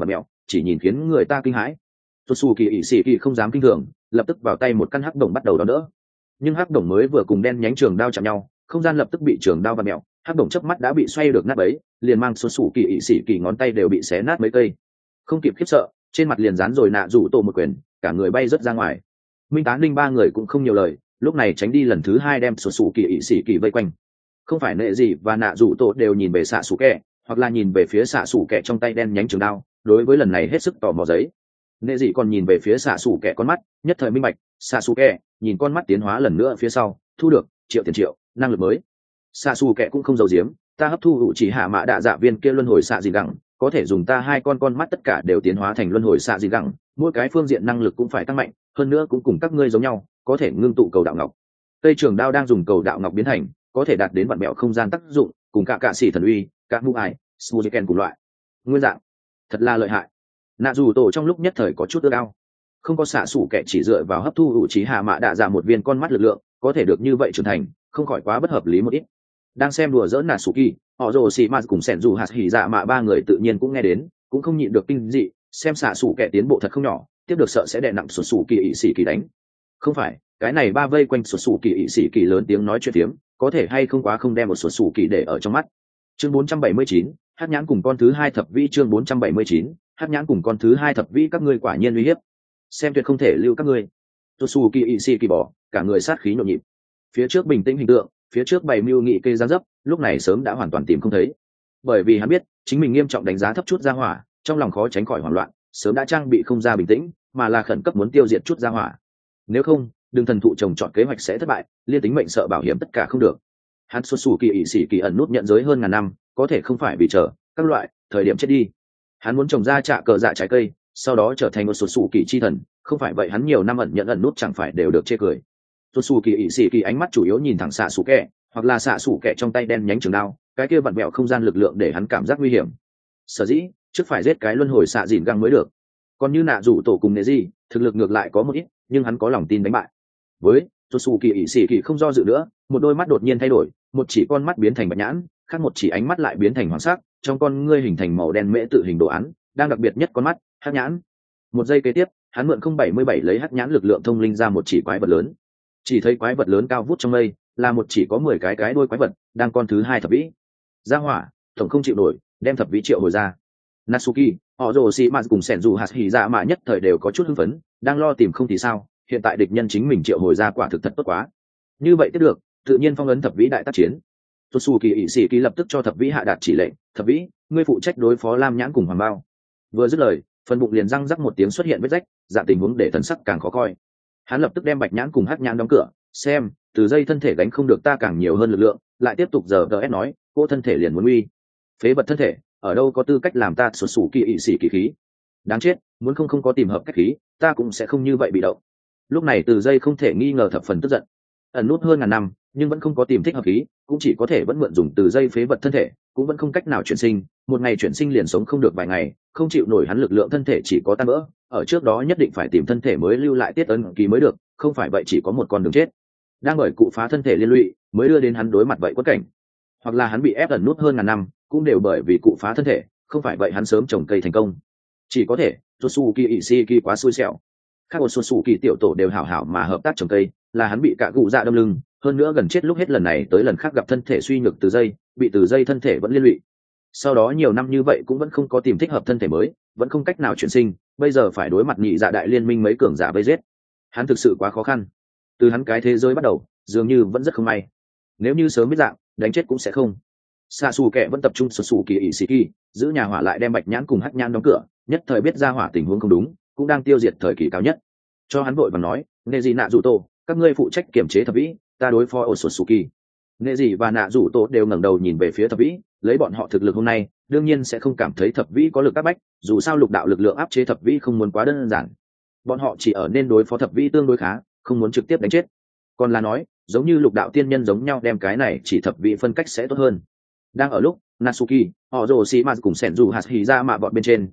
chỉ nhìn khiến người ta kinh hãi. Xuất xù kỳ ỵ sĩ kỳ không dám kinh thường, lập tức vào tay một căn hắc đồng bắt đầu đón đỡ. Nhưng hắc đồng mới vừa cùng đen nhánh trường đao chạm nhau, không gian lập tức bị trường đao vặn mèo, hắc đồng chớp mắt đã bị xoay được nát bấy, liền mang xuất xù kỳ ỵ sĩ kỳ ngón tay đều bị xé nát mấy cây. Không kịp khiếp sợ, trên mặt liền dán rồi nạ rủ tổ một quyền, cả người bay rớt ra ngoài. Minh Tán Linh ba người cũng không nhiều lời, lúc này tránh đi lần thứ hai đem xuất xù kỳ ỵ sĩ kỳ vây quanh. Không phải nệ gì và nạ rủ tổ đều nhìn về xạ xù kẹ, hoặc là nhìn về phía xạ xù kẹ trong tay đen nhánh trường đao, đối với lần này hết sức tò mò giấy. Nệ gì còn nhìn về phía xạ xù kẹ con mắt, nhất thời minh bạch, xạ xù kẹ nhìn con mắt tiến hóa lần nữa phía sau, thu được triệu tiền triệu năng lực mới. Xạ xù kẹ cũng không giấu giếm, ta hấp thu hữu chỉ hạ mã đạ dạ viên kia luân hồi xạ gì gẳng, có thể dùng ta hai con mắt tất cả đều tiến hóa thành luân hồi xạ gì gẳng, mỗi cái phương diện năng lực cũng phải tăng mạnh, hơn nữa cũng cùng các ngươi giống nhau, có thể ngưng tụ cầu đạo ngọc. Cây trường đao đang dùng cầu đạo ngọc biến thành, có thể đạt đến vặn bẹo không gian tác dụng, cùng cả sĩ thần uy, cả mũ ải, Suzuken cùng loại. Nguyên dạng, thật là lợi hại. Nạ dù tổ trong lúc nhất thời có chút ước ao. Không có xạ sủ kẻ chỉ dựa vào hấp thu hữu trí hạ mã đạ dạ một viên con mắt lực lượng, có thể được như vậy trưởng thành, không khỏi quá bất hợp lý một ít. Đang xem đùa dỡ nạ sủ kỳ, họ rồ xì ma cùng sẻn dù hạt hỉ dạ mạ ba người tự nhiên cũng nghe đến, cũng không nhịn được kinh dị, xem xạ sủ kẻ tiến bộ thật không nhỏ, tiếp được sợ sẽ đè nặng sụt sủ kỳ ỵ sĩ kỳ đánh. Không phải, cái này ba vây quanh sụt sủ kỳ ỵ sĩ kỳ lớn tiếng nói chuyện tiếm, có thể hay không quá không đem một sụt sủ kỳ để ở trong mắt. Chương 479, Hắc nhãn cùng con thứ hai thập vĩ. Chương 479, Hắc nhãn cùng con thứ hai thập vĩ. Các ngươi quả nhiên uy hiếp, xem tuyệt không thể lưu các ngươi. Sụt sủ kỳ ỵ sĩ kỳ bỏ, cả người sát khí nhộn nhịp. Phía trước bình tĩnh hình tượng, phía trước bày mưu nghị kê giáng dấp, lúc này sớm đã hoàn toàn tìm không thấy. Bởi vì hắn biết chính mình nghiêm trọng đánh giá thấp chút gia hỏa, trong lòng khó tránh khỏi hoảng loạn, sớm đã trang bị không ra bình tĩnh, mà là khẩn cấp muốn tiêu diệt chút gia hỏa. Nếu không, đường thần thụ trồng chọn kế hoạch sẽ thất bại, liên tính mệnh sợ bảo hiểm tất cả không được. Hắn xuất xù kỳ ỵ sĩ kỳ ẩn nút nhận giới hơn ngàn năm, có thể không phải vì chờ các loại thời điểm chết đi. Hắn muốn trồng ra trạ cờ dạ trái cây, sau đó trở thành một xuất xù kỳ chi thần, không phải vậy hắn nhiều năm ẩn nhận ẩn nút chẳng phải đều được chê cười. Xuất xù kỳ ỵ sĩ kỳ ánh mắt chủ yếu nhìn thẳng xạ xù kẹ, hoặc là xạ xù kẹ trong tay đen nhánh trường đao, cái kia vặn vẹo không gian lực lượng để hắn cảm giác nguy hiểm. Sở dĩ trước phải giết cái luân hồi xạ dìn găng mới được. Còn như nạ rủ tổ cùng nệ gì, thực lực ngược lại có một ít, nhưng hắn có lòng tin đánh bại. Với xuất xù kỳ ỵ sĩ kỳ không do dự nữa, một đôi mắt đột nhiên thay đổi, một chỉ con mắt biến thành bạch nhãn, khác một chỉ ánh mắt lại biến thành hoàng sắc, trong con ngươi hình thành màu đen mễ tự hình đồ án, đang đặc biệt nhất con mắt hắc nhãn. Một giây kế tiếp, hắn mượn 077 lấy hắc nhãn lực lượng thông linh ra một chỉ quái vật lớn. Chỉ thấy quái vật lớn cao vút trong mây, là một chỉ có 10 cái đuôi quái vật, đang con thứ hai thập vĩ. Ra hỏa, tổng không chịu nổi, đem thập vĩ triệu hồi ra. Natsuki, họ rồ xì mạt cùng sẻn dù hạt hỉ dạ mạ nhất thời đều có chút hưng phấn, đang lo tìm không thì sao, hiện tại địch nhân chính mình triệu hồi ra quả thực thật tốt quá. Như vậy tiếp được, tự nhiên phong ấn thập vĩ đại tác chiến. Tatsuki ỵ sĩ kỳ lập tức cho thập vĩ hạ đạt chỉ lệnh, thập vĩ, ngươi phụ trách đối phó lam nhãn cùng hoàng bao. Vừa dứt lời, phần bụng liền răng rắc một tiếng xuất hiện vết rách, dạng tình huống để thần sắc càng khó coi. Hắn lập tức đem bạch nhãn cùng hắc nhãn đóng cửa, xem, từ dây thân thể gánh không được ta càng nhiều hơn lực lượng, lại tiếp tục giờ ds nói, cô thân thể liền muốn uy. Phế vật thân thể, ở đâu có tư cách làm ta sụt sủ kỳ ỵ sĩ kỳ khí. Đáng chết, muốn không có tìm hợp cách khí, ta cũng sẽ không như vậy bị động. Lúc này từ dây không thể nghi ngờ thập phần tức giận. Ẩn nút hơn ngàn năm, nhưng vẫn không có tìm thích hợp khí, cũng chỉ có thể vẫn mượn dùng từ dây phế vật thân thể, cũng vẫn không cách nào chuyển sinh, một ngày chuyển sinh liền sống không được vài ngày, không chịu nổi hắn lực lượng thân thể chỉ có tan vỡ, ở trước đó nhất định phải tìm thân thể mới lưu lại tiết ấn ký mới được, không phải vậy chỉ có một con đường chết. Đang bởi cụ phá thân thể liên lụy, mới đưa đến hắn đối mặt vậy quất cảnh. Hoặc là hắn bị ép ẩn nút hơn ngàn năm, cũng đều bởi vì cụ phá thân thể, không phải vậy hắn sớm trồng cây thành công. Chỉ có thể, Tatsuki Ishiki quá xui xẻo. Các một Tatsuki tiểu tổ đều hảo hảo mà hợp tác trồng cây, là hắn bị cả cụ dạ đâm lưng, hơn nữa gần chết lúc hết lần này tới lần khác gặp thân thể suy nhược từ dây, bị từ dây thân thể vẫn liên lụy. Sau đó nhiều năm như vậy cũng vẫn không có tìm thích hợp thân thể mới, vẫn không cách nào chuyển sinh, bây giờ phải đối mặt nhị dạ đại liên minh mấy cường giả vây giết. Hắn thực sự quá khó khăn. Từ hắn cái thế giới bắt đầu, dường như vẫn rất không may. Nếu như sớm biết dạng, đánh chết cũng sẽ không. Xạ xù kẹ vẫn tập trung sụt sù kỳ ỵ sĩ kỳ, giữ nhà hỏa lại đem bạch nhãn cùng hắc nhãn đóng cửa, nhất thời biết ra hỏa tình huống không đúng, cũng đang tiêu diệt thời kỳ cao nhất. Cho hắn vội và nói, nệ gì nạ rủ tổ, các ngươi phụ trách kiểm chế thập vĩ, ta đối phó ổ sụt sù kỳ. Nệ gì và nạ rủ tổ đều ngẩng đầu nhìn về phía thập vĩ, lấy bọn họ thực lực hôm nay, đương nhiên sẽ không cảm thấy thập vĩ có lực áp bách, dù sao lục đạo lực lượng áp chế thập vĩ không muốn quá đơn giản. Bọn họ chỉ ở nên đối phó thập vĩ tương đối khá, không muốn trực tiếp đánh chết. Còn là nói, giống như lục đạo tiên nhân giống nhau đem cái này chỉ thập vĩ phân cách sẽ tốt hơn. Đang ở lúc Natsuki, họ rồ xì mạt cùng sẻn dù hạt hỉ ra mạ bọn bên trên,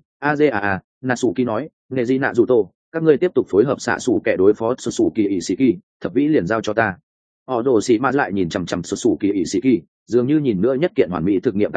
Natsuki nói, nệ gì nạ rủ tổ, các ngươi tiếp tục phối hợp xạ xù kẻ đối phó xuất xù kỳ ỵ sĩ kỳ, thập vĩ liền giao cho ta. Họ rồ xì mạt lại nhìn chằm chằm xuất xù kỳ ỵ sĩ kỳ, dường như nhìn nữa nhất kiện hoàn mỹ thực nghiệm tài liệu,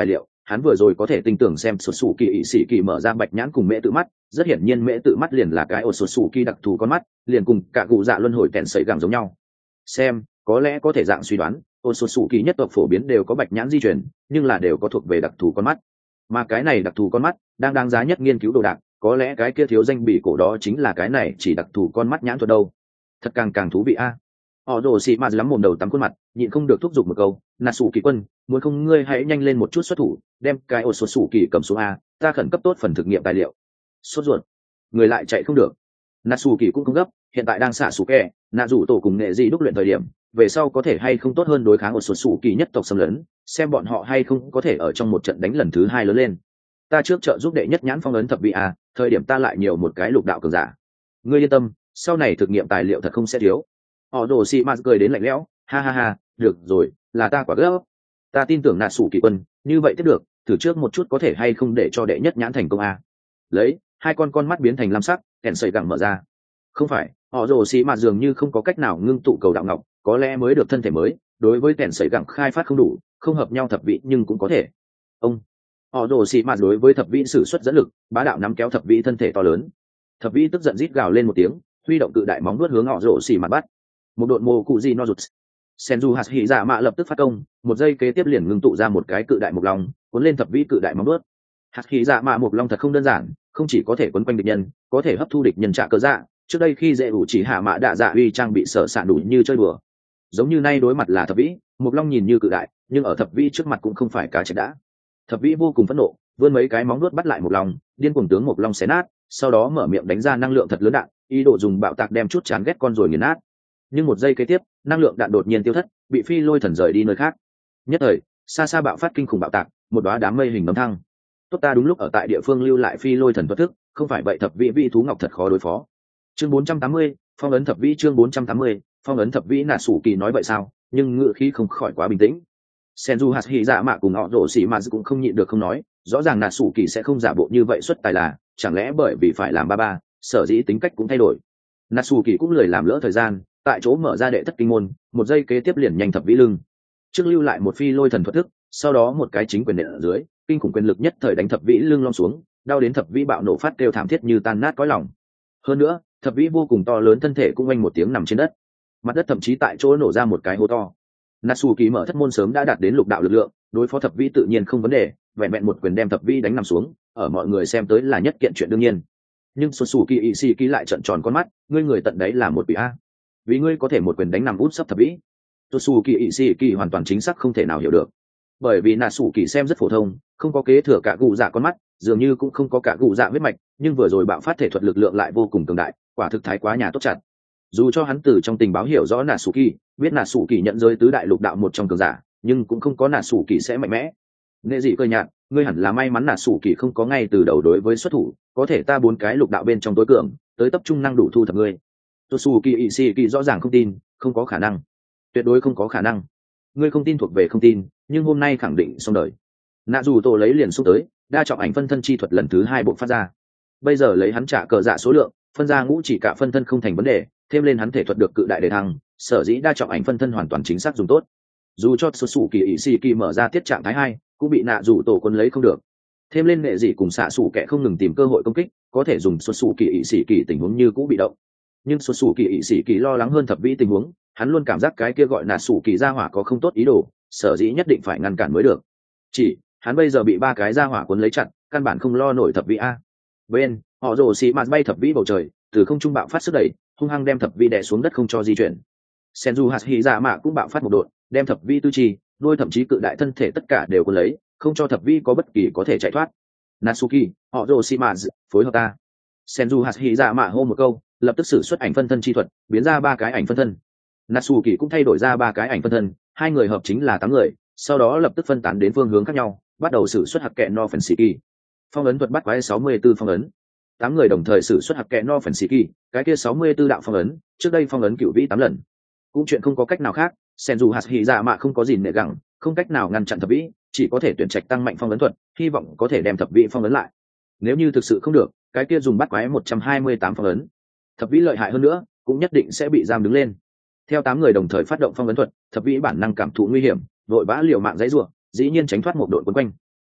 hắn vừa rồi có thể tin tưởng xem sụt sù kỳ ỵ sĩ kỳ mở ra bạch nhãn cùng mễ tự mắt, rất hiển nhiên mễ tự mắt liền là cái ô sụt sù kỳ đặc thù con mắt, liền cùng cả cụ dạ luân hồi kèn sấy gẳng giống nhau. Xem, có lẽ có thể dạng suy đoán, ô sụt sù kỳ nhất tộc phổ biến đều có bạch nhãn di truyền, nhưng là đều có thuộc về đặc thù con mắt. Mà cái này đặc thù con mắt đang đáng giá nhất nghiên cứu đồ đạc, có lẽ cái kia thiếu danh bị cổ đó chính là cái này chỉ đặc thù con mắt nhãn thuật đâu. Thật càng thú vị a. Họ đồ xì mà lắm mồm đầu tắm khuôn mặt, nhịn không được thúc giục một câu, nà sủ kỳ quân, muốn không ngươi hãy nhanh lên một chút xuất thủ, đem cái ô sụt sủ kỳ cầm xuống a, ta khẩn cấp tốt phần thực nghiệm tài liệu. Sốt ruột, người lại chạy không được. Nà sủ kỳ cũng không gấp, hiện tại đang xả sủ kẹ, nà rủ tổ cùng nghệ gì đúc luyện thời điểm, về sau có thể hay không tốt hơn đối kháng ô sụt sủ kỳ nhất tộc xâm lấn, xem bọn họ hay không có thể ở trong một trận đánh lần thứ hai lớn lên. Ta trước trợ giúp đệ nhất nhãn phong ấn thập vị a, thời điểm ta lại nhiều một cái lục đạo cường giả. Ngươi yên tâm, sau này thực nghiệm tài liệu thật không sẽ thiếu. Họ đồ xì mạt cười đến lạnh lẽo, ha ha ha, được rồi, là ta quả gấp. Ta tin tưởng nạt sủ kỳ quân, như vậy tiếp được, thử trước một chút có thể hay không để cho đệ nhất nhãn thành công a. Lấy, hai con mắt biến thành lam sắc, kèn sợi gẳng mở ra. Không phải, họ đồ xì mạt dường như không có cách nào ngưng tụ cầu đạo ngọc, có lẽ mới được thân thể mới, đối với kèn sợi gẳng khai phát không đủ, không hợp nhau thập vị nhưng cũng có thể. Ông, họ đồ xì mạt đối với thập vị sử xuất dẫn lực, bá đạo nắm kéo thập vị thân thể to lớn. Thập vị tức giận rít gào lên một tiếng, huy động cự đại móng vuốt hướng họ rổ xì mạt bắt. Một đội mồ cụ gì no rụt, senju hạt hỉ dạ mạ lập tức phát công, một giây kế tiếp liền ngưng tụ ra một cái cự đại mộc long, cuốn lên thập vĩ cự đại móng vuốt. Hạt hỉ dạ mạ mộc long thật không đơn giản, không chỉ có thể quấn quanh địch nhân, có thể hấp thu địch nhân trả cơ dạ. Trước đây khi dễ ủ chỉ hạ mạ đạ dạ uy trang bị sở sạn đủ như chơi đùa, giống như nay đối mặt là thập vĩ, mộc long nhìn như cự đại, nhưng ở thập vĩ trước mặt cũng không phải cá chết đã. Thập vĩ vô cùng phẫn nộ, vươn mấy cái móng vuốt bắt lại mộc long, điên cuồng tướng mộc long xé nát, sau đó mở miệng đánh ra năng lượng thật lớn đạn, ý đồ dùng bạo tạc đem chút chán ghét con rồi nghiền nát. Nhưng một giây kế tiếp, năng lượng đạn đột nhiên tiêu thất, bị phi lôi thần rời đi nơi khác. Nhất thời, xa xa bạo phát kinh khủng bạo tạc, một đóa đám mây hình nấm thăng. Tốt ta đúng lúc ở tại địa phương lưu lại phi lôi thần thuật thức, không phải vậy thập vĩ thú ngọc thật khó đối phó. Chương 480, phong ấn thập vĩ chương 480, phong ấn thập vĩ nà sủ kỳ nói vậy sao, nhưng ngựa khí không khỏi quá bình tĩnh. Senju hạt hỉ dạ mạ cùng họ rổ xỉ mà cũng không nhịn được không nói, rõ ràng nà sủ kỳ sẽ không giả bộ như vậy xuất tài là, chẳng lẽ bởi vì phải làm ba, sở dĩ tính cách cũng thay đổi. Nà sủ kỳ cũng lười làm lỡ thời gian, tại chỗ mở ra đệ thất kinh môn, một giây kế tiếp liền nhanh thập vĩ lưng. Trước lưu lại một phi lôi thần thuật thức, sau đó một cái chính quyền nện ở dưới, kinh khủng quyền lực nhất thời đánh thập vĩ lưng lom xuống, đau đến thập vĩ bạo nổ phát kêu thảm thiết như tan nát cõi lòng. Hơn nữa, thập vĩ vô cùng to lớn thân thể cũng oanh một tiếng nằm trên đất. Mặt đất thậm chí tại chỗ nổ ra một cái hố to. Natsuki mở thất môn sớm đã đạt đến lục đạo lực lượng, đối phó thập vĩ tự nhiên không vấn đề, vẹn vẹn một quyền đem thập vĩ đánh nằm xuống, ở mọi người xem tới là nhất kiện chuyện đương nhiên. Nhưng Susuki Ishiki lại trợn tròn con mắt, ngươi người tận đấy là một vị a. Vì ngươi có thể một quyền đánh nằm út sấp thập vĩ. Susuki Ishiki hoàn toàn chính xác không thể nào hiểu được. Bởi vì Natsuki xem rất phổ thông, không có kế thừa cả gù dạ con mắt, dường như cũng không có cả gù dạ huyết mạch, nhưng vừa rồi bạo phát thể thuật lực lượng lại vô cùng cường đại, quả thực thái quá nhà tốt chặt. Dù cho hắn từ trong tình báo hiểu rõ Natsuki, biết Natsuki nhận giới tứ đại lục đạo một trong cường giả, nhưng cũng không có Natsuki sẽ mạnh mẽ. Nghệ dị cơ nhạt, ngươi hẳn là may mắn Natsuki không có ngay từ đầu đối với xuất thủ, có thể ta bốn cái lục đạo bên trong tối cường, tới tập trung năng đủ thu thập ngươi. Susuki Ishiki rõ ràng không tin, không có khả năng, tuyệt đối không có khả năng. Ngươi không tin thuộc về không tin, nhưng hôm nay khẳng định xong đời. Nạ dù tổ lấy liền xúc tới, đa trọng ảnh phân thân chi thuật lần thứ hai bộ phát ra. Bây giờ lấy hắn trả cờ dạ số lượng, phân ra ngũ chỉ cả phân thân không thành vấn đề, thêm lên hắn thể thuật được cự đại đề thăng, sở dĩ đa trọng ảnh phân thân hoàn toàn chính xác dùng tốt. Dù cho Susuki Ishiki mở ra tiết trạng thái 2, cũng bị nạ dù tổ quân lấy không được. Thêm lên nghệ dị cùng xạ sủ kẻ không ngừng tìm cơ hội công kích, có thể dùng Susuki Ishiki tình huống như cũ bị động. Nhưng Susuki Ishiki lo lắng hơn thập vĩ tình huống, hắn luôn cảm giác cái kia gọi nạ sủ kỳ gia hỏa có không tốt ý đồ, sở dĩ nhất định phải ngăn cản mới được. Chỉ hắn bây giờ bị ba cái gia hỏa cuốn lấy chặt, căn bản không lo nổi thập vĩ a. Bên họ rồ xì mạt bay thập vĩ bầu trời, từ không trung bạo phát sức đẩy, hung hăng đem thập vĩ đè xuống đất không cho di chuyển. Senju hạt hỉ dạ mạ cũng bạo phát một đột, đem thập vĩ tư chi, đôi thậm chí cự đại thân thể tất cả đều cuốn lấy, không cho thập vĩ có bất kỳ có thể chạy thoát. Natsuki, họ rồ xì mạt, phối hợp ta. Senju hạt hỉ dạ mạ hô một câu, lập tức sử xuất ảnh phân thân chi thuật, biến ra ba cái ảnh phân thân. Natsuki cũng thay đổi ra ba cái ảnh phân thân, hai người hợp chính là 8 người, sau đó lập tức phân tán đến phương hướng khác nhau, bắt đầu sử xuất hạt kẹ no phần sĩ kỳ. Phong ấn thuật bắt quái 64 phong ấn. 8 người đồng thời sử xuất hạt kẹ no phần sĩ kỳ, cái kia 64 đạo phong ấn, trước đây phong ấn cửu vĩ 8 lần. Cũng chuyện không có cách nào khác, Senju hạt hỉ dạ mạ không có gì nệ gẳng, không cách nào ngăn chặn thập vĩ, chỉ có thể tuyển trạch tăng mạnh phong ấn thuật, hy vọng có thể đem thập vĩ phong ấn lại. Nếu như thực sự không được, cái kia dùng bắt quái 128 phong ấn. Thập vĩ lợi hại hơn nữa, cũng nhất định sẽ bị giam đứng lên. Theo 8 người đồng thời phát động phong ấn thuật, thập vĩ bản năng cảm thụ nguy hiểm, vội vã liều mạng giãy giụa, dĩ nhiên tránh thoát một đội quấn quanh.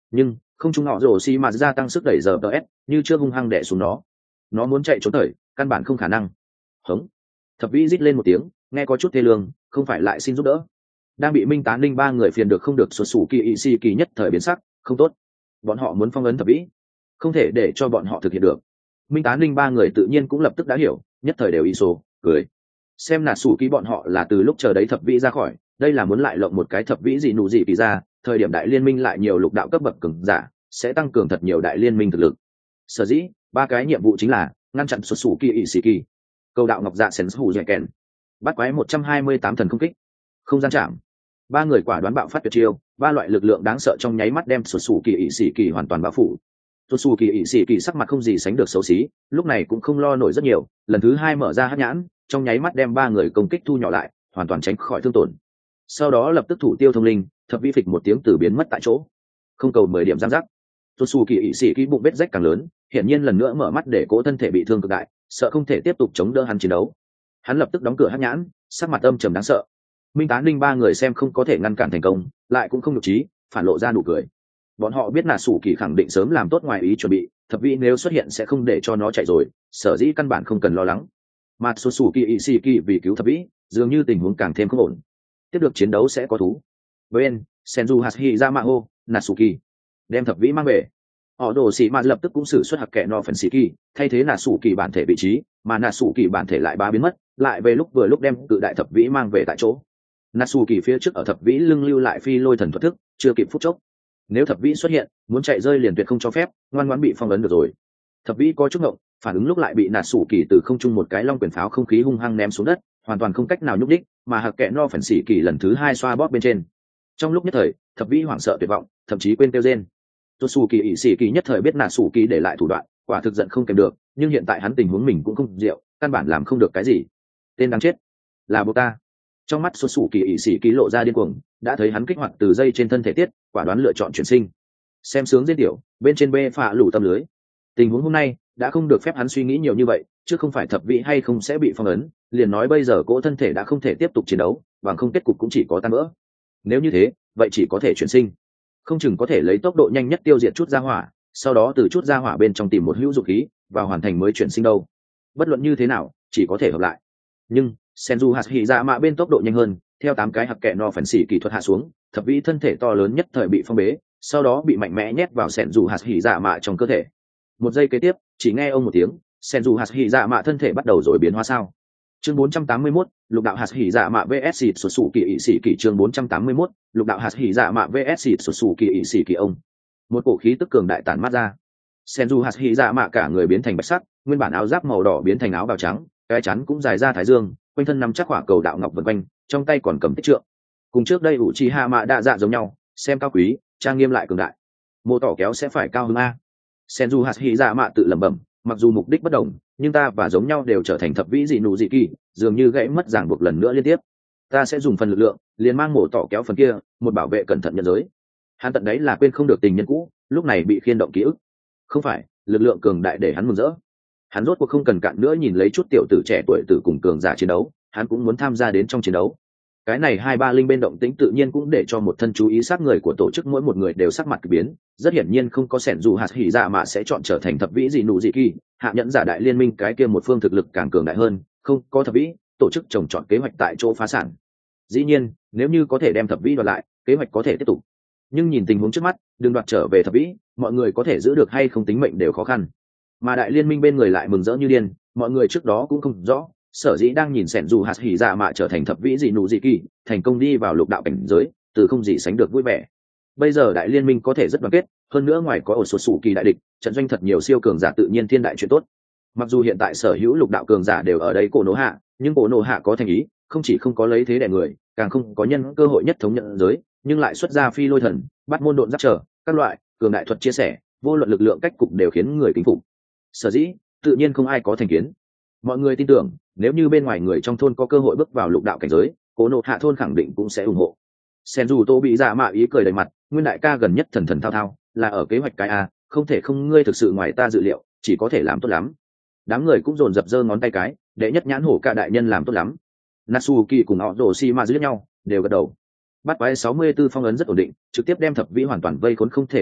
Nhưng không trung họ rổ xi mà gia tăng sức đẩy giờ ts như chưa hung hăng đè xuống nó muốn chạy trốn thời căn bản không khả năng. Hống. Thập vĩ rít lên một tiếng, nghe có chút thê lương, không phải lại xin giúp đỡ. Đang bị Minh Tán Linh ba người phiền được không được xuất sủ kỳ sĩ kỳ nhất thời biến sắc, không tốt. Bọn họ muốn phong ấn thập vĩ, không thể để cho bọn họ thực hiện được. Minh Tán Linh ba người tự nhiên cũng lập tức đã hiểu, nhất thời đều iso cười. Xem là sủ kỳ bọn họ là từ lúc chờ đấy thập vĩ ra khỏi, đây là muốn lại lộng một cái thập vĩ gì nụ gì kỳ ra, thời điểm đại liên minh lại nhiều lục đạo cấp bậc cường giả, sẽ tăng cường thật nhiều đại liên minh thực lực. Sở dĩ, ba cái nhiệm vụ chính là ngăn chặn xuất sủ kỳ sĩ kỳ, cầu đạo ngọc dạ sến hủ dẻ kèn, bắt quái 128 thần công kích, không gian chạm. Ba người quả đoán bạo phát tuyệt chiêu, ba loại lực lượng đáng sợ trong nháy mắt đem xuất sủ kỳ sĩ kỳ hoàn toàn bao phủ. Xuất sủ kỳ sĩ kỳ sắc mặt không gì sánh được xấu xí, lúc này cũng không lo nổi rất nhiều, lần thứ hai mở ra hắc nhãn, trong nháy mắt đem ba người công kích thu nhỏ lại, hoàn toàn tránh khỏi thương tổn. Sau đó lập tức thủ tiêu thông linh, thập vĩ phịch một tiếng từ biến mất tại chỗ, không cầu 10 điểm giám giác. Xuất sủ kỳ sĩ kỳ bụng vết rách càng lớn, hiển nhiên lần nữa mở mắt để cố thân thể bị thương cực đại, sợ không thể tiếp tục chống đỡ hắn chiến đấu. Hắn lập tức đóng cửa hắc nhãn, sắc mặt âm trầm đáng sợ. Minh Tán Linh ba người xem không có thể ngăn cản thành công, lại cũng không nhục trí, phản lộ ra nụ cười. Bọn họ biết là sủ kỳ khẳng định sớm làm tốt ngoài ý chuẩn bị, thập vĩ nếu xuất hiện sẽ không để cho nó chạy rồi, sở dĩ căn bản không cần lo lắng. Mà xuất sủ kỳ Ishiki vì cứu thập vĩ, dường như tình huống càng thêm không ổn. Tiếp được chiến đấu sẽ có thú. Bên Senju Hashiramaho, Natsuki đem thập vĩ mang về. Họ đồ sĩ mà lập tức cũng sử xuất hạc kệ no phần sĩ kỳ, thay thế là sủ kỳ bản thể vị trí, mà nà sủ kỳ bản thể lại bá biến mất, lại về lúc vừa lúc đem cự đại thập vĩ mang về tại chỗ. Nà sủ kỳ phía trước ở thập vĩ lưng lưu lại phi lôi thần thuật thức, chưa kịp phút chốc. Nếu thập vĩ xuất hiện, muốn chạy rơi liền tuyệt không cho phép, ngoan ngoãn bị phong ấn được rồi. Thập vĩ có chút ngộng, phản ứng lúc lại bị nà sủ kỳ từ không trung một cái long quyền pháo không khí hung hăng ném xuống đất, hoàn toàn không cách nào nhúc đích, mà hạc kệ no phần sĩ kỳ lần thứ hai xoa bóp bên trên. Trong lúc nhất thời, thập vĩ hoảng sợ tuyệt vọng, thậm chí quên kêu rên. Xuất sủ kỳ sĩ kỳ nhất thời biết nà sủ kỳ để lại thủ đoạn, quả thực giận không kèm được, nhưng hiện tại hắn tình huống mình cũng không diệu, căn bản làm không được cái gì. Tên đáng chết, là buộc ta. Trong mắt xuất sủ kỳ sĩ kỳ lộ ra điên cuồng, đã thấy hắn kích hoạt từ dây trên thân thể tiết, quả đoán lựa chọn chuyển sinh. Xem sướng diễn tiểu, bên trên bê phạ lủ tâm lưới. Tình huống hôm nay đã không được phép hắn suy nghĩ nhiều như vậy, chứ không phải thập vị hay không sẽ bị phong ấn, liền nói bây giờ cỗ thân thể đã không thể tiếp tục chiến đấu, bằng không kết cục cũng chỉ có tan vỡ. Nếu như thế, vậy chỉ có thể chuyển sinh, không chừng có thể lấy tốc độ nhanh nhất tiêu diệt chút gia hỏa, sau đó từ chút gia hỏa bên trong tìm một hữu dụng khí và hoàn thành mới chuyển sinh đâu. Bất luận như thế nào, chỉ có thể hợp lại. Nhưng Senju Hashirama bên tốc độ nhanh hơn, theo 8 cái hạc kệ no phần xỉ kỹ thuật hạ xuống, thập vĩ thân thể to lớn nhất thời bị phong bế, sau đó bị mạnh mẽ nhét vào Senju Hashirama trong cơ thể. Một giây kế tiếp, chỉ nghe ông một tiếng, Senju Hashirama thân thể bắt đầu rồi biến hóa sao. Chương 481, lục đạo hạt hỉ dạ mạ vs xuất sủ kỳ sĩ kỳ. Chương 481, lục đạo hạt hỉ dạ mạ vs xuất sủ kỳ sĩ kỳ. Ông một cổ khí tức cường đại tản mát ra, Senju hạt hỉ dạ mạ cả người biến thành bạch sắc, nguyên bản áo giáp màu đỏ biến thành áo bào trắng, cái chắn cũng dài ra thái dương, quanh thân nằm chắc hỏa cầu đạo ngọc vần quanh, trong tay còn cầm tích trượng. Cùng trước đây Uchiha Mạ đa dạ giống nhau, xem cao quý, trang nghiêm lại cường đại. Mô tỏ kéo sẽ phải cao hơn a. Senju hạt hỉ dạ mạ tự lẩm bẩm, mặc dù mục đích bất đồng, nhưng ta và giống nhau đều trở thành thập vĩ dị nụ dị kỳ, dường như gãy mất ràng buộc lần nữa liên tiếp. Ta sẽ dùng phần lực lượng liền mang mổ tỏ kéo phần kia, một bảo vệ cẩn thận nhân giới. Hắn tận đấy là quên không được tình nhân cũ, lúc này bị khiên động ký ức. Không phải lực lượng cường đại để hắn mừng rỡ, hắn rốt cuộc không cần cạn nữa nhìn lấy chút tiểu tử trẻ tuổi tử cùng cường giả chiến đấu, hắn cũng muốn tham gia đến trong chiến đấu. Cái này 2-3 linh bên động tĩnh tự nhiên cũng để cho một thân chú ý sát người của tổ chức mỗi một người đều sắc mặt kỳ biến, rất hiển nhiên không có sẻn dù hạt hỉ dạ mà sẽ chọn trở thành thập vĩ dị nụ dị kỳ, hạ nhẫn giả đại liên minh cái kia một phương thực lực càng cường đại hơn, không có thập vĩ, tổ chức trồng chọn kế hoạch tại chỗ phá sản. Dĩ nhiên, nếu như có thể đem thập vĩ đoạt lại, kế hoạch có thể tiếp tục. Nhưng nhìn tình huống trước mắt, đừng đoạt trở về thập vĩ, mọi người có thể giữ được hay không tính mệnh đều khó khăn. Mà đại liên minh bên người lại mừng rỡ như điên, mọi người trước đó cũng không rõ, sở dĩ đang nhìn sẻn dù hạt hỉ dạ mạ trở thành thập vĩ dị nụ dị kỳ, thành công đi vào lục đạo cảnh giới, từ không gì sánh được vui vẻ. Bây giờ đại liên minh có thể rất đoàn kết, hơn nữa ngoài có ổ sột sủ kỳ đại địch, trận doanh thật nhiều siêu cường giả tự nhiên thiên đại chuyện tốt. Mặc dù hiện tại sở hữu lục đạo cường giả đều ở đây cổ nổ hạ, nhưng cổ nổ hạ có thành ý, không chỉ không có lấy thế đè người, càng không có nhân cơ hội nhất thống nhận giới, nhưng lại xuất ra phi lôi thần, bắt môn độn giáp trở, các loại cường đại thuật chia sẻ, vô luận lực lượng cách cục đều khiến người kính phục. Sở dĩ tự nhiên không ai có thành kiến. Mọi người tin tưởng, nếu như bên ngoài người trong thôn có cơ hội bước vào lục đạo cảnh giới, cổ nổ hạ thôn khẳng định cũng sẽ ủng hộ. Senju Tô bị dạ mạ ý cười đầy mặt, nguyên đại ca gần nhất thần thần thao thao, là ở kế hoạch cái a, không thể không, ngươi thực sự ngoài ta dự liệu, chỉ có thể làm tốt lắm. Đám người cũng dồn dập giơ ngón tay cái, đệ nhất nhãn hổ cả đại nhân làm tốt lắm. Natsuki cùng họ Rồ Shima giết nhau, đều gật đầu. Bắt quái 64 phong ấn rất ổn định, trực tiếp đem thập vĩ hoàn toàn vây khốn không thể động đậy,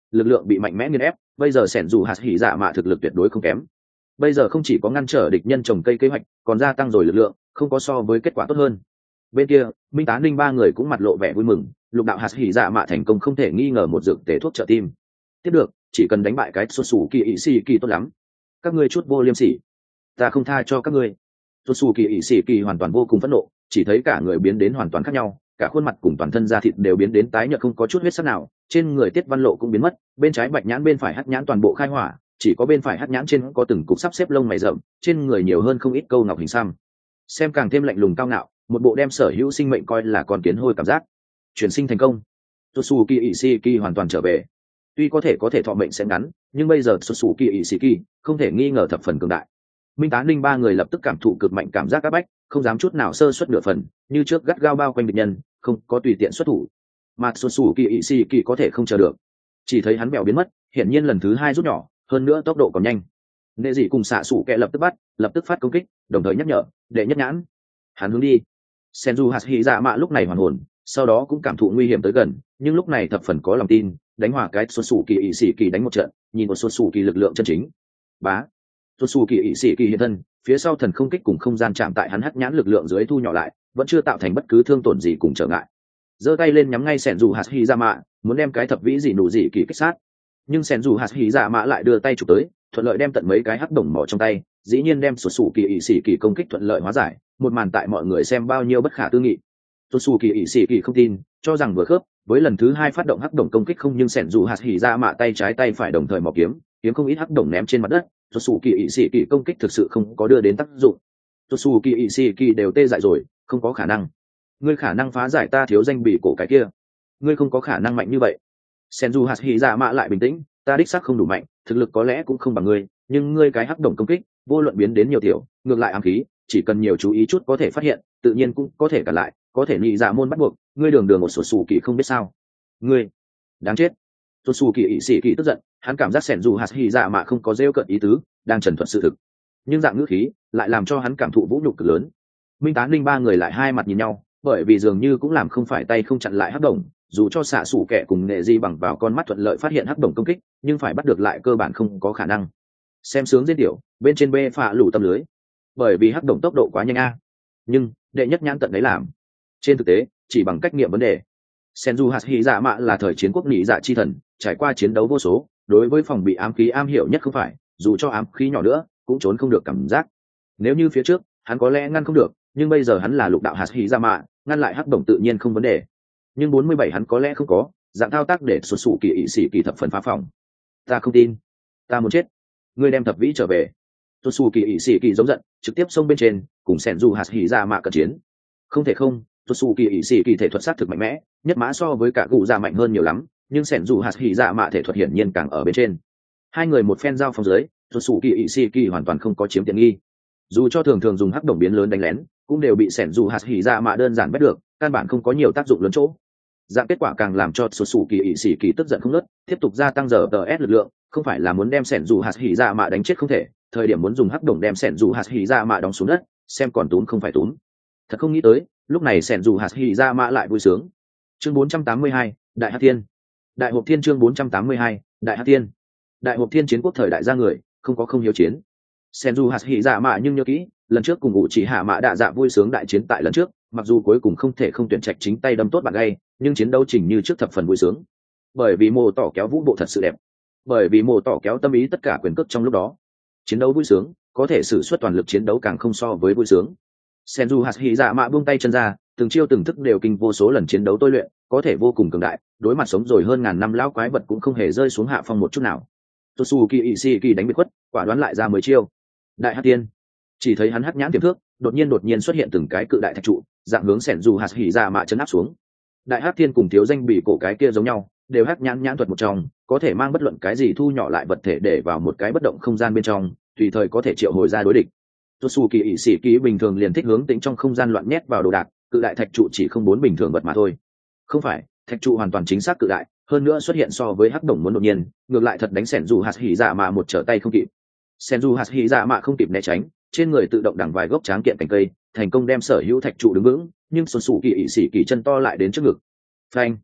lực lượng bị mạnh mẽ nghiền ép. Bây giờ sẻn dù hạt hỉ dạ mạ thực lực tuyệt đối không kém. Bây giờ không chỉ có ngăn trở địch nhân trồng cây kế hoạch, còn gia tăng rồi lực lượng, không có so với kết quả tốt hơn. Bên kia, Minh Tá Ninh ba người cũng mặt lộ vẻ vui mừng, lục đạo hạt hỉ dạ mạ thành công không thể nghi ngờ một dược tề thuốc trợ tim. Tiếp được, chỉ cần đánh bại cái xuất xù kỳ ỵ xì kỳ tốt lắm. Các ngươi chút vô liêm sỉ, ta không tha cho các ngươi. Xuất xù kỳ ỵ xì kỳ hoàn toàn vô cùng phẫn nộ, chỉ thấy cả người biến đến hoàn toàn khác nhau, cả khuôn mặt cùng toàn thân da thịt đều biến đến tái nhợt không có chút huyết sắc nào, trên người Tiết Văn Lộ cũng biến mất, bên trái bạch nhãn bên phải hắc nhãn toàn bộ khai hỏa, chỉ có bên phải hắc nhãn trên có từng cục sắp xếp lông mày rậm, trên người nhiều hơn không ít câu ngọc hình xăm. Xem càng thêm lạnh lùng cao ngạo, một bộ đem sở hữu sinh mệnh coi là con kiến hôi cảm giác. Chuyển sinh thành công, Tsutsuki Ishiki hoàn toàn trở về. Tuy có thể thọ mệnh sẽ ngắn, nhưng bây giờ Tsutsuki Ishiki không thể nghi ngờ thập phần cường đại. Minh Tá Ninh ba người lập tức cảm thụ cực mạnh cảm giác áp bách, không dám chút nào sơ suất nửa phần, như trước gắt gao bao quanh địch nhân, không có tùy tiện xuất thủ. Mà Tsutsuki Ishiki có thể không chờ được, chỉ thấy hắn bèo biến mất, hiển nhiên lần thứ hai rút nhỏ, hơn nữa tốc độ còn nhanh. Nệ dị cùng xạ sủ kẹ lập tức bắt, lập tức phát công kích, đồng thời nhắc nhở, đệ nhất nhãn. Hắn hướng đi. Senju Hashirama lúc này hoàn hồn, sau đó cũng cảm thụ nguy hiểm tới gần, nhưng lúc này thập phần có lòng tin, đánh hòa cái Tsutsuki Ishiki đánh một trận, nhìn một Tsutsuki lực lượng chân chính. Bá. Tsutsuki Ishiki hiện thân, phía sau thần không kích cùng không gian chạm tại hắn hắc nhãn lực lượng dưới thu nhỏ lại, vẫn chưa tạo thành bất cứ thương tổn gì cùng trở ngại. Giơ tay lên nhắm ngay Senju Hashirama, muốn đem cái thập vĩ dị nụ dị kỳ kích sát. Nhưng Senju Hashirama lại đưa tay chụp tới, thuận lợi đem tận mấy cái hắc đồng mỏ trong tay, dĩ nhiên đem Tsutsuki Ishiki công kích thuận lợi hóa giải, một màn tại mọi người xem bao nhiêu bất khả tư nghị. Tsutsuki Ishiki không tin, cho rằng vừa khớp với lần thứ hai phát động hắc đồng công kích không, nhưng Senju Hashirama tay trái tay phải đồng thời mỏ kiếm, kiếm không ít hắc đồng ném trên mặt đất. Tsutsuki Ishiki công kích thực sự không có đưa đến tác dụng. Tsutsuki Ishiki đều tê dại rồi, không có khả năng. Ngươi khả năng phá giải ta thiếu danh bị cổ cái kia, ngươi không có khả năng mạnh như vậy. Senju Hashirama lại bình tĩnh, ta đích xác không đủ mạnh, thực lực có lẽ cũng không bằng ngươi, nhưng ngươi cái hắc đồng công kích vô luận biến đến nhiều tiểu, ngược lại ám khí, chỉ cần nhiều chú ý chút có thể phát hiện, tự nhiên cũng có thể cản lại, có thể nhị dạ môn bắt buộc, ngươi đường đường một sổ sủ kỳ không biết sao. Ngươi đáng chết. Tsutsuki Ishiki tức giận, hắn cảm giác Senju Hashirama không có rêu cận ý tứ, đang trần thuật sự thực, nhưng dạng ngữ khí lại làm cho hắn cảm thụ vũ nhục cực lớn. Minh Tá Ninh ba người lại hai mặt nhìn nhau, bởi vì dường như cũng làm không phải tay không chặn lại hắc đồng, dù cho xạ sủ kẻ cùng nệ di bằng vào con mắt thuận lợi phát hiện hắc đồng công kích, nhưng phải bắt được lại cơ bản không có khả năng. Xem sướng diễn tiểu bên trên bê phạ lủ tâm lưới, bởi vì hắc đồng tốc độ quá nhanh a. Nhưng đệ nhất nhãn tận đấy làm, trên thực tế chỉ bằng cách nghiệm vấn đề. Senju Hashirama là thời chiến quốc nhị dạ chi thần, trải qua chiến đấu vô số, đối với phòng bị ám khí am hiểu nhất không phải, dù cho ám khí nhỏ nữa cũng trốn không được cảm giác. Nếu như phía trước hắn có lẽ ngăn không được, nhưng bây giờ hắn là lục đạo Hashirama, ngăn lại hắc đồng tự nhiên không vấn đề. Nhưng 47 hắn có lẽ không có, dạng thao tác để xuất sụ kỳ ỵ sĩ kỳ thập phần phá phòng. Ta không tin, ta muốn chết. Ngươi đem thập vĩ trở về. Xuất sụ kỳ ỵ sĩ kỳ giống giận, trực tiếp xông bên trên, cùng Senju Hashirama cận chiến. Không thể không, xuất sụ kỳ ỵ sĩ kỳ thể thuật sát thực mạnh mẽ, nhất mã so với cả cụ già mạnh hơn nhiều lắm, nhưng Senju Hashirama thể thuật hiển nhiên càng ở bên trên. Hai người một phen giao phong dưới, xuất sụ kỳ ỵ sĩ kỳ hoàn toàn không có chiếm tiện nghi. Dù cho thường thường dùng hắc đồng biến lớn đánh lén, cũng đều bị Senju Hashirama đơn giản bắt được, căn bản không có nhiều tác dụng lớn chỗ. Dạng kết quả càng làm cho Tsutsuki Ishiki tức giận không ngớt, tiếp tục gia tăng giờ DS lực lượng, không phải là muốn đem Senju Hashirama đánh chết không thể, thời điểm muốn dùng hắc đồng đem Senju Hashirama đóng xuống đất, xem còn túm không phải túm. Thật không nghĩ tới, lúc này Senju Hashirama lại vui sướng. Chương 482, Đại Hắc Thiên. Đại Hộp Thiên chương 482, Đại Hắc Thiên. Đại Hộp Thiên chiến quốc thời đại gia người, không có không hiếu chiến. Senju Hashirama nhưng nhớ kỹ, lần trước cùng Uchiha Mạ Đạ Dạ vui sướng đại chiến tại lần trước, mặc dù cuối cùng không thể không tuyển trạch chính tay đâm tốt bạn gay, nhưng chiến đấu trình như trước thập phần vui sướng. Bởi vì mồ tỏ kéo vũ bộ thật sự đẹp, bởi vì mồ tỏ kéo tâm ý tất cả quyền cước trong lúc đó, chiến đấu vui sướng, có thể sử xuất toàn lực chiến đấu càng không so với vui sướng. Senju Hashirama buông tay chân ra, từng chiêu từng thức đều kinh vô số lần chiến đấu tôi luyện, có thể vô cùng cường đại, đối mặt sống rồi hơn ngàn năm lão quái vật cũng không hề rơi xuống hạ phong một chút nào. Tsutsuki Ishiki đánh biệt khuất, quả đoán lại ra 10 chiêu. Đại Hắc Tiên, chỉ thấy hắn hắc nhãn tiềm thước, đột nhiên xuất hiện từng cái cự đại thạch trụ, dạng hướng Senju Hashirama chấn áp xuống. Đại Hắc Thiên cùng thiếu danh bị cổ cái kia giống nhau, đều hắc nhãn thuật một trong, có thể mang bất luận cái gì thu nhỏ lại vật thể để vào một cái bất động không gian bên trong, tùy thời có thể triệu hồi ra đối địch. Tsutsuki Ishiki bình thường liền thích hướng tĩnh trong không gian loạn nhét vào đồ đạc, cự đại thạch trụ chỉ không bốn bình thường vật mà thôi. Không phải, thạch trụ hoàn toàn chính xác cự đại, hơn nữa xuất hiện so với hắc đồng muốn đột nhiên, ngược lại thật đánh Senju Hashirama một trở tay không kịp. Senju Hashirama không kịp né tránh, trên người tự động đằng vài gốc tráng kiện cành cây, thành công đem sở hữu thạch trụ đứng vững, nhưng Tsutsuki Ishiki chân to lại đến trước ngực. Phanh!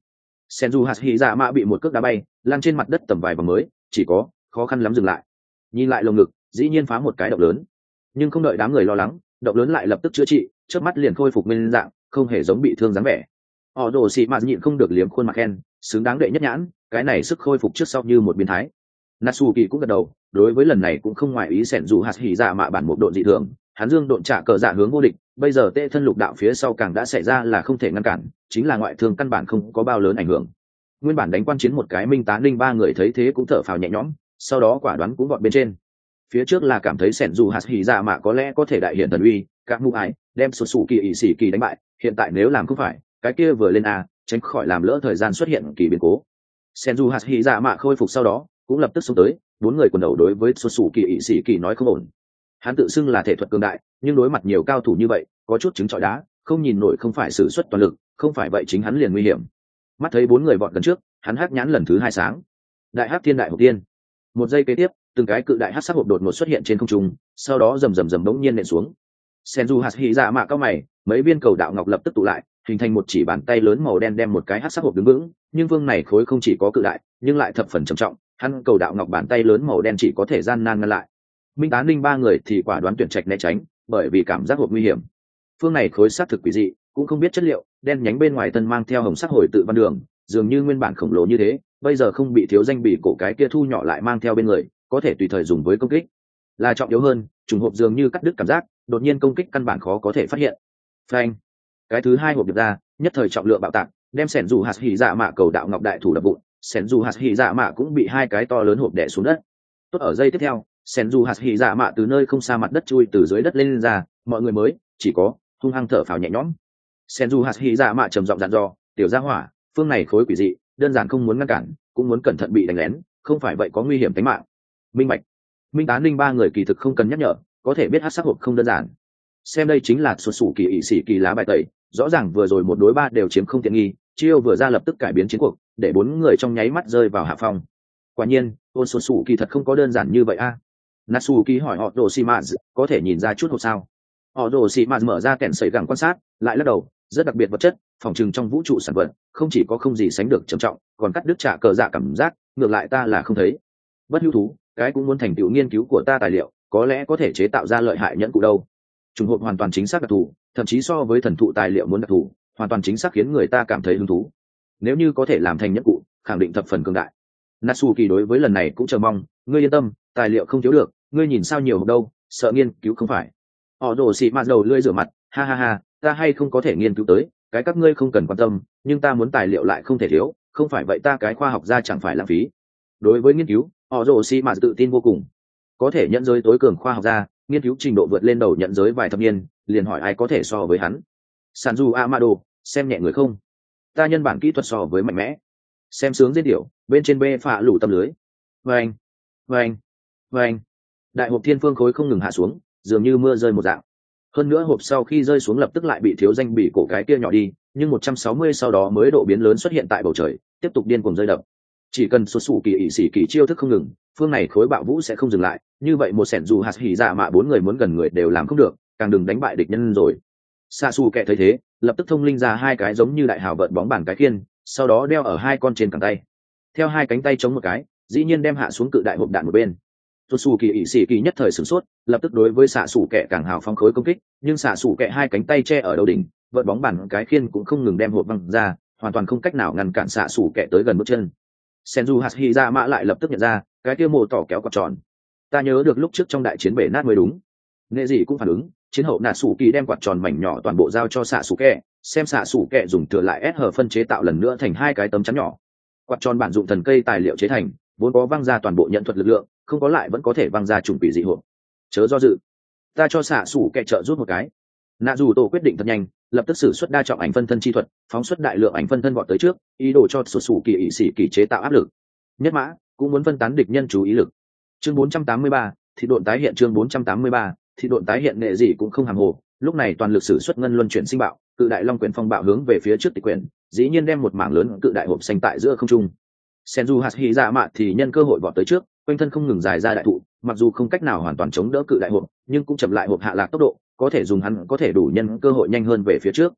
Senju Hashirama bị một cước đá bay lăn trên mặt đất tầm vài vòng mới chỉ có khó khăn lắm dừng lại. Nhìn lại lồng ngực dĩ nhiên phá một cái động lớn, nhưng không đợi đám người lo lắng, động lớn lại lập tức chữa trị, chớp mắt liền khôi phục nguyên dạng, không hề giống bị thương dáng vẻ. Họ Đồ Sĩ Mạt nhịn không được liếm khuôn mặt khen, xứng đáng đệ nhất nhãn, cái này sức khôi phục trước sau như một biến thái. Natsuki cũng gật đầu, đối với lần này cũng không ngoại ý Senju Hashirama bản một độn dị thường, hắn dương độn trả cờ dạ hướng vô địch, bây giờ tê thân lục đạo phía sau càng đã xảy ra là không thể ngăn cản, chính là ngoại thương căn bản không có bao lớn ảnh hưởng. Nguyên bản đánh quan chiến một cái minh tá linh ba người thấy thế cũng thở phào nhẹ nhõm, sau đó quả đoán cũng vọt bên trên. Phía trước là cảm thấy Senju Hashirama có lẽ có thể đại hiện thần uy, các mưu ái đem sụt sủ kỳ ỷ sĩ kỳ đánh bại, hiện tại nếu làm không phải cái kia vừa lên a tránh khỏi làm lỡ thời gian xuất hiện kỳ biến cố. Senju Hashirama khôi phục sau đó cũng lập tức xuống tới, bốn người quần đầu đối với sụt sủ kỳ ỷ sĩ kỳ nói không ổn. Hắn tự xưng là thể thuật cường đại, nhưng đối mặt nhiều cao thủ như vậy có chút trứng trọi đá, không nhìn nổi không phải sử xuất toàn lực, không phải vậy chính hắn liền nguy hiểm. Mắt thấy bốn người vọt gần trước, hắn hắc nhãn lần thứ hai sáng. Đại hắc thiên đại hộp tiên. Một giây kế tiếp, từng cái cự đại hắc sắc hộp đột ngột xuất hiện trên không trung, sau đó rầm rầm rầm bỗng nhiên nện xuống. Senju Hashirama cao mày, mấy viên cầu đạo ngọc lập tức tụ lại, hình thành một chỉ bàn tay lớn màu đen đem một cái hắc sắc hộp đứng vững, nhưng vương này khối không chỉ có cự đại, nhưng lại thập phần trầm trọng, hắn cầu đạo ngọc bàn tay lớn màu đen chỉ có thể gian nan ngăn lại. Minh Tán Linh ba người thì quả đoán tuyển trạch né tránh, bởi vì cảm giác hộp nguy hiểm. Phương này khối xác thực quỷ dị, cũng không biết chất liệu, đen nhánh bên ngoài thân mang theo hồng sắc hồi tự văn đường, dường như nguyên bản khổng lồ như thế, bây giờ không bị thiếu danh bị cổ cái kia thu nhỏ lại mang theo bên người, có thể tùy thời dùng với công kích. Là trọng yếu hơn, trùng hộp dường như cắt đứt cảm giác, đột nhiên công kích căn bản khó có thể phát hiện. Phanh! Cái thứ hai hộp được ra, nhất thời trọng lượng bạo tạc, đem Senju Hashirama cầu đạo ngọc đại thủ đập vụn, Senju Hashirama cũng bị hai cái to lớn hộp đè xuống đất. Tốt ở giây tiếp theo, Senju Hashirama từ nơi không xa mặt đất chui từ dưới đất lên ra, mọi người mới chỉ có hung hăng thở phào nhẹ nhõm. Senju Hashirama trầm giọng dặn dò, tiểu gia hỏa, phương này khối quỷ dị, đơn giản không muốn ngăn cản, cũng muốn cẩn thận bị đánh lén, không phải vậy có nguy hiểm tính mạng. Minh bạch. Minh Tán Linh ba người kỳ thực không cần nhắc nhở, có thể biết hắc sắc hộp không đơn giản. Xem đây chính là sụt sủ kỳ ỷ sĩ kỳ lá bài tẩy, rõ ràng vừa rồi một đối ba đều chiếm không tiện nghi, chiêu vừa ra lập tức cải biến chiến cuộc, để bốn người trong nháy mắt rơi vào hạ phong. Quả nhiên, ôn sụt sủ kỳ thật không có đơn giản như vậy a. Natsuki hỏi họ Đồ Shimazu, có thể nhìn ra chút hộp sao? Họ Đồ Shimazu mở ra kèn sấy gẳng quan sát, lại lắc đầu, rất đặc biệt vật chất, phòng trừng trong vũ trụ sản vật, không chỉ có không gì sánh được trầm trọng, còn cắt đứt trả cờ dạ cảm giác, ngược lại ta là không thấy. Bất hữu thú, cái cũng muốn thành tựu nghiên cứu của ta tài liệu, có lẽ có thể chế tạo ra lợi hại nhẫn cụ đâu. Trùng hộp hoàn toàn chính xác đặc thù, thậm chí so với thần thụ tài liệu muốn đặc thù, hoàn toàn chính xác khiến người ta cảm thấy hứng thú. Nếu như có thể làm thành nhẫn cụ, khẳng định thập phần cường đại. Natsuki đối với lần này cũng chờ mong, ngươi yên tâm, tài liệu không thiếu được, ngươi nhìn sao nhiều đâu, sợ nghiên cứu không phải. Họ Đồ xị mạt đầu lưỡi rửa mặt, ha ha ha, ta hay không có thể nghiên cứu tới, cái các ngươi không cần quan tâm, nhưng ta muốn tài liệu lại không thể thiếu, không phải vậy ta cái khoa học gia chẳng phải lãng phí. Đối với nghiên cứu, họ Đồ xị mạt tự tin vô cùng, có thể nhận giới tối cường khoa học gia, nghiên cứu trình độ vượt lên đầu nhận giới vài thập niên, liền hỏi ai có thể so với hắn. Sanju Amado, xem nhẹ người không? Ta nhân bản kỹ thuật so với mạnh mẽ. Xem sướng diễn điệu, bên trên bê phạ lủ tâm lưới. Vâng, vâng, vâng. Đại hộp thiên phương khối không ngừng hạ xuống, dường như mưa rơi một dạng. Hơn nữa hộp sau khi rơi xuống lập tức lại bị thiếu danh bị cổ cái kia nhỏ đi, nhưng 160 sau đó mới độ biến lớn xuất hiện tại bầu trời, tiếp tục điên cuồng rơi đập. Chỉ cần xuất sủ kỳ ỷ sĩ kỳ chiêu thức không ngừng, phương này khối bạo vũ sẽ không dừng lại, như vậy một sẻn dù hạt hỉ dạ mạ bốn người muốn gần người đều làm không được, càng đừng đánh bại địch nhân rồi. Sa su kệ thấy thế, lập tức thông linh ra hai cái giống như đại hào vợt bóng bàn cái khiên, sau đó đeo ở hai con trên cẳng tay. Theo hai cánh tay chống một cái, dĩ nhiên đem hạ xuống cự đại hộp đạn một bên. Xuất sủ kỳ ỷ sĩ kỳ nhất thời sửng sốt, lập tức đối với xạ sủ kệ càng hào phong khối công kích, nhưng xạ sủ kệ hai cánh tay che ở đầu đỉnh, vợt bóng bàn cái khiên cũng không ngừng đem hộp văng ra, hoàn toàn không cách nào ngăn cản xạ sủ kệ tới gần bước chân. Senju Hashirama lại lập tức nhận ra, cái kia mồ tỏ kéo quạt tròn. Ta nhớ được lúc trước trong đại chiến bể nát mới đúng. Nghệ gì cũng phản ứng, chiến hậu Natsuki đem quạt tròn mảnh nhỏ toàn bộ giao cho Sasuke, xem Sasuke dùng thừa lại S hở phân chế tạo lần nữa thành hai cái tấm chắn nhỏ. Quạt tròn bản dụng thần cây tài liệu chế thành, vốn có văng ra toàn bộ nhận thuật lực lượng, không có lại vẫn có thể văng ra trùng quỷ dị hộp. Chớ do dự, ta cho Sasuke trợ giúp một cái. Naruto quyết định thật nhanh, lập tức sử xuất đa trọng ảnh phân thân chi thuật, phóng xuất đại lượng ảnh phân thân vọt tới trước, ý đồ cho sụt sủ kỳ ỷ sĩ kỳ chế tạo áp lực. Nhất mã cũng muốn phân tán địch nhân chú ý lực. Chương 483, thì độn tái hiện chương 483, thì độn tái hiện nghệ gì cũng không hàm hồ, lúc này toàn lực sử xuất ngân luân chuyển sinh bạo, cự đại long quyển phong bạo hướng về phía trước tịch quyển, dĩ nhiên đem một mảng lớn cự đại hộp xanh tại giữa không trung. Senju Hashirama thì nhân cơ hội vọt tới trước, quanh thân không ngừng dài ra đại thụ, mặc dù không cách nào hoàn toàn chống đỡ cự đại hộp, nhưng cũng chậm lại hộp hạ lạc tốc độ, có thể dùng hắn có thể đủ nhân cơ hội nhanh hơn về phía trước.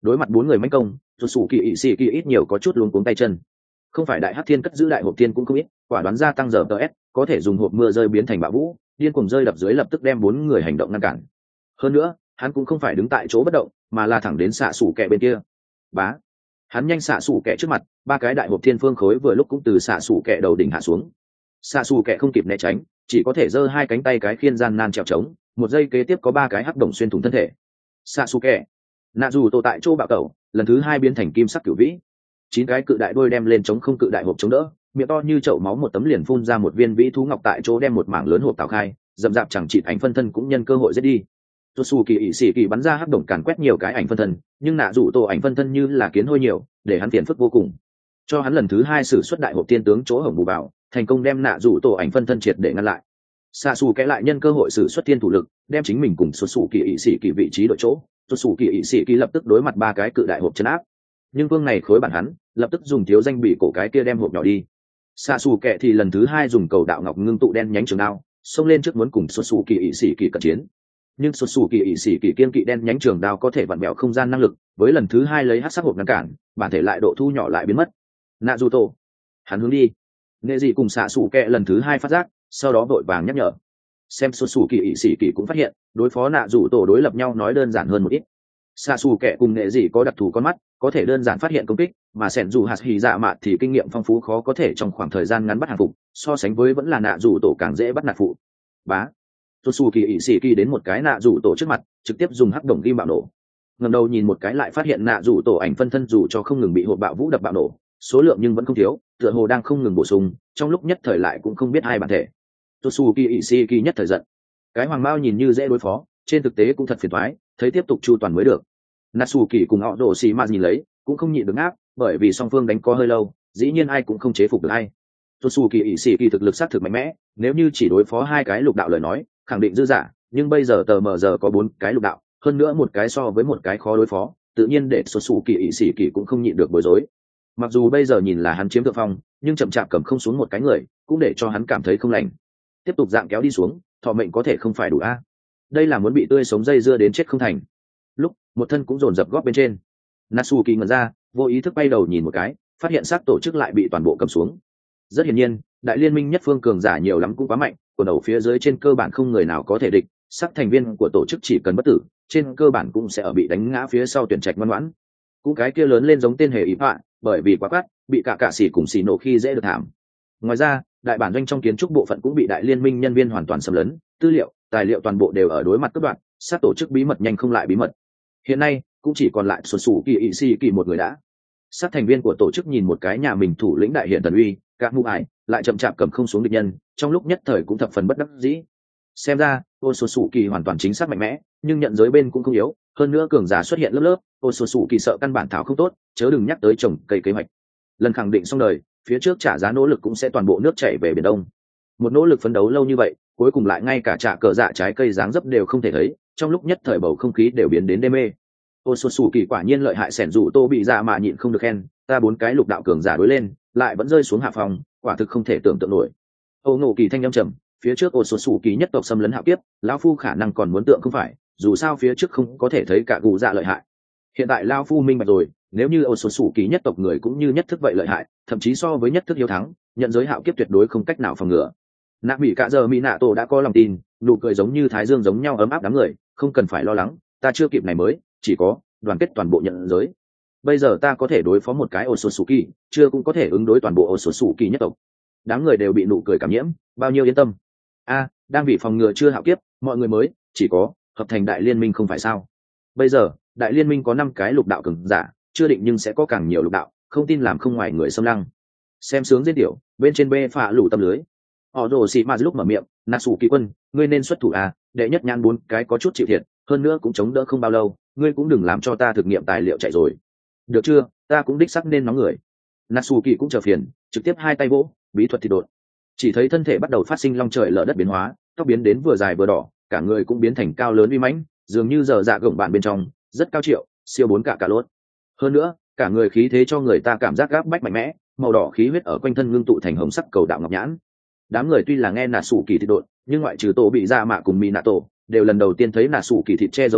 Đối mặt bốn người mãnh công, rụt sủ kỳ ỵ xì kỳ ít nhiều có chút luống cuống tay chân. Không phải đại hắc thiên cất giữ đại hộp thiên cũng không ít, quả đoán gia tăng giờ ts có thể dùng hộp mưa rơi biến thành bão vũ, điên cuồng rơi đập dưới lập tức đem bốn người hành động ngăn cản. Hơn nữa hắn cũng không phải đứng tại chỗ bất động, mà là thẳng đến xạ sủ kẹ bên kia. Bá, hắn nhanh xạ sủ kẹ trước mặt, ba cái đại hộp thiên phương khối vừa lúc cũng từ xạ sủ kẹ đầu đỉnh hạ xuống. Xạ sủ kẹ không kịp né tránh, chỉ có thể giơ hai cánh tay cái khiên gian nan trèo trống, một giây kế tiếp có ba cái hắc đồng xuyên thủng thân thể. Xạ sủ kẹ nạ dù tổ tại chỗ bạo tẩu, lần thứ hai biến thành kim sắc cửu vĩ, chín cái cự đại đôi đem lên chống không cự đại hộp chống đỡ, miệng to như chậu máu một tấm liền phun ra một viên vĩ thú ngọc tại chỗ đem một mảng lớn hộp tạo khai, dậm dạp chẳng chịt ảnh phân thân cũng nhân cơ hội giết đi. Tosu kỳ ỵ sĩ kỳ bắn ra hắc đồng càn quét nhiều cái ảnh phân thân, nhưng nạ dù tổ ảnh phân thân như là kiến hôi nhiều, để hắn phiền phức vô cùng. Cho hắn lần thứ hai sử xuất đại hộp tiên tướng chỗ hổng bù bảo, thành công đem nạ dù tổ ảnh phân thân triệt để ngăn lại. Xạ xù kẽ lại nhân cơ hội sử xuất tiên thủ lực, đem chính mình cùng Tosu kỳ ỵ sĩ kỳ vị trí đội chỗ. Tosu kỳ ỵ sĩ kỳ lập tức đối mặt ba cái cự đại hộp chấn áp, nhưng vương này khối bản hắn lập tức dùng thiếu danh bị cổ cái kia đem hộp nhỏ đi. Xạ xù kẹ thì lần thứ hai dùng cầu đạo ngọc ngưng tụ đen nhánh trường đao xông lên trước muốn cùng xuất xù kỳ ỵ sĩ kỳ cận chiến, nhưng xuất xù kỳ ỵ sĩ kỳ kiên kỵ đen nhánh trường đao có thể vặn bẹo không gian năng lực, với lần thứ hai lấy hát sắc hộp ngăn cản, bản thể lại độ thu nhỏ lại biến mất. Nạ dù tổ hắn hướng đi, nghệ dị cùng xạ xù kẹ lần thứ hai phát giác, sau đó vội vàng nhắc nhở. Xem xuất xù kỳ ỵ sĩ kỳ cũng phát hiện đối phó nạ dù tổ đối lập nhau nói đơn giản hơn một ít. Xạ xù kẹ cùng nghệ dị có đặc thù con mắt, có thể đơn giản phát hiện công kích, mà sẻn dù hạt hì dạ mạt thì kinh nghiệm phong phú khó có thể trong khoảng thời gian ngắn bắt hàng phục, so sánh với vẫn là nạ dù tổ càng dễ bắt nạt phụ. Bá, Tosu kỳ ỵ sĩ kỳ đến một cái nạ dù tổ trước mặt, trực tiếp dùng hắc đồng ghim bạo nổ. Ngẩng đầu nhìn một cái lại phát hiện nạ dù tổ ảnh phân thân dù cho không ngừng bị hộp bạo vũ đập bạo nổ, số lượng nhưng vẫn không thiếu, tựa hồ đang không ngừng bổ sung, trong lúc nhất thời lại cũng không biết hai bản thể. Tosu kỳ ỵ sĩ kỳ nhất thời giận, cái hoàng mao nhìn như dễ đối phó, trên thực tế cũng thật phiền toái, thấy tiếp tục chu toàn mới được. Natsu kỳ cùng họ đổ xì mà nhìn lấy cũng không nhịn được áp, bởi vì song phương đánh co hơi lâu, dĩ nhiên ai cũng không chế phục được ai. Tosu kỳ ỵ sĩ kỳ thực lực sát thực mạnh mẽ, nếu như chỉ đối phó hai cái lục đạo lời nói khẳng định dư giả, nhưng bây giờ tờ mờ giờ có bốn cái lục đạo, hơn nữa một cái so với một cái khó đối phó, tự nhiên để Tosu kỳ ỵ sĩ kỳ cũng không nhịn được bối rối. Mặc dù bây giờ nhìn là hắn chiếm thượng phong, nhưng chậm chạp cầm không xuống một cái người cũng để cho hắn cảm thấy không lành. Tiếp tục dạng kéo đi xuống, thọ mệnh có thể không phải đủ a. Đây là muốn bị tươi sống dây dưa đến chết không thành. Lúc một thân cũng dồn dập góp bên trên, Natsu kỳ ngẩn ra, vô ý thức bay đầu nhìn một cái, phát hiện xác tổ chức lại bị toàn bộ cầm xuống. Rất hiển nhiên, đại liên minh nhất phương cường giả nhiều lắm cũng quá mạnh, quần đầu phía dưới trên cơ bản không người nào có thể địch, sắc thành viên của tổ chức chỉ cần bất tử, trên cơ bản cũng sẽ ở bị đánh ngã phía sau tuyển trạch ngoan ngoãn. Cũng cái kia lớn lên giống tên hề ý họa, bởi vì quá quát, bị cả xỉ cùng xỉ nổ khi dễ được thảm. Ngoài ra, đại bản doanh trong kiến trúc bộ phận cũng bị đại liên minh nhân viên hoàn toàn xâm lấn, tư liệu, tài liệu toàn bộ đều ở đối mặt cắt đoạn, sát tổ chức bí mật nhanh không lại bí mật. Hiện nay cũng chỉ còn lại xuất xù kỳ ỵ sĩ kỳ một người đã. Sát thành viên của tổ chức nhìn một cái nhà mình thủ lĩnh đại hiện tần uy các mũ ải lại chậm chạp cầm không xuống địch nhân, trong lúc nhất thời cũng thập phần bất đắc dĩ. Xem ra ô xuất xù kỳ hoàn toàn chính xác mạnh mẽ, nhưng nhận giới bên cũng không yếu, hơn nữa cường giả xuất hiện lớp lớp, ô xuất xù kỳ sợ căn bản thảo không tốt, chớ đừng nhắc tới trồng cây kế hoạch. Lần khẳng định xong đời, phía trước trả giá nỗ lực cũng sẽ toàn bộ nước chảy về biển đông. Một nỗ lực phấn đấu lâu như vậy, cuối cùng lại ngay cả trả cờ dạ trái cây dáng dấp đều không thể thấy, trong lúc nhất thời bầu không khí đều biến đến đê mê. Ô xuất xù kỳ quả nhiên lợi hại, sẻn dù tô bị dạ mà nhịn không được khen, ta bốn cái lục đạo cường giả đối lên lại vẫn rơi xuống hạ phòng, quả thực không thể tưởng tượng nổi. Ô nổ kỳ thanh âm trầm, phía trước ô xuất xù kỳ nhất tộc xâm lấn hạo kiếp, lão phu khả năng còn muốn tượng không phải, dù sao phía trước không có thể thấy cả gù dạ lợi hại. Hiện tại lão phu minh bạch rồi, nếu như ô xuất xù kỳ nhất tộc người cũng như nhất thức vậy lợi hại, thậm chí so với nhất thức hiếu thắng, nhận giới hạo kiếp tuyệt đối không cách nào phòng ngừa. Nạ mỹ cả giờ mỹ nạ tổ đã có lòng tin, nụ cười giống như thái dương giống nhau ấm áp đám người, không cần phải lo lắng, ta chưa kịp này mới chỉ có đoàn kết toàn bộ nhận giới. Bây giờ ta có thể đối phó một cái Otsutsuki, chưa cũng có thể ứng đối toàn bộ Otsutsuki nhất tộc. Đám người đều bị nụ cười cảm nhiễm, bao nhiêu yên tâm. Đang vì phòng ngừa chưa hạo kiếp, mọi người mới chỉ có hợp thành đại liên minh không phải sao? Bây giờ đại liên minh có 5 cái lục đạo cường giả, chưa định nhưng sẽ có càng nhiều lục đạo, không tin làm không ngoài người xâm lăng. Xem sướng diễn tiểu, bên trên bê phạ lủ tâm lưới. Họ rồ xì mà lúc mở miệng, Natsu kỳ quân, ngươi nên xuất thủ đệ nhất nhãn 4 cái có chút chịu thiệt, hơn nữa cũng chống đỡ không bao lâu, ngươi cũng đừng làm cho ta thực nghiệm tài liệu chạy rồi. Được chưa, ta cũng đích sắc nên nóng người. Natsu kỳ cũng chờ phiền, trực tiếp hai tay vỗ, bí thuật thì đột. Chỉ thấy thân thể bắt đầu phát sinh long trời lở đất biến hóa, tóc biến đến vừa dài vừa đỏ, cả người cũng biến thành cao lớn uy mãnh, dường như giờ dạ gồng bạn bên trong, rất cao triệu, siêu 4 cả lốt. Hơn nữa, cả người khí thế cho người ta cảm giác gáp bách mạnh mẽ, màu đỏ khí huyết ở quanh thân ngưng tụ thành hồng sắc cầu đạo ngọc nhãn. Đám người tuy là nghe Natsu kỳ thịt đột, nhưng ngoại trừ tổ bị ra mạ cùng Minato, đều lần đầu tiên thấy Natsu kỳ thịt che giấu tượng,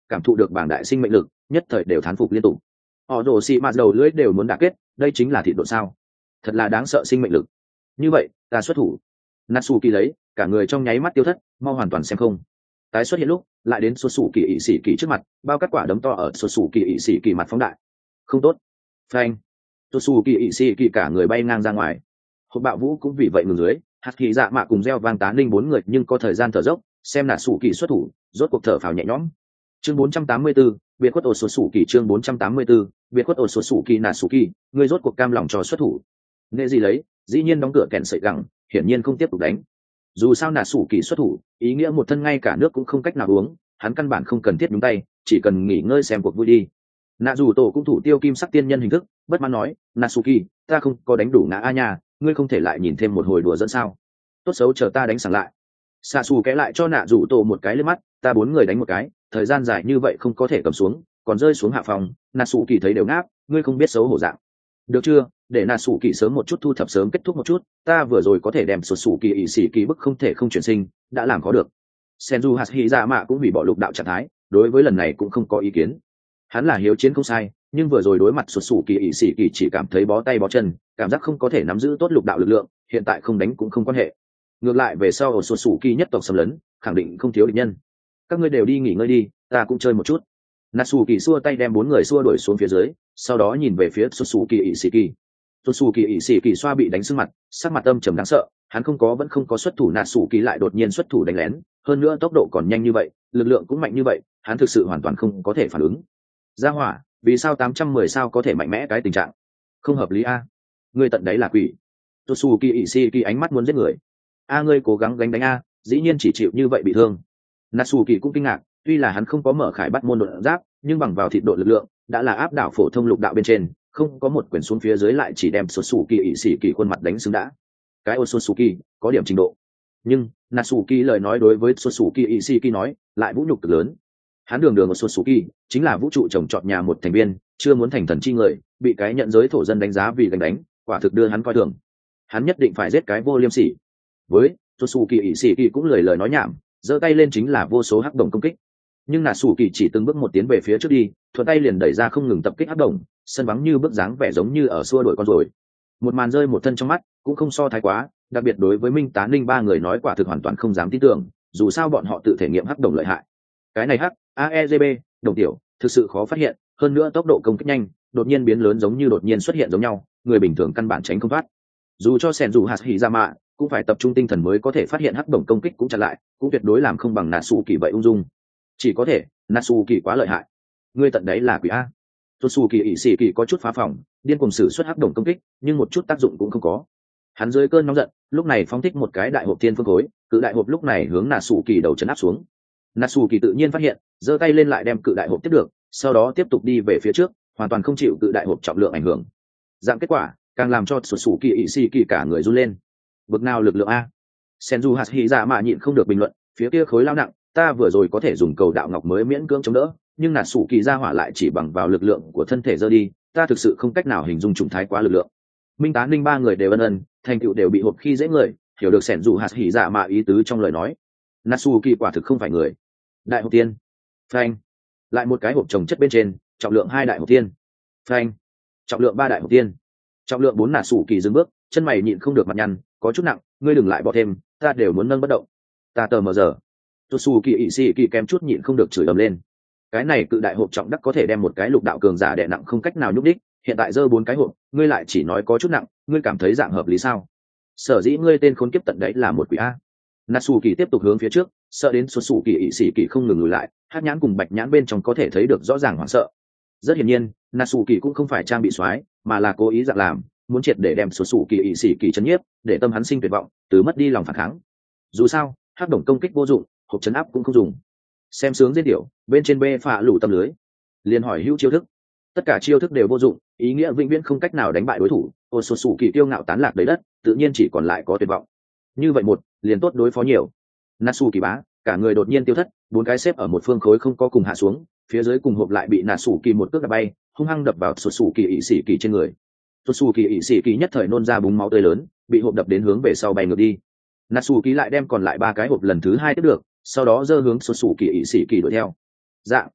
cảm thụ được bảng đại sinh mệnh lực nhất thời đều thán phục liên tục. Họ đổ xì mạt đầu lưỡi đều muốn đả kết, đây chính là thịt độ sao? Thật là đáng sợ sinh mệnh lực. Như vậy ta xuất thủ. Natsuki lấy, cả người trong nháy mắt tiêu thất, mau hoàn toàn xem không. Tái xuất hiện lúc lại đến xuất xù kỳ ỵ sĩ kỳ trước mặt, bao các quả đấm to ở xuất xù kỳ ỵ sĩ kỳ mặt phóng đại. Không tốt. Phanh. Xuất xù kỳ ỵ sĩ kỳ cả người bay ngang ra ngoài. Hộp bạo vũ cũng vì vậy ngừng dưới, hạt kỳ dạ mạ cùng gieo vang tán linh bốn người nhưng có thời gian thở dốc, xem Natsuki xuất thủ, rốt cuộc thở phào nhẹ nhõm. Chương 484, biệt khuất ổ xuất xù kỳ chương 484, biệt khuất ổ xuất xù kỳ Natsuki, người rốt cuộc cam lòng cho xuất thủ. Nghệ gì lấy, dĩ nhiên đóng cửa kèn sợi gẳng, hiển nhiên không tiếp tục đánh. Dù sao Natsuki xuất thủ, ý nghĩa một thân ngay cả nước cũng không cách nào uống, hắn căn bản không cần thiết nhúng tay, chỉ cần nghỉ ngơi xem cuộc vui đi. Nạ dù tổ cũng thủ tiêu kim sắc tiên nhân hình thức, bất mãn nói, Natsuki, ta không có đánh đủ ngã a nha, ngươi không thể lại nhìn thêm một hồi đùa dẫn sao? Tốt xấu chờ ta đánh sẵn lại. Xạ xù kẽ lại cho nạ dù tổ một cái lên mắt, ta bốn người đánh một cái, thời gian dài như vậy không có thể cầm xuống, còn rơi xuống hạ phòng, Natsuki thấy đều ngáp, ngươi không biết xấu hổ dạng. Được chưa, để Natsuki sớm một chút thu thập sớm kết thúc một chút, ta vừa rồi có thể đem sụt sủ kỳ ỵ sĩ kỳ bức không thể không chuyển sinh, đã làm có được. Senju Hashirama cũng hủy bỏ lục đạo trạng thái, đối với lần này cũng không có ý kiến. Hắn là hiếu chiến không sai, nhưng vừa rồi đối mặt sụt sủ kỳ ỵ sĩ kỳ chỉ cảm thấy bó tay bó chân, cảm giác không có thể nắm giữ tốt lục đạo lực lượng, hiện tại không đánh cũng không quan hệ. Ngược lại về sau ở sụt sủ kỳ nhất tộc xâm lấn, khẳng định không thiếu địch nhân. Các ngươi đều đi nghỉ ngơi đi, ta cũng chơi một chút. Natsuki xua tay đem bốn người xua đuổi xuống phía dưới, sau đó nhìn về phía Tsutsuki Ishiki. Tsutsuki Ishiki xoa bị đánh sưng mặt, sắc mặt âm trầm đáng sợ, hắn vẫn không có xuất thủ, Natsuki lại đột nhiên xuất thủ đánh lén, hơn nữa tốc độ còn nhanh như vậy, lực lượng cũng mạnh như vậy, hắn thực sự hoàn toàn không có thể phản ứng. Gia hỏa, vì sao 810 sao có thể mạnh mẽ cái tình trạng? Không hợp lý a. Ngươi tận đấy là quỷ. Tsutsuki Ishiki ánh mắt muốn giết người. A ngươi cố gắng gánh đánh a, dĩ nhiên chỉ chịu như vậy bị thương. Natsuki cũng kinh ngạc, tuy là hắn không có mở khải bắt môn đột giáp, nhưng bằng vào thịt độ lực lượng đã là áp đảo phổ thông lục đạo bên trên, không có một quyền xuống phía dưới lại chỉ đem Tsutsuki ỵ sĩ kỳ khuôn mặt đánh xứng đã. Cái Otsutsuki có điểm trình độ, nhưng Natsuki lời nói đối với Tsutsuki ỵ sĩ kỳ nói lại vũ nhục cực lớn. Hắn đường Otsutsuki chính là vũ trụ trồng trọt nhà một thành viên, chưa muốn thành thần chi người, bị cái nhận giới thổ dân đánh giá vì gánh đánh, quả thực đưa hắn coi thường. Hắn nhất định phải giết cái vô liêm sỉ. Với Tsutsuki ỵ sĩ kỳ cũng lời nói nhảm, giơ tay lên chính là vô số hắc đồng công kích, nhưng Natsuki chỉ từng bước một tiến về phía trước đi, thuận tay liền đẩy ra không ngừng tập kích hắc đồng, sân vắng như bước dáng vẻ giống như ở xua đuổi con rồi. Một màn rơi một thân trong mắt, cũng không so thái quá, đặc biệt đối với Minh Tá Ninh ba người nói quả thực hoàn toàn không dám tin tưởng, dù sao bọn họ tự thể nghiệm hắc đồng lợi hại. Cái này hắc AEGB đồng tiểu thực sự khó phát hiện, hơn nữa tốc độ công kích nhanh, đột nhiên biến lớn giống như đột nhiên xuất hiện giống nhau, người bình thường căn bản tránh không thoát. Dù cho Senju Hashirama cũng phải tập trung tinh thần mới có thể phát hiện hắc đồng công kích cũng chặn lại, cũng tuyệt đối làm không bằng Natsuki vậy ung dung. Chỉ có thể Natsuki quá lợi hại, ngươi tận đấy là quỷ a. Tsutsuki Ishiki có chút phá phòng, điên cuồng sử xuất hắc đồng công kích, nhưng một chút tác dụng cũng không có. Hắn dưới cơn nóng giận, lúc này phóng thích một cái đại hộp thiên phương khối, cự đại hộp lúc này hướng Natsuki đầu chấn áp xuống. Natsuki tự nhiên phát hiện, giơ tay lên lại đem cự đại hộp tiếp được, sau đó tiếp tục đi về phía trước, hoàn toàn không chịu cự đại hộp trọng lượng ảnh hưởng. Dạng kết quả càng làm cho Tsutsuki Ishiki cả người run lên. Bực nào lực lượng a? Senju Hashirama nhịn không được bình luận, phía kia khối lao nặng, ta vừa rồi có thể dùng cầu đạo ngọc mới miễn cưỡng chống đỡ, nhưng Natsuki ra hỏa lại chỉ bằng vào lực lượng của thân thể giơ đi, ta thực sự không cách nào hình dung trùng thái quá lực lượng. Minh Tá Ninh ba người đều ân, thành tựu đều bị hộp khi dễ người, hiểu được Senju Hashirama ý tứ trong lời nói. Natsuki quả thực không phải người. Đại hộp tiên. Phanh. Lại một cái hộp trồng chất bên trên, trọng lượng 2 đại hộp tiên. Phanh. Trọng lượng 3 đại hộp tiên. Trọng lượng 4 Natsuki dừng bước, chân mày nhịn không được mặt nhăn, có chút nặng, ngươi đừng lại bỏ thêm, ta đều muốn nâng bất động. Ta tờ mờ giờ. Tsutsuki Ishiki kém chút nhịn không được chửi ầm lên. Cái này cự đại hộp trọng đắc có thể đem một cái lục đạo cường giả đè nặng không cách nào nhúc đích, hiện tại giơ 4 cái hộp, ngươi lại chỉ nói có chút nặng, ngươi cảm thấy dạng hợp lý sao? Sở dĩ ngươi tên khốn kiếp tận đấy là một quỷ a. Natsuki tiếp tục hướng phía trước, sợ đến Tsutsuki Ishiki không ngừng lùi lại, hắc nhãn cùng bạch nhãn bên trong có thể thấy được rõ ràng hoảng sợ. Rất hiển nhiên, Natsuki cũng không phải trang bị xoái, mà là cố ý dạng làm, muốn triệt để đem Tsutsuki Ishiki chấn nhiếp, để tâm hắn sinh tuyệt vọng, từ mất đi lòng phản kháng. Dù sao, hắc đồng công kích vô dụng, hộp chấn áp cũng không dùng. Xem sướng diễn điệu, bên trên bê phạ lủ tâm lưới, liền hỏi hữu chiêu thức, tất cả chiêu thức đều vô dụng, ý nghĩa vĩnh viễn không cách nào đánh bại đối thủ. Otsutsuki kiêu ngạo tán lạc đầy đất, tự nhiên chỉ còn lại có tuyệt vọng. Như vậy một liền tốt đối phó nhiều. Natsuki bá, cả người đột nhiên tiêu thất, 4 cái xếp ở một phương khối không có cùng hạ xuống, phía dưới cùng hộp lại bị Natsuki một cước đập bay, hung hăng đập vào Otsutsuki Ishiki trên người. Otsutsuki Ishiki nhất thời nôn ra búng máu tươi lớn, bị hộp đập đến hướng về sau bay ngược đi. Natsuki lại đem còn lại 3 cái hộp lần thứ 2 tiếp được, sau đó giơ hướng Otsutsuki Ishiki đuổi theo. Dạ.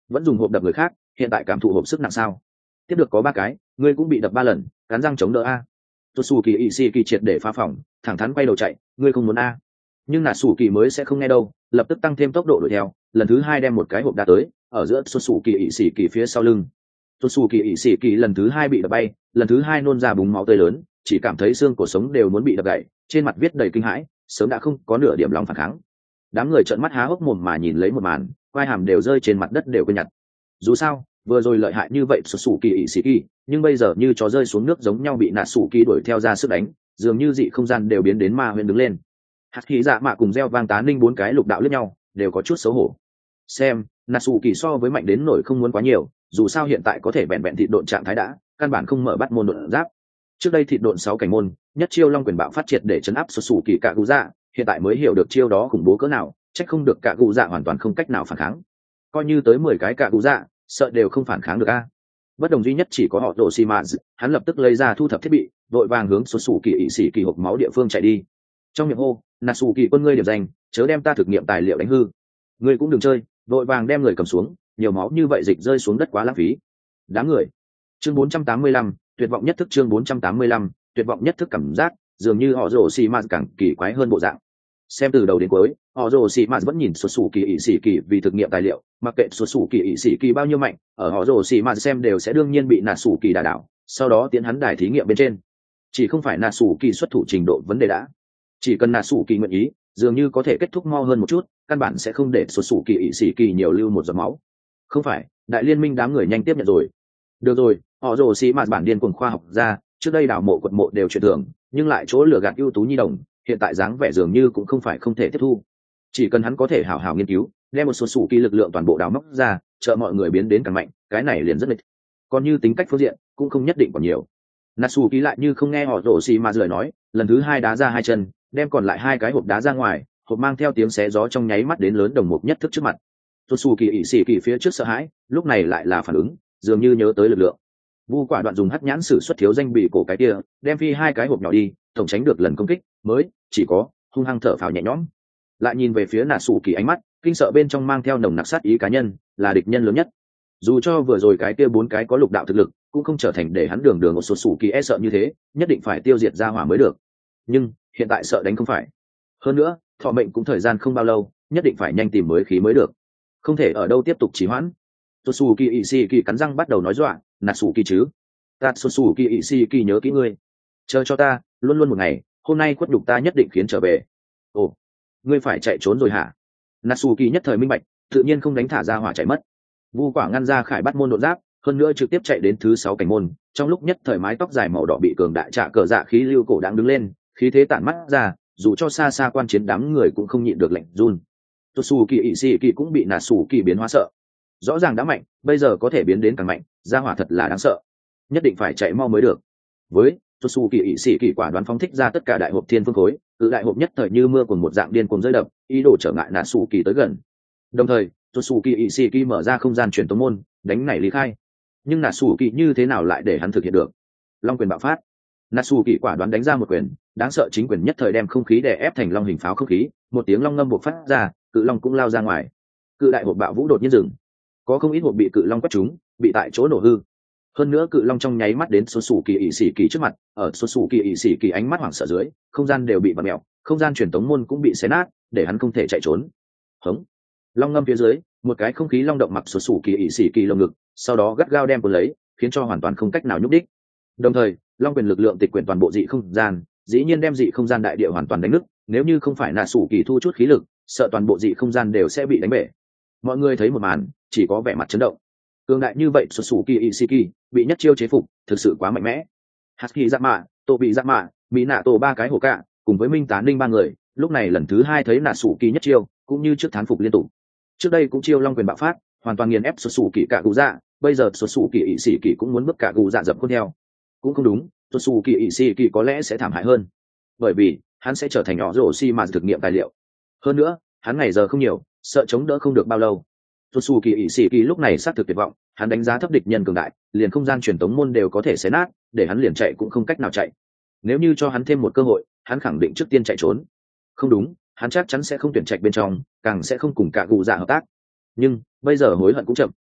vẫn dùng hộp đập người khác, hiện tại cảm thụ hộp sức nặng sao? Tiếp được có 3 cái, ngươi cũng bị đập 3 lần, cắn răng chống đỡ a. Natsuki Ishiki triệt để phá phòng, thẳng thắn quay đầu chạy, ngươi không muốn a. Nhưng Natsuki mới sẽ không nghe đâu, lập tức tăng thêm tốc độ đuổi theo, lần thứ 2 đem một cái hộp đá tới, ở giữa Natsuki Ishiki phía sau lưng. Natsuki Ishiki lần thứ 2 bị đập bay, lần thứ 2 nôn ra búng máu tươi lớn, chỉ cảm thấy xương cổ sống đều muốn bị đập gãy, trên mặt viết đầy kinh hãi, sớm đã không có nửa điểm lòng phản kháng. Đám người trợn mắt há hốc mồm mà nhìn lấy một màn, quai hàm đều rơi trên mặt đất đều quên nhặt. Dù sao, vừa rồi lợi hại như vậy Natsuki Ishiki, nhưng bây giờ như chó rơi xuống nước giống nhau bị Natsuki đuổi theo ra sức đánh, dường như dị không gian đều biến đến ma huyền đứng lên. Hạt khí dạ mạ cùng gieo vang tá ninh 4 cái lục đạo lướt nhau, đều có chút xấu hổ. Xem, Natsuki so với mạnh đến nổi không muốn quá nhiều, dù sao hiện tại có thể bẹn bẹn thịt độn trạng thái đã, căn bản không mở bắt môn độn giáp. Trước đây thịt độn 6 cảnh môn, nhất chiêu long quyền bạo phát triệt để chấn áp Natsuki cả gù dạ, hiện tại mới hiểu được chiêu đó khủng bố cỡ nào, chắc không được cả gù dạ hoàn toàn không cách nào phản kháng. Coi như tới 10 cái cả gù dạ, sợ đều không phản kháng được a. Bất đồng duy nhất chỉ có họ Tổ Xi Mã, hắn lập tức lấy ra thu thập thiết bị, vội vàng hướng Natsuki Ishiki hộp máu địa phương chạy đi. Trong miệng hô, Natsuki quân ngươi điểm danh, chớ đem ta thực nghiệm tài liệu đánh hư. Ngươi cũng đừng chơi, vội vàng đem người cầm xuống, nhiều máu như vậy dịch rơi xuống đất quá lãng phí. Đám người. Chương 485, tuyệt vọng nhất thức chương 485, tuyệt vọng nhất thức cảm giác, dường như họ Rồ Xi Mã càng kỳ quái hơn bộ dạng. Xem từ đầu đến cuối, họ Rồ Xi Mã vẫn nhìn Natsuki Ishiki vì thực nghiệm tài liệu, mặc kệ Natsuki Ishiki bao nhiêu mạnh, ở họ Rồ Xi Mã xem đều sẽ đương nhiên bị Natsuki đả đảo, sau đó tiến hắn đài thí nghiệm bên trên. Chỉ không phải Natsuki xuất thủ trình độ vấn đề đã. Chỉ cần Natsuki nguyện ý, dường như có thể kết thúc mau hơn một chút, căn bản sẽ không để Natsuki Ishiki nhiều lưu một giọt máu. Không phải, đại liên minh đám người nhanh tiếp nhận rồi. Được rồi, họ Rồ Xi Mã bản điên cuồng khoa học ra, trước đây đào mộ quật mộ đều chuyện thường, nhưng lại chỗ lừa gạt ưu tú nhi đồng, hiện tại dáng vẻ dường như cũng không phải không thể tiếp thu. Chỉ cần hắn có thể hảo hảo nghiên cứu, đem một số sủ kỳ lực lượng toàn bộ đào móc ra, trợ mọi người biến đến càng mạnh, cái này liền rất lịch. Còn như tính cách phương diện, cũng không nhất định còn nhiều. Natsuki lại như không nghe họ Rồ Xi Mã lời nói, lần thứ 2 đá ra 2 chân, đem còn lại 2 cái hộp đá ra ngoài, hộp mang theo tiếng xé gió trong nháy mắt đến lớn đồng mục nhất thức trước mặt. Natsuki Ishiki phía trước sợ hãi, lúc này lại là phản ứng, dường như nhớ tới lực lượng. Vu quả đoạn dùng hắc nhãn sử xuất thiếu danh bị cổ cái kia, đem phi 2 cái hộp nhỏ đi, tổng tránh được lần công kích, mới chỉ có hung hăng thở phào nhẹ nhõm. Lại nhìn về phía Natsuki ánh mắt, kinh sợ bên trong mang theo nồng nặc sát ý cá nhân, là địch nhân lớn nhất. Dù cho vừa rồi cái kia 4 cái có lục đạo thực lực, cũng không trở thành để hắn đường đường một số sủ kỳ e sợ như thế, nhất định phải tiêu diệt ra hỏa mới được. Nhưng hiện tại sợ đánh không phải. Hơn nữa, thọ mệnh cũng thời gian không bao lâu, nhất định phải nhanh tìm mới khí mới được. Không thể ở đâu tiếp tục trì hoãn. Natsuki Ishiki cắn răng bắt đầu nói dọa, Natsuki chứ? Natsuki Ishiki nhớ kỹ ngươi. Chờ cho ta, luôn luôn một ngày, hôm nay quất nhục ta nhất định khiến trở về. Ồ, ngươi phải chạy trốn rồi hả? Natsuki nhất thời minh bạch, tự nhiên không đánh thả ra hỏa chạy mất. Vu quả ngăn ra khải bắt môn đột giáp, hơn nữa trực tiếp chạy đến thứ 6 cảnh môn, trong lúc nhất thời mái tóc dài màu đỏ bị cường đại trả cờ dạ khí lưu cổ đang đứng lên, khí thế tản mắt ra, dù cho xa xa quan chiến đám người cũng không nhịn được lạnh run. Natsuki Ishiki cũng bị Natsuki biến hóa sợ. Rõ ràng đã mạnh, bây giờ có thể biến đến càng mạnh, gia hỏa thật là đáng sợ. Nhất định phải chạy mau mới được. Với Natsuki Ishiki quả đoán phóng thích ra tất cả đại hộp thiên phương khối, từ đại hộp nhất thời như mưa cùng một dạng điên cuồng rơi đập, ý đồ trở ngại Natsuki tới gần. Đồng thời, Natsuki Ishiki mở ra không gian truyền tống môn, đánh nảy lý khai. Nhưng Natsuki như thế nào lại để hắn thực hiện được? Long quyền bạo phát. Natsuki quả đoán đánh ra một quyền, đáng sợ chính quyền nhất thời đem không khí đè ép thành long hình pháo không khí, một tiếng long ngâm buộc phát ra, cự long cũng lao ra ngoài. Cự đại hộp bạo vũ đột nhiên dừng. Có không ít hộp bị cự long quét trúng, bị tại chỗ nổ hư. Hơn nữa cự long trong nháy mắt đến Natsuki Ishiki trước mặt, ở Natsuki Ishiki ánh mắt hoảng sợ dưới, không gian đều bị vặn mèo, không gian truyền tống môn cũng bị xé nát, để hắn không thể chạy trốn. Hống. Long ngâm phía dưới, một cái không khí long động mặc Natsuki Ishiki lồng ngực, sau đó gắt gao đem cuốn lấy, khiến cho hoàn toàn không cách nào nhúc đích. Đồng thời, long quyền lực lượng tịch quyển toàn bộ dị không gian, dĩ nhiên đem dị không gian đại địa hoàn toàn đánh nứt, nếu như không phải Natsuki thu chút khí lực, sợ toàn bộ dị không gian đều sẽ bị đánh bể. Mọi người thấy một màn, chỉ có vẻ mặt chấn động. Cường đại như vậy Natsuki Ishiki bị nhất chiêu chế phục, thực sự quá mạnh mẽ. Haki Zama, Tô bị Zama, Minato 3 cái hổ cạ, cùng với Minh Tán Ninh 3 người, lúc này lần thứ 2 thấy Natsuki nhất chiêu, cũng như trước thán phục liên tục. Trước đây cũng chiêu long quyền bạo phát, hoàn toàn nghiền ép Natsuki cả gù dạ, bây giờ Natsuki Ishiki cũng muốn bước cả gù dạ dập khuôn theo. Cũng không đúng, Natsuki Ishiki có lẽ sẽ thảm hại hơn, bởi vì hắn sẽ trở thành nhỏ rổ xi mà thực nghiệm tài liệu. Hơn nữa, hắn ngày giờ không nhiều, sợ chống đỡ không được bao lâu. Natsuki Ishiki lúc này sát thực tuyệt vọng, hắn đánh giá thấp địch nhân cường đại, liền không gian truyền tống môn đều có thể xé nát, để hắn liền chạy cũng không cách nào chạy. Nếu như cho hắn thêm một cơ hội, hắn khẳng định trước tiên chạy trốn. Không đúng, hắn chắc chắn sẽ không tuyển trạch bên trong, càng sẽ không cùng cả gù dạ hợp tác. Nhưng bây giờ hối hận cũng chậm.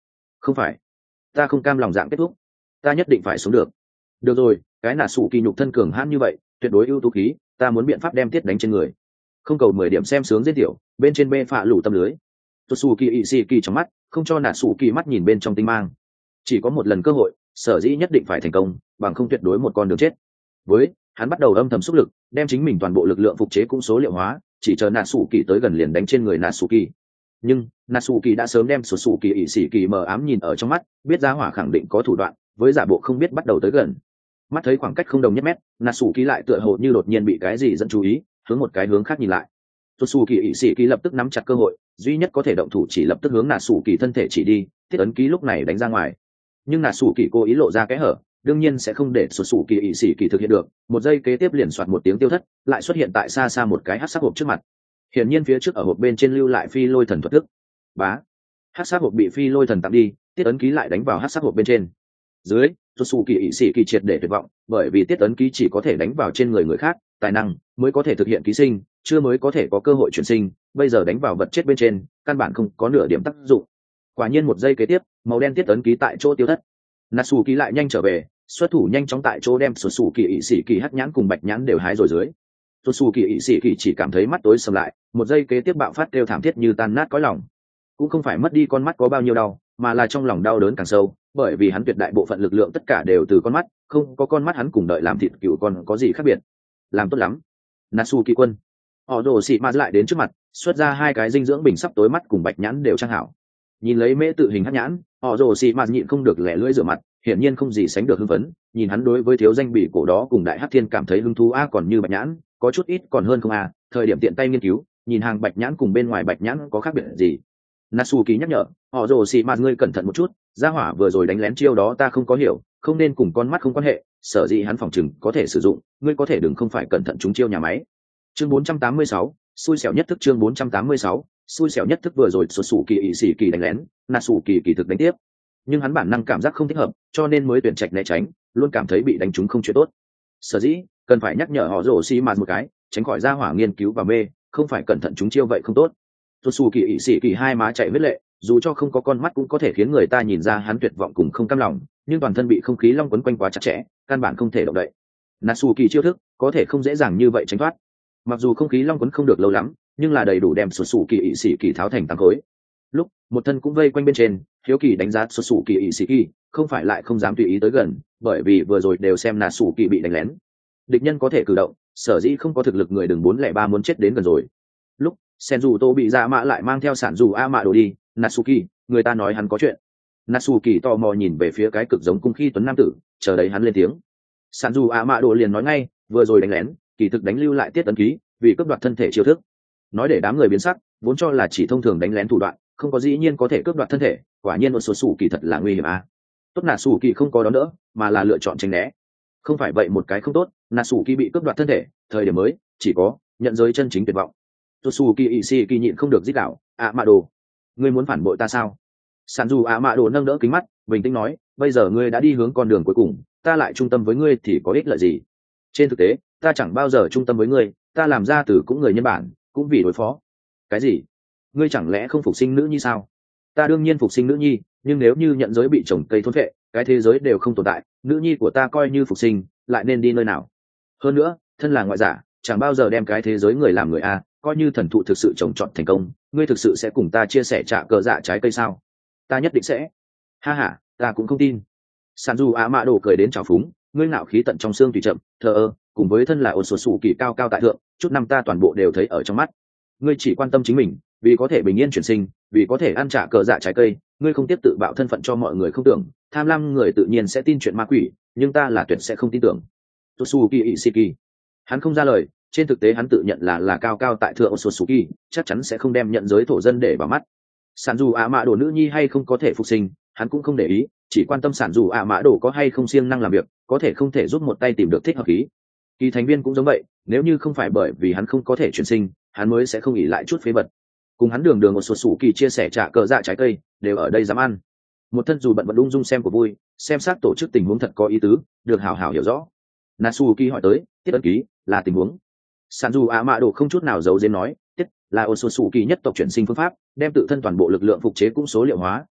Không phải, ta không cam lòng dạng kết thúc, ta nhất định phải sống được. Được rồi, cái nà sủ kỳ nhục thân cường hãn như vậy, tuyệt đối ưu tú khí, ta muốn biện pháp đem tiết đánh trên người. Không cầu 10 điểm xem sướng giết tiểu, bên trên bê phạ lủ tâm lưới. Totsuki Ishiki trong mắt, không cho nà sủ kỳ mắt nhìn bên trong tinh mang. Chỉ có một lần cơ hội, sở dĩ nhất định phải thành công, bằng không tuyệt đối một con đường chết. Với hắn bắt đầu âm thầm xúc lực, đem chính mình toàn bộ lực lượng phục chế cũng số liệu hóa, chỉ chờ nà sủ kỳ tới gần liền đánh trên người nà sủ kỳ. Nhưng nà sủ kỳ đã sớm đem sủ sủ kỳ ỵ sĩ kỳ mờ ám nhìn ở trong mắt, biết giá hỏa khẳng định có thủ đoạn, với giả bộ không biết bắt đầu tới gần. Mắt thấy khoảng cách không đồng nhất mét, nà sủ kỳ lại tựa hồ như đột nhiên bị cái gì dẫn chú ý, hướng một cái hướng khác nhìn lại. sủ sủ kỳ ỵ sĩ kỳ lập tức nắm chặt cơ hội, duy nhất có thể động thủ chỉ lập tức hướng nà sủ kỳ thân thể chỉ đi, thiết ấn ký lúc này đánh ra ngoài. Nhưng nà sủ kỳ cố ý lộ ra kẽ hở, đương nhiên sẽ không để sủ sủ kỳ ỵ sĩ kỳ thực hiện được. Một giây kế tiếp liền soạt một tiếng tiêu thất, lại xuất hiện tại xa xa một cái hắc sắc hộp trước mặt. Hiển nhiên phía trước ở hộp bên trên lưu lại phi lôi thần thuật thức. Bá, hắc sắc hộp bị phi lôi thần tặng đi, tiết ấn ký lại đánh vào hắc sắc hộp bên trên. Dưới, sủ sủ kỳ ỵ sĩ kỳ triệt để tuyệt vọng, bởi vì tiết ấn ký chỉ có thể đánh vào trên người khác, tài năng mới có thể thực hiện ký sinh, chưa mới có thể có cơ hội chuyển sinh, bây giờ đánh vào vật chết bên trên, căn bản không có nửa điểm tác dụng. Quả nhiên một giây kế tiếp, màu đen tiết ấn ký tại chỗ tiêu thất. Natsuki lại nhanh trở về, xuất thủ nhanh chóng tại chỗ đem sủ sủ kỳ ỵ sĩ kỳ hắc nhãn cùng bạch nhãn đều hái rồi dưới. Sủ sủ kỳ ỵ sĩ kỳ chỉ cảm thấy mắt tối sầm lại, một giây kế tiếp bạo phát kêu thảm thiết như tan nát cõi lòng. Cũng không phải mất đi con mắt có bao nhiêu đau, mà là trong lòng đau đớn càng sâu, bởi vì hắn tuyệt đại bộ phận lực lượng tất cả đều từ con mắt, không có con mắt hắn cùng đợi làm thịt cừu còn có gì khác biệt. Làm tốt lắm, Natsuki quân. Họ đổ xị ma lại đến trước mặt, xuất ra hai cái dinh dưỡng bình sắp tối mắt cùng bạch nhãn đều trang hảo. Nhìn lấy mễ tự hình hắc nhãn, họ đổ xị ma nhịn không được lẻ lưỡi rửa mặt, hiển nhiên không gì sánh được hưng phấn. Nhìn hắn đối với thiếu danh bị cổ đó cùng đại hắc thiên cảm thấy hứng thú còn như bạch nhãn, có chút ít còn hơn không thời điểm tiện tay nghiên cứu, nhìn hàng bạch nhãn cùng bên ngoài bạch nhãn có khác biệt gì. Natsuki nhắc nhở, họ rồ xì mạt ngươi cẩn thận một chút, gia hỏa vừa rồi đánh lén chiêu đó ta không có hiểu, không nên cùng con mắt không quan hệ, sở dĩ hắn phòng chừng có thể sử dụng, ngươi có thể đừng không phải cẩn thận chúng chiêu nhà máy. Chương 486, xui xẻo nhất thức chương 486, xui xẻo nhất thức vừa rồi sụt sủ kỳ ỵ sĩ kỳ đánh lén, Natsuki kỳ thực đánh tiếp, nhưng hắn bản năng cảm giác không thích hợp, cho nên mới tuyển trạch né tránh, luôn cảm thấy bị đánh trúng không chuyện tốt. Sở dĩ cần phải nhắc nhở họ rồ xì mạt một cái, tránh khỏi gia hỏa nghiên cứu và mê, không phải cẩn thận chúng chiêu vậy không tốt. Sủ kỳ ỵ sĩ kỳ hai má chạy huyết lệ, dù cho không có con mắt cũng có thể khiến người ta nhìn ra hắn tuyệt vọng cùng không cam lòng, nhưng toàn thân bị không khí long quấn quanh quá chặt chẽ, căn bản không thể động đậy. Natsuki chiêu thức có thể không dễ dàng như vậy tránh thoát. Mặc dù không khí long quấn không được lâu lắm, nhưng là đầy đủ đem sủ kỳ ỵ sĩ kỳ tháo thành tám khối. Lúc một thân cũng vây quanh bên trên, hiếu kỳ đánh giá sủ kỳ ỵ sĩ kỳ, không phải lại không dám tùy ý tới gần, bởi vì vừa rồi đều xem Natsuki bị đánh lén. Địch nhân có thể cử động, sở dĩ không có thực lực người đừng 403 muốn chết đến gần rồi. Lúc Senju Tô bị dạ mạ lại mang theo sản dù a mạ đồ đi, Natsuki, người ta nói hắn có chuyện. Natsuki tò mò nhìn về phía cái cực giống cung khi tuấn nam tử, chờ đấy hắn lên tiếng. Sản dù a mạ đồ liền nói ngay, vừa rồi đánh lén, kỳ thực đánh lưu lại tiết ấn ký, vì cướp đoạt thân thể chiêu thức. Nói để đám người biến sắc, vốn cho là chỉ thông thường đánh lén thủ đoạn, không có dĩ nhiên có thể cướp đoạt thân thể, quả nhiên một số sủ kỳ thật là nguy hiểm Tốt Natsuki không có đón đỡ, mà là lựa chọn tránh né. Không phải vậy một cái không tốt, Natsuki bị cướp đoạt thân thể, thời điểm mới chỉ có nhận giới chân chính tuyệt vọng. Totsuki Ishiki nhịn không được rít gào, Amado, ngươi muốn phản bội ta sao? Sanju Amado nâng đỡ kính mắt, bình tĩnh nói, bây giờ ngươi đã đi hướng con đường cuối cùng, ta lại trung tâm với ngươi thì có ích lợi gì? Trên thực tế, ta chẳng bao giờ trung tâm với ngươi, ta làm ra từ cũng người nhân bản, cũng vì đối phó. Cái gì? Ngươi chẳng lẽ không phục sinh nữ nhi sao? Ta đương nhiên phục sinh nữ nhi, nhưng nếu như nhận giới bị trồng cây thôn phệ, cái thế giới đều không tồn tại, nữ nhi của ta coi như phục sinh, lại nên đi nơi nào? Hơn nữa, thân là ngoại giả, chẳng bao giờ đem cái thế giới người làm người coi như thần thụ thực sự trồng trọt thành công, ngươi thực sự sẽ cùng ta chia sẻ trả cờ dạ trái cây sao? Ta nhất định sẽ. Ha ha, ta cũng không tin. Sanju Amado cười đến trào phúng, ngươi ngạo khí tận trong xương tùy chậm, thờ ơ, cùng với thân là ôn sổ sủ kỳ cao cao tại thượng, chút năm ta toàn bộ đều thấy ở trong mắt. Ngươi chỉ quan tâm chính mình, vì có thể bình yên chuyển sinh, vì có thể ăn trả cờ dạ trái cây, ngươi không tiếp tự bạo thân phận cho mọi người không tưởng, tham lam người tự nhiên sẽ tin chuyện ma quỷ, nhưng ta là tuyệt sẽ không tin tưởng. Totsuki Ishiki, hắn không ra lời, trên thực tế hắn tự nhận là cao cao tại thượng Otsutsuki, chắc chắn sẽ không đem nhận giới thổ dân để vào mắt. Sản dù ạ mạ đồ nữ nhi hay không có thể phục sinh, hắn cũng không để ý, chỉ quan tâm sản dù ạ mạ đồ có hay không siêng năng làm việc, có thể không thể giúp một tay tìm được thích hợp khí. Kỳ thành viên cũng giống vậy, nếu như không phải bởi vì hắn không có thể chuyển sinh, hắn mới sẽ không ỉ lại chút phế vật. Cùng hắn đường đường Otsutsuki chia sẻ trả cờ dạ trái cây, đều ở đây dám ăn. Một thân dù bận vẫn ung dung xem của vui, xem xác tổ chức tình huống thật có ý tứ, được hảo hảo hiểu rõ. Natsuki hỏi tới, tiết ấn ký là tình huống. Sản dù ạ mạ đồ không chút nào giấu giếm nói, tiết là Otsutsuki nhất tộc chuyển sinh phương pháp, đem tự thân toàn bộ lực lượng phục chế cũng số liệu hóa,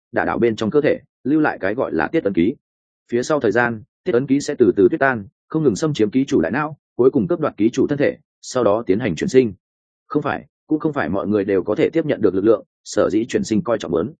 đả đảo bên trong cơ thể, lưu lại cái gọi là tiết ấn ký. Phía sau thời gian, tiết ấn ký sẽ từ từ tuyết tan, không ngừng xâm chiếm ký chủ đại não, cuối cùng cướp đoạt ký chủ thân thể, sau đó tiến hành chuyển sinh. Cũng không phải mọi người đều có thể tiếp nhận được lực lượng, sở dĩ chuyển sinh coi trọng lớn.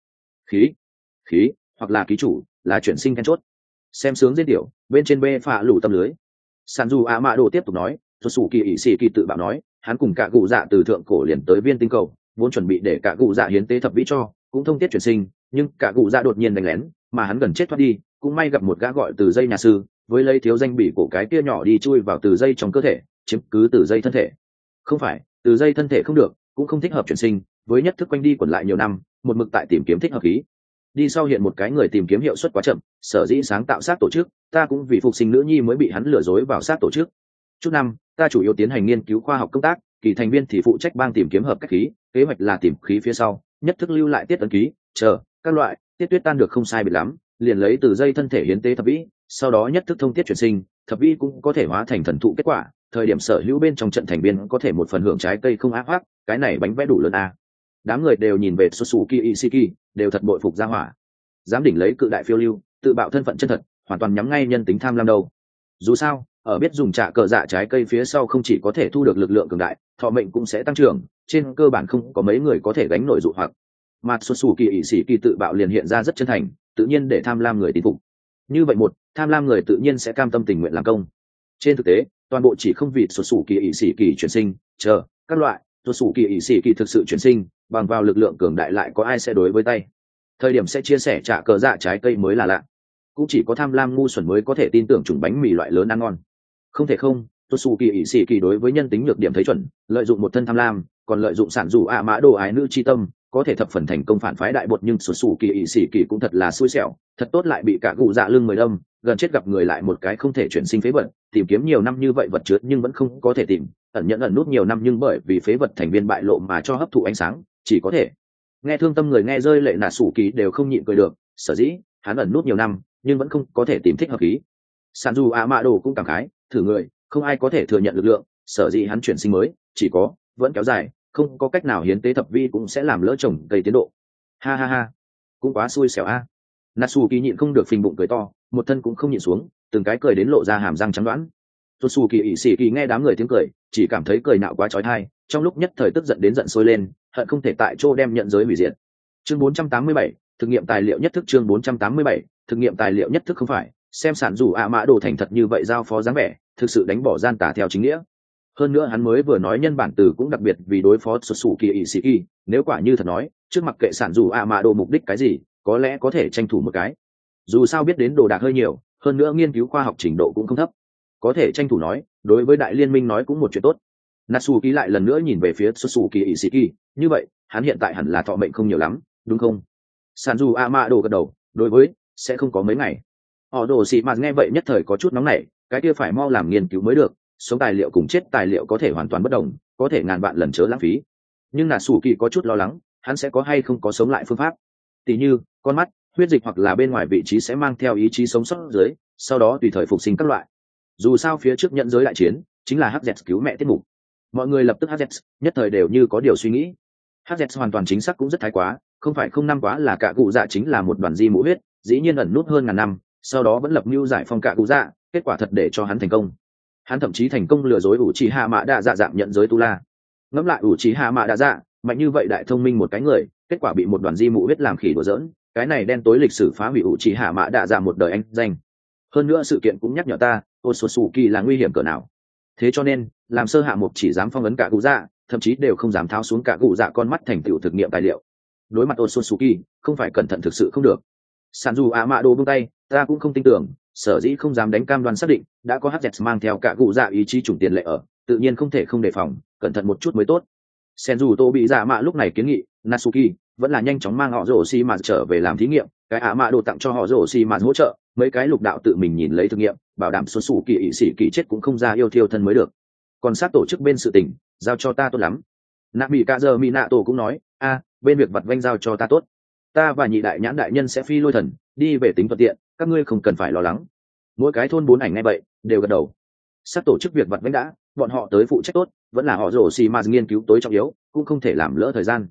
Khí hoặc là ký chủ là chuyển sinh then chốt. Xem sướng diễn tiểu, bên trên bê phạ lủ tâm lưới. Sản dù ạ mạ đồ tiếp tục nói, thuật sủ kỳ ỷ xì kỳ tự bảo nói, hắn cùng cả cụ dạ từ thượng cổ liền tới viên tinh cầu, vốn chuẩn bị để cả cụ dạ hiến tế thập vĩ cho, cũng thông tiết chuyển sinh, nhưng cả cụ dạ đột nhiên đánh lén, mà hắn gần chết thoát đi, cũng may gặp một gã gọi từ dây nhà sư, với lấy thiếu danh bị cổ cái kia nhỏ đi chui vào từ dây trong cơ thể, chiếm cứ từ dây thân thể. Không phải, từ dây thân thể không được, cũng không thích hợp chuyển sinh, với nhất thức quanh đi quẩn lại nhiều năm, một mực tại tìm kiếm thích hợp khí. Đi sau hiện một cái người tìm kiếm hiệu suất quá chậm, sở dĩ sáng tạo sát tổ chức, ta cũng vì phục sinh nữ nhi mới bị hắn lừa dối vào sát tổ chức. Chút năm, ta chủ yếu tiến hành nghiên cứu khoa học công tác, kỳ thành viên thì phụ trách bang tìm kiếm hợp cách khí, kế hoạch là tìm khí phía sau, nhất thức lưu lại tiết ấn ký, chờ các loại tiết tuyết tan được không sai biệt lắm, liền lấy từ dây thân thể hiến tế thập vĩ, sau đó nhất thức thông tiết chuyển sinh, thập vĩ cũng có thể hóa thành thần thụ kết quả, thời điểm sở hữu bên trong trận thành viên có thể một phần hưởng trái cây không ác hoác, cái này bánh vẽ đủ lớn à. Đám người đều nhìn về Suzuki Ishiki, đều thật bội phục gia hỏa, dám đỉnh lấy cự đại phiêu lưu, tự bạo thân phận chân thật, hoàn toàn nhắm ngay nhân tính tham lam đâu. Dù sao, ở biết dùng trả cờ dạ trái cây phía sau không chỉ có thể thu được lực lượng cường đại, thọ mệnh cũng sẽ tăng trưởng, trên cơ bản không có mấy người có thể gánh nổi dụ hoặc. Mà Suzuki Ishiki tự bạo liền hiện ra rất chân thành, tự nhiên để tham lam người tín phục. Như vậy tham lam người tự nhiên sẽ cam tâm tình nguyện làm công. Trên thực tế, toàn bộ chỉ không vì Suzuki Ishiki chuyển sinh, chờ các loại, Suzuki Ishiki thực sự chuyển sinh, bằng vào lực lượng cường đại lại có ai sẽ đối với tay. Thời điểm sẽ chia sẻ trả cờ dạ trái cây mới là lạ, cũng chỉ có tham lam ngu xuẩn mới có thể tin tưởng chủng bánh mì loại lớn ăn ngon. Không thể không, Suzuki Ishiki đối với nhân tính nhược điểm thấy chuẩn, lợi dụng một thân tham lam, còn lợi dụng sản dù ạ mã đồ ái nữ chi tâm, có thể thập phần thành công phản phái đại bột. Nhưng Suzuki Ishiki cũng thật là xui xẻo, thật tốt lại bị cả cụ dạ lưng 10 đâm, gần chết gặp người lại một cái không thể chuyển sinh phế vật, tìm kiếm nhiều năm như vậy vật chứa nhưng vẫn không có thể tìm, ẩn nhẫn ẩn nút nhiều năm nhưng bởi vì phế vật thành viên bại lộ mà cho hấp thụ ánh sáng, chỉ có thể nghe thương tâm người nghe rơi lệ nà sủ kỳ đều không nhịn cười được, sở dĩ hắn ẩn nút nhiều năm nhưng vẫn không có thể tìm thích hợp khí. Sản dù ạ mạ đồ cũng cảm khái, thử người không ai có thể thừa nhận lực lượng, sở dĩ hắn chuyển sinh mới chỉ có vẫn kéo dài, không có cách nào hiến tế thập vi cũng sẽ làm lỡ trồng gây tiến độ. Ha ha ha, cũng quá xui xẻo a. Natsuki nhịn không được phình bụng cười to, một thân cũng không nhịn xuống, từng cái cười đến lộ ra hàm răng trắng đoán. Natsuki Ishiki nghe đám người tiếng cười, chỉ cảm thấy cười nạo quá chói tai, trong lúc nhất thời tức giận đến giận sôi lên, hận không thể tại chỗ đem nhận giới hủy diệt. Chương 487, thực nghiệm tài liệu nhất thức. Chương 487, thực nghiệm tài liệu nhất thức. Không phải xem sản dù ạ mã đồ thành thật như vậy giao phó dáng vẻ, thực sự đánh bỏ gian tà theo chính nghĩa. Hơn nữa hắn mới vừa nói nhân bản từ cũng đặc biệt vì đối phó Suzuki Ishiki, nếu quả như thật nói, trước mặc kệ sản dù ạ mã đồ mục đích cái gì, có lẽ có thể tranh thủ một cái. Dù sao biết đến đồ đạc hơi nhiều, hơn nữa nghiên cứu khoa học trình độ cũng không thấp, có thể tranh thủ nói, đối với đại liên minh nói cũng một chuyện tốt. Natsuki lại lần nữa nhìn về phía Suzuki Ishiki, như vậy, hắn hiện tại hẳn là thọ mệnh không nhiều lắm, đúng không? Sanju Amado gật đầu, đối với, sẽ không có mấy ngày. Họ đồ xị mà nghe vậy nhất thời có chút nóng nảy, cái kia phải mau làm nghiên cứu mới được, sống tài liệu cùng chết tài liệu có thể hoàn toàn bất đồng, có thể ngàn vạn lần chớ lãng phí. Nhưng Natsuki có chút lo lắng, hắn sẽ có hay không có sống lại phương pháp. Tỷ như, con mắt, huyết dịch hoặc là bên ngoài vị trí sẽ mang theo ý chí sống sót dưới, sau đó tùy thời phục sinh các loại. Dù sao phía trước nhận giới đại chiến, chính là HZ cứu mẹ tiết mục. Mọi người lập tức HZ, nhất thời đều như có điều suy nghĩ. HZ hoàn toàn chính xác cũng rất thái quá, không phải không năm quá là cả cụ dạ chính là một đoàn di mũ huyết, dĩ nhiên ẩn nút hơn ngàn năm, sau đó vẫn lập mưu giải phong cả cụ dạ, kết quả thật để cho hắn thành công. Hắn thậm chí thành công lừa dối Uchiha Mã Đa Dạ dạng nhận giới tu la. Ngẫm lại Uchiha Mã Đa Dạ, mạnh như vậy đại thông minh một cái người, kết quả bị một đoàn di mũ huyết làm khỉ đùa giỡn, cái này đen tối lịch sử phá hủy Uchiha Mã Đa Dạ một đời anh danh. Hơn nữa sự kiện cũng nhắc nhở ta, Otsutsuki là nguy hiểm cỡ nào. Thế cho nên, làm sơ hạ mục chỉ dám phong ấn cả cụ dạ, thậm chí đều không dám tháo xuống cả cụ dạ con mắt thành tựu thực nghiệm tài liệu. Đối mặt Otsutsuki, không phải cẩn thận thực sự không được. Sanju Amado buông tay, ta cũng không tin tưởng, sở dĩ không dám đánh cam đoan xác định, đã có HZ mang theo cả cụ dạ ý chí chủng tiền lệ ở, tự nhiên không thể không đề phòng, cẩn thận một chút mới tốt. Senju Tô bị dạ mạ lúc này kiến nghị, Natsuki vẫn là nhanh chóng mang họ rổ xi mà trở về làm thí nghiệm, cái Amado tặng cho họ rổ xi mà hỗ trợ, mấy cái lục đạo tự mình nhìn lấy thử nghiệm, bảo đảm xuất xù kỳ ỵ sĩ kỳ chết cũng không ra yêu thiêu thân mới được. Còn sát tổ chức bên sự tình, giao cho ta tốt lắm. Nami Kazer Minato cũng nói, bên việc vặt vanh giao cho ta tốt. Ta và nhị đại nhãn đại nhân sẽ phi lôi thần, đi về tính thuận tiện, các ngươi không cần phải lo lắng. Mỗi cái thôn 4 ảnh ngay vậy, đều gật đầu. Sát tổ chức việc vặt vanh đã, bọn họ tới phụ trách tốt, vẫn là họ rổ xì mà nghiên cứu tối trọng yếu, cũng không thể làm lỡ thời gian.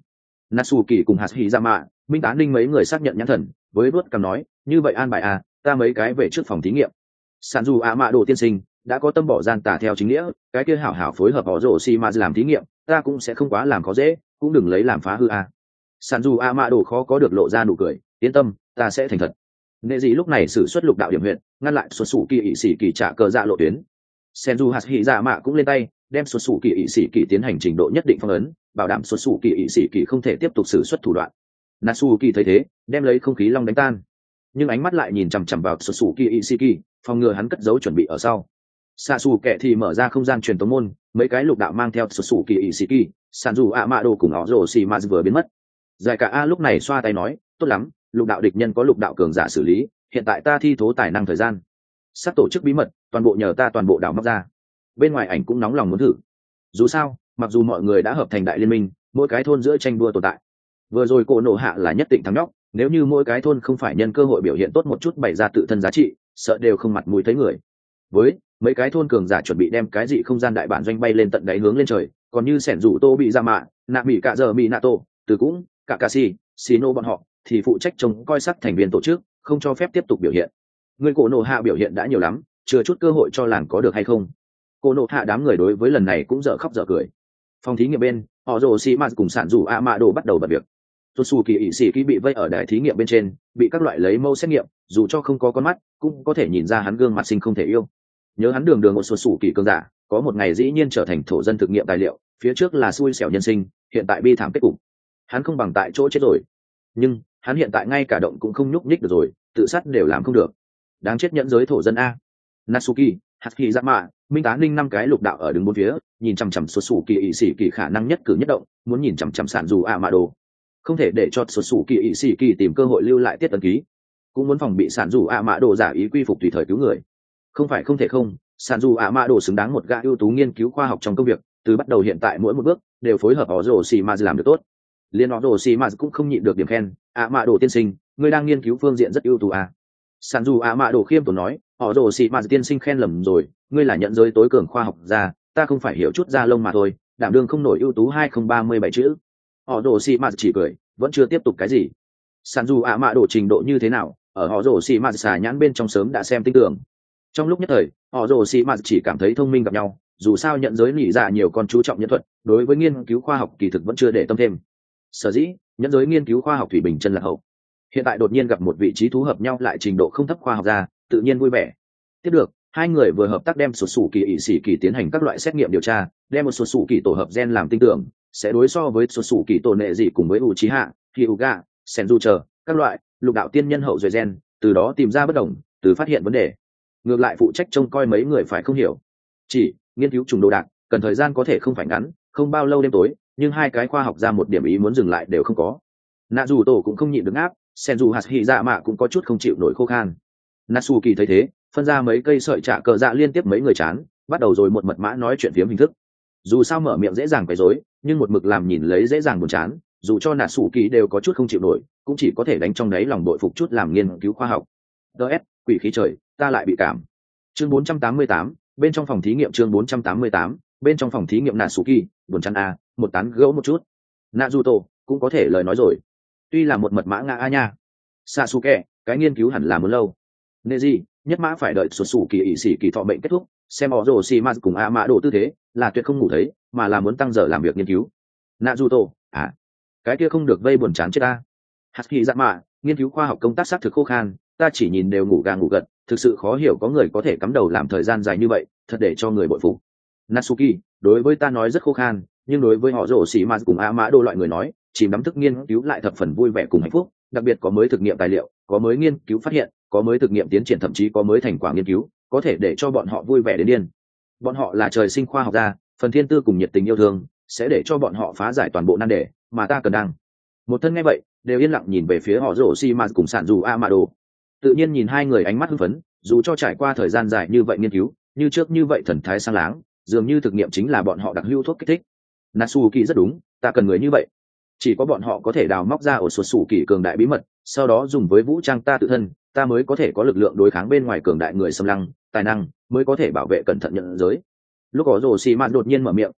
Natsuki cùng Hashirama, Minh Tán Ninh mấy người xác nhận nhãn thần, với vuốt cằm nói, như vậy an bài à, ta mấy cái về trước phòng thí nghiệm. Sanju Amado tiên sinh đã có tâm bỏ gian tà theo chính nghĩa, cái kia hảo hảo phối hợp họ rồ si mà làm thí nghiệm, ta cũng sẽ không quá làm khó dễ, cũng đừng lấy làm phá hư à. Sanju Amado khó có được lộ ra nụ cười, yên tâm, ta sẽ thành thật. Nệ gì lúc này sử xuất lục đạo điểm huyện, ngăn lại xuất sủ kỳ ỵ sĩ kỳ trả cờ dạ lộ tuyến. Senju Hashirama cũng lên tay, đem xuất sủ kỳ ỵ sĩ kỳ tiến hành trình độ nhất định phong ấn, bảo đảm xuất sủ kỳ ỵ sĩ kỳ không thể tiếp tục sử xuất thủ đoạn. Natsuki thấy thế, đem lấy không khí long đánh tan, nhưng ánh mắt lại nhìn chằm chằm vào xuất sủ kỳ ỵ sĩ kỳ, phòng ngừa hắn cất giấu chuẩn bị ở sau. Sasuke thì mở ra không gian truyền tống môn, mấy cái lục đạo mang theo xuất sủ kỳ ỵ sĩ kỳ, Sanju Amado cùng Orochimaru vừa biến mất. Giải cả A lúc này xoa tay nói, tốt lắm, lục đạo địch nhân có lục đạo cường giả xử lý, hiện tại ta thi thố tài năng thời gian. Sắp tổ chức bí mật, toàn bộ nhờ ta toàn bộ đảo móc ra. Bên ngoài ảnh cũng nóng lòng muốn thử. Dù sao, mặc dù mọi người đã hợp thành đại liên minh, mỗi cái thôn giữa tranh đua tồn tại. Vừa rồi cổ nổ hạ là nhất định thắng nhóc, nếu như mỗi cái thôn không phải nhân cơ hội biểu hiện tốt một chút bày ra tự thân giá trị, sợ đều không mặt mũi thấy người. Với mấy cái thôn cường giả chuẩn bị đem cái gì không gian đại bản doanh bay lên tận đáy hướng lên trời, còn như sẻn rủ tô bị ra mạ, nạ bị cả giờ bị nato, từ cũng cả Kashi, Shino bọn họ thì phụ trách trông coi sắc thành viên tổ chức, không cho phép tiếp tục biểu hiện. Người cổ nổ hạ biểu hiện đã nhiều lắm, chưa chút cơ hội cho làng có được hay không. Cổ nổ hạ đám người đối với lần này cũng dở khóc dở cười. Phòng thí nghiệm bên, họ rồ xì mạt cùng sản rủ Amado bắt đầu bật việc. Tosu kỳ ỵ sĩ kỳ bị vây ở đài thí nghiệm bên trên, bị các loại lấy mẫu xét nghiệm, dù cho không có con mắt cũng có thể nhìn ra hắn gương mặt sinh không thể yêu. Nhớ hắn đường đường một Tosu kỳ cường giả, có một ngày dĩ nhiên trở thành thổ dân thực nghiệm tài liệu, phía trước là xui xẻo nhân sinh, hiện tại bi thảm kết cục. Hắn không bằng tại chỗ chết rồi, nhưng hắn hiện tại ngay cả động cũng không nhúc nhích được rồi, tự sát đều làm không được. Đáng chết nhẫn giới thổ dân a. Natsuki, Hashirama, Minh Tá Ninh năm cái lục đạo ở đứng bốn phía, nhìn chằm chằm Tosu kỳ ỵ sĩ kỳ khả năng nhất cử nhất động, muốn nhìn chằm chằm sản dù Amado. Không thể để cho Tosu kỳ ỵ sĩ kỳ tìm cơ hội lưu lại tiết ấn ký, cũng muốn phòng bị sản dù Amado giả ý quy phục tùy thời cứu người. Không phải không thể không, sản dù Amado xứng đáng một gã ưu tú nghiên cứu khoa học trong công việc, từ bắt đầu hiện tại mỗi một bước đều phối hợp Orochimaru làm được tốt. Liên Orochimaru cũng không nhịn được điểm khen, Amado tiên sinh, ngươi đang nghiên cứu phương diện rất ưu tú à. Sản dù Amado khiêm tốn nói, Orochimaru tiên sinh khen lầm rồi, ngươi là nhận giới tối cường khoa học gia, ta không phải hiểu chút da lông mà thôi, đảm đương không nổi ưu tú 2037 chữ. Orochimaru chỉ cười, vẫn chưa tiếp tục cái gì. Sản dù Amado trình độ như thế nào, ở Orochimaru xà nhãn bên trong sớm đã xem tinh tưởng. Trong lúc nhất thời, Orochimaru chỉ cảm thấy thông minh gặp nhau, dù sao nhận giới nhị dạ nhiều con chú trọng nhân thuật, đối với nghiên cứu khoa học kỳ thực vẫn chưa để tâm thêm. Sở dĩ, nhận giới nghiên cứu khoa học thủy bình chân là hậu. Hiện tại đột nhiên gặp một vị trí thú hợp nhau lại trình độ không thấp khoa học gia, tự nhiên vui vẻ. Tiếp được, hai người vừa hợp tác đem sụt sủ kỳ ỵ sĩ kỳ tiến hành các loại xét nghiệm điều tra, đem một sụt sủ kỳ tổ hợp gen làm tinh tưởng, sẽ đối so với sụt sủ kỳ tổ nệ dị cùng với Uchiha, Hyuga, Senju chờ các loại lục đạo tiên nhân hậu duệ gen, từ đó tìm ra bất đồng, từ phát hiện vấn đề. Ngược lại phụ trách trông coi mấy người phải không hiểu, chỉ nghiên cứu trùng đồ đạc, cần thời gian có thể không phải ngắn, không bao lâu đêm tối, nhưng hai cái khoa học ra một điểm ý muốn dừng lại đều không có. Nạ dù tổ cũng không nhịn được áp, Senju Hashirama cũng có chút không chịu nổi khô khan. Natsuki thấy thế, phân ra mấy cây sợi trả cờ dạ liên tiếp mấy người chán, bắt đầu rồi một mật mã nói chuyện phiếm hình thức. Dù sao mở miệng dễ dàng quấy rối, nhưng một mực làm nhìn lấy dễ dàng buồn chán, dù cho Natsuki đều có chút không chịu nổi, cũng chỉ có thể đánh trong đáy lòng đội phục chút làm nghiên cứu khoa học. DS, quỷ khí trời, ta lại bị cảm. Chương 488, bên trong phòng thí nghiệm chương 488, bên trong phòng thí nghiệm Natsuki, buồn chán a, một tán gẫu một chút. Naruto cũng có thể lời nói rồi. Tuy là một mật mã ngã a nha. Sasuke, cái nghiên cứu hẳn là muốn lâu. Neji, nhất mã phải đợi sụt sủ kỳ ỵ sĩ kỳ thọ bệnh kết thúc, xem Orochimaru cùng Amado tư thế, là tuyệt không ngủ thấy, mà là muốn tăng giờ làm việc nghiên cứu. Naruto, à, cái kia không được vây buồn chán chết ta. Hashirama, nghiên cứu khoa học công tác xác thực khô khan, ta chỉ nhìn đều ngủ gà ngủ gật, thực sự khó hiểu có người có thể cắm đầu làm thời gian dài như vậy, thật để cho người bội phục. Natsuki, đối với ta nói rất khô khan, nhưng đối với họ Orochimaru cùng Amado loại người nói, chìm đắm thức nghiên cứu lại thập phần vui vẻ cùng hạnh phúc, đặc biệt có mới thực nghiệm tài liệu, có mới nghiên cứu phát hiện, có mới thực nghiệm tiến triển, thậm chí có mới thành quả nghiên cứu, có thể để cho bọn họ vui vẻ đến điên. Bọn họ là trời sinh khoa học gia, phần thiên tư cùng nhiệt tình yêu thương sẽ để cho bọn họ phá giải toàn bộ nan đề, mà ta cần đang. Một thân nghe vậy, đều yên lặng nhìn về phía họ Orochimaru cùng sản dù Amado. Tự nhiên nhìn hai người ánh mắt hưng phấn, dù cho trải qua thời gian dài như vậy nghiên cứu, như trước như vậy thần thái sáng láng, dường như thực nghiệm chính là bọn họ đặc hữu thuốc kích thích. Natsuki rất đúng, ta cần người như vậy. Chỉ có bọn họ có thể đào móc ra ổ sụt sủ kỳ cường đại bí mật, sau đó dùng với vũ trang ta tự thân, ta mới có thể có lực lượng đối kháng bên ngoài cường đại người xâm lăng, tài năng mới có thể bảo vệ cẩn thận nhận giới. Lúc có Orochimaru đột nhiên mở miệng,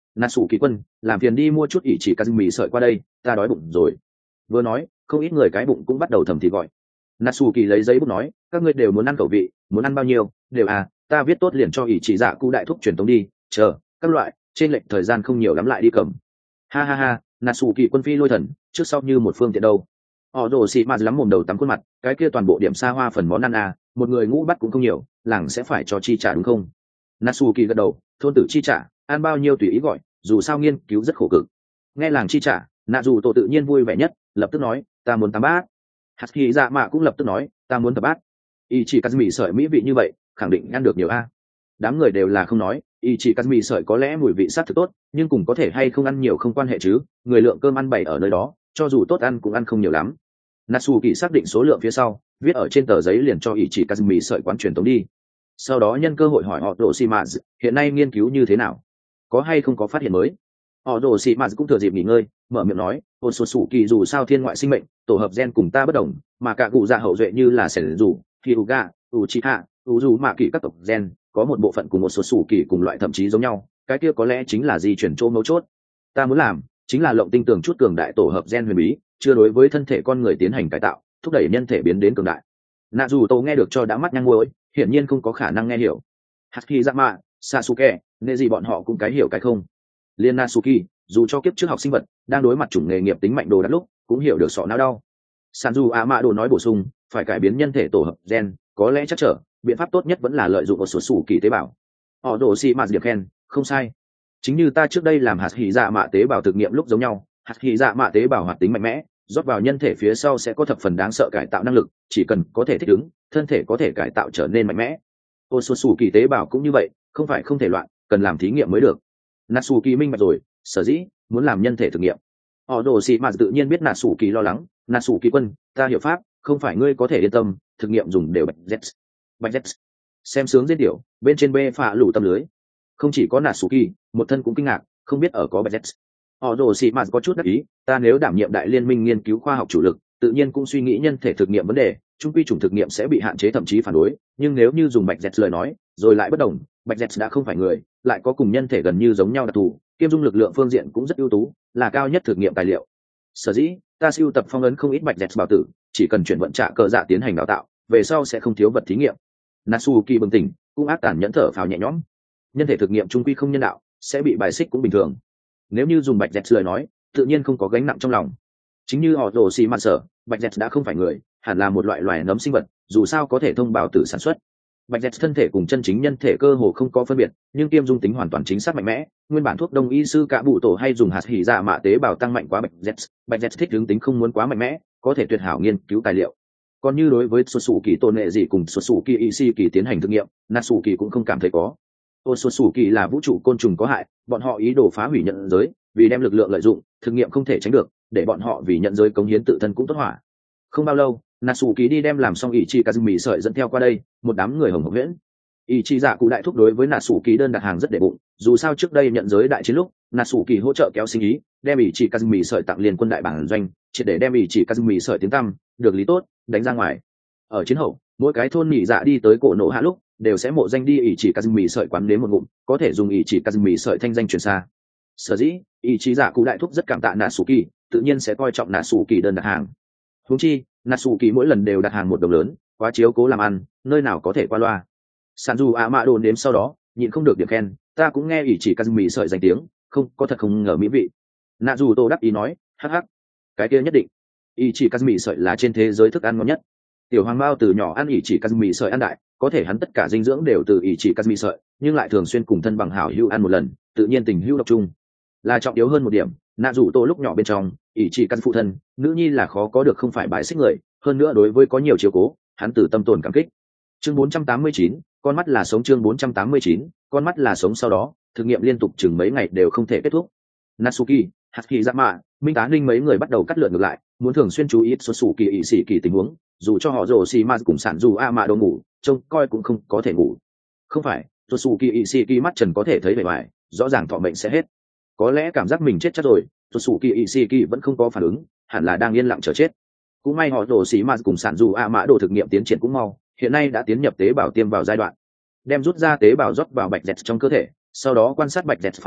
nà sủ kỳ quân làm phiền đi mua chút ỷ chỉ cà mì sợi qua đây, ta đói bụng rồi. Vừa nói không ít người cái bụng cũng bắt đầu thầm thì gọi. Nà sủ kỳ lấy giấy bút nói, các ngươi đều muốn ăn khẩu vị, muốn ăn bao nhiêu đều à, ta viết tốt liền cho ỷ chỉ dạ cụ đại thúc truyền tống đi, chờ các loại trên lệch thời gian không nhiều lắm lại đi cầm. Ha ha ha, nà sủ kỳ quân phi lôi thần trước sau như một phương tiện đâu. Họ rồ xị mạt lắm mồm đầu tắm khuôn mặt, cái kia toàn bộ điểm xa hoa phần món ăn à, một người ngũ bắt cũng không nhiều, làng sẽ phải cho chi trả đúng không? Natsuki gật đầu, thôn tử chi trả, ăn bao nhiêu tùy ý gọi, dù sao nghiên cứu rất khổ cực. Nghe làng chi trả, nạ dù tổ tự nhiên vui vẻ nhất, lập tức nói, ta muốn 8 bát. Hạt khí dạ mạ cũng lập tức nói, ta muốn thập bát. Y chỉ Kazumi sợi mỹ vị như vậy, khẳng định ăn được nhiều a. Đám người đều là không nói, y chỉ Kazumi sợi có lẽ mùi vị sát thực tốt, nhưng cùng có thể hay không ăn nhiều không quan hệ chứ, người lượng cơm ăn bày ở nơi đó, cho dù tốt ăn cũng ăn không nhiều lắm. Natsuki xác định số lượng phía sau, viết ở trên tờ giấy liền cho ý chỉ Kazumi sợi quán truyền tống đi. Sau đó nhân cơ hội hỏi họ Roshimazu, hiện nay nghiên cứu như thế nào, có hay không có phát hiện mới. Họ Roshimazu cũng thừa dịp nghỉ ngơi, mở miệng nói, Otsutsuki dù sao thiên ngoại sinh mệnh, tổ hợp gen cùng ta bất đồng, mà cả cụ dạ hậu duệ như là Senju, Hyuga, Uchiha, Uzumaki các tộc gen, có một bộ phận cùng Otsutsuki cùng loại thậm chí giống nhau, cái kia có lẽ chính là di chuyển chỗ mấu chốt. Ta muốn làm chính là lộng tinh tường chút cường đại tổ hợp gen huyền bí, chưa đối với thân thể con người tiến hành cải tạo, thúc đẩy nhân thể biến đến cường đại. Nạ dù tô nghe được cho đã mắt nhăn môi, hiển nhiên không có khả năng nghe hiểu. Hakizama, Sasuke, nên gì bọn họ cũng cái hiểu cái không. Liên Natsuki, dù cho kiếp trước học sinh vật đang đối mặt chủng nghề nghiệp tính mạnh đồ đắt lúc cũng hiểu được sọ não đau. Sanju Amado nói bổ sung, phải cải biến nhân thể tổ hợp gen, có lẽ chắc trở biện pháp tốt nhất vẫn là lợi dụng một số sủ kỳ tế bào. Họ đổ xì mà điểm khen, không sai. Chính như ta trước đây làm hạt hỉ dạ mạ tế bào thực nghiệm lúc giống nhau, hạt hỉ dạ mạ tế bào hoạt tính mạnh mẽ, rót vào nhân thể phía sau sẽ có thập phần đáng sợ cải tạo năng lực, chỉ cần có thể thích ứng, thân thể có thể cải tạo trở nên mạnh mẽ. Otsutsu kỳ tế bào cũng như vậy, không phải không thể loạn, cần làm thí nghiệm mới được. Natsuki minh bạch rồi, sở dĩ muốn làm nhân thể thực nghiệm. Họ đồ xì mà tự nhiên biết Natsuki lo lắng, Natsuki quân, ta hiểu pháp, không phải ngươi có thể yên tâm, thực nghiệm dùng đều bạch z. Xem sướng diễn tiểu, bên trên bê phạ lủ tâm lưới. Không chỉ có Natsuki, một thân cũng kinh ngạc, không biết ở có bạch z. Họ đồ xì mà có chút đắc ý, ta nếu đảm nhiệm đại liên minh nghiên cứu khoa học chủ lực, tự nhiên cũng suy nghĩ nhân thể thực nghiệm vấn đề, chung quy chủng thực nghiệm sẽ bị hạn chế thậm chí phản đối, nhưng nếu như dùng bạch z lời nói, rồi lại bất đồng, bạch z đã không phải người, lại có cùng nhân thể gần như giống nhau đặc thù, kiêm dung lực lượng phương diện cũng rất ưu tú, là cao nhất thực nghiệm tài liệu. Sở dĩ ta sưu tập phong ấn không ít bạch z bảo tử, chỉ cần chuyển vận trả cờ dạ tiến hành đào tạo, về sau sẽ không thiếu vật thí nghiệm. Natsuki bừng tỉnh, cũng ác tàn nhẫn thở phào nhẹ nhõm. Nhân thể thực nghiệm chung quy không nhân đạo, sẽ bị bài xích cũng bình thường. Nếu như dùng bạch z lời nói, tự nhiên không có gánh nặng trong lòng. Chính như họ rồ xì mặt sở, bạch z đã không phải người, hẳn là một loại loài nấm sinh vật, dù sao có thể thông bảo tử sản xuất. Bạch z thân thể cùng chân chính nhân thể cơ hồ không có phân biệt, nhưng kiêm dung tính hoàn toàn chính xác mạnh mẽ. Nguyên bản thuốc đông y sư cả bụ tổ hay dùng hạt hỉ dạ mạ tế bào tăng mạnh quá bạch z thích hướng tính không muốn quá mạnh mẽ, có thể tuyệt hảo nghiên cứu tài liệu. Còn như đối với xuất xù kỳ tôn nghệ gì cùng xuất xù kỳ y si kỳ tiến hành thực nghiệm, natsu kỳ cũng không cảm thấy có. Xuất xù kỳ là vũ trụ côn trùng có hại, bọn họ ý đồ phá hủy nhận giới, vì đem lực lượng lợi dụng, thực nghiệm không thể tránh được, để bọn họ vì nhận giới cống hiến tự thân cũng tốt hỏa. Không bao lâu, Natsuki đi đem làm xong Ichi Kazumi sợi dẫn theo qua đây, một đám người hồng hộc huyễn. Ichi dạ cụ đại thúc đối với Natsuki đơn đặt hàng rất để bụng, dù sao trước đây nhận giới đại chiến lúc, Natsuki hỗ trợ kéo sinh ý, đem Ichi Kazumi sợi tặng liên quân đại bản doanh, triệt để đem Ichi Kazumi sợi tiếng tăm, được lý tốt, đánh ra ngoài. Ở chiến hậu, mỗi cái thôn nhị dạ đi tới cổ nổ hạ lúc, đều sẽ mộ danh đi Ichi Kazumi sợi quán đến một ngụm, có thể dùng Ichi Kazumi sợi thanh danh truyền xa. Sở dĩ, Ichi dạ cụ đại thúc rất cảm tạ Natsuki, tự nhiên sẽ coi trọng Natsuki đơn đặt hàng. Huống chi, Natsuki mỗi lần đều đặt hàng một đồng lớn, quá chiếu cố làm ăn, nơi nào có thể qua loa. Sanju Amado đếm sau đó, nhịn không được điểm khen, ta cũng nghe Ichi Kazumi sợi danh tiếng, không có thật không ngờ mỹ vị. Naruto đáp ý nói, hắc hắc, cái kia nhất định. Ichi Kazumi sợi là trên thế giới thức ăn ngon nhất. Tiểu Hoàng Mao từ nhỏ ăn Ichi Kazumi sợi ăn đại, có thể hắn tất cả dinh dưỡng đều từ Ichi Kazumi sợi, nhưng lại thường xuyên cùng thân bằng hảo hữu ăn một lần, tự nhiên tình hữu độc chung. Là trọng yếu hơn một điểm, Naruto lúc nhỏ bên trong, Ichi Kazumi phụ thân, nữ nhi là khó có được không phải bại xích người, hơn nữa đối với có nhiều chiếu cố, hắn từ tâm tồn cảm kích. Chương 489, con mắt là sống. Chương 489, con mắt là sống. Sau đó, thực nghiệm liên tục chừng mấy ngày đều không thể kết thúc. Natsuki, Hakizama, Minh Tá Ninh mấy người bắt đầu cắt lượn ngược lại, muốn thường xuyên chú ý Susuki ý sĩ kỳ tình huống, dù cho họ Roshima cùng sản dù Amado ngủ, trông coi cũng không có thể ngủ. Không phải, Susuki ý sĩ kỳ mắt trần có thể thấy vẻ ngoài, rõ ràng thọ mệnh sẽ hết. Có lẽ cảm giác mình chết chắc rồi, Susuki ý sĩ kỳ vẫn không có phản ứng, hẳn là đang yên lặng chờ chết. Cũng may họ Roshima cùng sản dù Amado thực nghiệm tiến triển cũng mau, hiện nay đã tiến nhập tế bào tiêm vào giai đoạn. Đem rút ra tế bào rót vào bạch dẹt trong cơ thể, sau đó quan sát bạch dẹt phản ứng,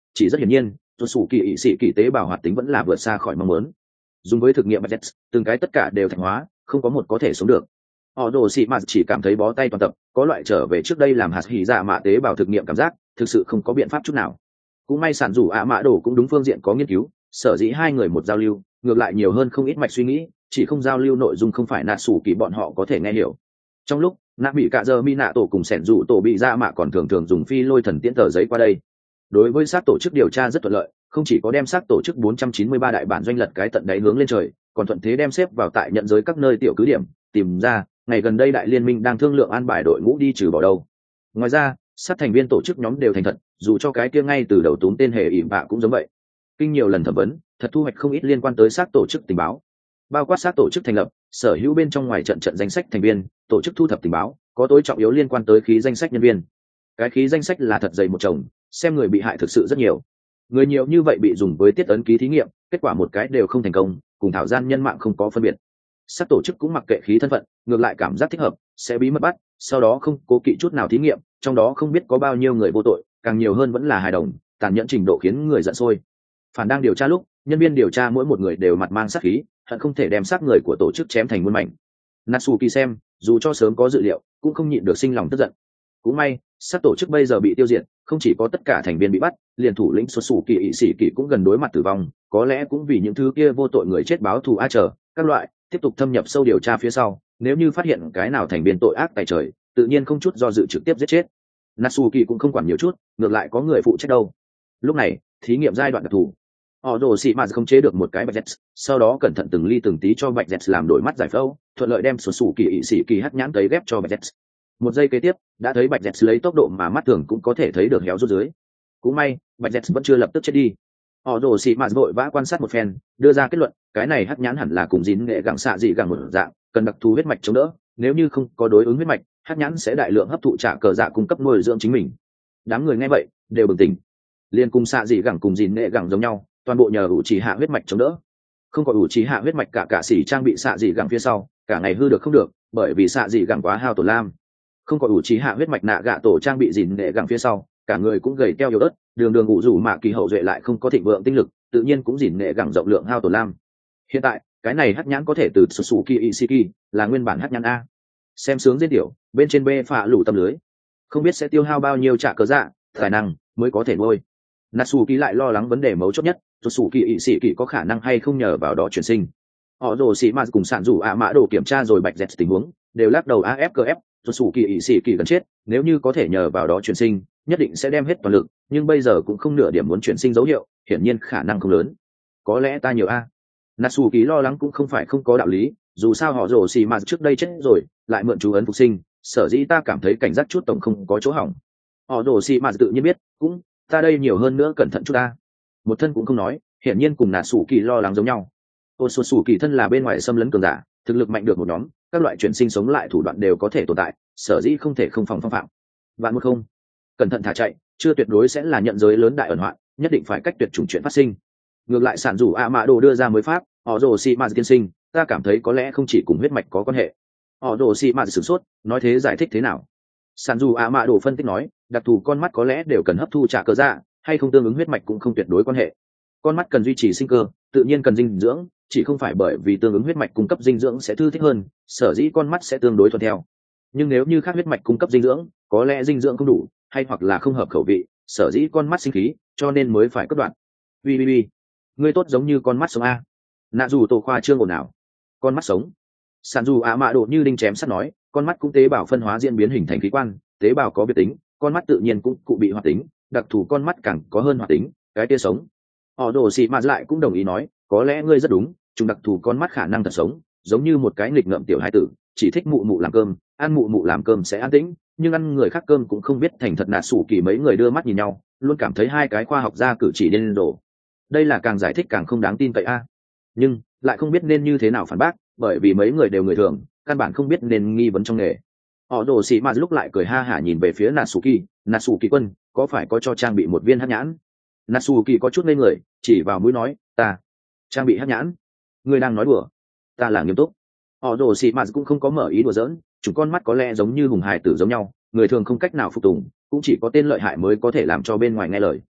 chỉ rất hiển nhiên tuột sủ kỳ ỵ sĩ kỳ tế bào hoạt tính vẫn là vượt xa khỏi mong muốn. Dùng với thực nghiệm bạch z từng cái tất cả đều thành hóa, không có một có thể sống được. Họ đồ xị mạt chỉ cảm thấy bó tay toàn tập, có loại trở về trước đây làm hạt hỉ dạ mạ tế bào thực nghiệm cảm giác, thực sự không có biện pháp chút nào. Cũng may sản rủ ạ mạ đồ cũng đúng phương diện có nghiên cứu, sở dĩ hai người một giao lưu ngược lại nhiều hơn không ít mạch suy nghĩ, chỉ không giao lưu nội dung không phải nạt sủ kỳ bọn họ có thể nghe hiểu. Trong lúc nạ bị cả giờ mi nạ tổ cùng sẻn rủ tổ bị dạ mạ còn thường thường dùng phi lôi thần tiễn tờ giấy qua đây. Đối với xác tổ chức điều tra rất thuận lợi, không chỉ có đem xác tổ chức 493 đại bản doanh lật cái tận đáy hướng lên trời, còn thuận thế đem xếp vào tại nhận giới các nơi tiểu cứ điểm, tìm ra ngày gần đây đại liên minh đang thương lượng an bài đội ngũ đi trừ bỏ đâu. Ngoài ra sát thành viên tổ chức nhóm đều thành thật, dù cho cái kia ngay từ đầu túm tên hề ỉm bạ cũng giống vậy. Kinh nhiều lần thẩm vấn, thật thu hoạch không ít liên quan tới xác tổ chức tình báo, bao quát xác tổ chức thành lập, sở hữu bên trong ngoài trận danh sách thành viên, tổ chức thu thập tình báo, có tối trọng yếu liên quan tới khí danh sách nhân viên. Cái khí danh sách là thật dày một chồng, xem người bị hại thực sự rất nhiều. Người nhiều như vậy bị dùng với tiết ấn ký thí nghiệm, kết quả một cái đều không thành công, cùng thảo gian nhân mạng không có phân biệt. Xác tổ chức cũng mặc kệ khí thân phận, ngược lại cảm giác thích hợp, sẽ bí mật bắt, sau đó không cố kỵ chút nào thí nghiệm, trong đó không biết có bao nhiêu người vô tội, càng nhiều hơn vẫn là hài đồng, tàn nhẫn trình độ khiến người giận sôi. Phản đang điều tra lúc, nhân viên điều tra mỗi một người đều mặt mang sát khí, hận không thể đem xác người của tổ chức chém thành muôn mảnh. Natsuki xem, dù cho sớm có dự liệu, cũng không nhịn được sinh lòng tức giận. Cũng may, sát tổ chức bây giờ bị tiêu diệt, không chỉ có tất cả thành viên bị bắt, liền thủ lĩnh xuất xù kỳ ỵ sĩ kỳ cũng gần đối mặt tử vong, có lẽ cũng vì những thứ kia vô tội người chết báo thù chờ các loại, tiếp tục thâm nhập sâu điều tra phía sau, nếu như phát hiện cái nào thành viên tội ác tại trời, tự nhiên không chút do dự trực tiếp giết chết. Natsuki cũng không quản nhiều chút, ngược lại có người phụ trách đâu. Lúc này, thí nghiệm giai đoạn đặc thù, họ đồ xị mạt không chế được một cái bạch z, sau đó cẩn thận từng ly từng tí cho bạch z làm đổi mắt giải phẫu, thuận lợi đem xuất xù kỳ ỵ sĩ kỳ hắt nhãn cấy ghép cho bạch z. Một giây kế tiếp, đã thấy bạch z lấy tốc độ mà mắt thường cũng có thể thấy được héo rút dưới. Cũng may, bạch z vẫn chưa lập tức chết đi. Họ đồ xị mạt vội vã quan sát một phen, đưa ra kết luận, cái này hắt nhãn hẳn là cùng dín nghệ gẳng xạ dị gẳng một dạng, cần đặc thù huyết mạch chống đỡ, nếu như không có đối ứng huyết mạch, hắt nhãn sẽ đại lượng hấp thụ trả cờ dạ cung cấp nuôi dưỡng chính mình. Đám người nghe vậy đều bừng tỉnh. Liên cùng xạ dị gẳng cùng dín nghệ gẳng giống nhau, toàn bộ nhờ ủ trì hạ huyết mạch chống đỡ. Không có ủ trì hạ huyết mạch cả sĩ trang bị xạ dị gẳng phía sau, cả ngày hư được không được, bởi vì xạ dị gẳng quá hao tổn lam. Không có ủ trì hạ huyết mạch nạ gạ tổ trang bị dín nghệ gẳng phía sau, cả người cũng gầy teo yếu ớt, đường đường ủ rủ mạ kỳ hậu duệ lại không có thịnh vượng tinh lực, tự nhiên cũng dín nghệ gẳng rộng lượng hao tổn lam. Hiện tại cái này hắc nhãn có thể từ Suzuki Ishiki, là nguyên bản hắc nhãn a. Xem sướng diễn tiểu, bên trên B phạ lủ tâm lưới, không biết sẽ tiêu hao bao nhiêu trả cớ dạ, tài năng mới có thể nuôi. Natsuki lại lo lắng vấn đề mấu chốt nhất, Suzuki Ishiki có khả năng hay không nhờ vào đó chuyển sinh. Họ đồ xì mà cùng sản rủ ạ mã đồ kiểm tra rồi bạch dẹt tình huống, đều lắc đầu AFKF, Suzuki Ishiki gần chết, nếu như có thể nhờ vào đó chuyển sinh, nhất định sẽ đem hết toàn lực, nhưng bây giờ cũng không nửa điểm muốn chuyển sinh dấu hiệu, hiển nhiên khả năng không lớn. Có lẽ ta nhiều a. Natsuki lo lắng cũng không phải không có đạo lý, dù sao họ rồ xì mà trước đây chết rồi, lại mượn chú ấn phục sinh, sở dĩ ta cảm thấy cảnh giác chút tổng không có chỗ hỏng. Họ rồ xì mà tự nhiên biết, cũng ta đây nhiều hơn nữa cẩn thận chút ta. Một thân cũng không nói, hiển nhiên cùng Natsuki lo lắng giống nhau. Otsutsuki thân là bên ngoài xâm lấn cường giả, thực lực mạnh được một nhóm, các loại chuyển sinh sống lại thủ đoạn đều có thể tồn tại, sở dĩ không thể không phòng phong phạm. Vạn một không, cẩn thận thả chạy, chưa tuyệt đối sẽ là nhận giới lớn đại ẩn hoạn, nhất định phải cách tuyệt chủng chuyện phát sinh. Ngược lại sản rủ ạ mã đồ đưa ra mới pháp, họ rồ xì mạt tiên sinh, ta cảm thấy có lẽ không chỉ cùng huyết mạch có quan hệ. Họ rồ xì mạt sửng sốt, nói thế giải thích thế nào? Sản rủ ạ mã đồ phân tích nói, đặc thù con mắt có lẽ đều cần hấp thu trả cơ dạ, hay không tương ứng huyết mạch cũng không tuyệt đối quan hệ. Con mắt cần duy trì sinh cơ, tự nhiên cần dinh dưỡng, chỉ không phải bởi vì tương ứng huyết mạch cung cấp dinh dưỡng sẽ thư thích hơn, sở dĩ con mắt sẽ tương đối thuận theo. Nhưng nếu như khác huyết mạch cung cấp dinh dưỡng, có lẽ dinh dưỡng không đủ, hay hoặc là không hợp khẩu vị, sở dĩ con mắt sinh khí, cho nên mới phải cắt đoạn. Ui, ngươi tốt giống như con mắt sống a. Nạ dù tổ khoa trương ồn ào. Con mắt sống. Sản dù ạ mạ độ như đinh chém sắt nói, con mắt cũng tế bào phân hóa diễn biến hình thành khí quan, tế bào có biệt tính, con mắt tự nhiên cũng cụ bị hoạt tính, đặc thù con mắt càng có hơn hoạt tính, cái kia sống. Họ đồ xị mà lại cũng đồng ý nói, có lẽ ngươi rất đúng, chúng đặc thù con mắt khả năng thật sống, giống như một cái nghịch ngợm tiểu hai tử, chỉ thích mụ mụ làm cơm, ăn mụ mụ làm cơm sẽ an tĩnh, nhưng ăn người khác cơm cũng không biết thành thật. Nạt sủ kỳ mấy người đưa mắt nhìn nhau, luôn cảm thấy hai cái khoa học gia cử chỉ điên rồ. Đây là càng giải thích càng không đáng tin cậy a. Nhưng lại không biết nên như thế nào phản bác, bởi vì mấy người đều người thường, căn bản không biết nên nghi vấn trong nghề. Họ đồ xị mà lúc lại cười ha hả nhìn về phía Natsuki quân, có phải có cho trang bị một viên hắc nhãn? Natsuki có chút ngây người, chỉ vào mũi nói, ta trang bị hắc nhãn? Ngươi đang nói đùa? Ta là nghiêm túc. Họ đồ xị mà cũng không có mở ý đùa giỡn, chúng con mắt có lẽ giống như hùng hài tử giống nhau, người thường không cách nào phục tùng, cũng chỉ có tên lợi hại mới có thể làm cho bên ngoài nghe lời.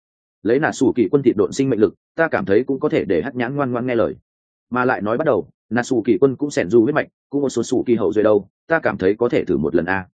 lấy nà sủ kỳ quân thịt độn sinh mệnh lực, ta cảm thấy cũng có thể để hắc nhãn ngoan ngoan nghe lời. Mà lại nói bắt đầu nà sủ kỳ quân cũng sẻn du huyết mạch, cũng một số sủ kỳ hậu duệ đâu, ta cảm thấy có thể thử một lần a.